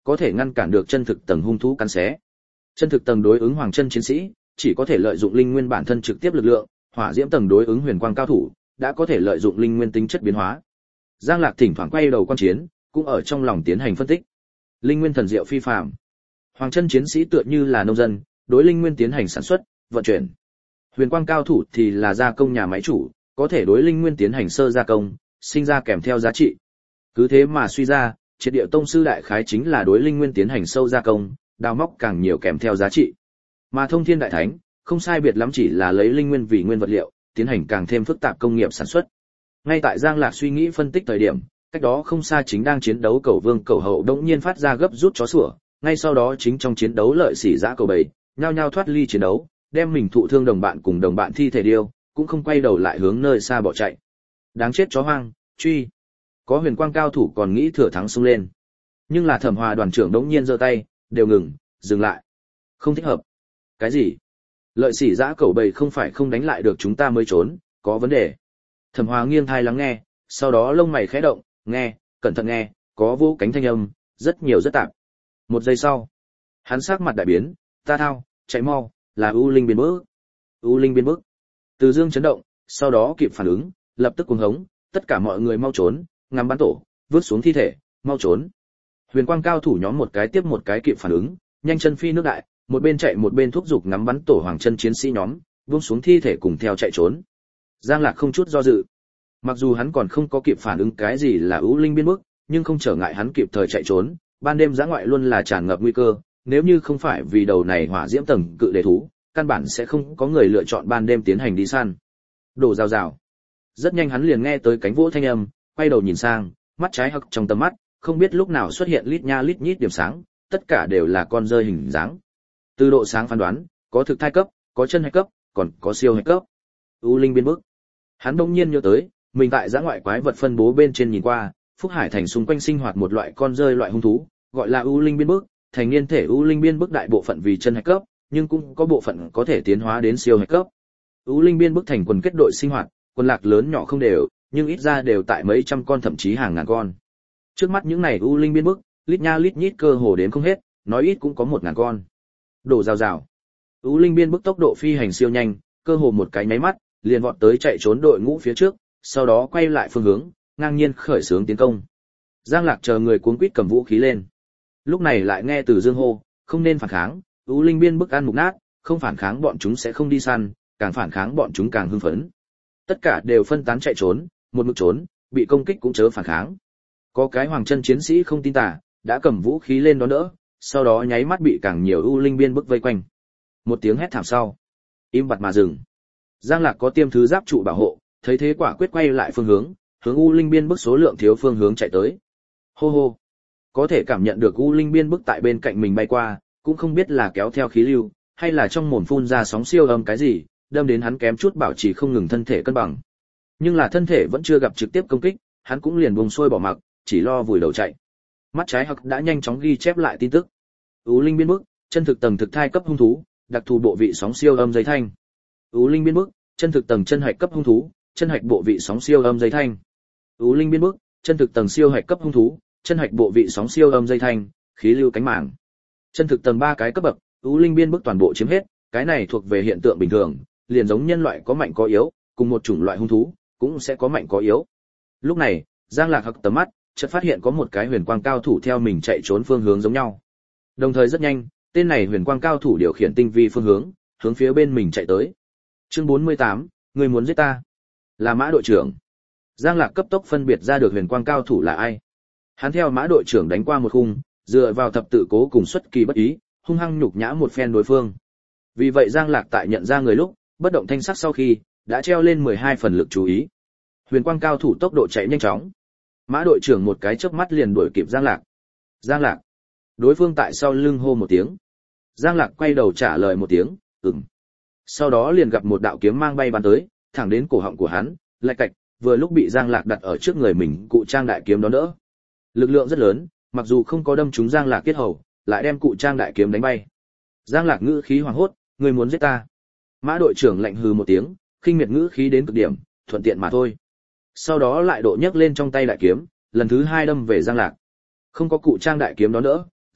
có thể ngăn cản được chân thực tầng hung thú cắn xé. Chân thực tầng đối ứng hoàng chân chiến sĩ, chỉ có thể lợi dụng linh nguyên bản thân trực tiếp lực lượng, hỏa diễm tầng đối ứng huyền quang cao thủ, đã có thể lợi dụng linh nguyên tính chất biến hóa. Giang Lạc thỉnh thoảng quay đầu quan chiến, cũng ở trong lòng tiến hành phân tích. Linh nguyên thần diệu phi phàm. Hoàng chân chiến sĩ tựa như là nông dân, đối linh nguyên tiến hành sản xuất, vận chuyển. Huyền quang cao thủ thì là gia công nhà máy chủ, có thể đối linh nguyên tiến hành sơ gia công, sinh ra kèm theo giá trị. Cứ thế mà suy ra, triệt địa tông sư đại khái chính là đối linh nguyên tiến hành sâu gia công, đào móc càng nhiều kèm theo giá trị. Mà thông thiên đại thánh, không sai biệt lắm chỉ là lấy linh nguyên vì nguyên vật liệu, tiến hành càng thêm phức tạp công nghiệp sản xuất. Ngay tại Giang Lạc suy nghĩ phân tích thời điểm, cách đó không xa chính đang chiến đấu Cẩu Vương Cẩu Hậu đột nhiên phát ra gấp rút chó sủa, ngay sau đó chính trong chiến đấu lợi sĩ dã cầu bầy, nhao nhao thoát ly chiến đấu, đem mình thụ thương đồng bạn cùng đồng bạn thi thể điêu, cũng không quay đầu lại hướng nơi xa bỏ chạy. Đáng chết chó hoang, truy. Có huyền quang cao thủ còn nghĩ thừa thắng xông lên. Nhưng là Thẩm Hòa đoàn trưởng đống nhiên giơ tay, đều ngừng, dừng lại. Không thích hợp. Cái gì? Lợi sĩ dã cẩu bầy không phải không đánh lại được chúng ta mới trốn, có vấn đề. Thẩm Hòa nghiêng tai lắng nghe, sau đó lông mày khẽ động, nghe, cẩn thận nghe, có vô cánh thanh âm, rất nhiều rất tạp. Một giây sau, hắn sắc mặt đại biến, ta thao, chạy mau, là U Linh biến bước. U Linh biến bước. Từ Dương chấn động, sau đó kịp phản ứng, lập tức cuồng hống, tất cả mọi người mau trốn, ngắm bắn tổ, vứt xuống thi thể, mau trốn. Huyền quang cao thủ nhóm một cái tiếp một cái kịp phản ứng, nhanh chân phi nước đại, một bên chạy một bên thúc giục ngắm bắn tổ hoàng chân chiến sĩ nhóm, buông xuống thi thể cùng theo chạy trốn. Giang Lạc không chút do dự. Mặc dù hắn còn không có kịp phản ứng cái gì là ưu linh biên bức, nhưng không trở ngại hắn kịp thời chạy trốn, ban đêm dã ngoại luôn là tràn ngập nguy cơ, nếu như không phải vì đầu này hỏa diễm tầng cự đề thú, căn bản sẽ không có người lựa chọn ban đêm tiến hành đi săn. Đổ rào rào. Rất nhanh hắn liền nghe tới cánh vỗ thanh âm, quay đầu nhìn sang, mắt trái hắc trong tầm mắt, không biết lúc nào xuất hiện lít nha lít nhít điểm sáng, tất cả đều là con rơi hình dáng. Từ độ sáng phán đoán, có thực thai cấp, có chân hạch cấp, còn có siêu hạch cấp. U linh biên bức. Hắn đông nhiên nhớ tới, mình tại giã ngoại quái vật phân bố bên trên nhìn qua, Phúc Hải thành xung quanh sinh hoạt một loại con rơi loại hung thú, gọi là U linh biên bức, thành niên thể U linh biên bức đại bộ phận vì chân hạch cấp, nhưng cũng có bộ phận có thể tiến hóa đến siêu hạch cấp. U linh biên bức thành quần kết đội sinh hoạt, quần lạc lớn nhỏ không đều, nhưng ít ra đều tại mấy trăm con thậm chí hàng ngàn con. Trước mắt những này U linh biên bức, lít nha lít nhít cơ hồ đến không hết, nói ít cũng có một ngàn con. Đổ rào rào. U linh biên bức tốc độ phi hành siêu nhanh, cơ hồ một cái nháy mắt, liền vọt tới chạy trốn đội ngũ phía trước, sau đó quay lại phương hướng, ngang nhiên khởi xướng tiến công. Giang Lạc chờ người cuống quýt cầm vũ khí lên. Lúc này lại nghe Từ Dương hô, không nên phản kháng, U linh biên bức ăn mục nát, không phản kháng bọn chúng sẽ không đi săn, càng phản kháng bọn chúng càng hưng phấn. Tất cả đều phân tán chạy trốn, một mực trốn, bị công kích cũng chớ phản kháng. Có cái hoàng chân chiến sĩ không tin tà, đã cầm vũ khí lên đón đỡ, sau đó nháy mắt bị càng nhiều U linh biên bức vây quanh. Một tiếng hét thảm sau, im bặt mà dừng. Giang Lạc có tiêm thứ giáp trụ bảo hộ, thấy thế quả quyết quay lại phương hướng, hướng U linh biên bức số lượng thiếu phương hướng chạy tới. Hô hô. Có thể cảm nhận được U linh biên bức tại bên cạnh mình bay qua, cũng không biết là kéo theo khí lưu, hay là trong mồm phun ra sóng siêu âm cái gì, đâm đến hắn kém chút bảo trì không ngừng thân thể cân bằng. Nhưng là thân thể vẫn chưa gặp trực tiếp công kích, hắn cũng liền buông xuôi bỏ mặc, chỉ lo vùi đầu chạy. Mắt trái Hắc đã nhanh chóng ghi chép lại tin tức. U linh biên bức, chân thực tầng thực thai cấp hung thú, đặc thù bộ vị sóng siêu âm dây thanh. U linh biên bức, chân thực tầng chân hạch cấp hung thú, chân hạch bộ vị sóng siêu âm dây thanh. U linh biên bức, chân thực tầng siêu hạch cấp hung thú, chân hạch bộ vị sóng siêu âm dây thanh, khí lưu cánh màng. Chân thực tầng ba cái cấp bậc, U linh biên bức toàn bộ chiếm hết, cái này thuộc về hiện tượng bình thường, liền giống nhân loại có mạnh có yếu, cùng một chủng loại hung thú cũng sẽ có mạnh có yếu. Lúc này, Giang Lạc Hắc tầm mắt, chợt phát hiện có một cái huyền quang cao thủ theo mình chạy trốn phương hướng giống nhau. Đồng thời rất nhanh, tên này huyền quang cao thủ điều khiển tinh vi phương hướng, hướng phía bên mình chạy tới. Chương bốn mươi tám, người muốn giết ta? Là Mã đội trưởng. Giang Lạc cấp tốc phân biệt ra được huyền quang cao thủ là ai. Hắn theo Mã đội trưởng đánh qua một khung, dựa vào thập tự cố cùng xuất kỳ bất ý, hung hăng nhục nhã một phen đối phương. Vì vậy Giang Lạc tại nhận ra người lúc, bất động thanh sắc sau khi, đã treo lên mười hai phần lực chú ý. Huyền quang cao thủ tốc độ chạy nhanh chóng. Mã đội trưởng một cái chớp mắt liền đuổi kịp Giang Lạc. Giang Lạc. Đối phương tại sau lưng hô một tiếng. Giang Lạc quay đầu trả lời một tiếng, ừm. Sau đó liền gặp một đạo kiếm mang bay bắn tới, thẳng đến cổ họng của hắn, lạch cạch, vừa lúc bị Giang Lạc đặt ở trước người mình cụ trang đại kiếm đón đỡ. Lực lượng rất lớn, mặc dù không có đâm trúng Giang Lạc kết hầu, lại đem cụ trang đại kiếm đánh bay. Giang Lạc ngữ khí hoảng hốt, người muốn giết ta? Mã đội trưởng lạnh hừ một tiếng, khinh miệt ngữ khí đến cực điểm, thuận tiện mà thôi. Sau đó lại độ nhấc lên trong tay đại kiếm, lần thứ hai đâm về Giang Lạc. Không có cụ trang đại kiếm đó nữa,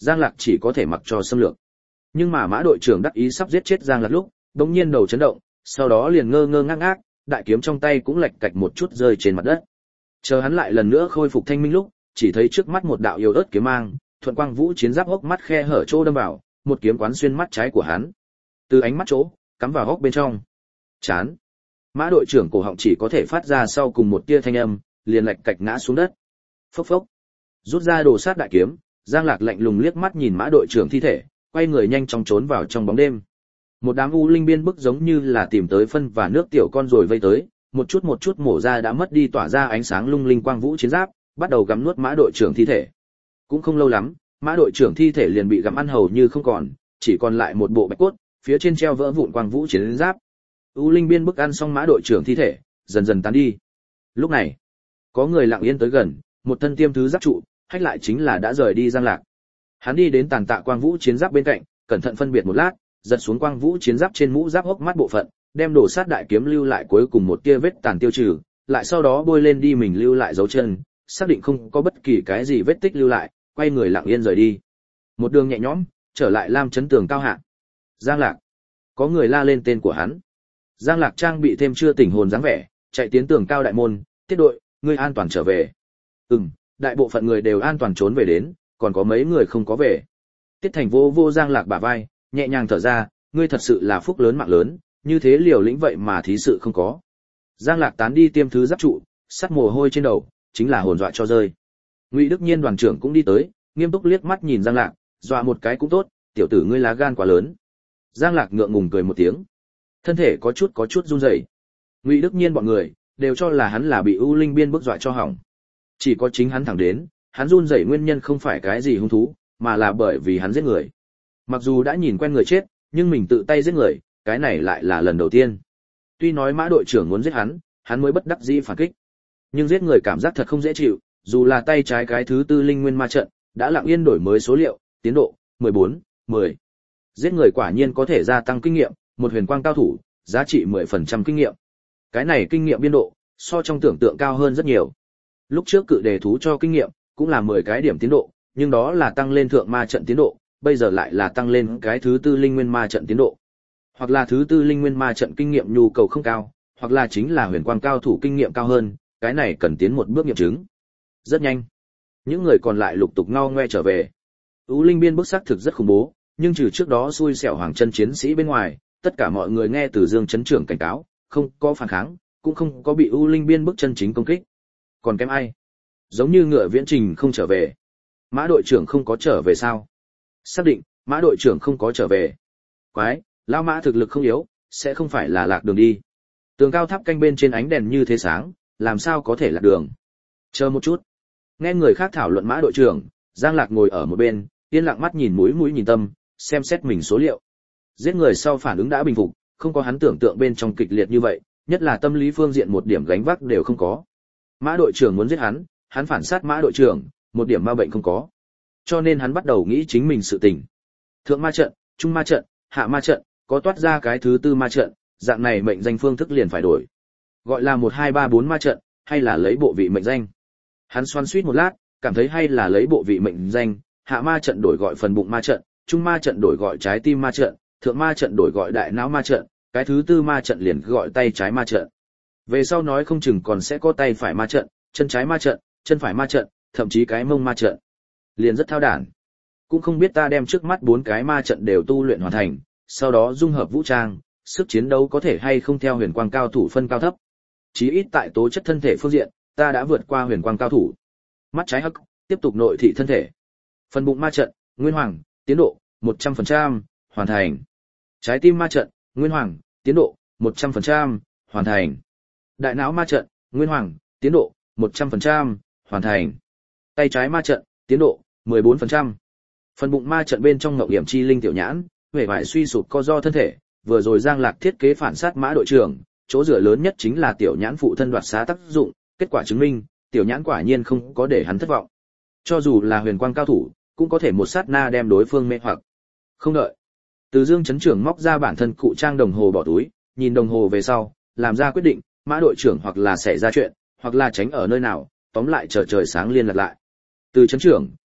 Giang Lạc chỉ có thể mặc cho xâm lược. Nhưng mà Mã đội trưởng đắc ý sắp giết chết Giang Lạc lúc, đống nhiên đầu chấn động, sau đó liền ngơ ngơ ngác ngác, đại kiếm trong tay cũng lệch cạch một chút rơi trên mặt đất. Chờ hắn lại lần nữa khôi phục thanh minh lúc, chỉ thấy trước mắt một đạo yếu ớt kiếm mang, thuận quang vũ chiến giáp hốc mắt khe hở chỗ đâm vào, một kiếm quán xuyên mắt trái của hắn. Từ ánh mắt chỗ, cắm vào hốc bên trong. Chán. Mã đội trưởng cổ họng chỉ có thể phát ra sau cùng một tia thanh âm, liền lệch cạch ngã xuống đất. Phốc phốc. Rút ra đồ sát đại kiếm, Giang Lạc lạnh lùng liếc mắt nhìn Mã đội trưởng thi thể, quay người nhanh chóng trốn vào trong bóng đêm. Một đám u linh biên bức giống như là tìm tới phân và nước tiểu con rồi vây tới, một chút một chút mổ ra đã mất đi tỏa ra ánh sáng lung linh quang vũ chiến giáp, bắt đầu gặm nuốt Mã đội trưởng thi thể. Cũng không lâu lắm, Mã đội trưởng thi thể liền bị gặm ăn hầu như không còn, chỉ còn lại một bộ bạch cốt, phía trên treo vỡ vụn quang vũ chiến giáp. U linh biên bức ăn xong Mã đội trưởng thi thể, dần dần tán đi. Lúc này, có người lặng yên tới gần, một thân tiêm thứ giáp trụ, hách lại chính là đã rời đi Giang Lạc. Hắn đi đến tàn tạ quang vũ chiến giáp bên cạnh, cẩn thận phân biệt một lát, giật xuống quang vũ chiến giáp trên mũ giáp hốc mắt bộ phận, đem đổ sát đại kiếm lưu lại cuối cùng một tia vết tàn tiêu trừ, lại sau đó bôi lên đi mình lưu lại dấu chân, xác định không có bất kỳ cái gì vết tích lưu lại, quay người lặng yên rời đi. Một đường nhẹ nhõm, trở lại Lam Chấn Tường cao hạ. Giang Lạc. Có người la lên tên của hắn. Giang Lạc trang bị thêm chưa tỉnh hồn dáng vẻ, chạy tiến tường cao đại môn, tiết đội, ngươi an toàn trở về. Ừm, đại bộ phận người đều an toàn trốn về đến, còn có mấy người không có về. Tiết Thành vô vô Giang Lạc bả vai, nhẹ nhàng thở ra, ngươi thật sự là phúc lớn mạng lớn, như thế liều lĩnh vậy mà thí sự không có. Giang Lạc tán đi tiêm thứ giáp trụ, sắt mồ hôi trên đầu, chính là hồn dọa cho rơi. Ngụy Đức Nhiên đoàn trưởng cũng đi tới, nghiêm túc liếc mắt nhìn Giang Lạc, dọa một cái cũng tốt, tiểu tử ngươi lá gan quá lớn. Giang Lạc ngượng ngùng cười một tiếng, thân thể có chút có chút run rẩy. Ngụy Đức Nhiên bọn người đều cho là hắn là bị U Linh biên bức dọa cho hỏng. Chỉ có chính hắn thẳng đến, hắn run rẩy nguyên nhân không phải cái gì hung thú, mà là bởi vì hắn giết người. Mặc dù đã nhìn quen người chết, nhưng mình tự tay giết người, cái này lại là lần đầu tiên. Tuy nói Mã đội trưởng muốn giết hắn, hắn mới bất đắc dĩ phản kích. Nhưng giết người cảm giác thật không dễ chịu, dù là tay trái cái thứ tư linh nguyên ma trận, đã lặng yên đổi mới số liệu, tiến độ mười bốn, mười. Giết người quả nhiên có thể gia tăng kinh nghiệm, một huyền quang cao thủ, giá trị mười phần trăm kinh nghiệm. Cái này kinh nghiệm biên độ, so trong tưởng tượng cao hơn rất nhiều. Lúc trước cự đề thú cho kinh nghiệm, cũng là mười cái điểm tiến độ, nhưng đó là tăng lên thượng ma trận tiến độ, bây giờ lại là tăng lên cái thứ tư linh nguyên ma trận tiến độ. Hoặc là thứ tư linh nguyên ma trận kinh nghiệm nhu cầu không cao, hoặc là chính là huyền quang cao thủ kinh nghiệm cao hơn, cái này cần tiến một bước nghiệm chứng. Rất nhanh, những người còn lại lục tục ngao ngoe trở về. U Linh biên bức xác thực rất khủng bố, nhưng trừ trước đó xui xẻo hoàng chân chiến sĩ bên ngoài, tất cả mọi người nghe từ Dương Chấn trưởng cảnh cáo, không có phản kháng, cũng không có bị U Linh biên bức chân chính công kích. Còn kém ai? Giống như ngựa viễn trình không trở về. Mã đội trưởng không có trở về sao? Xác định, Mã đội trưởng không có trở về. Quái, lão Mã thực lực không yếu, sẽ không phải là lạc đường đi. Tường cao tháp canh bên trên ánh đèn như thế sáng, làm sao có thể lạc đường? Chờ một chút. Nghe người khác thảo luận Mã đội trưởng, Giang Lạc ngồi ở một bên, yên lặng mắt nhìn mũi mũi nhìn tâm, xem xét mình số liệu. Giết người sau phản ứng đã bình phục, không có hắn tưởng tượng bên trong kịch liệt như vậy, nhất là tâm lý phương diện một điểm gánh vác đều không có. Mã đội trưởng muốn giết hắn, hắn phản sát Mã đội trưởng, một điểm ma bệnh không có. Cho nên hắn bắt đầu nghĩ chính mình sự tình. Thượng ma trận, trung ma trận, hạ ma trận, có toát ra cái thứ tư ma trận, dạng này mệnh danh phương thức liền phải đổi. Gọi là một hai ba bốn ma trận, hay là lấy bộ vị mệnh danh. Hắn xoắn xuýt một lát, cảm thấy hay là lấy bộ vị mệnh danh, hạ ma trận đổi gọi phần bụng ma trận, trung ma trận đổi gọi trái tim ma trận, thượng ma trận đổi gọi đại não ma trận, cái thứ tư ma trận liền gọi tay trái ma trận. Về sau nói không chừng còn sẽ có tay phải ma trận, chân trái ma trận, chân phải ma trận, thậm chí cái mông ma trận. Liền rất thao đản. Cũng không biết ta đem trước mắt bốn cái ma trận đều tu luyện hoàn thành, sau đó dung hợp vũ trang, sức chiến đấu có thể hay không theo huyền quang cao thủ phân cao thấp. Chí ít tại tố chất thân thể phương diện, ta đã vượt qua huyền quang cao thủ. Mắt trái hắc, tiếp tục nội thị thân thể. Phần bụng ma trận, Nguyên Hoàng, tiến độ một trăm phần trăm, hoàn thành. Trái tim ma trận, Nguyên Hoàng, tiến độ một trăm phần trăm, hoàn thành. Đại não ma trận, Nguyên Hoàng, tiến độ một trăm phần trăm, hoàn thành. Tay trái ma trận, tiến độ mười bốn phần trăm. Phần bụng ma trận bên trong ngọc điểm chi linh tiểu nhãn, vẻ vải suy sụp co do thân thể, vừa rồi Giang Lạc thiết kế phản sát Mã đội trưởng, chỗ dựa lớn nhất chính là tiểu nhãn phụ thân đoạt xá tác dụng, kết quả chứng minh, tiểu nhãn quả nhiên không có để hắn thất vọng. Cho dù là huyền quang cao thủ, cũng có thể một sát na đem đối phương mê hoặc. Không đợi. Từ Dương Chấn trưởng móc ra bản thân cụ trang đồng hồ bỏ túi, nhìn đồng hồ về sau, làm ra quyết định, Mã đội trưởng hoặc là xảy ra chuyện, hoặc là tránh ở nơi nào, tóm lại chờ trời sáng liên lạc lại. Từ Chấn trưởng,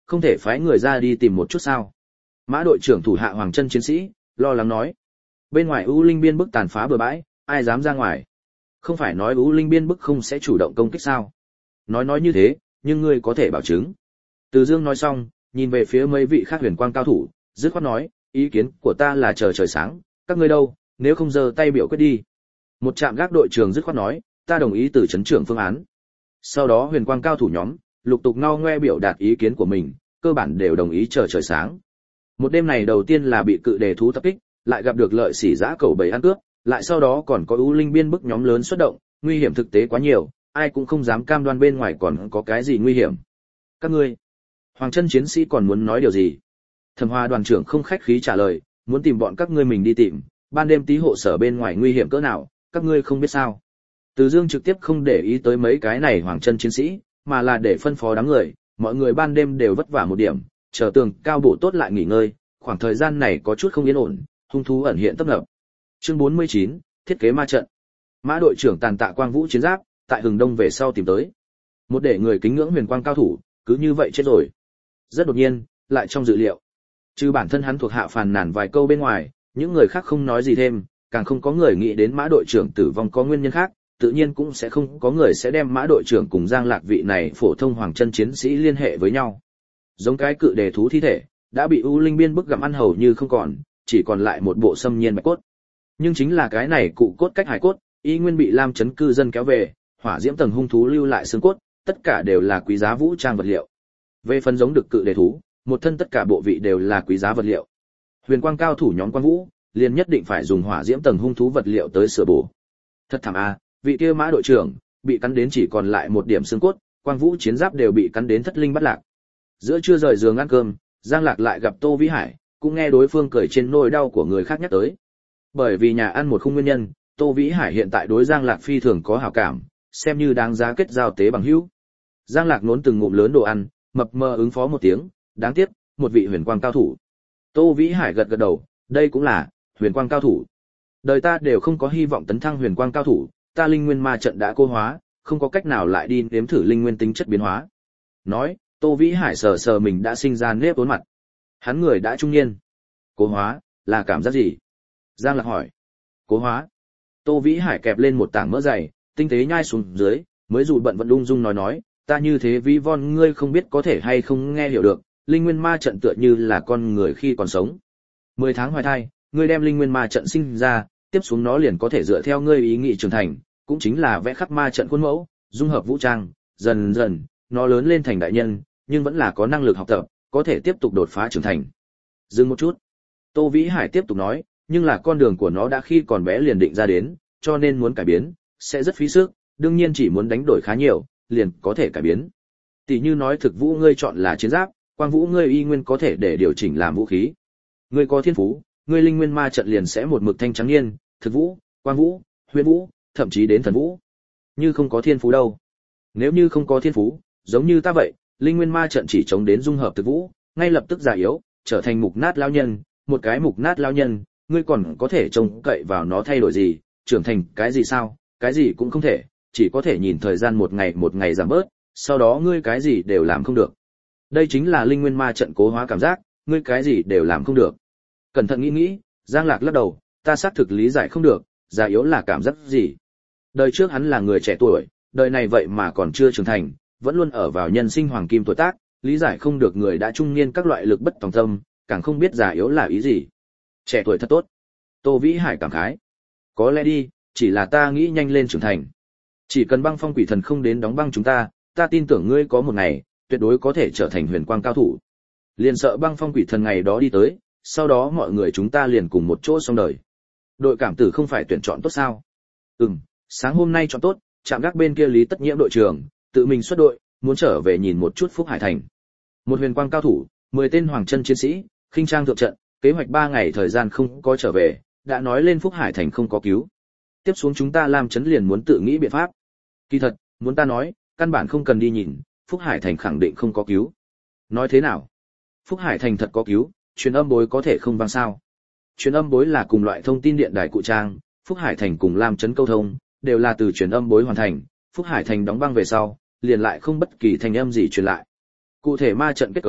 không thể phái người ra đi tìm một chút sao? Mã đội trưởng thủ hạ Hoàng Chân chiến sĩ lo lắng nói. Bên ngoài U Linh biên bức tàn phá bừa bãi, ai dám ra ngoài? Không phải nói U Linh biên bức không sẽ chủ động công kích sao? Nói nói như thế, nhưng ngươi có thể bảo chứng. Từ Dương nói xong, nhìn về phía mấy vị khác huyền quang cao thủ, dứt khoát nói, ý kiến của ta là chờ trời sáng, các ngươi đâu, nếu không giơ tay biểu quyết đi. Một trạm gác đội trưởng dứt khoát nói, ta đồng ý từ trấn trưởng phương án. Sau đó huyền quang cao thủ nhóm lục tục ngao ngoe biểu đạt ý kiến của mình, cơ bản đều đồng ý chờ trời sáng. Một đêm này đầu tiên là bị cự đề thú tập kích, lại gặp được lợi sỉ dã cẩu bầy ăn cướp, lại sau đó còn có U Linh biên bức nhóm lớn xuất động, nguy hiểm thực tế quá nhiều, ai cũng không dám cam đoan bên ngoài còn có cái gì nguy hiểm. Các ngươi, Hoàng Chân chiến sĩ còn muốn nói điều gì? Thẩm Hoa đoàn trưởng không khách khí trả lời, muốn tìm bọn các ngươi mình đi tìm, ban đêm tí hộ sở bên ngoài nguy hiểm cỡ nào, các ngươi không biết sao? Từ Dương trực tiếp không để ý tới mấy cái này Hoàng Chân chiến sĩ, mà là để phân phó đám người, mọi người ban đêm đều vất vả một điểm, chờ tường cao bổ tốt lại nghỉ ngơi, khoảng thời gian này có chút không yên ổn, hung thú ẩn hiện tấp nập. Chương bốn mươi chín, thiết kế ma trận. Mã đội trưởng tàn tạ quang vũ chiến giáp, tại Hừng Đông về sau tìm tới. Một để người kính ngưỡng huyền quang cao thủ, cứ như vậy chết rồi. Rất đột nhiên, lại trong dự liệu. Trừ bản thân hắn thuộc hạ phàn nàn vài câu bên ngoài, những người khác không nói gì thêm, càng không có người nghĩ đến Mã đội trưởng tử vong có nguyên nhân khác, tự nhiên cũng sẽ không có người sẽ đem Mã đội trưởng cùng Giang Lạc vị này phổ thông Hoàng Chân chiến sĩ liên hệ với nhau. Giống cái cự đề thú thi thể, đã bị U Linh biên bức gặm ăn hầu như không còn, chỉ còn lại một bộ xâm nhiên bạch cốt. Nhưng chính là cái này cụ cốt cách hải cốt, y nguyên bị Lam Chấn cư dân kéo về, hỏa diễm tầng hung thú lưu lại xương cốt, tất cả đều là quý giá vũ trang vật liệu. Về phần giống được cự đề thú, một thân tất cả bộ vị đều là quý giá vật liệu. Huyền quang cao thủ nhóm Quan Vũ, liền nhất định phải dùng hỏa diễm tầng hung thú vật liệu tới sửa bổ. Thật thảm a, vị kia Mã đội trưởng bị cắn đến chỉ còn lại một điểm xương cốt, Quang Vũ chiến giáp đều bị cắn đến thất linh bất lạc. Giữa trưa rời giường ăn cơm, Giang Lạc lại gặp Tô Vĩ Hải, cũng nghe đối phương cười trên nỗi đau của người khác nhắc tới. Bởi vì nhà ăn một khung nguyên nhân, Tô Vĩ Hải hiện tại đối Giang Lạc phi thường có hảo cảm, xem như đáng giá kết giao tế bằng hữu. Giang Lạc nốn từng ngụm lớn đồ ăn, mập mờ ứng phó một tiếng, đáng tiếc, một vị huyền quang cao thủ. Tô Vĩ Hải gật gật đầu, đây cũng là huyền quang cao thủ. Đời ta đều không có hy vọng tấn thăng huyền quang cao thủ, ta linh nguyên ma trận đã cô hóa, không có cách nào lại đi nếm thử linh nguyên tính chất biến hóa. Nói, Tô Vĩ Hải sờ sờ mình đã sinh ra nếp vốn mặt. Hắn người đã trung niên. Cố hóa, là cảm giác gì? Giang Lạc hỏi. Cố hóa. Tô Vĩ Hải kẹp lên một tảng mỡ dày, tinh tế nhai xuống dưới, mới dù bận vận ung dung nói nói, ta như thế ví von ngươi không biết có thể hay không nghe hiểu được, linh nguyên ma trận tựa như là con người khi còn sống. Mười tháng hoài thai, ngươi đem linh nguyên ma trận sinh ra, tiếp xuống nó liền có thể dựa theo ngươi ý nghĩ trưởng thành, cũng chính là vẽ khắc ma trận khuôn mẫu, dung hợp vũ trang, dần dần, nó lớn lên thành đại nhân, nhưng vẫn là có năng lực học tập, có thể tiếp tục đột phá trưởng thành. Dừng một chút. Tô Vĩ Hải tiếp tục nói, nhưng là con đường của nó đã khi còn bé liền định ra đến, cho nên muốn cải biến, sẽ rất phí sức, đương nhiên chỉ muốn đánh đổi khá nhiều, liền có thể cải biến. Tỷ như nói thực vũ ngươi chọn là chiến giáp, quang vũ ngươi y nguyên có thể để điều chỉnh làm vũ khí. Ngươi có thiên phú, ngươi linh nguyên ma trận liền sẽ một mực thanh trắng niên, thực vũ, quang vũ, huyền vũ, thậm chí đến thần vũ. Như không có thiên phú đâu. Nếu như không có thiên phú, giống như ta vậy, linh nguyên ma trận chỉ chống đến dung hợp thực vũ, ngay lập tức già yếu, trở thành mục nát lão nhân, một cái mục nát lão nhân, ngươi còn có thể trông cậy vào nó thay đổi gì, trưởng thành cái gì sao, cái gì cũng không thể, chỉ có thể nhìn thời gian một ngày một ngày giảm bớt, sau đó ngươi cái gì đều làm không được. Đây chính là linh nguyên ma trận cố hóa cảm giác, ngươi cái gì đều làm không được. Cẩn thận nghĩ nghĩ, Giang Lạc lắc đầu, ta xác thực lý giải không được, già yếu là cảm giác gì. Đời trước hắn là người trẻ tuổi, đời này vậy mà còn chưa trưởng thành, vẫn luôn ở vào nhân sinh hoàng kim tuổi tác, lý giải không được người đã trung niên các loại lực bất tòng tâm, càng không biết già yếu là ý gì. Trẻ tuổi thật tốt. Tô Vĩ Hải cảm khái. Có lẽ đi, chỉ là ta nghĩ nhanh lên trưởng thành. Chỉ cần băng phong quỷ thần không đến đóng băng chúng ta, ta tin tưởng ngươi có một ngày, tuyệt đối có thể trở thành huyền quang cao thủ. Liền sợ băng phong quỷ thần ngày đó đi tới, sau đó mọi người chúng ta liền cùng một chỗ xong đời. Đội cảm tử không phải tuyển chọn tốt sao? Ừm, sáng hôm nay chọn tốt, trạm gác bên kia Lý Tất Nhiễm đội trưởng, tự mình xuất đội, muốn trở về nhìn một chút Phúc Hải Thành. Một huyền quang cao thủ, mười tên Hoàng Chân chiến sĩ, khinh trang thượng trận, kế hoạch ba ngày thời gian không có trở về, đã nói lên Phúc Hải Thành không có cứu. Tiếp xuống chúng ta làm chấn liền muốn tự nghĩ biện pháp. Kỳ thật, muốn ta nói, căn bản không cần đi nhìn, Phúc Hải Thành khẳng định không có cứu. Nói thế nào? Phúc Hải Thành thật có cứu, truyền âm bối có thể không vang sao? Truyền âm bối là cùng loại thông tin điện đài cụ trang, Phúc Hải Thành cùng Lam Chấn câu thông, đều là từ truyền âm bối hoàn thành, Phúc Hải Thành đóng băng về sau, liền lại không bất kỳ thành âm gì truyền lại. Cụ thể ma trận kết cấu,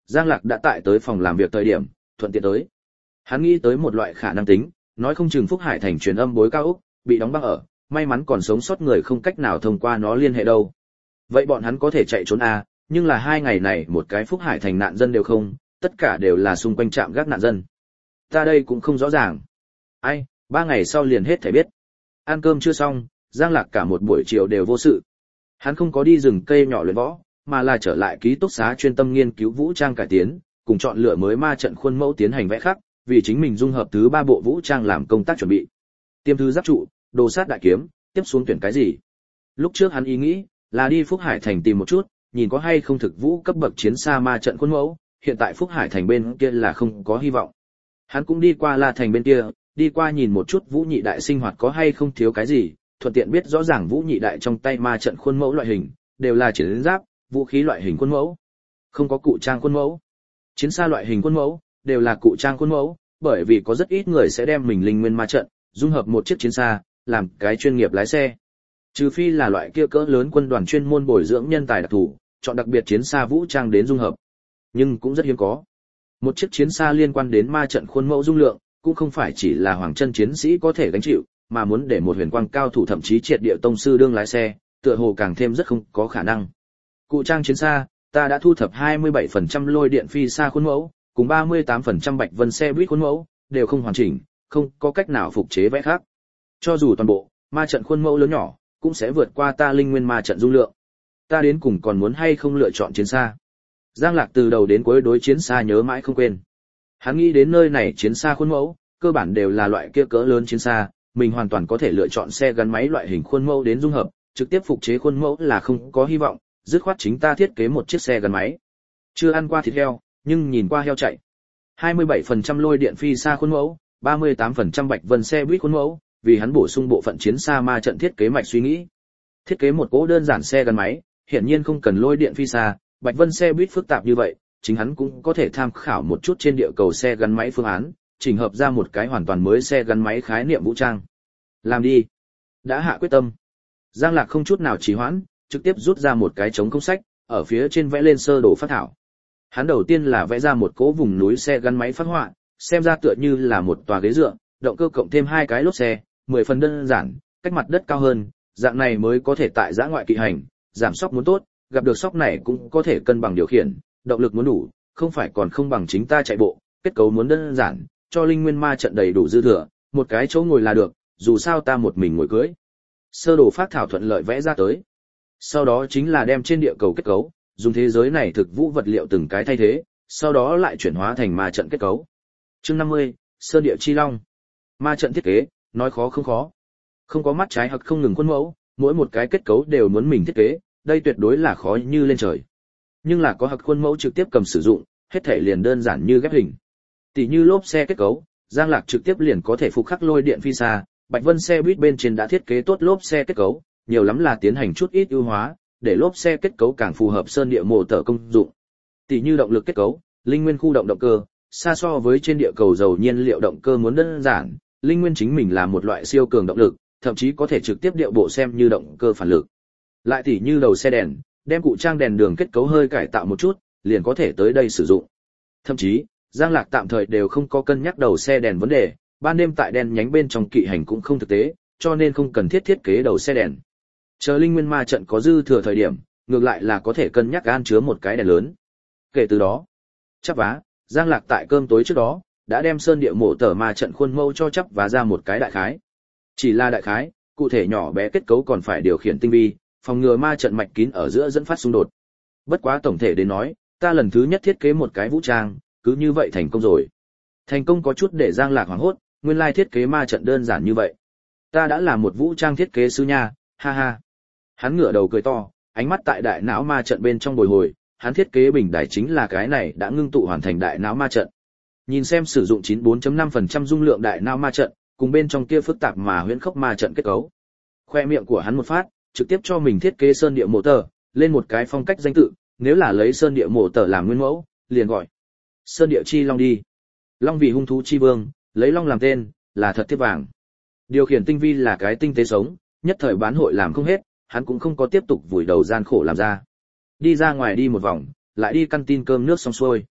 Giang Lạc đã tại tới phòng làm việc thời điểm, thuận tiện tới. Hắn nghĩ tới một loại khả năng tính, nói không chừng Phúc Hải thành truyền âm bối cao ốc, bị đóng băng ở, may mắn còn sống sót người không cách nào thông qua nó liên hệ đâu. Vậy bọn hắn có thể chạy trốn à, nhưng là hai ngày này một cái Phúc Hải thành nạn dân đều không, tất cả đều là xung quanh trạm gác nạn dân. Ta đây cũng không rõ ràng. Ai, ba ngày sau liền hết thể biết. Ăn cơm chưa xong, Giang Lạc cả một buổi chiều đều vô sự. Hắn không có đi rừng cây nhỏ luyện võ, mà là trở lại ký túc xá chuyên tâm nghiên cứu vũ trang cải tiến, cùng chọn lựa mới ma trận khuôn mẫu tiến hành vẽ khắc, vì chính mình dung hợp thứ ba bộ vũ trang làm công tác chuẩn bị. Tiêm thứ giáp trụ, đồ sát đại kiếm, tiếp xuống tuyển cái gì? Lúc trước hắn ý nghĩ là đi Phúc Hải thành tìm một chút, nhìn có hay không thực vũ cấp bậc chiến xa ma trận khuôn mẫu, hiện tại Phúc Hải thành bên kia là không có hy vọng. Hắn cũng đi qua La thành bên kia, đi qua nhìn một chút Vũ Nhị đại sinh hoạt có hay không thiếu cái gì, thuận tiện biết rõ ràng Vũ Nhị đại trong tay ma trận khuôn mẫu loại hình, đều là chiến giáp, vũ khí loại hình khuôn mẫu, không có cụ trang khuôn mẫu. Chiến xa loại hình khuôn mẫu đều là cụ trang khuôn mẫu, bởi vì có rất ít người sẽ đem mình linh nguyên ma trận dung hợp một chiếc chiến xa, làm cái chuyên nghiệp lái xe. Trừ phi là loại kia cỡ lớn quân đoàn chuyên môn bồi dưỡng nhân tài đặc thù, chọn đặc biệt chiến xa vũ trang đến dung hợp. Nhưng cũng rất hiếm có. Một chiếc chiến xa liên quan đến ma trận khuôn mẫu dung lượng, cũng không phải chỉ là hoàng chân chiến sĩ có thể gánh chịu, mà muốn để một huyền quang cao thủ thậm chí triệt địa tông sư đương lái xe, tựa hồ càng thêm rất không có khả năng. Cụ trang chiến xa, ta đã thu thập hai mươi bảy phần trăm lôi điện phi xa khuôn mẫu, cùng ba mươi tám phần trăm bạch vân xe buýt khuôn mẫu, đều không hoàn chỉnh, không có cách nào phục chế vẽ khác. Cho dù toàn bộ ma trận khuôn mẫu lớn nhỏ, cũng sẽ vượt qua ta linh nguyên ma trận dung lượng. Ta đến cùng còn muốn hay không lựa chọn chiến xa? Giang Lạc từ đầu đến cuối đối chiến xa nhớ mãi không quên. Hắn nghĩ đến nơi này chiến xa khuôn mẫu, cơ bản đều là loại kia cỡ lớn chiến xa, mình hoàn toàn có thể lựa chọn xe gắn máy loại hình khuôn mẫu đến dung hợp, trực tiếp phục chế khuôn mẫu là không có hy vọng, dứt khoát chính ta thiết kế một chiếc xe gắn máy. Chưa ăn qua thịt heo, nhưng nhìn qua heo chạy. hai mươi bảy phần trăm lôi điện phi xa khuôn mẫu, ba mươi tám phần trăm bạch vân xe buýt khuôn mẫu, vì hắn bổ sung bộ phận chiến xa ma trận thiết kế mạch suy nghĩ. Thiết kế một cỗ đơn giản xe gắn máy, hiển nhiên không cần lôi điện phi xa, bạch vân xe buýt phức tạp như vậy, chính hắn cũng có thể tham khảo một chút trên địa cầu xe gắn máy phương án, chỉnh hợp ra một cái hoàn toàn mới xe gắn máy khái niệm vũ trang. Làm đi. Đã hạ quyết tâm. Giang Lạc không chút nào trì hoãn, trực tiếp rút ra một cái trống công sách, ở phía trên vẽ lên sơ đồ phát thảo. Hắn đầu tiên là vẽ ra một cỗ vùng núi xe gắn máy phát họa, xem ra tựa như là một tòa ghế dựa, động cơ cộng thêm hai cái lốp xe, mười phần đơn giản, cách mặt đất cao hơn, dạng này mới có thể tại dã ngoại kỵ hành, giảm sóc muốn tốt, gặp được sóc này cũng có thể cân bằng điều khiển, động lực muốn đủ, không phải còn không bằng chính ta chạy bộ, kết cấu muốn đơn giản, cho linh nguyên ma trận đầy đủ dư thừa, một cái chỗ ngồi là được, dù sao ta một mình ngồi cưới. Sơ đồ phát thảo thuận lợi vẽ ra tới. Sau đó chính là đem trên địa cầu kết cấu, dùng thế giới này thực vũ vật liệu từng cái thay thế, sau đó lại chuyển hóa thành ma trận kết cấu. Chương năm mươi, Sơn địa chi long. Ma trận thiết kế, nói khó không khó. Không có mắt trái hoặc không ngừng khuôn mẫu, mỗi một cái kết cấu đều muốn mình thiết kế, đây tuyệt đối là khó như lên trời. Nhưng là có hoặc khuôn mẫu trực tiếp cầm sử dụng, hết thể liền đơn giản như ghép hình. Tỷ như lốp xe kết cấu, Giang Lạc trực tiếp liền có thể phục khắc lôi điện phi xa, Bạch Vân xe buýt bên trên đã thiết kế tốt lốp xe kết cấu, nhiều lắm là tiến hành chút ít ưu hóa, để lốp xe kết cấu càng phù hợp sơn địa mô tở công dụng. Tỷ như động lực kết cấu, linh nguyên khu động động cơ, xa so với trên địa cầu dầu nhiên liệu động cơ muốn đơn giản, linh nguyên chính mình là một loại siêu cường động lực, thậm chí có thể trực tiếp điệu bộ xem như động cơ phản lực. Lại tỷ như đầu xe đèn, đem cụ trang đèn đường kết cấu hơi cải tạo một chút, liền có thể tới đây sử dụng. Thậm chí, Giang Lạc tạm thời đều không có cân nhắc đầu xe đèn vấn đề, ban đêm tại đèn nhánh bên trong kỵ hành cũng không thực tế, cho nên không cần thiết thiết kế đầu xe đèn. Chờ linh nguyên ma trận có dư thừa thời điểm, ngược lại là có thể cân nhắc an chứa một cái đèn lớn. Kể từ đó, chắp vá, Giang Lạc tại cơm tối trước đó, đã đem sơn địa mộ tở ma trận khuôn mẫu cho chắp vá ra một cái đại khái. Chỉ là đại khái, cụ thể nhỏ bé kết cấu còn phải điều khiển tinh vi, phòng ngừa ma trận mạch kín ở giữa dẫn phát xung đột. Bất quá tổng thể đến nói, ta lần thứ nhất thiết kế một cái vũ trang, cứ như vậy thành công rồi. Thành công có chút để Giang Lạc hoảng hốt, nguyên lai thiết kế ma trận đơn giản như vậy. Ta đã là một vũ trang thiết kế sư nha, ha ha. Hắn ngửa đầu cười to, ánh mắt tại đại não ma trận bên trong bồi hồi, hắn thiết kế bình đài chính là cái này đã ngưng tụ hoàn thành đại não ma trận. Nhìn xem sử dụng chín mươi bốn phẩy năm phần trăm dung lượng đại não ma trận, cùng bên trong kia phức tạp mà huyễn khốc ma trận kết cấu. Khoe miệng của hắn một phát, trực tiếp cho mình thiết kế sơn địa mộ tờ, lên một cái phong cách danh tự, nếu là lấy sơn địa mộ tờ làm nguyên mẫu, liền gọi Sơn địa chi long đi. Long vì hung thú chi vương, lấy long làm tên, là thật thiết vàng. Điều khiển tinh vi là cái tinh tế sống, nhất thời bán hội làm không hết, hắn cũng không có tiếp tục vùi đầu gian khổ làm ra. Đi ra ngoài đi một vòng, lại đi căn tin cơm nước xong xuôi.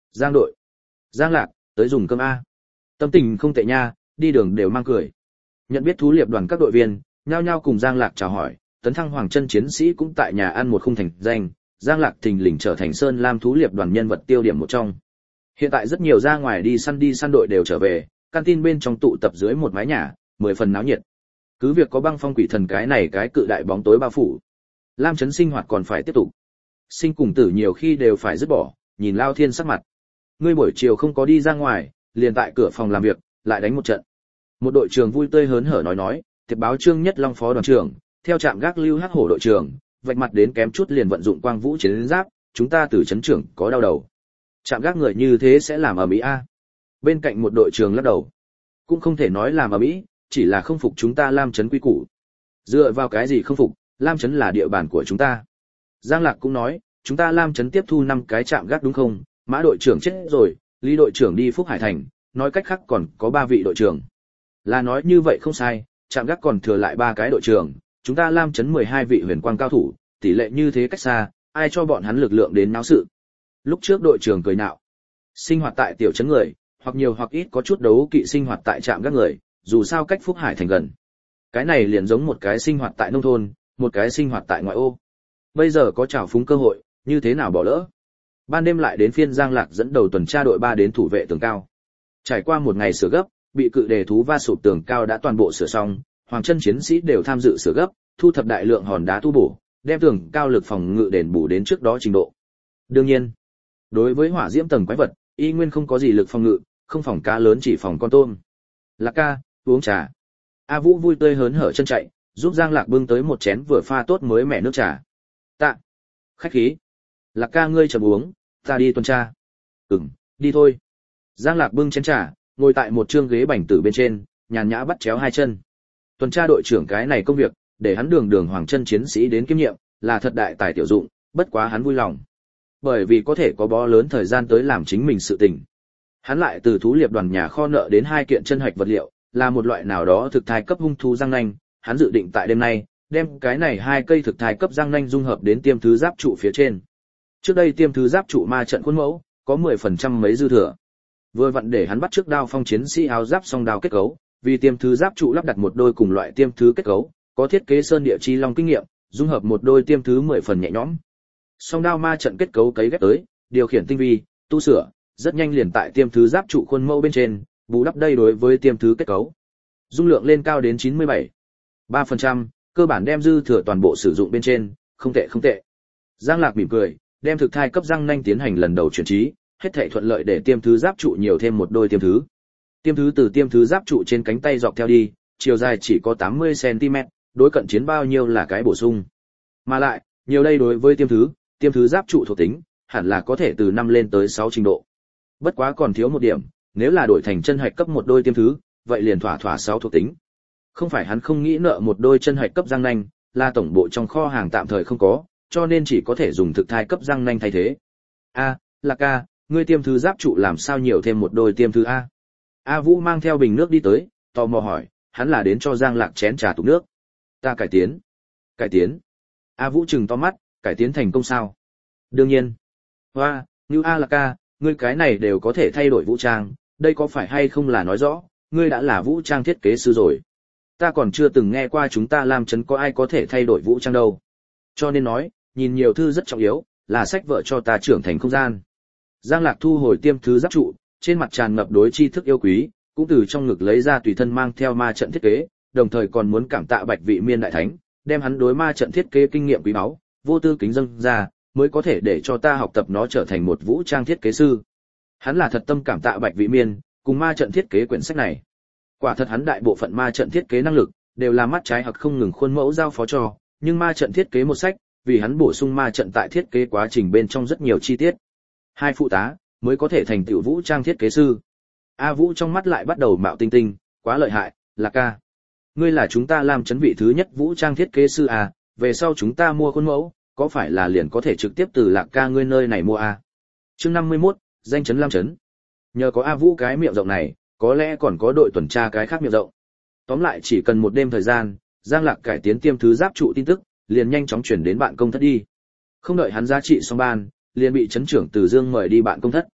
Giang đội. Giang Lạc, tới dùng cơm a. Tâm tình không tệ nha, đi đường đều mang cười. Nhận biết thú liệp đoàn các đội viên, nhao nhao cùng Giang Lạc chào hỏi, tấn thăng hoàng chân chiến sĩ cũng tại nhà ăn một khung thành danh, Giang Lạc thình lình trở thành Sơn Lam thú liệp đoàn nhân vật tiêu điểm một trong. Hiện tại rất nhiều ra ngoài đi săn đi săn đội đều trở về, canteen bên trong tụ tập dưới một mái nhà, mười phần náo nhiệt. Cứ việc có băng phong quỷ thần cái này cái cự đại bóng tối bao phủ, Lam trấn sinh hoạt còn phải tiếp tục. Sinh cùng tử nhiều khi đều phải dứt bỏ, nhìn Lao Thiên sắc mặt. Ngươi buổi chiều không có đi ra ngoài, liền tại cửa phòng làm việc, lại đánh một trận. Một đội trưởng vui tươi hớn hở nói nói, thiệp báo Trương Nhất Long phó đoàn trưởng, theo trạm gác Lưu Hắc Hổ đội trưởng, vạch mặt đến kém chút liền vận dụng quang vũ chiến giáp, chúng ta từ trấn trưởng có đau đầu. Trạm gác người như thế sẽ làm ở Mỹ a. Bên cạnh một đội trưởng lắc đầu. Cũng không thể nói làm ở Mỹ, chỉ là không phục chúng ta Lam trấn quy củ. Dựa vào cái gì không phục, Lam trấn là địa bàn của chúng ta. Giang Lạc cũng nói, chúng ta Lam trấn tiếp thu năm cái trạm gác đúng không? Mã đội trưởng chết rồi, Lý đội trưởng đi Phúc Hải Thành, nói cách khác còn có ba vị đội trưởng. Là nói như vậy không sai, trạm gác còn thừa lại ba cái đội trưởng, chúng ta Lam trấn mười hai vị huyền quang cao thủ, tỷ lệ như thế cách xa, ai cho bọn hắn lực lượng đến náo sự. Lúc trước đội trưởng cười nạo. Sinh hoạt tại tiểu trấn người, hoặc nhiều hoặc ít có chút đấu kỵ sinh hoạt tại trạm gác người, dù sao cách Phúc Hải Thành gần. Cái này liền giống một cái sinh hoạt tại nông thôn, một cái sinh hoạt tại ngoại ô. Bây giờ có trào phúng cơ hội, như thế nào bỏ lỡ. Ban đêm lại đến phiên Giang Lạc dẫn đầu tuần tra đội ba đến thủ vệ tường cao. Trải qua một ngày sửa gấp, bị cự đề thú va sụp tường cao đã toàn bộ sửa xong, hoàng chân chiến sĩ đều tham dự sửa gấp, thu thập đại lượng hòn đá tu bổ, đem tường cao lực phòng ngự đền bù đến trước đó trình độ. Đương nhiên, đối với hỏa diễm tầng quái vật, y nguyên không có gì lực phòng ngự, không phòng cá lớn chỉ phòng con tôm. Lạc ca, uống trà. A Vũ vui tươi hớn hở chân chạy, giúp Giang Lạc bưng tới một chén vừa pha tốt mới mẻ nước trà. Tạ. Khách khí. Lạc ca ngươi chậm uống, ta đi tuần tra. Ừm, đi thôi. Giang Lạc bưng chén trà, ngồi tại một trương ghế bành tử bên trên, nhàn nhã bắt chéo hai chân. Tuần tra đội trưởng cái này công việc, để hắn đường đường hoàng chân chiến sĩ đến kiêm nhiệm, là thật đại tài tiểu dụng, bất quá hắn vui lòng. Bởi vì có thể có bó lớn thời gian tới làm chính mình sự tình. Hắn lại từ thú liệp đoàn nhà kho nợ đến hai kiện chân hạch vật liệu, là một loại nào đó thực thai cấp hung thú răng nanh, hắn dự định tại đêm nay, đem cái này hai cây thực thai cấp răng nanh dung hợp đến tiêm thứ giáp trụ phía trên. Trước đây tiêm thứ giáp trụ ma trận khuôn mẫu, có mười phần trăm mấy dư thừa. Vừa vặn để hắn bắt trước đao phong chiến sĩ áo giáp song đao kết cấu, vì tiêm thứ giáp trụ lắp đặt một đôi cùng loại tiêm thứ kết cấu, có thiết kế sơn địa chi long kinh nghiệm, dung hợp một đôi tiêm thứ mười phần nhẹ nhõm. Song đao ma trận kết cấu cấy ghép tới, điều khiển tinh vi, tu sửa, rất nhanh liền tại tiêm thứ giáp trụ khuôn mẫu bên trên, bù đắp đây đối với tiêm thứ kết cấu. Dung lượng lên cao đến chín mươi bảy phẩy ba phần trăm, cơ bản đem dư thừa toàn bộ sử dụng bên trên, không tệ không tệ. Giang Lạc mỉm cười, đem thực thai cấp răng nanh tiến hành lần đầu chuyển trí, hết thảy thuận lợi để tiêm thứ giáp trụ nhiều thêm một đôi tiêm thứ. Tiêm thứ từ tiêm thứ giáp trụ trên cánh tay dọc theo đi, chiều dài chỉ có tám mươi xăng ti mét, đối cận chiến bao nhiêu là cái bổ sung. Mà lại, nhiều đây đối với tiêm thứ, tiêm thứ giáp trụ thuộc tính, hẳn là có thể từ năm lên tới sáu trình độ. Bất quá còn thiếu một điểm, nếu là đổi thành chân hạch cấp một đôi tiêm thứ, vậy liền thỏa thỏa sáu thuộc tính. Không phải hắn không nghĩ nợ một đôi chân hạch cấp răng nanh, là tổng bộ trong kho hàng tạm thời không có, cho nên chỉ có thể dùng thực thai cấp răng nanh thay thế. A, Lạc ca, ngươi tiêm thứ giáp trụ làm sao nhiều thêm một đôi tiêm thứ a? A Vũ mang theo bình nước đi tới, tò mò hỏi, hắn là đến cho Giang Lạc chén trà tủ nước. Ta cải tiến. Cải tiến. A Vũ trừng to mắt, cải tiến thành công sao? Đương nhiên. Hoa, như A Lạc ca, ngươi cái này đều có thể thay đổi vũ trang, đây có phải hay không là nói rõ, ngươi đã là vũ trang thiết kế sư rồi. Ta còn chưa từng nghe qua chúng ta Lam trấn có ai có thể thay đổi vũ trang đâu. Cho nên nói, nhìn nhiều thư rất trọng yếu, là sách vợ cho ta trưởng thành không gian. Giang Lạc thu hồi tiêm thứ giáp trụ, trên mặt tràn ngập đối tri thức yêu quý, cũng từ trong ngực lấy ra tùy thân mang theo ma trận thiết kế, đồng thời còn muốn cảm tạ Bạch Vị Miên đại thánh, đem hắn đối ma trận thiết kế kinh nghiệm quý báu, vô tư kính dâng ra, mới có thể để cho ta học tập nó trở thành một vũ trang thiết kế sư. Hắn là thật tâm cảm tạ Bạch Vị Miên, cùng ma trận thiết kế quyển sách này. Quả thật hắn đại bộ phận ma trận thiết kế năng lực đều là mắt trái hoặc không ngừng khuôn mẫu giao phó cho, nhưng ma trận thiết kế một sách, vì hắn bổ sung ma trận tại thiết kế quá trình bên trong rất nhiều chi tiết. Hai phụ tá mới có thể thành tựu vũ trang thiết kế sư. A Vũ trong mắt lại bắt đầu mạo tinh tinh, quá lợi hại, Lạc ca. Ngươi là chúng ta làm chấn vị thứ nhất vũ trang thiết kế sư à, về sau chúng ta mua khuôn mẫu, có phải là liền có thể trực tiếp từ Lạc ca ngươi nơi này mua à? Chương năm mươi mốt, danh chấn Lam chấn. Nhờ có A Vũ cái miệng rộng này, có lẽ còn có đội tuần tra cái khác miệng rộng. Tóm lại chỉ cần một đêm thời gian, Giang Lạc cải tiến tiêm thứ giáp trụ tin tức, liền nhanh chóng chuyển đến bạn công thất đi. Không đợi hắn giá trị xong ban, liền bị trấn trưởng Từ Dương mời đi bạn công thất.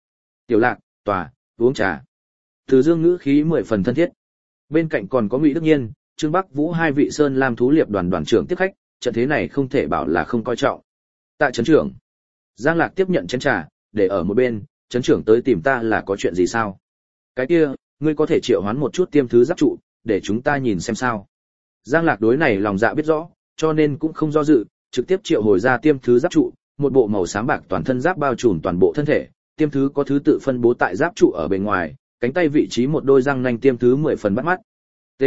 Tiểu Lạc, tòa, uống trà. Từ Dương ngữ khí mười phần thân thiết. Bên cạnh còn có Ngụy Đức Nhiên, Trương Bắc Vũ hai vị Sơn Lam thú liệp đoàn đoàn trưởng tiếp khách, trận thế này không thể bảo là không coi trọng. Tạ trấn trưởng. Giang Lạc tiếp nhận chén trà, để ở một bên, trấn trưởng tới tìm ta là có chuyện gì sao? Cái kia, ngươi có thể triệu hoán một chút tiêm thứ giáp trụ, để chúng ta nhìn xem sao. Giang Lạc đối này lòng dạ biết rõ, cho nên cũng không do dự, trực tiếp triệu hồi ra tiêm thứ giáp trụ, một bộ màu xám bạc toàn thân giáp bao trùm toàn bộ thân thể, tiêm thứ có thứ tự phân bố tại giáp trụ ở bên ngoài, cánh tay vị trí một đôi răng nanh tiêm thứ mười phần bắt mắt. T.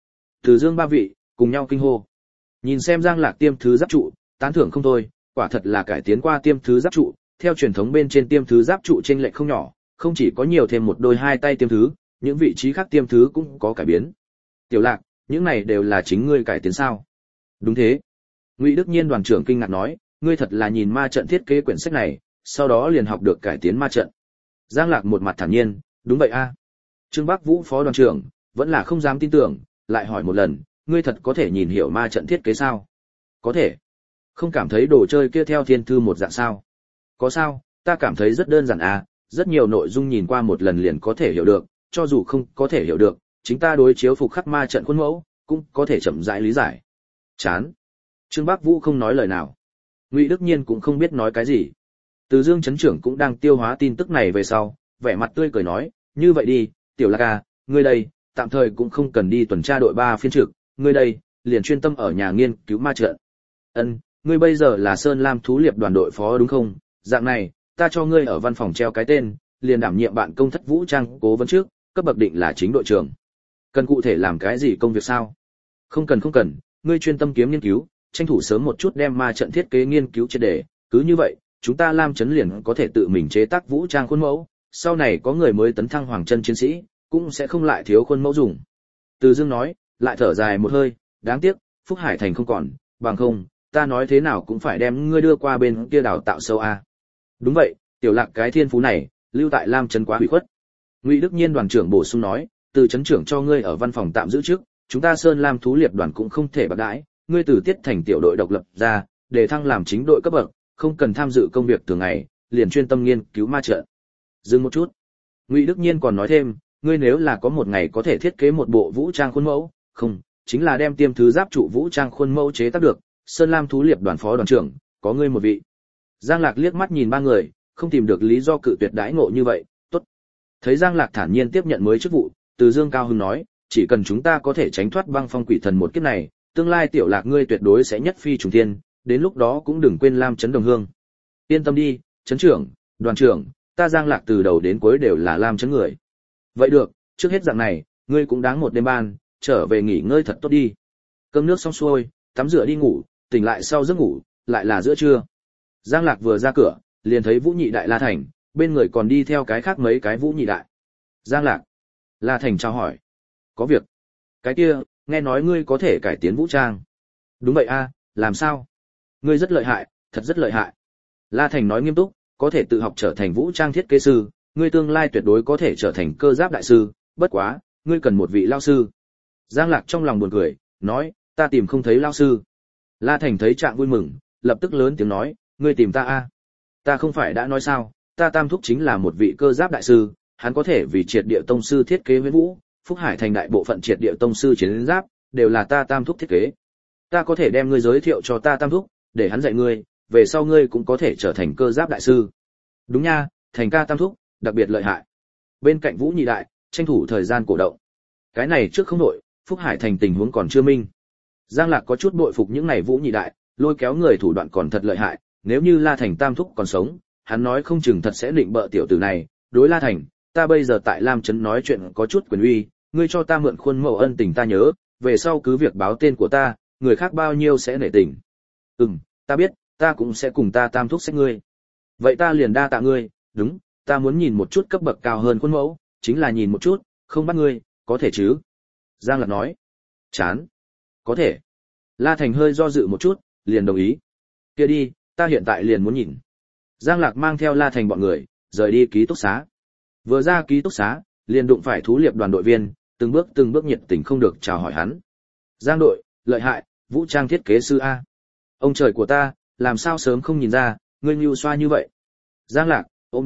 Từ Dương ba vị cùng nhau kinh hô. Nhìn xem Giang Lạc tiêm thứ giáp trụ, tán thưởng không thôi, quả thật là cải tiến qua tiêm thứ giáp trụ, theo truyền thống bên trên tiêm thứ giáp trụ chênh lệch không nhỏ, không chỉ có nhiều thêm một đôi hai tay tiêm thứ, những vị trí khác tiêm thứ cũng có cải biến. Tiểu Lạc, những này đều là chính ngươi cải tiến sao? Đúng thế. Ngụy Đức Nhiên đoàn trưởng kinh ngạc nói, ngươi thật là nhìn ma trận thiết kế quyển sách này, sau đó liền học được cải tiến ma trận. Giang Lạc một mặt thản nhiên, đúng vậy a. Trương Bắc Vũ phó đoàn trưởng vẫn là không dám tin tưởng, lại hỏi một lần, ngươi thật có thể nhìn hiểu ma trận thiết kế sao? Có thể. Không cảm thấy đồ chơi kia theo thiên thư một dạng sao? Có sao, ta cảm thấy rất đơn giản à, rất nhiều nội dung nhìn qua một lần liền có thể hiểu được, cho dù không có thể hiểu được, chính ta đối chiếu phục khắc ma trận khuôn mẫu, cũng có thể chậm rãi lý giải. Chán. Trương Bắc Vũ không nói lời nào. Ngụy Đức Nhiên cũng không biết nói cái gì. Từ Dương trấn trưởng cũng đang tiêu hóa tin tức này về sau, vẻ mặt tươi cười nói, như vậy đi, Tiểu Lạc à, ngươi đây, tạm thời cũng không cần đi tuần tra đội ba phiên trực, ngươi đây, liền chuyên tâm ở nhà nghiên cứu ma trận. Ân, ngươi bây giờ là Sơn Lam thú liệp đoàn đội phó đúng không? Dạng này, ta cho ngươi ở văn phòng treo cái tên, liền đảm nhiệm bạn công thất vũ trang cố vấn trước, cấp bậc định là chính đội trưởng. Cần cụ thể làm cái gì công việc sao? Không cần không cần, ngươi chuyên tâm kiếm nghiên cứu, tranh thủ sớm một chút đem ma trận thiết kế nghiên cứu triệt để, cứ như vậy, chúng ta Lam Chấn liền có thể tự mình chế tác vũ trang khuôn mẫu, sau này có người mới tấn thăng hoàng chân chiến sĩ, cũng sẽ không lại thiếu khuôn mẫu dùng. Từ Dương nói, lại thở dài một hơi, đáng tiếc, Phúc Hải Thành không còn, bằng không, ta nói thế nào cũng phải đem ngươi đưa qua bên kia đào tạo sâu a. Đúng vậy, Tiểu Lạc cái thiên phú này, lưu tại Lam Chấn quá hủy khuất. Ngụy Đức Nhiên đoàn trưởng bổ sung nói, từ trấn trưởng cho ngươi ở văn phòng tạm giữ trước, chúng ta Sơn Lam thú liệp đoàn cũng không thể bạc đãi, ngươi từ tiết thành tiểu đội độc lập ra, để thăng làm chính đội cấp bậc, không cần tham dự công việc thường ngày, liền chuyên tâm nghiên cứu ma trận. Dừng một chút. Ngụy Đức Nhiên còn nói thêm, ngươi nếu là có một ngày có thể thiết kế một bộ vũ trang khuôn mẫu, không, chính là đem tiêm thứ giáp trụ vũ trang khuôn mẫu chế tác được, Sơn Lam thú liệp đoàn phó đoàn trưởng, có ngươi một vị. Giang Lạc liếc mắt nhìn ba người, không tìm được lý do cự tuyệt đãi ngộ như vậy, tốt. Thấy Giang Lạc thản nhiên tiếp nhận mới chức vụ, Từ Dương cao hứng nói, chỉ cần chúng ta có thể tránh thoát băng phong quỷ thần một kiếp này, tương lai Tiểu Lạc ngươi tuyệt đối sẽ nhất phi trùng thiên, đến lúc đó cũng đừng quên Lam Chấn đồng hương. Yên tâm đi, trấn trưởng, đoàn trưởng, ta Giang Lạc từ đầu đến cuối đều là Lam Chấn người. Vậy được, trước hết dạng này, ngươi cũng đáng một đêm ban, trở về nghỉ ngơi thật tốt đi. Cơm nước xong xuôi, tắm rửa đi ngủ, tỉnh lại sau giấc ngủ, lại là giữa trưa. Giang Lạc vừa ra cửa, liền thấy Vũ Nhị Đại La Thành, bên người còn đi theo cái khác mấy cái Vũ Nhị Đại. Giang Lạc. La Thành chào hỏi. Có việc. Cái kia, nghe nói ngươi có thể cải tiến vũ trang. Đúng vậy a, làm sao? Ngươi rất lợi hại, thật rất lợi hại. La Thành nói nghiêm túc, có thể tự học trở thành vũ trang thiết kế sư, ngươi tương lai tuyệt đối có thể trở thành cơ giáp đại sư, bất quá, ngươi cần một vị lao sư. Giang Lạc trong lòng buồn cười, nói, ta tìm không thấy lao sư. La Thành thấy trạng vui mừng, lập tức lớn tiếng nói, ngươi tìm ta a? Ta không phải đã nói sao, ta Tam Thúc chính là một vị cơ giáp đại sư, hắn có thể vì triệt địa tông sư thiết kế huyễn vũ, Phúc Hải Thành đại bộ phận triệt địa tông sư chiến giáp đều là ta Tam Thúc thiết kế. Ta có thể đem ngươi giới thiệu cho ta Tam Thúc, để hắn dạy ngươi, về sau ngươi cũng có thể trở thành cơ giáp đại sư. Đúng nha, Thành ca Tam Thúc, đặc biệt lợi hại. Bên cạnh Vũ Nhị Đại, tranh thủ thời gian cổ động. Cái này trước không nổi, Phúc Hải Thành tình huống còn chưa minh. Giang Lạc có chút bội phục những này Vũ Nhị Đại, lôi kéo người thủ đoạn còn thật lợi hại, nếu như La Thành Tam Thúc còn sống, hắn nói không chừng thật sẽ định bợ tiểu tử này, đối La Thành, ta bây giờ tại Lam Trấn nói chuyện có chút quyền uy, ngươi cho ta mượn khuôn mẫu ân tình ta nhớ, về sau cứ việc báo tên của ta, người khác bao nhiêu sẽ nể tình. Ừm, ta biết, ta cũng sẽ cùng ta Tam Thúc xét ngươi. Vậy ta liền đa tạ ngươi, đúng, ta muốn nhìn một chút cấp bậc cao hơn khuôn mẫu, chính là nhìn một chút, không bắt ngươi, có thể chứ? Giang Lạc nói. Chán. Có thể. La Thành hơi do dự một chút, liền đồng ý. Kia đi, ta hiện tại liền muốn nhìn. Giang Lạc mang theo La Thành bọn người, rời đi ký túc xá. Vừa ra ký túc xá, liền đụng phải thú liệp đoàn đội viên, từng bước từng bước nhiệt tình không được chào hỏi hắn. Giang đội, lợi hại, vũ trang thiết kế sư A. Ông trời của ta, làm sao sớm không nhìn ra, ngươi nhu xoa như vậy. Giang Lạc, ôm đùi,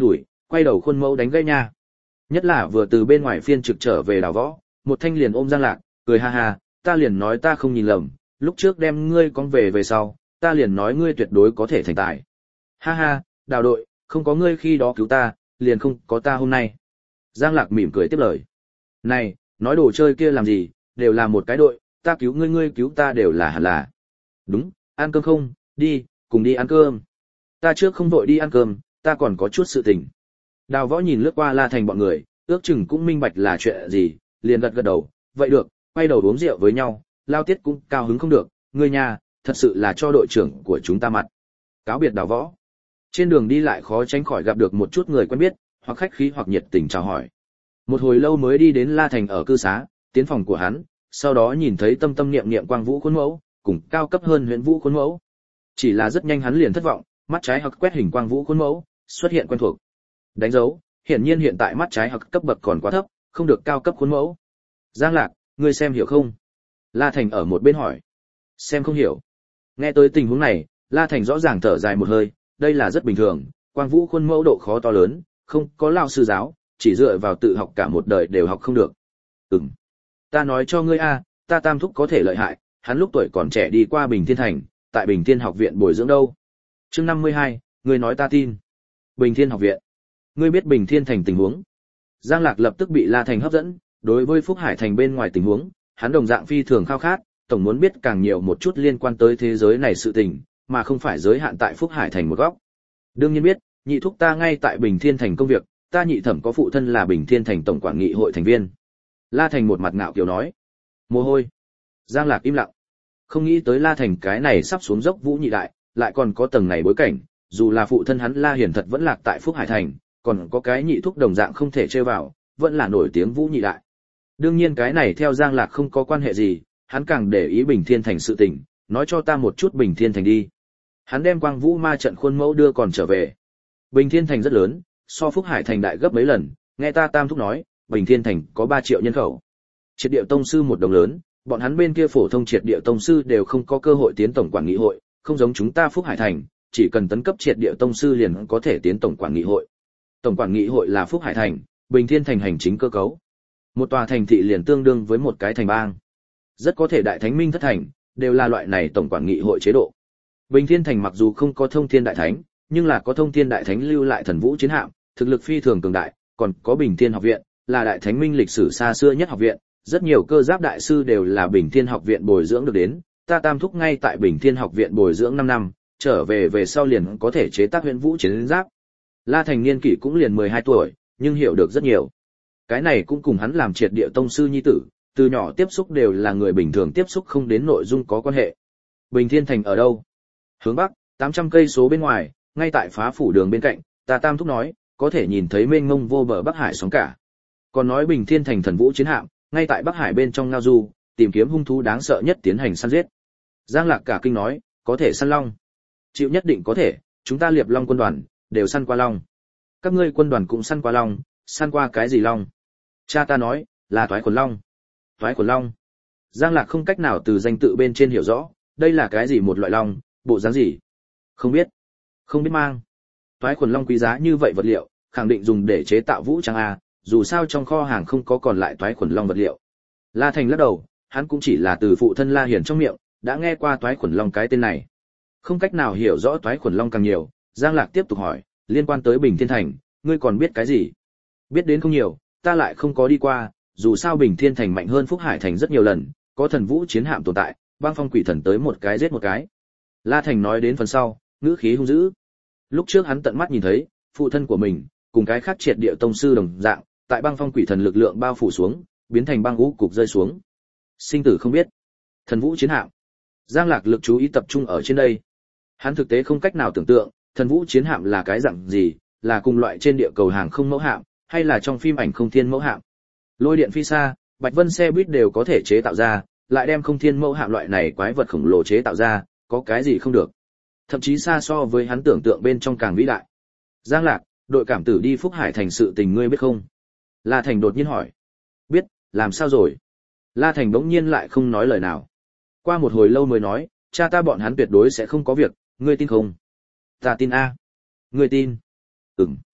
quay đầu khuôn mẫu đánh gãy nha. Nhất là vừa từ bên ngoài phiên trực trở về Đào Võ, một thanh liền ôm Giang Lạc, cười ha ha, ta liền nói ta không nhìn lầm, lúc trước đem ngươi con về về sau, ta liền nói ngươi tuyệt đối có thể thành tài. Ha ha, Đào đội, không có ngươi khi đó cứu ta, liền không có ta hôm nay. Giang Lạc mỉm cười tiếp lời. Này, nói đồ chơi kia làm gì, đều là một cái đội, ta cứu ngươi ngươi cứu ta đều là hẳn là. Đúng, ăn cơm không, đi, cùng đi ăn cơm. Ta trước không vội đi ăn cơm, ta còn có chút sự tình. Đào Võ nhìn lướt qua La Thành bọn người, ước chừng cũng minh bạch là chuyện gì, liền gật gật đầu, vậy được, quay đầu uống rượu với nhau, Lao Tiết cũng cao hứng không được, ngươi nhà, thật sự là cho đội trưởng của chúng ta mặt. Cáo biệt Đào Võ. Trên đường đi lại khó tránh khỏi gặp được một chút người quen biết, hoặc khách khí hoặc nhiệt tình chào hỏi. Một hồi lâu mới đi đến La Thành ở cư xá, tiến phòng của hắn, sau đó nhìn thấy tâm tâm niệm niệm Quang Vũ khuôn mẫu, cùng cao cấp hơn Huyền Vũ khuôn mẫu. Chỉ là rất nhanh hắn liền thất vọng, mắt trái hoặc quét hình Quang Vũ khuôn mẫu, xuất hiện quen thuộc. Đánh dấu, hiển nhiên hiện tại mắt trái hoặc cấp bậc còn quá thấp, không được cao cấp khuôn mẫu. Giang Lạc, ngươi xem hiểu không? La Thành ở một bên hỏi. Xem không hiểu. Nghe tới tình huống này, La Thành rõ ràng thở dài một hơi, đây là rất bình thường, Quang Vũ khuôn mẫu độ khó to lớn, không có lao sư giáo, chỉ dựa vào tự học cả một đời đều học không được. Ừm. Ta nói cho ngươi a, ta tam thúc có thể lợi hại, hắn lúc tuổi còn trẻ đi qua Bình Thiên Thành, tại Bình Thiên học viện bồi dưỡng đâu. Chương năm mươi hai, ngươi nói ta tin. Bình Thiên học viện. Ngươi biết Bình Thiên Thành tình huống? Giang Lạc lập tức bị La Thành hấp dẫn, đối với Phúc Hải Thành bên ngoài tình huống, hắn đồng dạng phi thường khao khát, tổng muốn biết càng nhiều một chút liên quan tới thế giới này sự tình, mà không phải giới hạn tại Phúc Hải Thành một góc. Đương nhiên biết, nhị thúc ta ngay tại Bình Thiên Thành công việc, ta nhị thẩm có phụ thân là Bình Thiên Thành tổng quản nghị hội thành viên. La Thành một mặt ngạo kiều nói. Mồ hôi. Giang Lạc im lặng. Không nghĩ tới La Thành cái này sắp xuống dốc Vũ nhị đại, lại còn có tầng này bối cảnh, dù là phụ thân hắn La Hiển thật vẫn lạc tại Phúc Hải Thành, còn có cái nhị thúc đồng dạng không thể chơi vào, vẫn là nổi tiếng Vũ nhị đại. Đương nhiên cái này theo Giang Lạc không có quan hệ gì, hắn càng để ý Bình Thiên Thành sự tình, nói cho ta một chút Bình Thiên Thành đi. Hắn đem Quang Vũ ma trận khuôn mẫu đưa còn trở về. Bình Thiên Thành rất lớn, so Phúc Hải Thành đại gấp mấy lần, nghe ta tam thúc nói, Bình Thiên Thành có ba triệu nhân khẩu. Triệt địa tông sư một đồng lớn, bọn hắn bên kia phổ thông triệt địa tông sư đều không có cơ hội tiến tổng quản nghị hội, không giống chúng ta Phúc Hải Thành, chỉ cần tấn cấp triệt địa tông sư liền có thể tiến tổng quản nghị hội. Tổng quản nghị hội là Phúc Hải Thành, Bình Thiên Thành hành chính cơ cấu. Một tòa thành thị liền tương đương với một cái thành bang. Rất có thể đại thánh minh thất thành, đều là loại này tổng quản nghị hội chế độ. Bình Thiên Thành mặc dù không có thông thiên đại thánh, nhưng là có thông thiên đại thánh lưu lại thần vũ chiến hạm, thực lực phi thường cường đại, còn có Bình Thiên học viện, là đại thánh minh lịch sử xa xưa nhất học viện, rất nhiều cơ giáp đại sư đều là Bình Thiên học viện bồi dưỡng được đến, ta tam thúc ngay tại Bình Thiên học viện bồi dưỡng năm năm, trở về về sau liền có thể chế tác huyền vũ chiến giáp. La Thành niên kỷ cũng liền mười hai tuổi, nhưng hiểu được rất nhiều. Cái này cũng cùng hắn làm triệt địa tông sư nhi tử, từ nhỏ tiếp xúc đều là người bình thường tiếp xúc không đến nội dung có quan hệ. Bình Thiên Thành ở đâu? Hướng bắc, tám trăm cây số bên ngoài, ngay tại phá phủ đường bên cạnh, ta tam thúc nói, có thể nhìn thấy mênh mông vô bờ Bắc Hải sóng cả. Còn nói Bình Thiên Thành thần vũ chiến hạm, ngay tại Bắc Hải bên trong ngao du, tìm kiếm hung thú đáng sợ nhất tiến hành săn giết. Giang Lạc cả kinh nói, có thể săn long. Chịu nhất định có thể, chúng ta Liệp Long quân đoàn, đều săn qua long. Các ngươi quân đoàn cũng săn qua long, săn qua cái gì long? Cha ta nói, là toái quần long. Toái quần long. Giang Lạc không cách nào từ danh tự bên trên hiểu rõ, đây là cái gì một loại long, bộ dáng gì? Không biết. Không biết mang. Toái quần long quý giá như vậy vật liệu, khẳng định dùng để chế tạo vũ trang a, dù sao trong kho hàng không có còn lại toái quần long vật liệu. La Thành lắc đầu, hắn cũng chỉ là từ phụ thân La Hiển trong miệng, đã nghe qua toái quần long cái tên này. Không cách nào hiểu rõ toái quần long càng nhiều, Giang Lạc tiếp tục hỏi, liên quan tới Bình Thiên Thành, ngươi còn biết cái gì? Biết đến không nhiều, ta lại không có đi qua, dù sao Bình Thiên Thành mạnh hơn Phúc Hải Thành rất nhiều lần, có thần vũ chiến hạm tồn tại, băng phong quỷ thần tới một cái giết một cái. La Thành nói đến phần sau, ngữ khí hung dữ. Lúc trước hắn tận mắt nhìn thấy, phụ thân của mình, cùng cái khác triệt địa tông sư đồng dạng, tại băng phong quỷ thần lực lượng bao phủ xuống, biến thành băng ngũ cục rơi xuống. Sinh tử không biết. Thần vũ chiến hạm. Giang Lạc lực chú ý tập trung ở trên đây. Hắn thực tế không cách nào tưởng tượng, thần vũ chiến hạm là cái dạng gì, là cùng loại trên địa cầu hàng không mẫu hạm, hay là trong phim ảnh không thiên mẫu hạm. Lôi điện phi xa, Bạch Vân xe buýt đều có thể chế tạo ra, lại đem không thiên mẫu hạm loại này quái vật khổng lồ chế tạo ra, có cái gì không được. Thậm chí xa so với hắn tưởng tượng bên trong càng vĩ đại. Giang Lạc, đội cảm tử đi Phúc Hải Thành sự tình ngươi biết không? La Thành đột nhiên hỏi. Biết, làm sao rồi? La Thành bỗng nhiên lại không nói lời nào. Qua một hồi lâu mới nói, cha ta bọn hắn tuyệt đối sẽ không có việc, ngươi tin không? Ta tin a. Ngươi tin? Ừm.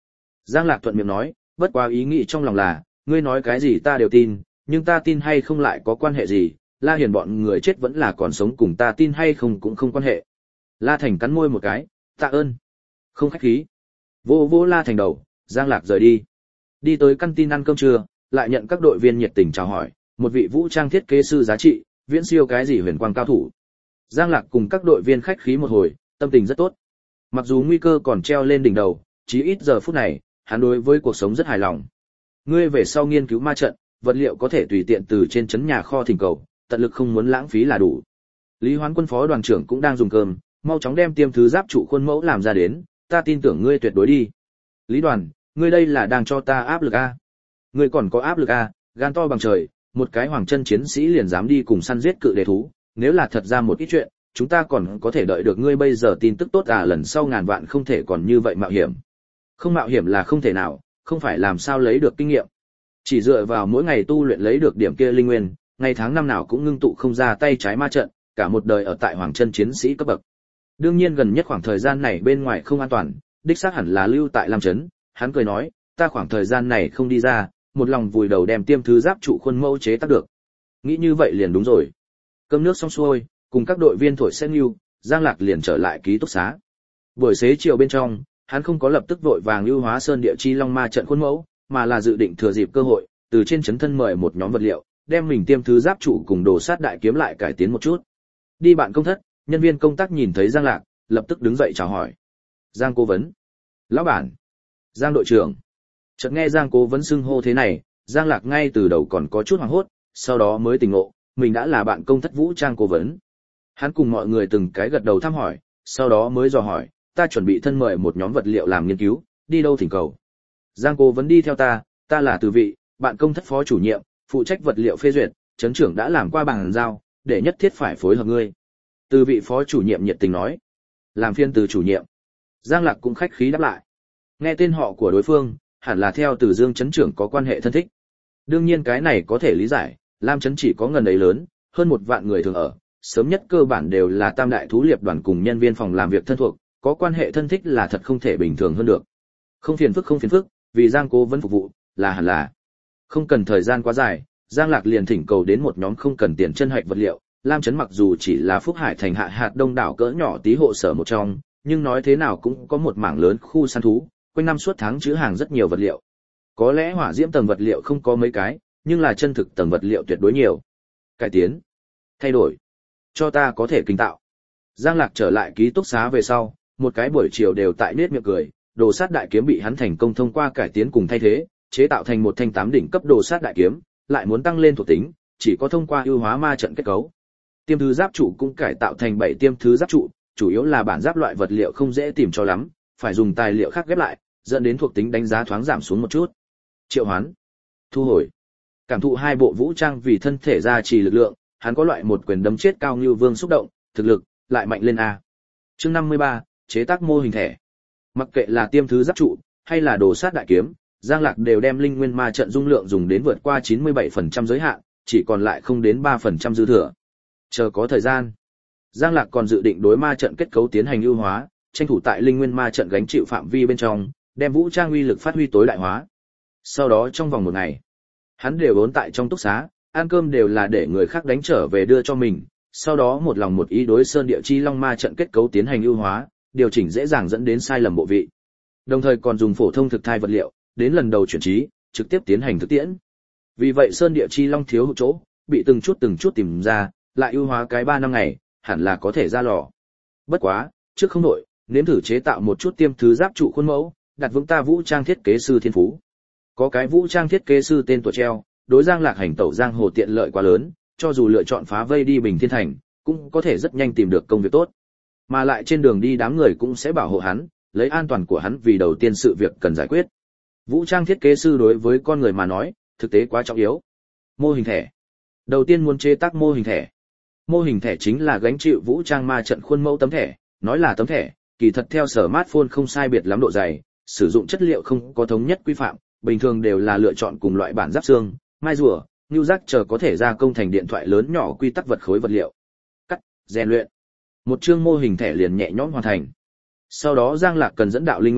Giang Lạc thuận miệng nói, bất quá ý nghĩ trong lòng là, ngươi nói cái gì ta đều tin, nhưng ta tin hay không lại có quan hệ gì, La Hiền bọn người chết vẫn là còn sống cùng ta tin hay không cũng không quan hệ. La Thành cắn môi một cái, tạ ơn. Không khách khí. Vô vô La Thành đầu, Giang Lạc rời đi. Đi tới căn tin ăn cơm trưa, lại nhận các đội viên nhiệt tình chào hỏi, một vị vũ trang thiết kế sư giá trị, viễn siêu cái gì huyền quang cao thủ. Giang Lạc cùng các đội viên khách khí một hồi, tâm tình rất tốt. Mặc dù nguy cơ còn treo lên đỉnh đầu, chí ít giờ phút này, hắn đối với cuộc sống rất hài lòng. Ngươi về sau nghiên cứu ma trận, vật liệu có thể tùy tiện từ trên trấn nhà kho thỉnh cầu, tận lực không muốn lãng phí là đủ. Lý Hoán Quân phó đoàn trưởng cũng đang dùng cơm, mau chóng đem tiêm thứ giáp trụ khuôn mẫu làm ra đến, ta tin tưởng ngươi tuyệt đối đi. Lý Đoàn, ngươi đây là đang cho ta áp lực a? À? Ngươi còn có áp lực a? À? Gan to bằng trời, một cái hoàng chân chiến sĩ liền dám đi cùng săn giết cự đề thú, nếu là thật ra một ít chuyện, chúng ta còn có thể đợi được ngươi bây giờ tin tức tốt à, lần sau ngàn vạn không thể còn như vậy mạo hiểm. Không mạo hiểm là không thể nào, không phải làm sao lấy được kinh nghiệm. Chỉ dựa vào mỗi ngày tu luyện lấy được điểm kia linh nguyên, ngày tháng năm nào cũng ngưng tụ không ra tay trái ma trận, cả một đời ở tại hoàng chân chiến sĩ cấp bậc. Đương nhiên gần nhất khoảng thời gian này bên ngoài không an toàn, đích xác hẳn là lưu tại Lam Trấn, hắn cười nói, ta khoảng thời gian này không đi ra, một lòng vùi đầu đem tiêm thứ giáp trụ khuôn mẫu chế tác được. Nghĩ như vậy liền đúng rồi. Cơm nước xong xuôi, cùng các đội viên thổi sen lưu, Giang Lạc liền trở lại ký túc xá. Buổi xế chiều bên trong, hắn không có lập tức vội vàng ưu hóa sơn địa chi long ma trận khuôn mẫu, mà là dự định thừa dịp cơ hội, từ trên trấn thân mời một nhóm vật liệu, đem mình tiêm thứ giáp trụ cùng đồ sát đại kiếm lại cải tiến một chút. Đi bạn công thất, nhân viên công tác nhìn thấy Giang Lạc, lập tức đứng dậy chào hỏi. Giang cố vấn. Lão bản. Giang đội trưởng. Chợt nghe Giang cố vấn xưng hô thế này, Giang Lạc ngay từ đầu còn có chút hoảng hốt, sau đó mới tỉnh ngộ, mình đã là bạn công thất vũ trang cố vấn. Hắn cùng mọi người từng cái gật đầu thăm hỏi, sau đó mới dò hỏi, ta chuẩn bị thân mời một nhóm vật liệu làm nghiên cứu, đi đâu thỉnh cầu. Giang cố vấn đi theo ta, ta là Từ Vị, bạn công thất phó chủ nhiệm, phụ trách vật liệu phê duyệt, trấn trưởng đã làm qua bàn giao, để nhất thiết phải phối hợp ngươi. Từ Vị phó chủ nhiệm nhiệt tình nói. Làm phiên từ chủ nhiệm. Giang Lạc cũng khách khí đáp lại. Nghe tên họ của đối phương, hẳn là theo Từ Dương trấn trưởng có quan hệ thân thích. Đương nhiên cái này có thể lý giải, Lam trấn chỉ có ngần ấy lớn, hơn một vạn người thường ở, sớm nhất cơ bản đều là tam đại thú liệp đoàn cùng nhân viên phòng làm việc thân thuộc, có quan hệ thân thích là thật không thể bình thường hơn được. Không phiền phức không phiền phức, vì Giang cố vấn phục vụ, là hẳn là. Không cần thời gian quá dài, Giang Lạc liền thỉnh cầu đến một nhóm không cần tiền chân hạch vật liệu. Lam trấn mặc dù chỉ là Phúc Hải thành hạ hạt đông đảo cỡ nhỏ tí hộ sở một trong, nhưng nói thế nào cũng có một mảng lớn khu săn thú, quanh năm suốt tháng trữ hàng rất nhiều vật liệu. Có lẽ hỏa diễm tầng vật liệu không có mấy cái, nhưng là chân thực tầng vật liệu tuyệt đối nhiều. Cải tiến, thay đổi, cho ta có thể kinh tạo. Giang Lạc trở lại ký túc xá về sau, một cái buổi chiều đều tại nết miệng cười, đồ sát đại kiếm bị hắn thành công thông qua cải tiến cùng thay thế, chế tạo thành một thanh tám đỉnh cấp đồ sát đại kiếm, lại muốn tăng lên thuộc tính, chỉ có thông qua ưu hóa ma trận kết cấu. Tiêm thứ giáp trụ cũng cải tạo thành bảy tiêm thứ giáp trụ, chủ yếu là bản giáp loại vật liệu không dễ tìm cho lắm, phải dùng tài liệu khác ghép lại, dẫn đến thuộc tính đánh giá thoáng giảm xuống một chút. Triệu hoán, thu hồi, cảm thụ hai bộ vũ trang vì thân thể gia trì lực lượng, hắn có loại một quyền đấm chết cao như vương xúc động, thực lực lại mạnh lên a. Chương năm mươi ba, chế tác mô hình thẻ. Mặc kệ là tiêm thứ giáp trụ hay là đồ sát đại kiếm, Giang Lạc đều đem linh nguyên ma trận dung lượng dùng đến vượt qua chín mươi bảy phần trăm giới hạn, chỉ còn lại không đến ba phần trăm dư thừa. Chờ có thời gian, Giang Lạc còn dự định đối ma trận kết cấu tiến hành ưu hóa, tranh thủ tại linh nguyên ma trận gánh chịu phạm vi bên trong, đem vũ trang uy lực phát huy tối đại hóa. Sau đó trong vòng một ngày, hắn đều vốn tại trong túc xá, ăn cơm đều là để người khác đánh trở về đưa cho mình, sau đó một lòng một ý đối sơn địa chi long ma trận kết cấu tiến hành ưu hóa, điều chỉnh dễ dàng dẫn đến sai lầm bộ vị. Đồng thời còn dùng phổ thông thực thai vật liệu, đến lần đầu chuyển trí, trực tiếp tiến hành thực tiễn. Vì vậy sơn địa chi long thiếu hụt chỗ, bị từng chút từng chút tìm ra, lại ưu hóa cái ba năm ngày, hẳn là có thể ra lò. Bất quá, trước không nổi, nếm thử chế tạo một chút tiêm thứ giáp trụ khuôn mẫu, đặt vững ta vũ trang thiết kế sư thiên phú. Có cái vũ trang thiết kế sư tên tuổi treo, đối Giang Lạc hành tẩu giang hồ tiện lợi quá lớn, cho dù lựa chọn phá vây đi Bình Thiên Thành, cũng có thể rất nhanh tìm được công việc tốt. Mà lại trên đường đi đám người cũng sẽ bảo hộ hắn, lấy an toàn của hắn vì đầu tiên sự việc cần giải quyết. Vũ trang thiết kế sư đối với con người mà nói, thực tế quá trọng yếu. Mô hình thẻ. Đầu tiên muốn chế tác mô hình thẻ. Mô hình thẻ chính là gánh chịu vũ trang ma trận khuôn mẫu tấm thẻ, nói là tấm thẻ, kỳ thật theo smartphone không sai biệt lắm độ dày, sử dụng chất liệu không có thống nhất quy phạm, bình thường đều là lựa chọn cùng loại bản giáp xương, mai rùa, nưu giác chờ có thể gia công thành điện thoại lớn nhỏ quy tắc vật khối vật liệu. Cắt, rèn luyện. Một chương mô hình thẻ liền nhẹ nhõm hoàn thành. Sau đó Giang Lạc cần dẫn đạo linh nguyên,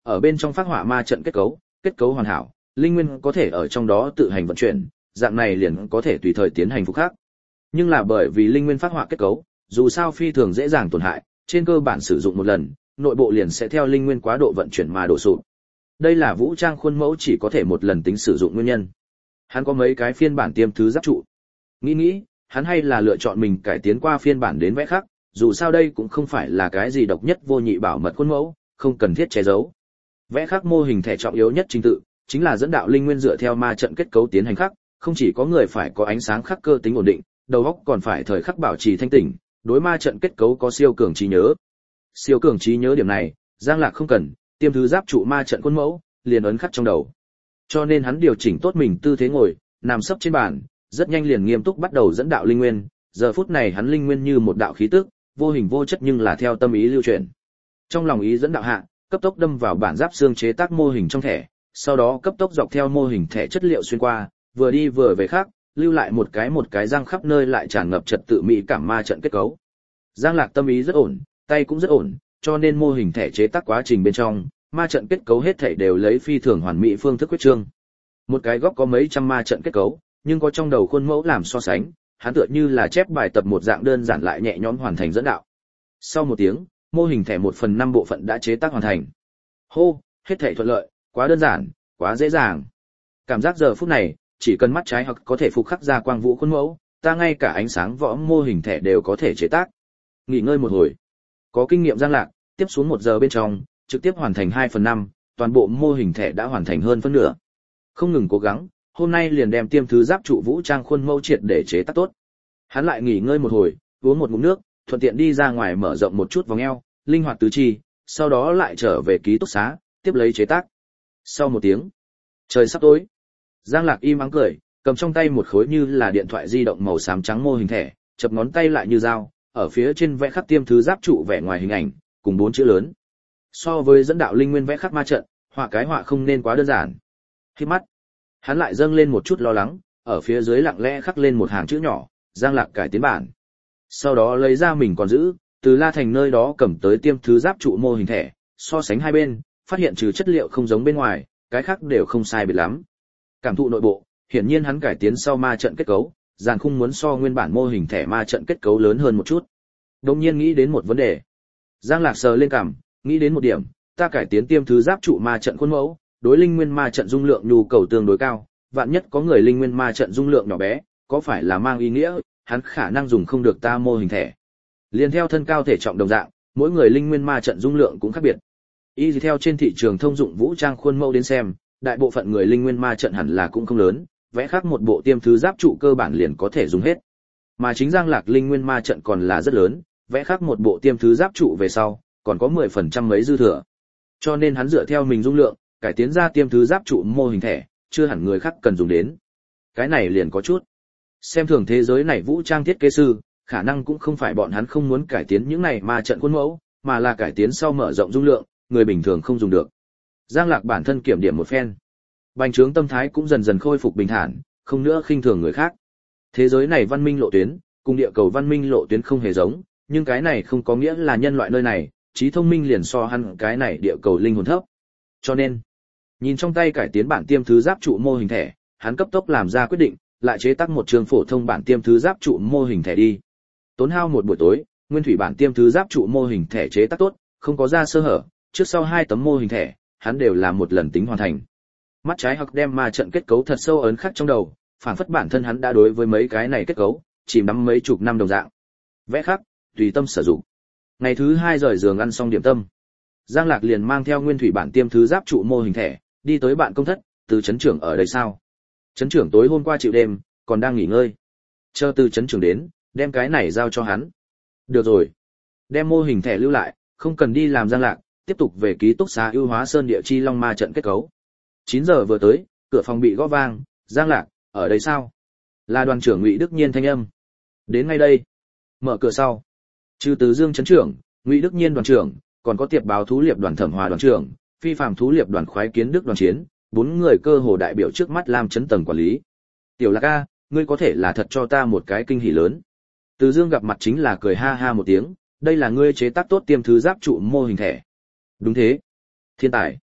ở bên trong phác họa ma trận kết cấu, kết cấu hoàn hảo, linh nguyên có thể ở trong đó tự hành vận chuyển, dạng này liền có thể tùy thời tiến hành phục khắc. Nhưng là bởi vì linh nguyên phác họa kết cấu, dù sao phi thường dễ dàng tổn hại, trên cơ bản sử dụng một lần, nội bộ liền sẽ theo linh nguyên quá độ vận chuyển mà đổ sụp. Đây là vũ trang khuôn mẫu chỉ có thể một lần tính sử dụng nguyên nhân. Hắn có mấy cái phiên bản tiêm thứ giáp trụ. Nghĩ nghĩ, hắn hay là lựa chọn mình cải tiến qua phiên bản đến vẽ khác, dù sao đây cũng không phải là cái gì độc nhất vô nhị bảo mật khuôn mẫu, không cần thiết che giấu. Vẽ khắc mô hình thẻ trọng yếu nhất trình tự, chính là dẫn đạo linh nguyên dựa theo ma trận kết cấu tiến hành khắc, không chỉ có người phải có ánh sáng khắc cơ tính ổn định, đầu óc còn phải thời khắc bảo trì thanh tỉnh, đối ma trận kết cấu có siêu cường trí nhớ. Siêu cường trí nhớ điểm này, Giang Lạc không cần, tiêm thứ giáp trụ ma trận khuôn mẫu, liền ấn khắc trong đầu. Cho nên hắn điều chỉnh tốt mình tư thế ngồi, nằm sấp trên bàn, rất nhanh liền nghiêm túc bắt đầu dẫn đạo linh nguyên, giờ phút này hắn linh nguyên như một đạo khí tức, vô hình vô chất nhưng là theo tâm ý lưu chuyển. Trong lòng ý dẫn đạo hạ, cấp tốc đâm vào bản giáp xương chế tác mô hình trong thẻ, sau đó cấp tốc dọc theo mô hình thẻ chất liệu xuyên qua, vừa đi vừa về khác, lưu lại một cái một cái răng khắp nơi lại tràn ngập trật tự mỹ cảm ma trận kết cấu. Giang Lạc tâm ý rất ổn, tay cũng rất ổn, cho nên mô hình thẻ chế tác quá trình bên trong, ma trận kết cấu hết thảy đều lấy phi thường hoàn mỹ phương thức quyết trương. Một cái góc có mấy trăm ma trận kết cấu, nhưng có trong đầu khuôn mẫu làm so sánh, hắn tựa như là chép bài tập một dạng đơn giản lại nhẹ nhõm hoàn thành dẫn đạo. Sau một tiếng, mô hình thẻ một phần năm bộ phận đã chế tác hoàn thành. Hô, hết thảy thuận lợi, quá đơn giản, quá dễ dàng. Cảm giác giờ phút này, chỉ cần mắt trái hoặc có thể phục khắc ra quang vũ khuôn mẫu, ta ngay cả ánh sáng võ mô hình thẻ đều có thể chế tác. Nghỉ ngơi một hồi, có kinh nghiệm Giang Lạc, tiếp xuống một giờ bên trong, trực tiếp hoàn thành hai phần năm, toàn bộ mô hình thẻ đã hoàn thành hơn phân nửa. Không ngừng cố gắng, hôm nay liền đem tiêm thứ giáp trụ vũ trang khuôn mẫu triệt để chế tác tốt. Hắn lại nghỉ ngơi một hồi, uống một ngụm nước, thuận tiện đi ra ngoài mở rộng một chút vòng eo, linh hoạt tứ chi, sau đó lại trở về ký túc xá, tiếp lấy chế tác. Sau một tiếng, trời sắp tối. Giang Lạc im ắng cười, cầm trong tay một khối như là điện thoại di động màu xám trắng mô hình thẻ, chập ngón tay lại như dao, ở phía trên vẽ khắc tiêm thứ giáp trụ vẽ ngoài hình ảnh, cùng bốn chữ lớn. So với dẫn đạo linh nguyên vẽ khắc ma trận, họa cái họa không nên quá đơn giản. Khi mắt, hắn lại dâng lên một chút lo lắng, ở phía dưới lặng lẽ khắc lên một hàng chữ nhỏ, Giang Lạc cải tiến bản. Sau đó lấy ra mình còn giữ, từ La Thành nơi đó cầm tới tiêm thứ giáp trụ mô hình thẻ, so sánh hai bên, phát hiện trừ chất liệu không giống bên ngoài, cái khác đều không sai biệt lắm. Cảm thụ nội bộ, hiển nhiên hắn cải tiến sau ma trận kết cấu, dàn khung muốn so nguyên bản mô hình thẻ ma trận kết cấu lớn hơn một chút. Đột nhiên nghĩ đến một vấn đề. Giang Lạc sờ lên cằm, nghĩ đến một điểm, ta cải tiến tiêm thứ giáp trụ ma trận khuôn mẫu, đối linh nguyên ma trận dung lượng nhu cầu tương đối cao, vạn nhất có người linh nguyên ma trận dung lượng nhỏ bé, có phải là mang ý nghĩa hắn khả năng dùng không được ta mô hình thẻ. Liên theo thân cao thể trọng đồng dạng, mỗi người linh nguyên ma trận dung lượng cũng khác biệt. Y theo trên thị trường thông dụng vũ trang khuôn mẫu đến xem, đại bộ phận người linh nguyên ma trận hẳn là cũng không lớn, vẽ khác một bộ tiêm thứ giáp trụ cơ bản liền có thể dùng hết. Mà chính Giang Lạc linh nguyên ma trận còn là rất lớn, vẽ khác một bộ tiêm thứ giáp trụ về sau, còn có mười phần trăm mấy dư thừa. Cho nên hắn dựa theo mình dung lượng, cải tiến ra tiêm thứ giáp trụ mô hình thẻ, chưa hẳn người khác cần dùng đến. Cái này liền có chút xem thường thế giới này vũ trang thiết kế sư, khả năng cũng không phải bọn hắn không muốn cải tiến những này ma trận khuôn mẫu, mà là cải tiến sau mở rộng dung lượng, người bình thường không dùng được. Giang Lạc bản thân kiểm điểm một phen, bành trướng tâm thái cũng dần dần khôi phục bình thản, không nữa khinh thường người khác. Thế giới này văn minh lộ tuyến, cùng địa cầu văn minh lộ tuyến không hề giống, nhưng cái này không có nghĩa là nhân loại nơi này, trí thông minh liền so hắn cái này địa cầu linh hồn thấp. Cho nên, nhìn trong tay cải tiến bản tiêm thứ giáp trụ mô hình thẻ, hắn cấp tốc làm ra quyết định, lại chế tác một trường phổ thông bản tiêm thứ giáp trụ mô hình thẻ đi. Tốn hao một buổi tối, nguyên thủy bản tiêm thứ giáp trụ mô hình thẻ chế tác tốt, không có ra sơ hở, trước sau hai tấm mô hình thẻ, hắn đều làm một lần tính hoàn thành. Mắt trái hoặc đem ma trận kết cấu thật sâu ấn khắc trong đầu, phản phất bản thân hắn đã đối với mấy cái này kết cấu, chìm đắm mấy chục năm đồng dạng. Vẽ khắc, tùy tâm sử dụng. Ngày thứ hai rời giường ăn xong điểm tâm, Giang Lạc liền mang theo nguyên thủy bản tiêm thứ giáp trụ mô hình thẻ, đi tới bạn công thất, từ trấn trưởng ở đây sao? Trấn trưởng tối hôm qua chịu đêm, còn đang nghỉ ngơi. Chờ từ trấn trưởng đến, đem cái này giao cho hắn. Được rồi. Đem mô hình thẻ lưu lại, không cần đi làm Giang Lạc, tiếp tục về ký túc xá ưu hóa sơn địa chi long ma trận kết cấu. chín giờ vừa tới, cửa phòng bị gõ vang, Giang Lạc, ở đây sao? Là đoàn trưởng Ngụy Đức Nhiên thanh âm. Đến ngay đây. Mở cửa sau. Trừ Từ Dương trấn trưởng, Ngụy Đức Nhiên đoàn trưởng, còn có tiệp báo thú liệp đoàn Thẩm Hòa đoàn trưởng, phi phàm thú liệp đoàn Khoái Kiến Đức đoàn chiến, bốn người cơ hồ đại biểu trước mắt Lam Chấn tầng quản lý. Tiểu Lạc a, ngươi có thể là thật cho ta một cái kinh hỉ lớn. Từ Dương gặp mặt chính là cười ha ha một tiếng, đây là ngươi chế tác tốt tiêm thứ giáp trụ mô hình thẻ. Đúng thế. Thiên tài.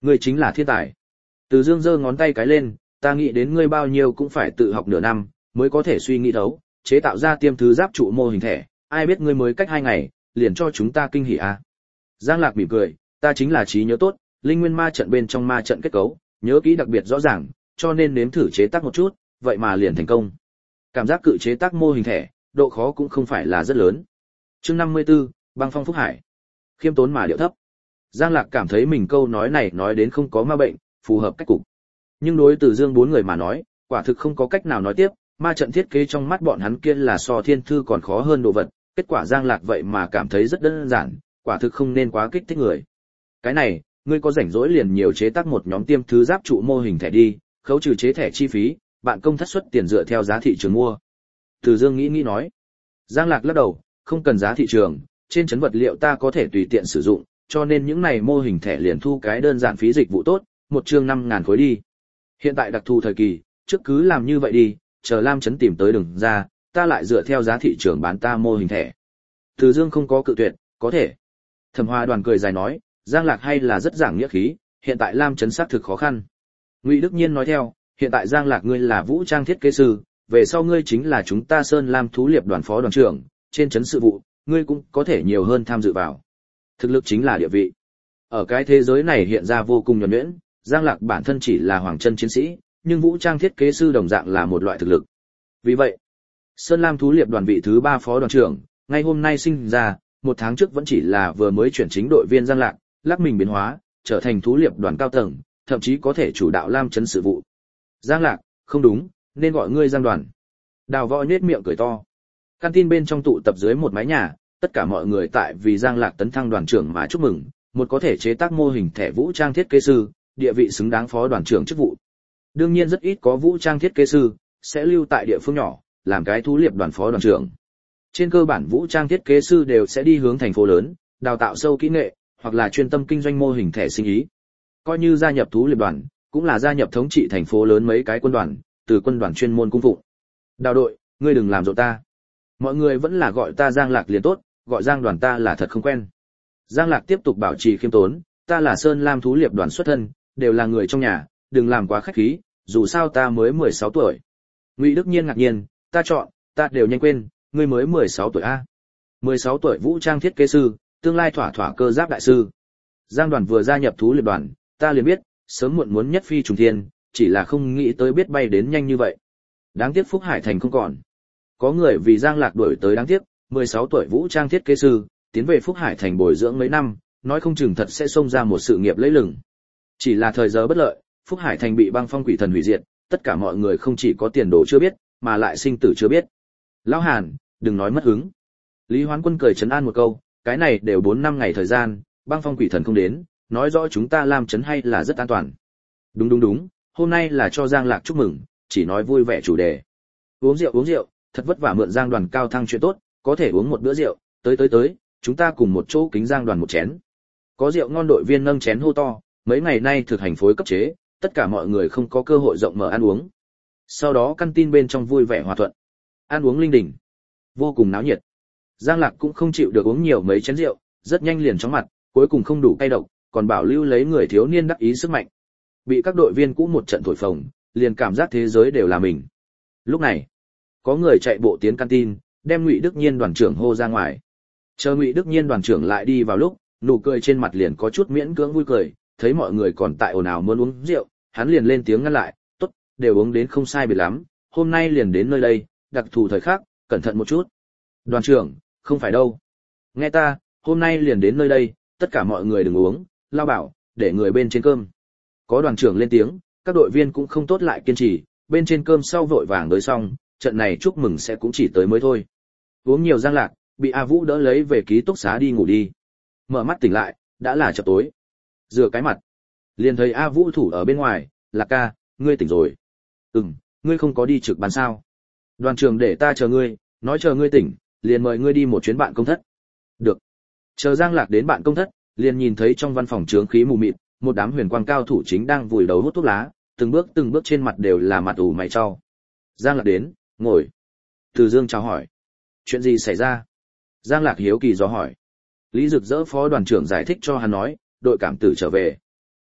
Ngươi chính là thiên tài. Từ Dương giơ ngón tay cái lên, ta nghĩ đến ngươi bao nhiêu cũng phải tự học nửa năm, mới có thể suy nghĩ thấu, chế tạo ra tiêm thứ giáp trụ mô hình thẻ, ai biết ngươi mới cách hai ngày, liền cho chúng ta kinh hỉ à. Giang Lạc mỉm cười, ta chính là trí nhớ tốt, linh nguyên ma trận bên trong ma trận kết cấu, nhớ kỹ đặc biệt rõ ràng, cho nên nếm thử chế tác một chút, vậy mà liền thành công. Cảm giác cự chế tác mô hình thẻ, độ khó cũng không phải là rất lớn. Chương năm mươi tư, băng phong phúc hải. Khiêm tốn mà điệu thấp. Giang Lạc cảm thấy mình câu nói này nói đến không có ma bệnh, phù hợp cách cục. Nhưng đối Từ Dương bốn người mà nói, quả thực không có cách nào nói tiếp, ma trận thiết kế trong mắt bọn hắn kia là so thiên thư còn khó hơn đồ vật, kết quả Giang Lạc vậy mà cảm thấy rất đơn giản, quả thực không nên quá kích thích người. Cái này, ngươi có rảnh rỗi liền nhiều chế tác một nhóm tiêm thứ giáp trụ mô hình thẻ đi, khấu trừ chế thẻ chi phí, bạn công thất suất tiền dựa theo giá thị trường mua. Từ Dương nghĩ nghĩ nói. Giang Lạc lắc đầu, không cần giá thị trường, trên trấn vật liệu ta có thể tùy tiện sử dụng, cho nên những này mô hình thẻ liền thu cái đơn giản phí dịch vụ tốt, một chương năm ngàn khối đi. Hiện tại đặc thù thời kỳ, trước cứ làm như vậy đi, chờ Lam trấn tìm tới đường ra, ta lại dựa theo giá thị trường bán ta mô hình thẻ. Từ Dương không có cự tuyệt, có thể. Thẩm Hoa Đoàn cười dài nói, Giang Lạc hay là rất giảng nghĩa khí, hiện tại Lam trấn xác thực khó khăn. Ngụy Đức Nhiên nói theo, hiện tại Giang Lạc ngươi là vũ trang thiết kế sư, về sau ngươi chính là chúng ta Sơn Lam thú liệp đoàn phó đoàn trưởng, trên trấn sự vụ, ngươi cũng có thể nhiều hơn tham dự vào. Thực lực chính là địa vị. Ở cái thế giới này hiện ra vô cùng nhuần nhuyễn, Giang Lạc bản thân chỉ là hoàng chân chiến sĩ, nhưng vũ trang thiết kế sư đồng dạng là một loại thực lực. Vì vậy, Sơn Lam thú liệp đoàn vị thứ ba phó đoàn trưởng, ngay hôm nay sinh ra, một tháng trước vẫn chỉ là vừa mới chuyển chính đội viên Giang Lạc, lắc mình biến hóa, trở thành thú liệp đoàn cao tầng, thậm chí có thể chủ đạo Lam trấn sự vụ. Giang Lạc, không đúng, nên gọi ngươi Giang Đoàn. Đào Võ nhếch miệng cười to. Căn tin bên trong tụ tập dưới một mái nhà, tất cả mọi người tại vì Giang Lạc tấn thăng đoàn trưởng mà chúc mừng, một có thể chế tác mô hình thẻ vũ trang thiết kế sư, địa vị xứng đáng phó đoàn trưởng chức vụ. Đương nhiên rất ít có vũ trang thiết kế sư sẽ lưu tại địa phương nhỏ, làm cái thú liệp đoàn phó đoàn trưởng. Trên cơ bản vũ trang thiết kế sư đều sẽ đi hướng thành phố lớn, đào tạo sâu kỹ nghệ, hoặc là chuyên tâm kinh doanh mô hình thẻ sinh ý. Coi như gia nhập thú liệp đoàn, cũng là gia nhập thống trị thành phố lớn mấy cái quân đoàn, từ quân đoàn chuyên môn cung phụng. Đào đội, ngươi đừng làm rộn ta. Mọi người vẫn là gọi ta Giang Lạc liền tốt, gọi Giang Đoàn ta là thật không quen. Giang Lạc tiếp tục bảo trì khiêm tốn, ta là Sơn Lam thú liệp đoàn xuất thân, đều là người trong nhà, đừng làm quá khách khí, dù sao ta mới mười sáu tuổi. Ngụy Đức Nhiên ngạc nhiên, ta chọn, ta đều nhanh quên, ngươi mới mười sáu tuổi a. mười sáu tuổi vũ trang thiết kế sư, tương lai thỏa thỏa cơ giáp đại sư. Giang Đoàn vừa gia nhập thú liệp đoàn, ta liền biết, sớm muộn muốn nhất phi trùng thiên, chỉ là không nghĩ tới biết bay đến nhanh như vậy. Đáng tiếc Phúc Hải Thành không còn. Có người vì Giang Lạc đuổi tới đáng tiếc, mười sáu tuổi vũ trang thiết kế sư, tiến về Phúc Hải Thành bồi dưỡng mấy năm, nói không chừng thật sẽ xông ra một sự nghiệp lấy lừng. Chỉ là thời giờ bất lợi, Phúc Hải Thành bị băng phong quỷ thần hủy diệt, tất cả mọi người không chỉ có tiền đồ chưa biết, mà lại sinh tử chưa biết. Lão Hàn, đừng nói mất hứng. Lý Hoán Quân cười trấn an một câu, cái này đều bốn năm ngày thời gian, băng phong quỷ thần không đến, nói rõ chúng ta làm trấn hay là rất an toàn. Đúng đúng đúng, hôm nay là cho Giang Lạc chúc mừng, chỉ nói vui vẻ chủ đề. Uống rượu uống rượu, thật vất vả mượn Giang Đoàn cao thăng chuyện tốt, có thể uống một bữa rượu, tới tới tới, chúng ta cùng một chỗ kính Giang Đoàn một chén. Có rượu ngon đội viên nâng chén hô to, mấy ngày nay thực hành phối cấp chế, tất cả mọi người không có cơ hội rộng mở ăn uống. Sau đó căn tin bên trong vui vẻ hòa thuận, ăn uống linh đình, vô cùng náo nhiệt. Giang Lạc cũng không chịu được uống nhiều mấy chén rượu, rất nhanh liền chóng mặt, cuối cùng không đủ cay độc, còn bảo lưu lấy người thiếu niên đắc ý sức mạnh. Bị các đội viên cũ một trận thổi phồng, liền cảm giác thế giới đều là mình. Lúc này, có người chạy bộ tiến căn tin, đem Ngụy Đức Nhiên đoàn trưởng hô ra ngoài. Chờ Ngụy Đức Nhiên đoàn trưởng lại đi vào lúc, nụ cười trên mặt liền có chút miễn cưỡng vui cười, thấy mọi người còn tại ồn ào muốn uống rượu, hắn liền lên tiếng ngăn lại, "Tốt, đều uống đến không sai biệt lắm, hôm nay liền đến nơi đây, đặc thù thời khắc, cẩn thận một chút." "Đoàn trưởng, không phải đâu. Nghe ta, hôm nay liền đến nơi đây, tất cả mọi người đừng uống." Lao bảo, "Để người bên trên cơm." Có đoàn trưởng lên tiếng, các đội viên cũng không tốt lại kiên trì, bên trên cơm sau vội vàng tới xong, trận này chúc mừng sẽ cũng chỉ tới mới thôi. Uống nhiều Giang Lạc, bị A Vũ đỡ lấy về ký túc xá đi ngủ đi. Mở mắt tỉnh lại, đã là chập tối. Rửa cái mặt, liền thấy A Vũ thủ ở bên ngoài, "Lạc ca, ngươi tỉnh rồi." "Ừm, ngươi không có đi trực ban sao?" "Đoàn trưởng để ta chờ ngươi, nói chờ ngươi tỉnh, liền mời ngươi đi một chuyến bạn công thất." "Được." Chờ Giang Lạc đến bạn công thất, liền nhìn thấy trong văn phòng chướng khí mù mịt, một đám huyền quang cao thủ chính đang vùi đầu hút thuốc lá, từng bước từng bước trên mặt đều là mặt ủ mày chau. Giang Lạc đến, ngồi. Từ Dương chào hỏi. "Chuyện gì xảy ra?" Giang Lạc hiếu kỳ dò hỏi. Lý Dực Dỡ phó đoàn trưởng giải thích cho hắn nói, đội cảm tử trở về.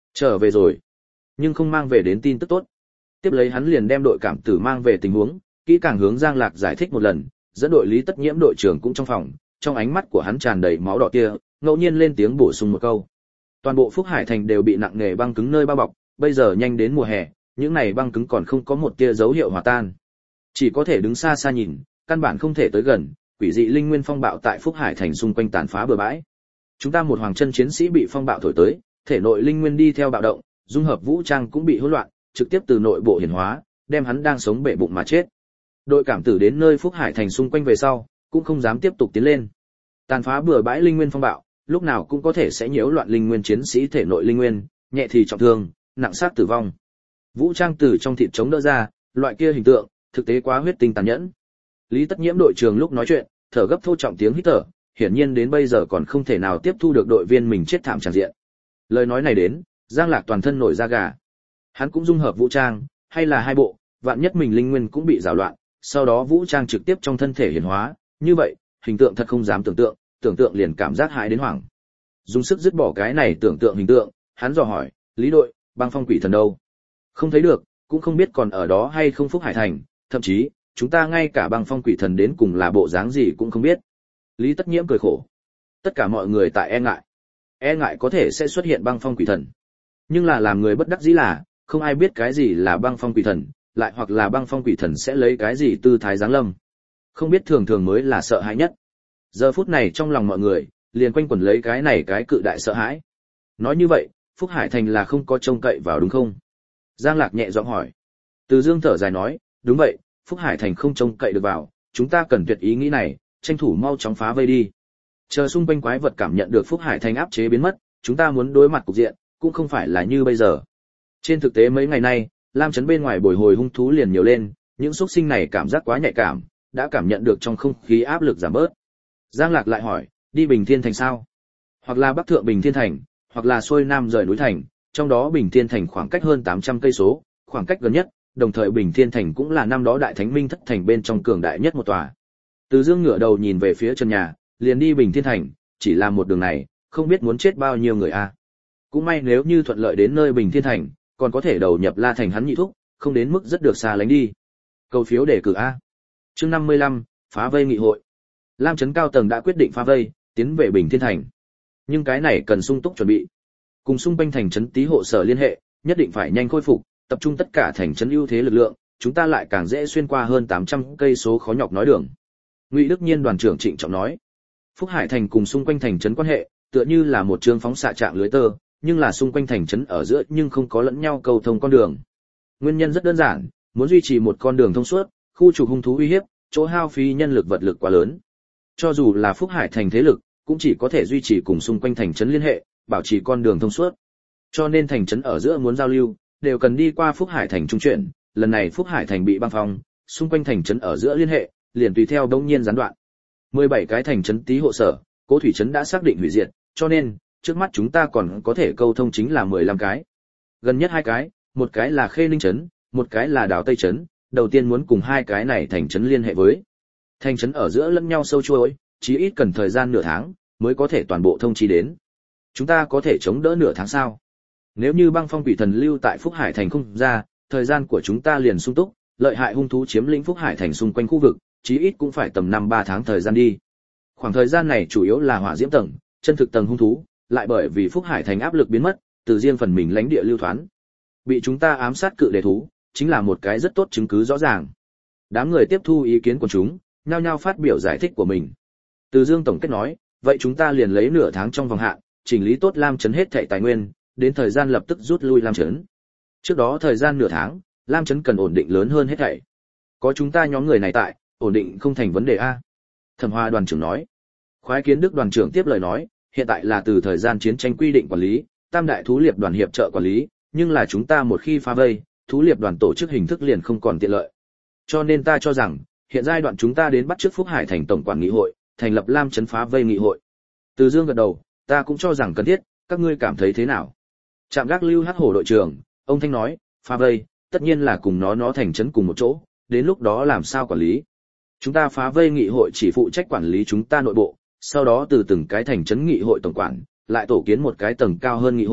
Trở về rồi, nhưng không mang về đến tin tức tốt. Tiếp lấy hắn liền đem đội cảm tử mang về tình huống, kỹ càng hướng Giang Lạc giải thích một lần, dẫn đội Lý Tất Nhiễm đội trưởng cũng trong phòng, trong ánh mắt của hắn tràn đầy máu đỏ kia, ngẫu nhiên lên tiếng bổ sung một câu. Toàn bộ Phúc Hải thành đều bị nặng nề băng cứng nơi bao bọc, bây giờ nhanh đến mùa hè, những này băng cứng còn không có một tia dấu hiệu hòa tan. Chỉ có thể đứng xa xa nhìn, căn bản không thể tới gần, quỷ dị linh nguyên phong bạo tại Phúc Hải thành xung quanh tàn phá bừa bãi. Chúng ta một hoàng chân chiến sĩ bị phong bạo thổi tới, thể nội linh nguyên đi theo bạo động, dung hợp vũ trang cũng bị hỗn loạn, trực tiếp từ nội bộ hiển hóa, đem hắn đang sống bể bụng mà chết. Đội cảm tử đến nơi Phúc Hải thành xung quanh về sau, cũng không dám tiếp tục tiến lên. Tàn phá bừa bãi linh nguyên phong bạo, lúc nào cũng có thể sẽ nhiễu loạn linh nguyên chiến sĩ thể nội linh nguyên, nhẹ thì trọng thương, nặng sát tử vong. Vũ trang từ trong thịt chống đỡ ra, loại kia hình tượng, thực tế quá huyết tinh tàn nhẫn. Lý Tất Nhiễm đội trưởng lúc nói chuyện, thở gấp thô trọng tiếng hít thở, hiển nhiên đến bây giờ còn không thể nào tiếp thu được đội viên mình chết thảm tràn diện. Lời nói này đến, Giang Lạc toàn thân nổi da gà. Hắn cũng dung hợp vũ trang, hay là hai bộ, vạn nhất mình linh nguyên cũng bị rào loạn, sau đó vũ trang trực tiếp trong thân thể hiển hóa, như vậy, hình tượng thật không dám tưởng tượng, tưởng tượng liền cảm giác hãi đến hoảng. Dùng sức dứt bỏ cái này tưởng tượng hình tượng, hắn dò hỏi, Lý đội, băng phong quỷ thần đâu? Không thấy được, cũng không biết còn ở đó hay không Phúc Hải thành, thậm chí, chúng ta ngay cả băng phong quỷ thần đến cùng là bộ dáng gì cũng không biết. Lý Tất Nhiễm cười khổ. Tất cả mọi người tại e ngại. E ngại có thể sẽ xuất hiện băng phong quỷ thần. Nhưng là làm người bất đắc dĩ là, không ai biết cái gì là băng phong quỷ thần, lại hoặc là băng phong quỷ thần sẽ lấy cái gì tư thái giáng lâm. Không biết thường thường mới là sợ hãi nhất. Giờ phút này trong lòng mọi người, liền quanh quẩn lấy cái này cái cự đại sợ hãi. Nói như vậy, Phúc Hải thành là không có trông cậy vào đúng không? Giang Lạc nhẹ giọng hỏi. Từ Dương thở dài nói, đúng vậy, Phúc Hải thành không trông cậy được vào, chúng ta cần tuyệt ý nghĩ này, tranh thủ mau chóng phá vây đi. Chờ xung quanh quái vật cảm nhận được Phúc Hải thành áp chế biến mất, chúng ta muốn đối mặt cục diện, cũng không phải là như bây giờ. Trên thực tế mấy ngày nay, Lam trấn bên ngoài bồi hồi hung thú liền nhiều lên, những xuất sinh này cảm giác quá nhạy cảm, đã cảm nhận được trong không khí áp lực giảm bớt. Giang Lạc lại hỏi, đi Bình Thiên thành sao? Hoặc là bắc thượng Bình Thiên thành, hoặc là xuôi nam rời núi thành, trong đó Bình Thiên thành khoảng cách hơn tám trăm cây số, khoảng cách gần nhất, đồng thời Bình Thiên thành cũng là năm đó Đại Thánh Minh Thất thành bên trong cường đại nhất một tòa. Từ Dương ngửa đầu nhìn về phía chân nhà, liền đi Bình Thiên thành, chỉ là một đường này, không biết muốn chết bao nhiêu người a. Cũng may nếu như thuận lợi đến nơi Bình Thiên thành, còn có thể đầu nhập La thành hắn nhị thúc, không đến mức rất được xa lánh đi. Cầu phiếu đề cử a. Chương năm mươi lăm, phá vây nghị hội. Lam trấn cao tầng đã quyết định phá vây, tiến về Bình Thiên thành. Nhưng cái này cần sung túc chuẩn bị. Cùng xung quanh thành trấn tí hộ sở liên hệ, nhất định phải nhanh khôi phục, tập trung tất cả thành trấn ưu thế lực lượng, chúng ta lại càng dễ xuyên qua hơn tám trăm cây số khó nhọc nói đường. Ngụy Đức Nhiên đoàn trưởng trịnh trọng nói. Phúc Hải thành cùng xung quanh thành trấn quan hệ, tựa như là một trường phóng xạ trạng lưới tơ, nhưng là xung quanh thành trấn ở giữa nhưng không có lẫn nhau cầu thông con đường. Nguyên nhân rất đơn giản, muốn duy trì một con đường thông suốt, khu trục hung thú uy hiếp, chỗ hao phí nhân lực vật lực quá lớn. Cho dù là Phúc Hải thành thế lực, cũng chỉ có thể duy trì cùng xung quanh thành trấn liên hệ, bảo trì con đường thông suốt. Cho nên thành trấn ở giữa muốn giao lưu, đều cần đi qua Phúc Hải thành trung chuyển, lần này Phúc Hải thành bị băng phong, xung quanh thành trấn ở giữa liên hệ, liền tùy theo đống nhiên gián đoạn. mười bảy cái thành trấn tí hộ sở, Cố Thủy trấn đã xác định hủy diệt, cho nên trước mắt chúng ta còn có thể câu thông chính là mười lăm cái. Gần nhất hai cái, một cái là Khê Ninh trấn, một cái là Đào Tây trấn, đầu tiên muốn cùng hai cái này thành trấn liên hệ với. Thành trấn ở giữa lẫn nhau sâu chuỗi, chí ít cần thời gian nửa tháng mới có thể toàn bộ thông chi đến. Chúng ta có thể chống đỡ nửa tháng sao? Nếu như băng phong quỷ thần lưu tại Phúc Hải thành không ra, thời gian của chúng ta liền sung túc, lợi hại hung thú chiếm lĩnh Phúc Hải thành xung quanh khu vực, chí ít cũng phải tầm năm ba tháng thời gian đi. Khoảng thời gian này chủ yếu là hỏa diễm tầng, chân thực tầng hung thú, lại bởi vì Phúc Hải thành áp lực biến mất, từ riêng phần mình lãnh địa lưu thoán. Bị chúng ta ám sát cự đề thú, chính là một cái rất tốt chứng cứ rõ ràng. Đám người tiếp thu ý kiến của chúng, nhao nhao phát biểu giải thích của mình. Từ Dương tổng kết nói, vậy chúng ta liền lấy nửa tháng trong vòng hạn, chỉnh lý tốt Lam trấn hết thảy tài nguyên, đến thời gian lập tức rút lui Lam trấn. Trước đó thời gian nửa tháng, Lam trấn cần ổn định lớn hơn hết thảy. Có chúng ta nhóm người này tại, ổn định không thành vấn đề a. Thẩm Hoa đoàn trưởng nói. Khoái Kiến Đức đoàn trưởng tiếp lời nói, hiện tại là từ thời gian chiến tranh quy định quản lý, Tam đại thú liệp đoàn hiệp trợ quản lý, nhưng là chúng ta một khi phá vây, thú liệp đoàn tổ chức hình thức liền không còn tiện lợi. Cho nên ta cho rằng, hiện giai đoạn chúng ta đến bắt trước Phúc Hải thành tổng quản nghị hội, thành lập Lam trấn phá vây nghị hội. Từ Dương gật đầu, ta cũng cho rằng cần thiết, các ngươi cảm thấy thế nào? Trạm gác Lưu Hắc Hổ đội trưởng, ông Thanh nói, phá vây, tất nhiên là cùng nó nó thành trấn cùng một chỗ, đến lúc đó làm sao quản lý? Chúng ta phá vây nghị hội chỉ phụ trách quản lý chúng ta nội bộ, sau đó từ từng cái thành trấn nghị hội tổng quản, lại tổ kiến một cái tầng cao hơn nghị hội,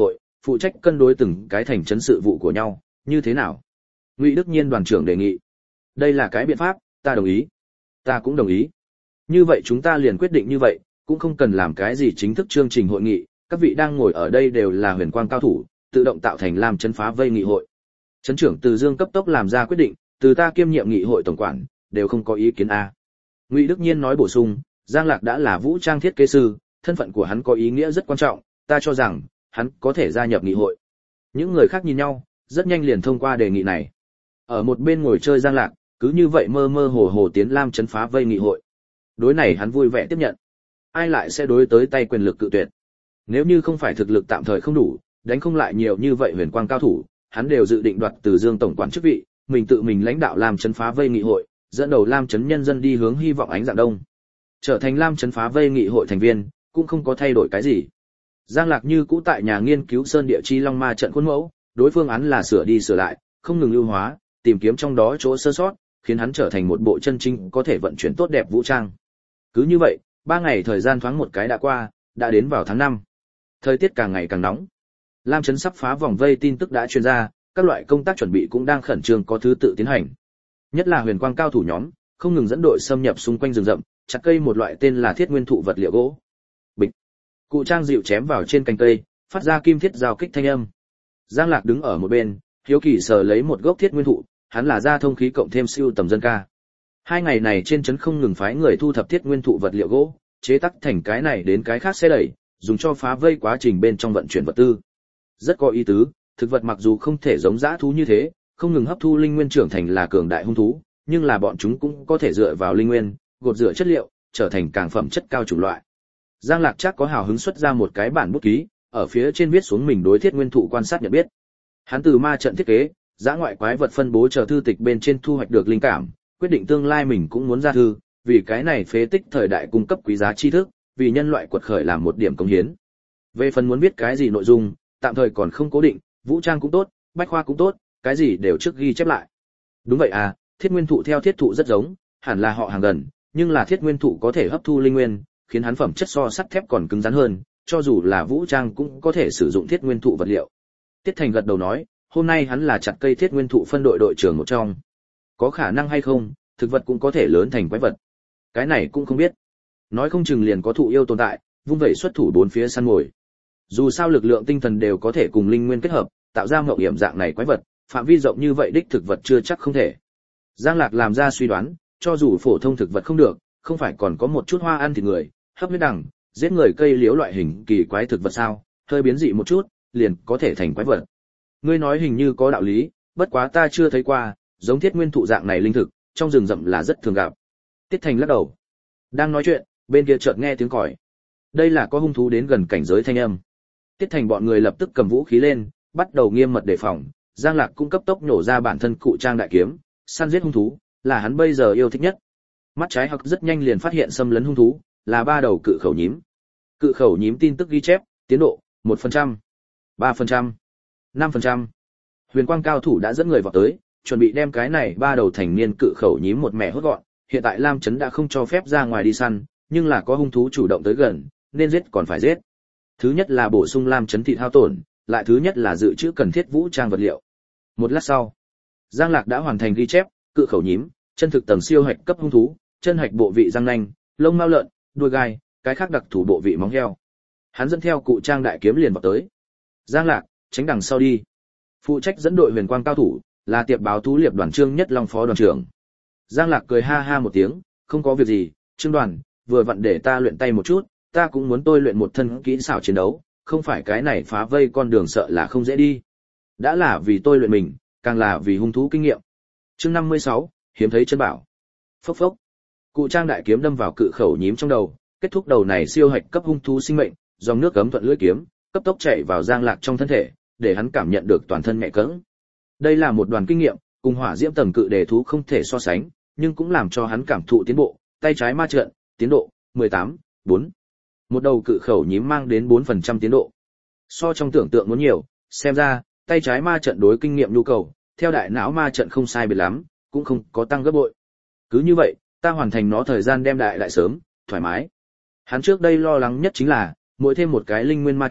phụ trách cân đối từng cái thành trấn sự vụ của nhau, như thế nào? Ngụy Đức Nhiên đoàn trưởng đề nghị. Đây là cái biện pháp, ta đồng ý. Ta cũng đồng ý. Như vậy chúng ta liền quyết định như vậy, cũng không cần làm cái gì chính thức chương trình hội nghị, các vị đang ngồi ở đây đều là huyền quang cao thủ, tự động tạo thành làm chấn phá vây nghị hội. Trấn trưởng Từ Dương cấp tốc làm ra quyết định, từ ta kiêm nhiệm nghị hội tổng quản, đều không có ý kiến a. Ngụy Đức Nhiên nói bổ sung, Giang Lạc đã là vũ trang thiết kế sư, thân phận của hắn có ý nghĩa rất quan trọng, ta cho rằng hắn có thể gia nhập nghị hội. Những người khác nhìn nhau, rất nhanh liền thông qua đề nghị này. Ở một bên ngồi chơi Giang Lạc, cứ như vậy mơ mơ hồ hồ tiến Lam chấn phá vây nghị hội. Đối này hắn vui vẻ tiếp nhận. Ai lại sẽ đối tới tay quyền lực cự tuyệt. Nếu như không phải thực lực tạm thời không đủ, đánh không lại nhiều như vậy huyền quang cao thủ, hắn đều dự định đoạt Từ Dương tổng quản chức vị, mình tự mình lãnh đạo Lam chấn phá vây nghị hội, dẫn đầu Lam chấn nhân dân đi hướng hy vọng ánh dạng đông. Trở thành Lam chấn phá vây nghị hội thành viên, cũng không có thay đổi cái gì. Giang Lạc như cũ tại nhà nghiên cứu Sơn Địa Chi Long Ma trận khuôn mẫu, đối phương án là sửa đi sửa lại, không ngừng ưu hóa, tìm kiếm trong đó chỗ sơ sót, khiến hắn trở thành một bộ chân chính có thể vận chuyển tốt đẹp vũ trang. Cứ như vậy, ba ngày thời gian thoáng một cái đã qua, đã đến vào tháng năm. Thời tiết càng ngày càng nóng. Lam chấn sắp phá vòng vây tin tức đã truyền ra, các loại công tác chuẩn bị cũng đang khẩn trương có thứ tự tiến hành. Nhất là huyền quang cao thủ nhóm, không ngừng dẫn đội xâm nhập xung quanh rừng rậm, chặt cây một loại tên là thiết nguyên thụ vật liệu gỗ. Bịch. Cụ trang dịu chém vào trên cành cây, phát ra kim thiết giao kích thanh âm. Giang Lạc đứng ở một bên, hiếu kỳ sờ lấy một gốc thiết nguyên thụ, hắn là gia thông khí cộng thêm siêu tầm dân ca. Hai ngày này trên trấn không ngừng phái người thu thập thiết nguyên thụ vật liệu gỗ, chế tác thành cái này đến cái khác xe đẩy, dùng cho phá vây quá trình bên trong vận chuyển vật tư. Rất có ý tứ, thực vật mặc dù không thể giống dã thú như thế, không ngừng hấp thu linh nguyên trưởng thành là cường đại hung thú, nhưng là bọn chúng cũng có thể dựa vào linh nguyên, gột rửa chất liệu, trở thành càng phẩm chất cao chủng loại. Giang Lạc chắc có hào hứng xuất ra một cái bản bút ký, ở phía trên viết xuống mình đối thiết nguyên thụ quan sát nhận biết. Hắn từ ma trận thiết kế, dã ngoại quái vật phân bố chờ thư tịch bên trên thu hoạch được linh cảm, quyết định tương lai mình cũng muốn ra thư, vì cái này phế tích thời đại cung cấp quý giá tri thức, vì nhân loại quật khởi làm một điểm công hiến. Về phần muốn viết cái gì nội dung, tạm thời còn không cố định, vũ trang cũng tốt, bách khoa cũng tốt, cái gì đều trước ghi chép lại. Đúng vậy à, thiết nguyên thụ theo thiết thụ rất giống, hẳn là họ hàng gần, nhưng là thiết nguyên thụ có thể hấp thu linh nguyên, khiến hắn phẩm chất so sắt thép còn cứng rắn hơn, cho dù là vũ trang cũng có thể sử dụng thiết nguyên thụ vật liệu. Tiết Thành gật đầu nói, hôm nay hắn là chặt cây thiết nguyên thụ phân đội đội trưởng một trong. Có khả năng hay không, thực vật cũng có thể lớn thành quái vật. Cái này cũng không biết. Nói không chừng liền có thụ yêu tồn tại, vung vẩy xuất thủ bốn phía săn mồi. Dù sao lực lượng tinh thần đều có thể cùng linh nguyên kết hợp, tạo ra mộng hiểm dạng này quái vật, phạm vi rộng như vậy đích thực vật chưa chắc không thể. Giang Lạc làm ra suy đoán, cho dù phổ thông thực vật không được, không phải còn có một chút hoa ăn thịt người, hấp huyết đằng, giết người cây liễu loại hình kỳ quái thực vật sao, hơi biến dị một chút, liền có thể thành quái vật. Ngươi nói hình như có đạo lý, bất quá ta chưa thấy qua, giống thiết nguyên thụ dạng này linh thực, trong rừng rậm là rất thường gặp. Tiết Thành lắc đầu. Đang nói chuyện, bên kia chợt nghe tiếng còi. Đây là có hung thú đến gần cảnh giới thanh âm. Tiết Thành bọn người lập tức cầm vũ khí lên, bắt đầu nghiêm mật đề phòng. Giang Lạc cũng cấp tốc nổ ra bản thân cụ trang đại kiếm, săn giết hung thú, là hắn bây giờ yêu thích nhất. Mắt trái Hắc rất nhanh liền phát hiện xâm lấn hung thú, là ba đầu cự khẩu nhím. Cự khẩu nhím tin tức ghi chép, tiến độ một phần trăm, ba phần trăm, năm phần trăm. Huyền quang cao thủ đã dẫn người vào tới, chuẩn bị đem cái này ba đầu thành niên cự khẩu nhím một mẻ hốt gọn. Hiện tại Lam Chấn đã không cho phép ra ngoài đi săn, nhưng là có hung thú chủ động tới gần, nên giết còn phải giết. Thứ nhất là bổ sung Lam Chấn thịt hao tổn, lại thứ nhất là dự trữ cần thiết vũ trang vật liệu. Một lát sau, Giang Lạc đã hoàn thành ghi chép, cự khẩu nhím, chân thực tầng siêu hạch cấp hung thú, chân hạch bộ vị răng nanh, lông mao lợn, đuôi gai, cái khác đặc thủ bộ vị móng heo. Hắn dẫn theo cụ trang đại kiếm liền vào tới. Giang Lạc, tránh đằng sau đi. Phụ trách dẫn đội huyền quang cao thủ, là tiệp báo thú liệp đoàn Trương Nhất Long phó đoàn trưởng. Giang Lạc cười ha ha một tiếng, không có việc gì, Trương đoàn, vừa vặn để ta luyện tay một chút, ta cũng muốn tôi luyện một thân kỹ xảo chiến đấu, không phải cái này phá vây con đường sợ là không dễ đi. Đã là vì tôi luyện mình, càng là vì hung thú kinh nghiệm. Chương năm mươi sáu, hiếm thấy chân bảo. Phốc phốc. Cụ trang đại kiếm đâm vào cự khẩu nhím trong đầu, kết thúc đầu này siêu hạch cấp hung thú sinh mệnh, dòng nước cấm thuận lưỡi kiếm, cấp tốc chạy vào Giang Lạc trong thân thể, để hắn cảm nhận được toàn thân nhẹ cẫng. Đây là một đoàn kinh nghiệm, cùng hỏa diễm tầng cự đề thú không thể so sánh, nhưng cũng làm cho hắn cảm thụ tiến bộ, tay trái ma trận, tiến độ mười tám, bốn. Một đầu cự khẩu nhím mang đến bốn phần trăm tiến độ. So trong tưởng tượng muốn nhiều, xem ra, tay trái ma trận đối kinh nghiệm nhu cầu, theo đại não ma trận không sai biệt lắm, cũng không có tăng gấp bội. Cứ như vậy, ta hoàn thành nó thời gian đem đại lại sớm, thoải mái. Hắn trước đây lo lắng nhất chính là, mỗi thêm một cái linh nguyên ma trận,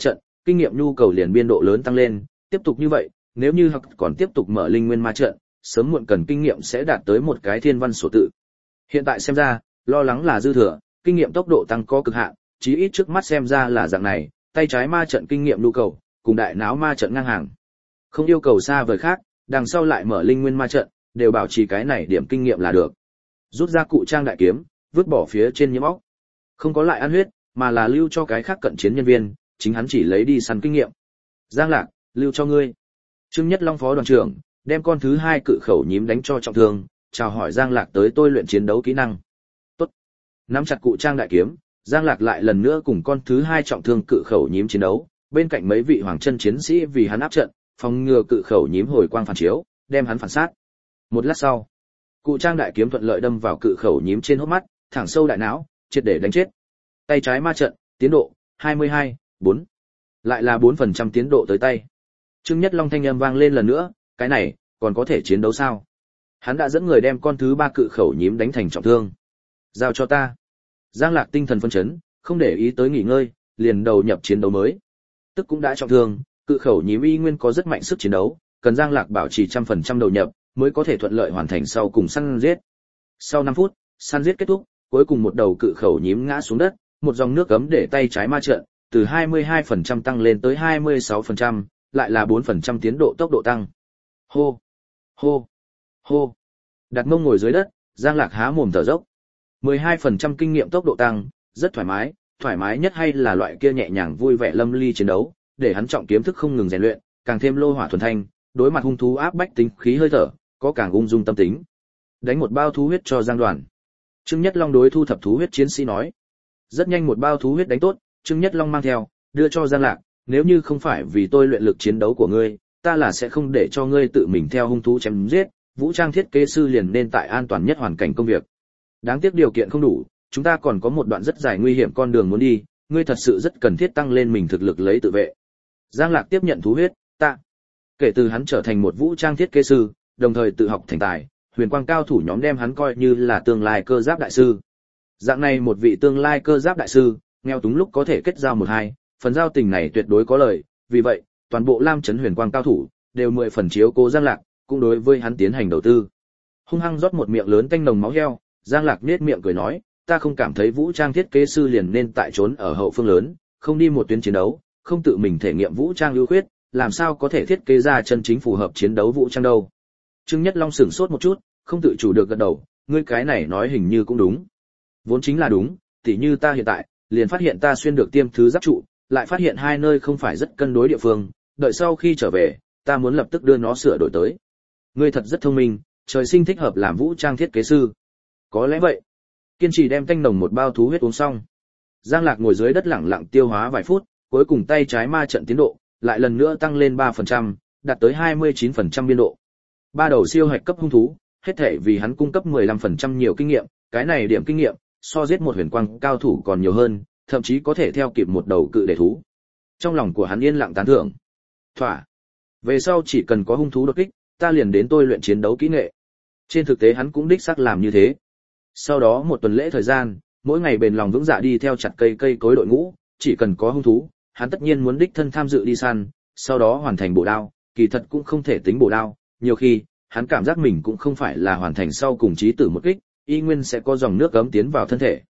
kinh nghiệm nhu cầu liền biên độ lớn tăng lên, tiếp tục như vậy, nếu như hoặc còn tiếp tục mở linh nguyên ma trận, sớm muộn cần kinh nghiệm sẽ đạt tới một cái thiên văn số tự. Hiện tại xem ra, lo lắng là dư thừa, kinh nghiệm tốc độ tăng có cực hạn, chí ít trước mắt xem ra là dạng này, tay trái ma trận kinh nghiệm nhu cầu, cùng đại náo ma trận ngang hàng. Không yêu cầu xa vời khác, đằng sau lại mở linh nguyên ma trận, đều bảo trì cái này điểm kinh nghiệm là được. Rút ra cụ trang đại kiếm, vứt bỏ phía trên nhiễm óc. Không có lại ăn huyết, mà là lưu cho cái khác cận chiến nhân viên, chính hắn chỉ lấy đi săn kinh nghiệm. Giang Lạc, lưu cho ngươi. Trương Nhất Long phó đoàn trưởng, đem con thứ hai cự khẩu nhím đánh cho trọng thương, chào hỏi Giang Lạc tới tôi luyện chiến đấu kỹ năng. Tốt. Nắm chặt cụ trang đại kiếm, Giang Lạc lại lần nữa cùng con thứ hai trọng thương cự khẩu nhím chiến đấu, bên cạnh mấy vị hoàng chân chiến sĩ vì hắn áp trận, phòng ngừa cự khẩu nhím hồi quang phản chiếu, đem hắn phản sát. Một lát sau, cụ trang đại kiếm thuận lợi đâm vào cự khẩu nhím trên hốc mắt, thẳng sâu đại não, triệt để đánh chết. Tay trái ma trận, tiến độ hai mươi hai, bốn. Lại là bốn phần trăm tiến độ tới tay. Trương Nhất Long thanh âm vang lên lần nữa, cái này còn có thể chiến đấu sao? Hắn đã dẫn người đem con thứ ba cự khẩu nhím đánh thành trọng thương. Giao cho ta. Giang Lạc tinh thần phấn chấn, không để ý tới nghỉ ngơi, liền đầu nhập chiến đấu mới. Tức cũng đã trọng thương, cự khẩu nhím y nguyên có rất mạnh sức chiến đấu, cần Giang Lạc bảo trì trăm phần trăm đầu nhập, mới có thể thuận lợi hoàn thành sau cùng săn giết. Sau năm phút, săn giết kết thúc, cuối cùng một đầu cự khẩu nhím ngã xuống đất, một dòng nước cấm để tay trái ma trận, từ hai mươi hai phần trăm tăng lên tới hai mươi sáu phần trăm, lại là bốn phần trăm tiến độ tốc độ tăng. Hô, hô, hô. Đặt mông ngồi dưới đất, Giang Lạc há mồm thở dốc. mười hai phần trăm kinh nghiệm tốc độ tăng, rất thoải mái, thoải mái nhất hay là loại kia nhẹ nhàng vui vẻ lâm ly chiến đấu, để hắn trọng kiếm thức không ngừng rèn luyện, càng thêm lô hỏa thuần thanh, đối mặt hung thú áp bách tính khí hơi thở, có càng ung dung tâm tính. Đánh một bao thú huyết cho Giang Đoàn. Trương Nhất Long đối thu thập thú huyết chiến sĩ nói. Rất nhanh một bao thú huyết đánh tốt, Trương Nhất Long mang theo, đưa cho Giang Lạc, nếu như không phải vì tôi luyện lực chiến đấu của ngươi, ta là sẽ không để cho ngươi tự mình theo hung thú chém giết, vũ trang thiết kế sư liền nên tại an toàn nhất hoàn cảnh công việc. Đáng tiếc điều kiện không đủ, chúng ta còn có một đoạn rất dài nguy hiểm con đường muốn đi, ngươi thật sự rất cần thiết tăng lên mình thực lực lấy tự vệ. Giang Lạc tiếp nhận thú huyết, ta. Kể từ hắn trở thành một vũ trang thiết kế sư, đồng thời tự học thành tài, huyền quang cao thủ nhóm đem hắn coi như là tương lai cơ giáp đại sư. Dạng này một vị tương lai cơ giáp đại sư, nghèo túng lúc có thể kết giao một hai, phần giao tình này tuyệt đối có lợi, vì vậy, toàn bộ Lam Chấn huyền quang cao thủ đều mười phần chiếu cố Giang Lạc, cũng đối với hắn tiến hành đầu tư. Hung hăng rót một miệng lớn tanh nồng máu heo, Giang Lạc nhếch miệng cười nói, ta không cảm thấy vũ trang thiết kế sư liền nên tại trốn ở hậu phương lớn, không đi một tuyến chiến đấu, không tự mình thể nghiệm vũ trang ưu khuyết, làm sao có thể thiết kế ra chân chính phù hợp chiến đấu vũ trang đâu. Trương Nhất Long sửng sốt một chút, không tự chủ được gật đầu, ngươi cái này nói hình như cũng đúng. Vốn chính là đúng, tỉ như ta hiện tại, liền phát hiện ta xuyên được tiêm thứ giáp trụ, lại phát hiện hai nơi không phải rất cân đối địa phương, đợi sau khi trở về, ta muốn lập tức đưa nó sửa đổi tới. Ngươi thật rất thông minh, trời sinh thích hợp làm vũ trang thiết kế sư. Có lẽ vậy. Kiên trì đem tanh nồng một bao thú huyết uống xong. Giang Lạc ngồi dưới đất lẳng lặng tiêu hóa vài phút, cuối cùng tay trái ma trận tiến độ, lại lần nữa tăng lên ba phần trăm, đạt tới hai mươi chín phần trăm biên độ. Ba đầu siêu hạch cấp hung thú, hết thể vì hắn cung cấp mười lăm phần trăm nhiều kinh nghiệm, cái này điểm kinh nghiệm, so giết một huyền quang cao thủ còn nhiều hơn, thậm chí có thể theo kịp một đầu cự đề thú. Trong lòng của hắn yên lặng tán thưởng. Thỏa. Về sau chỉ cần có hung thú đột kích, ta liền đến tôi luyện chiến đấu kỹ nghệ. Trên thực tế hắn cũng đích xác làm như thế. Sau đó một tuần lễ thời gian, mỗi ngày bền lòng vững dạ đi theo chặt cây cây cối đội ngũ, chỉ cần có hung thú, hắn tất nhiên muốn đích thân tham dự đi săn, sau đó hoàn thành bổ đao, kỳ thật cũng không thể tính bổ đao, nhiều khi, hắn cảm giác mình cũng không phải là hoàn thành sau cùng chí tử một kích, y nguyên sẽ có dòng nước ấm tiến vào thân thể,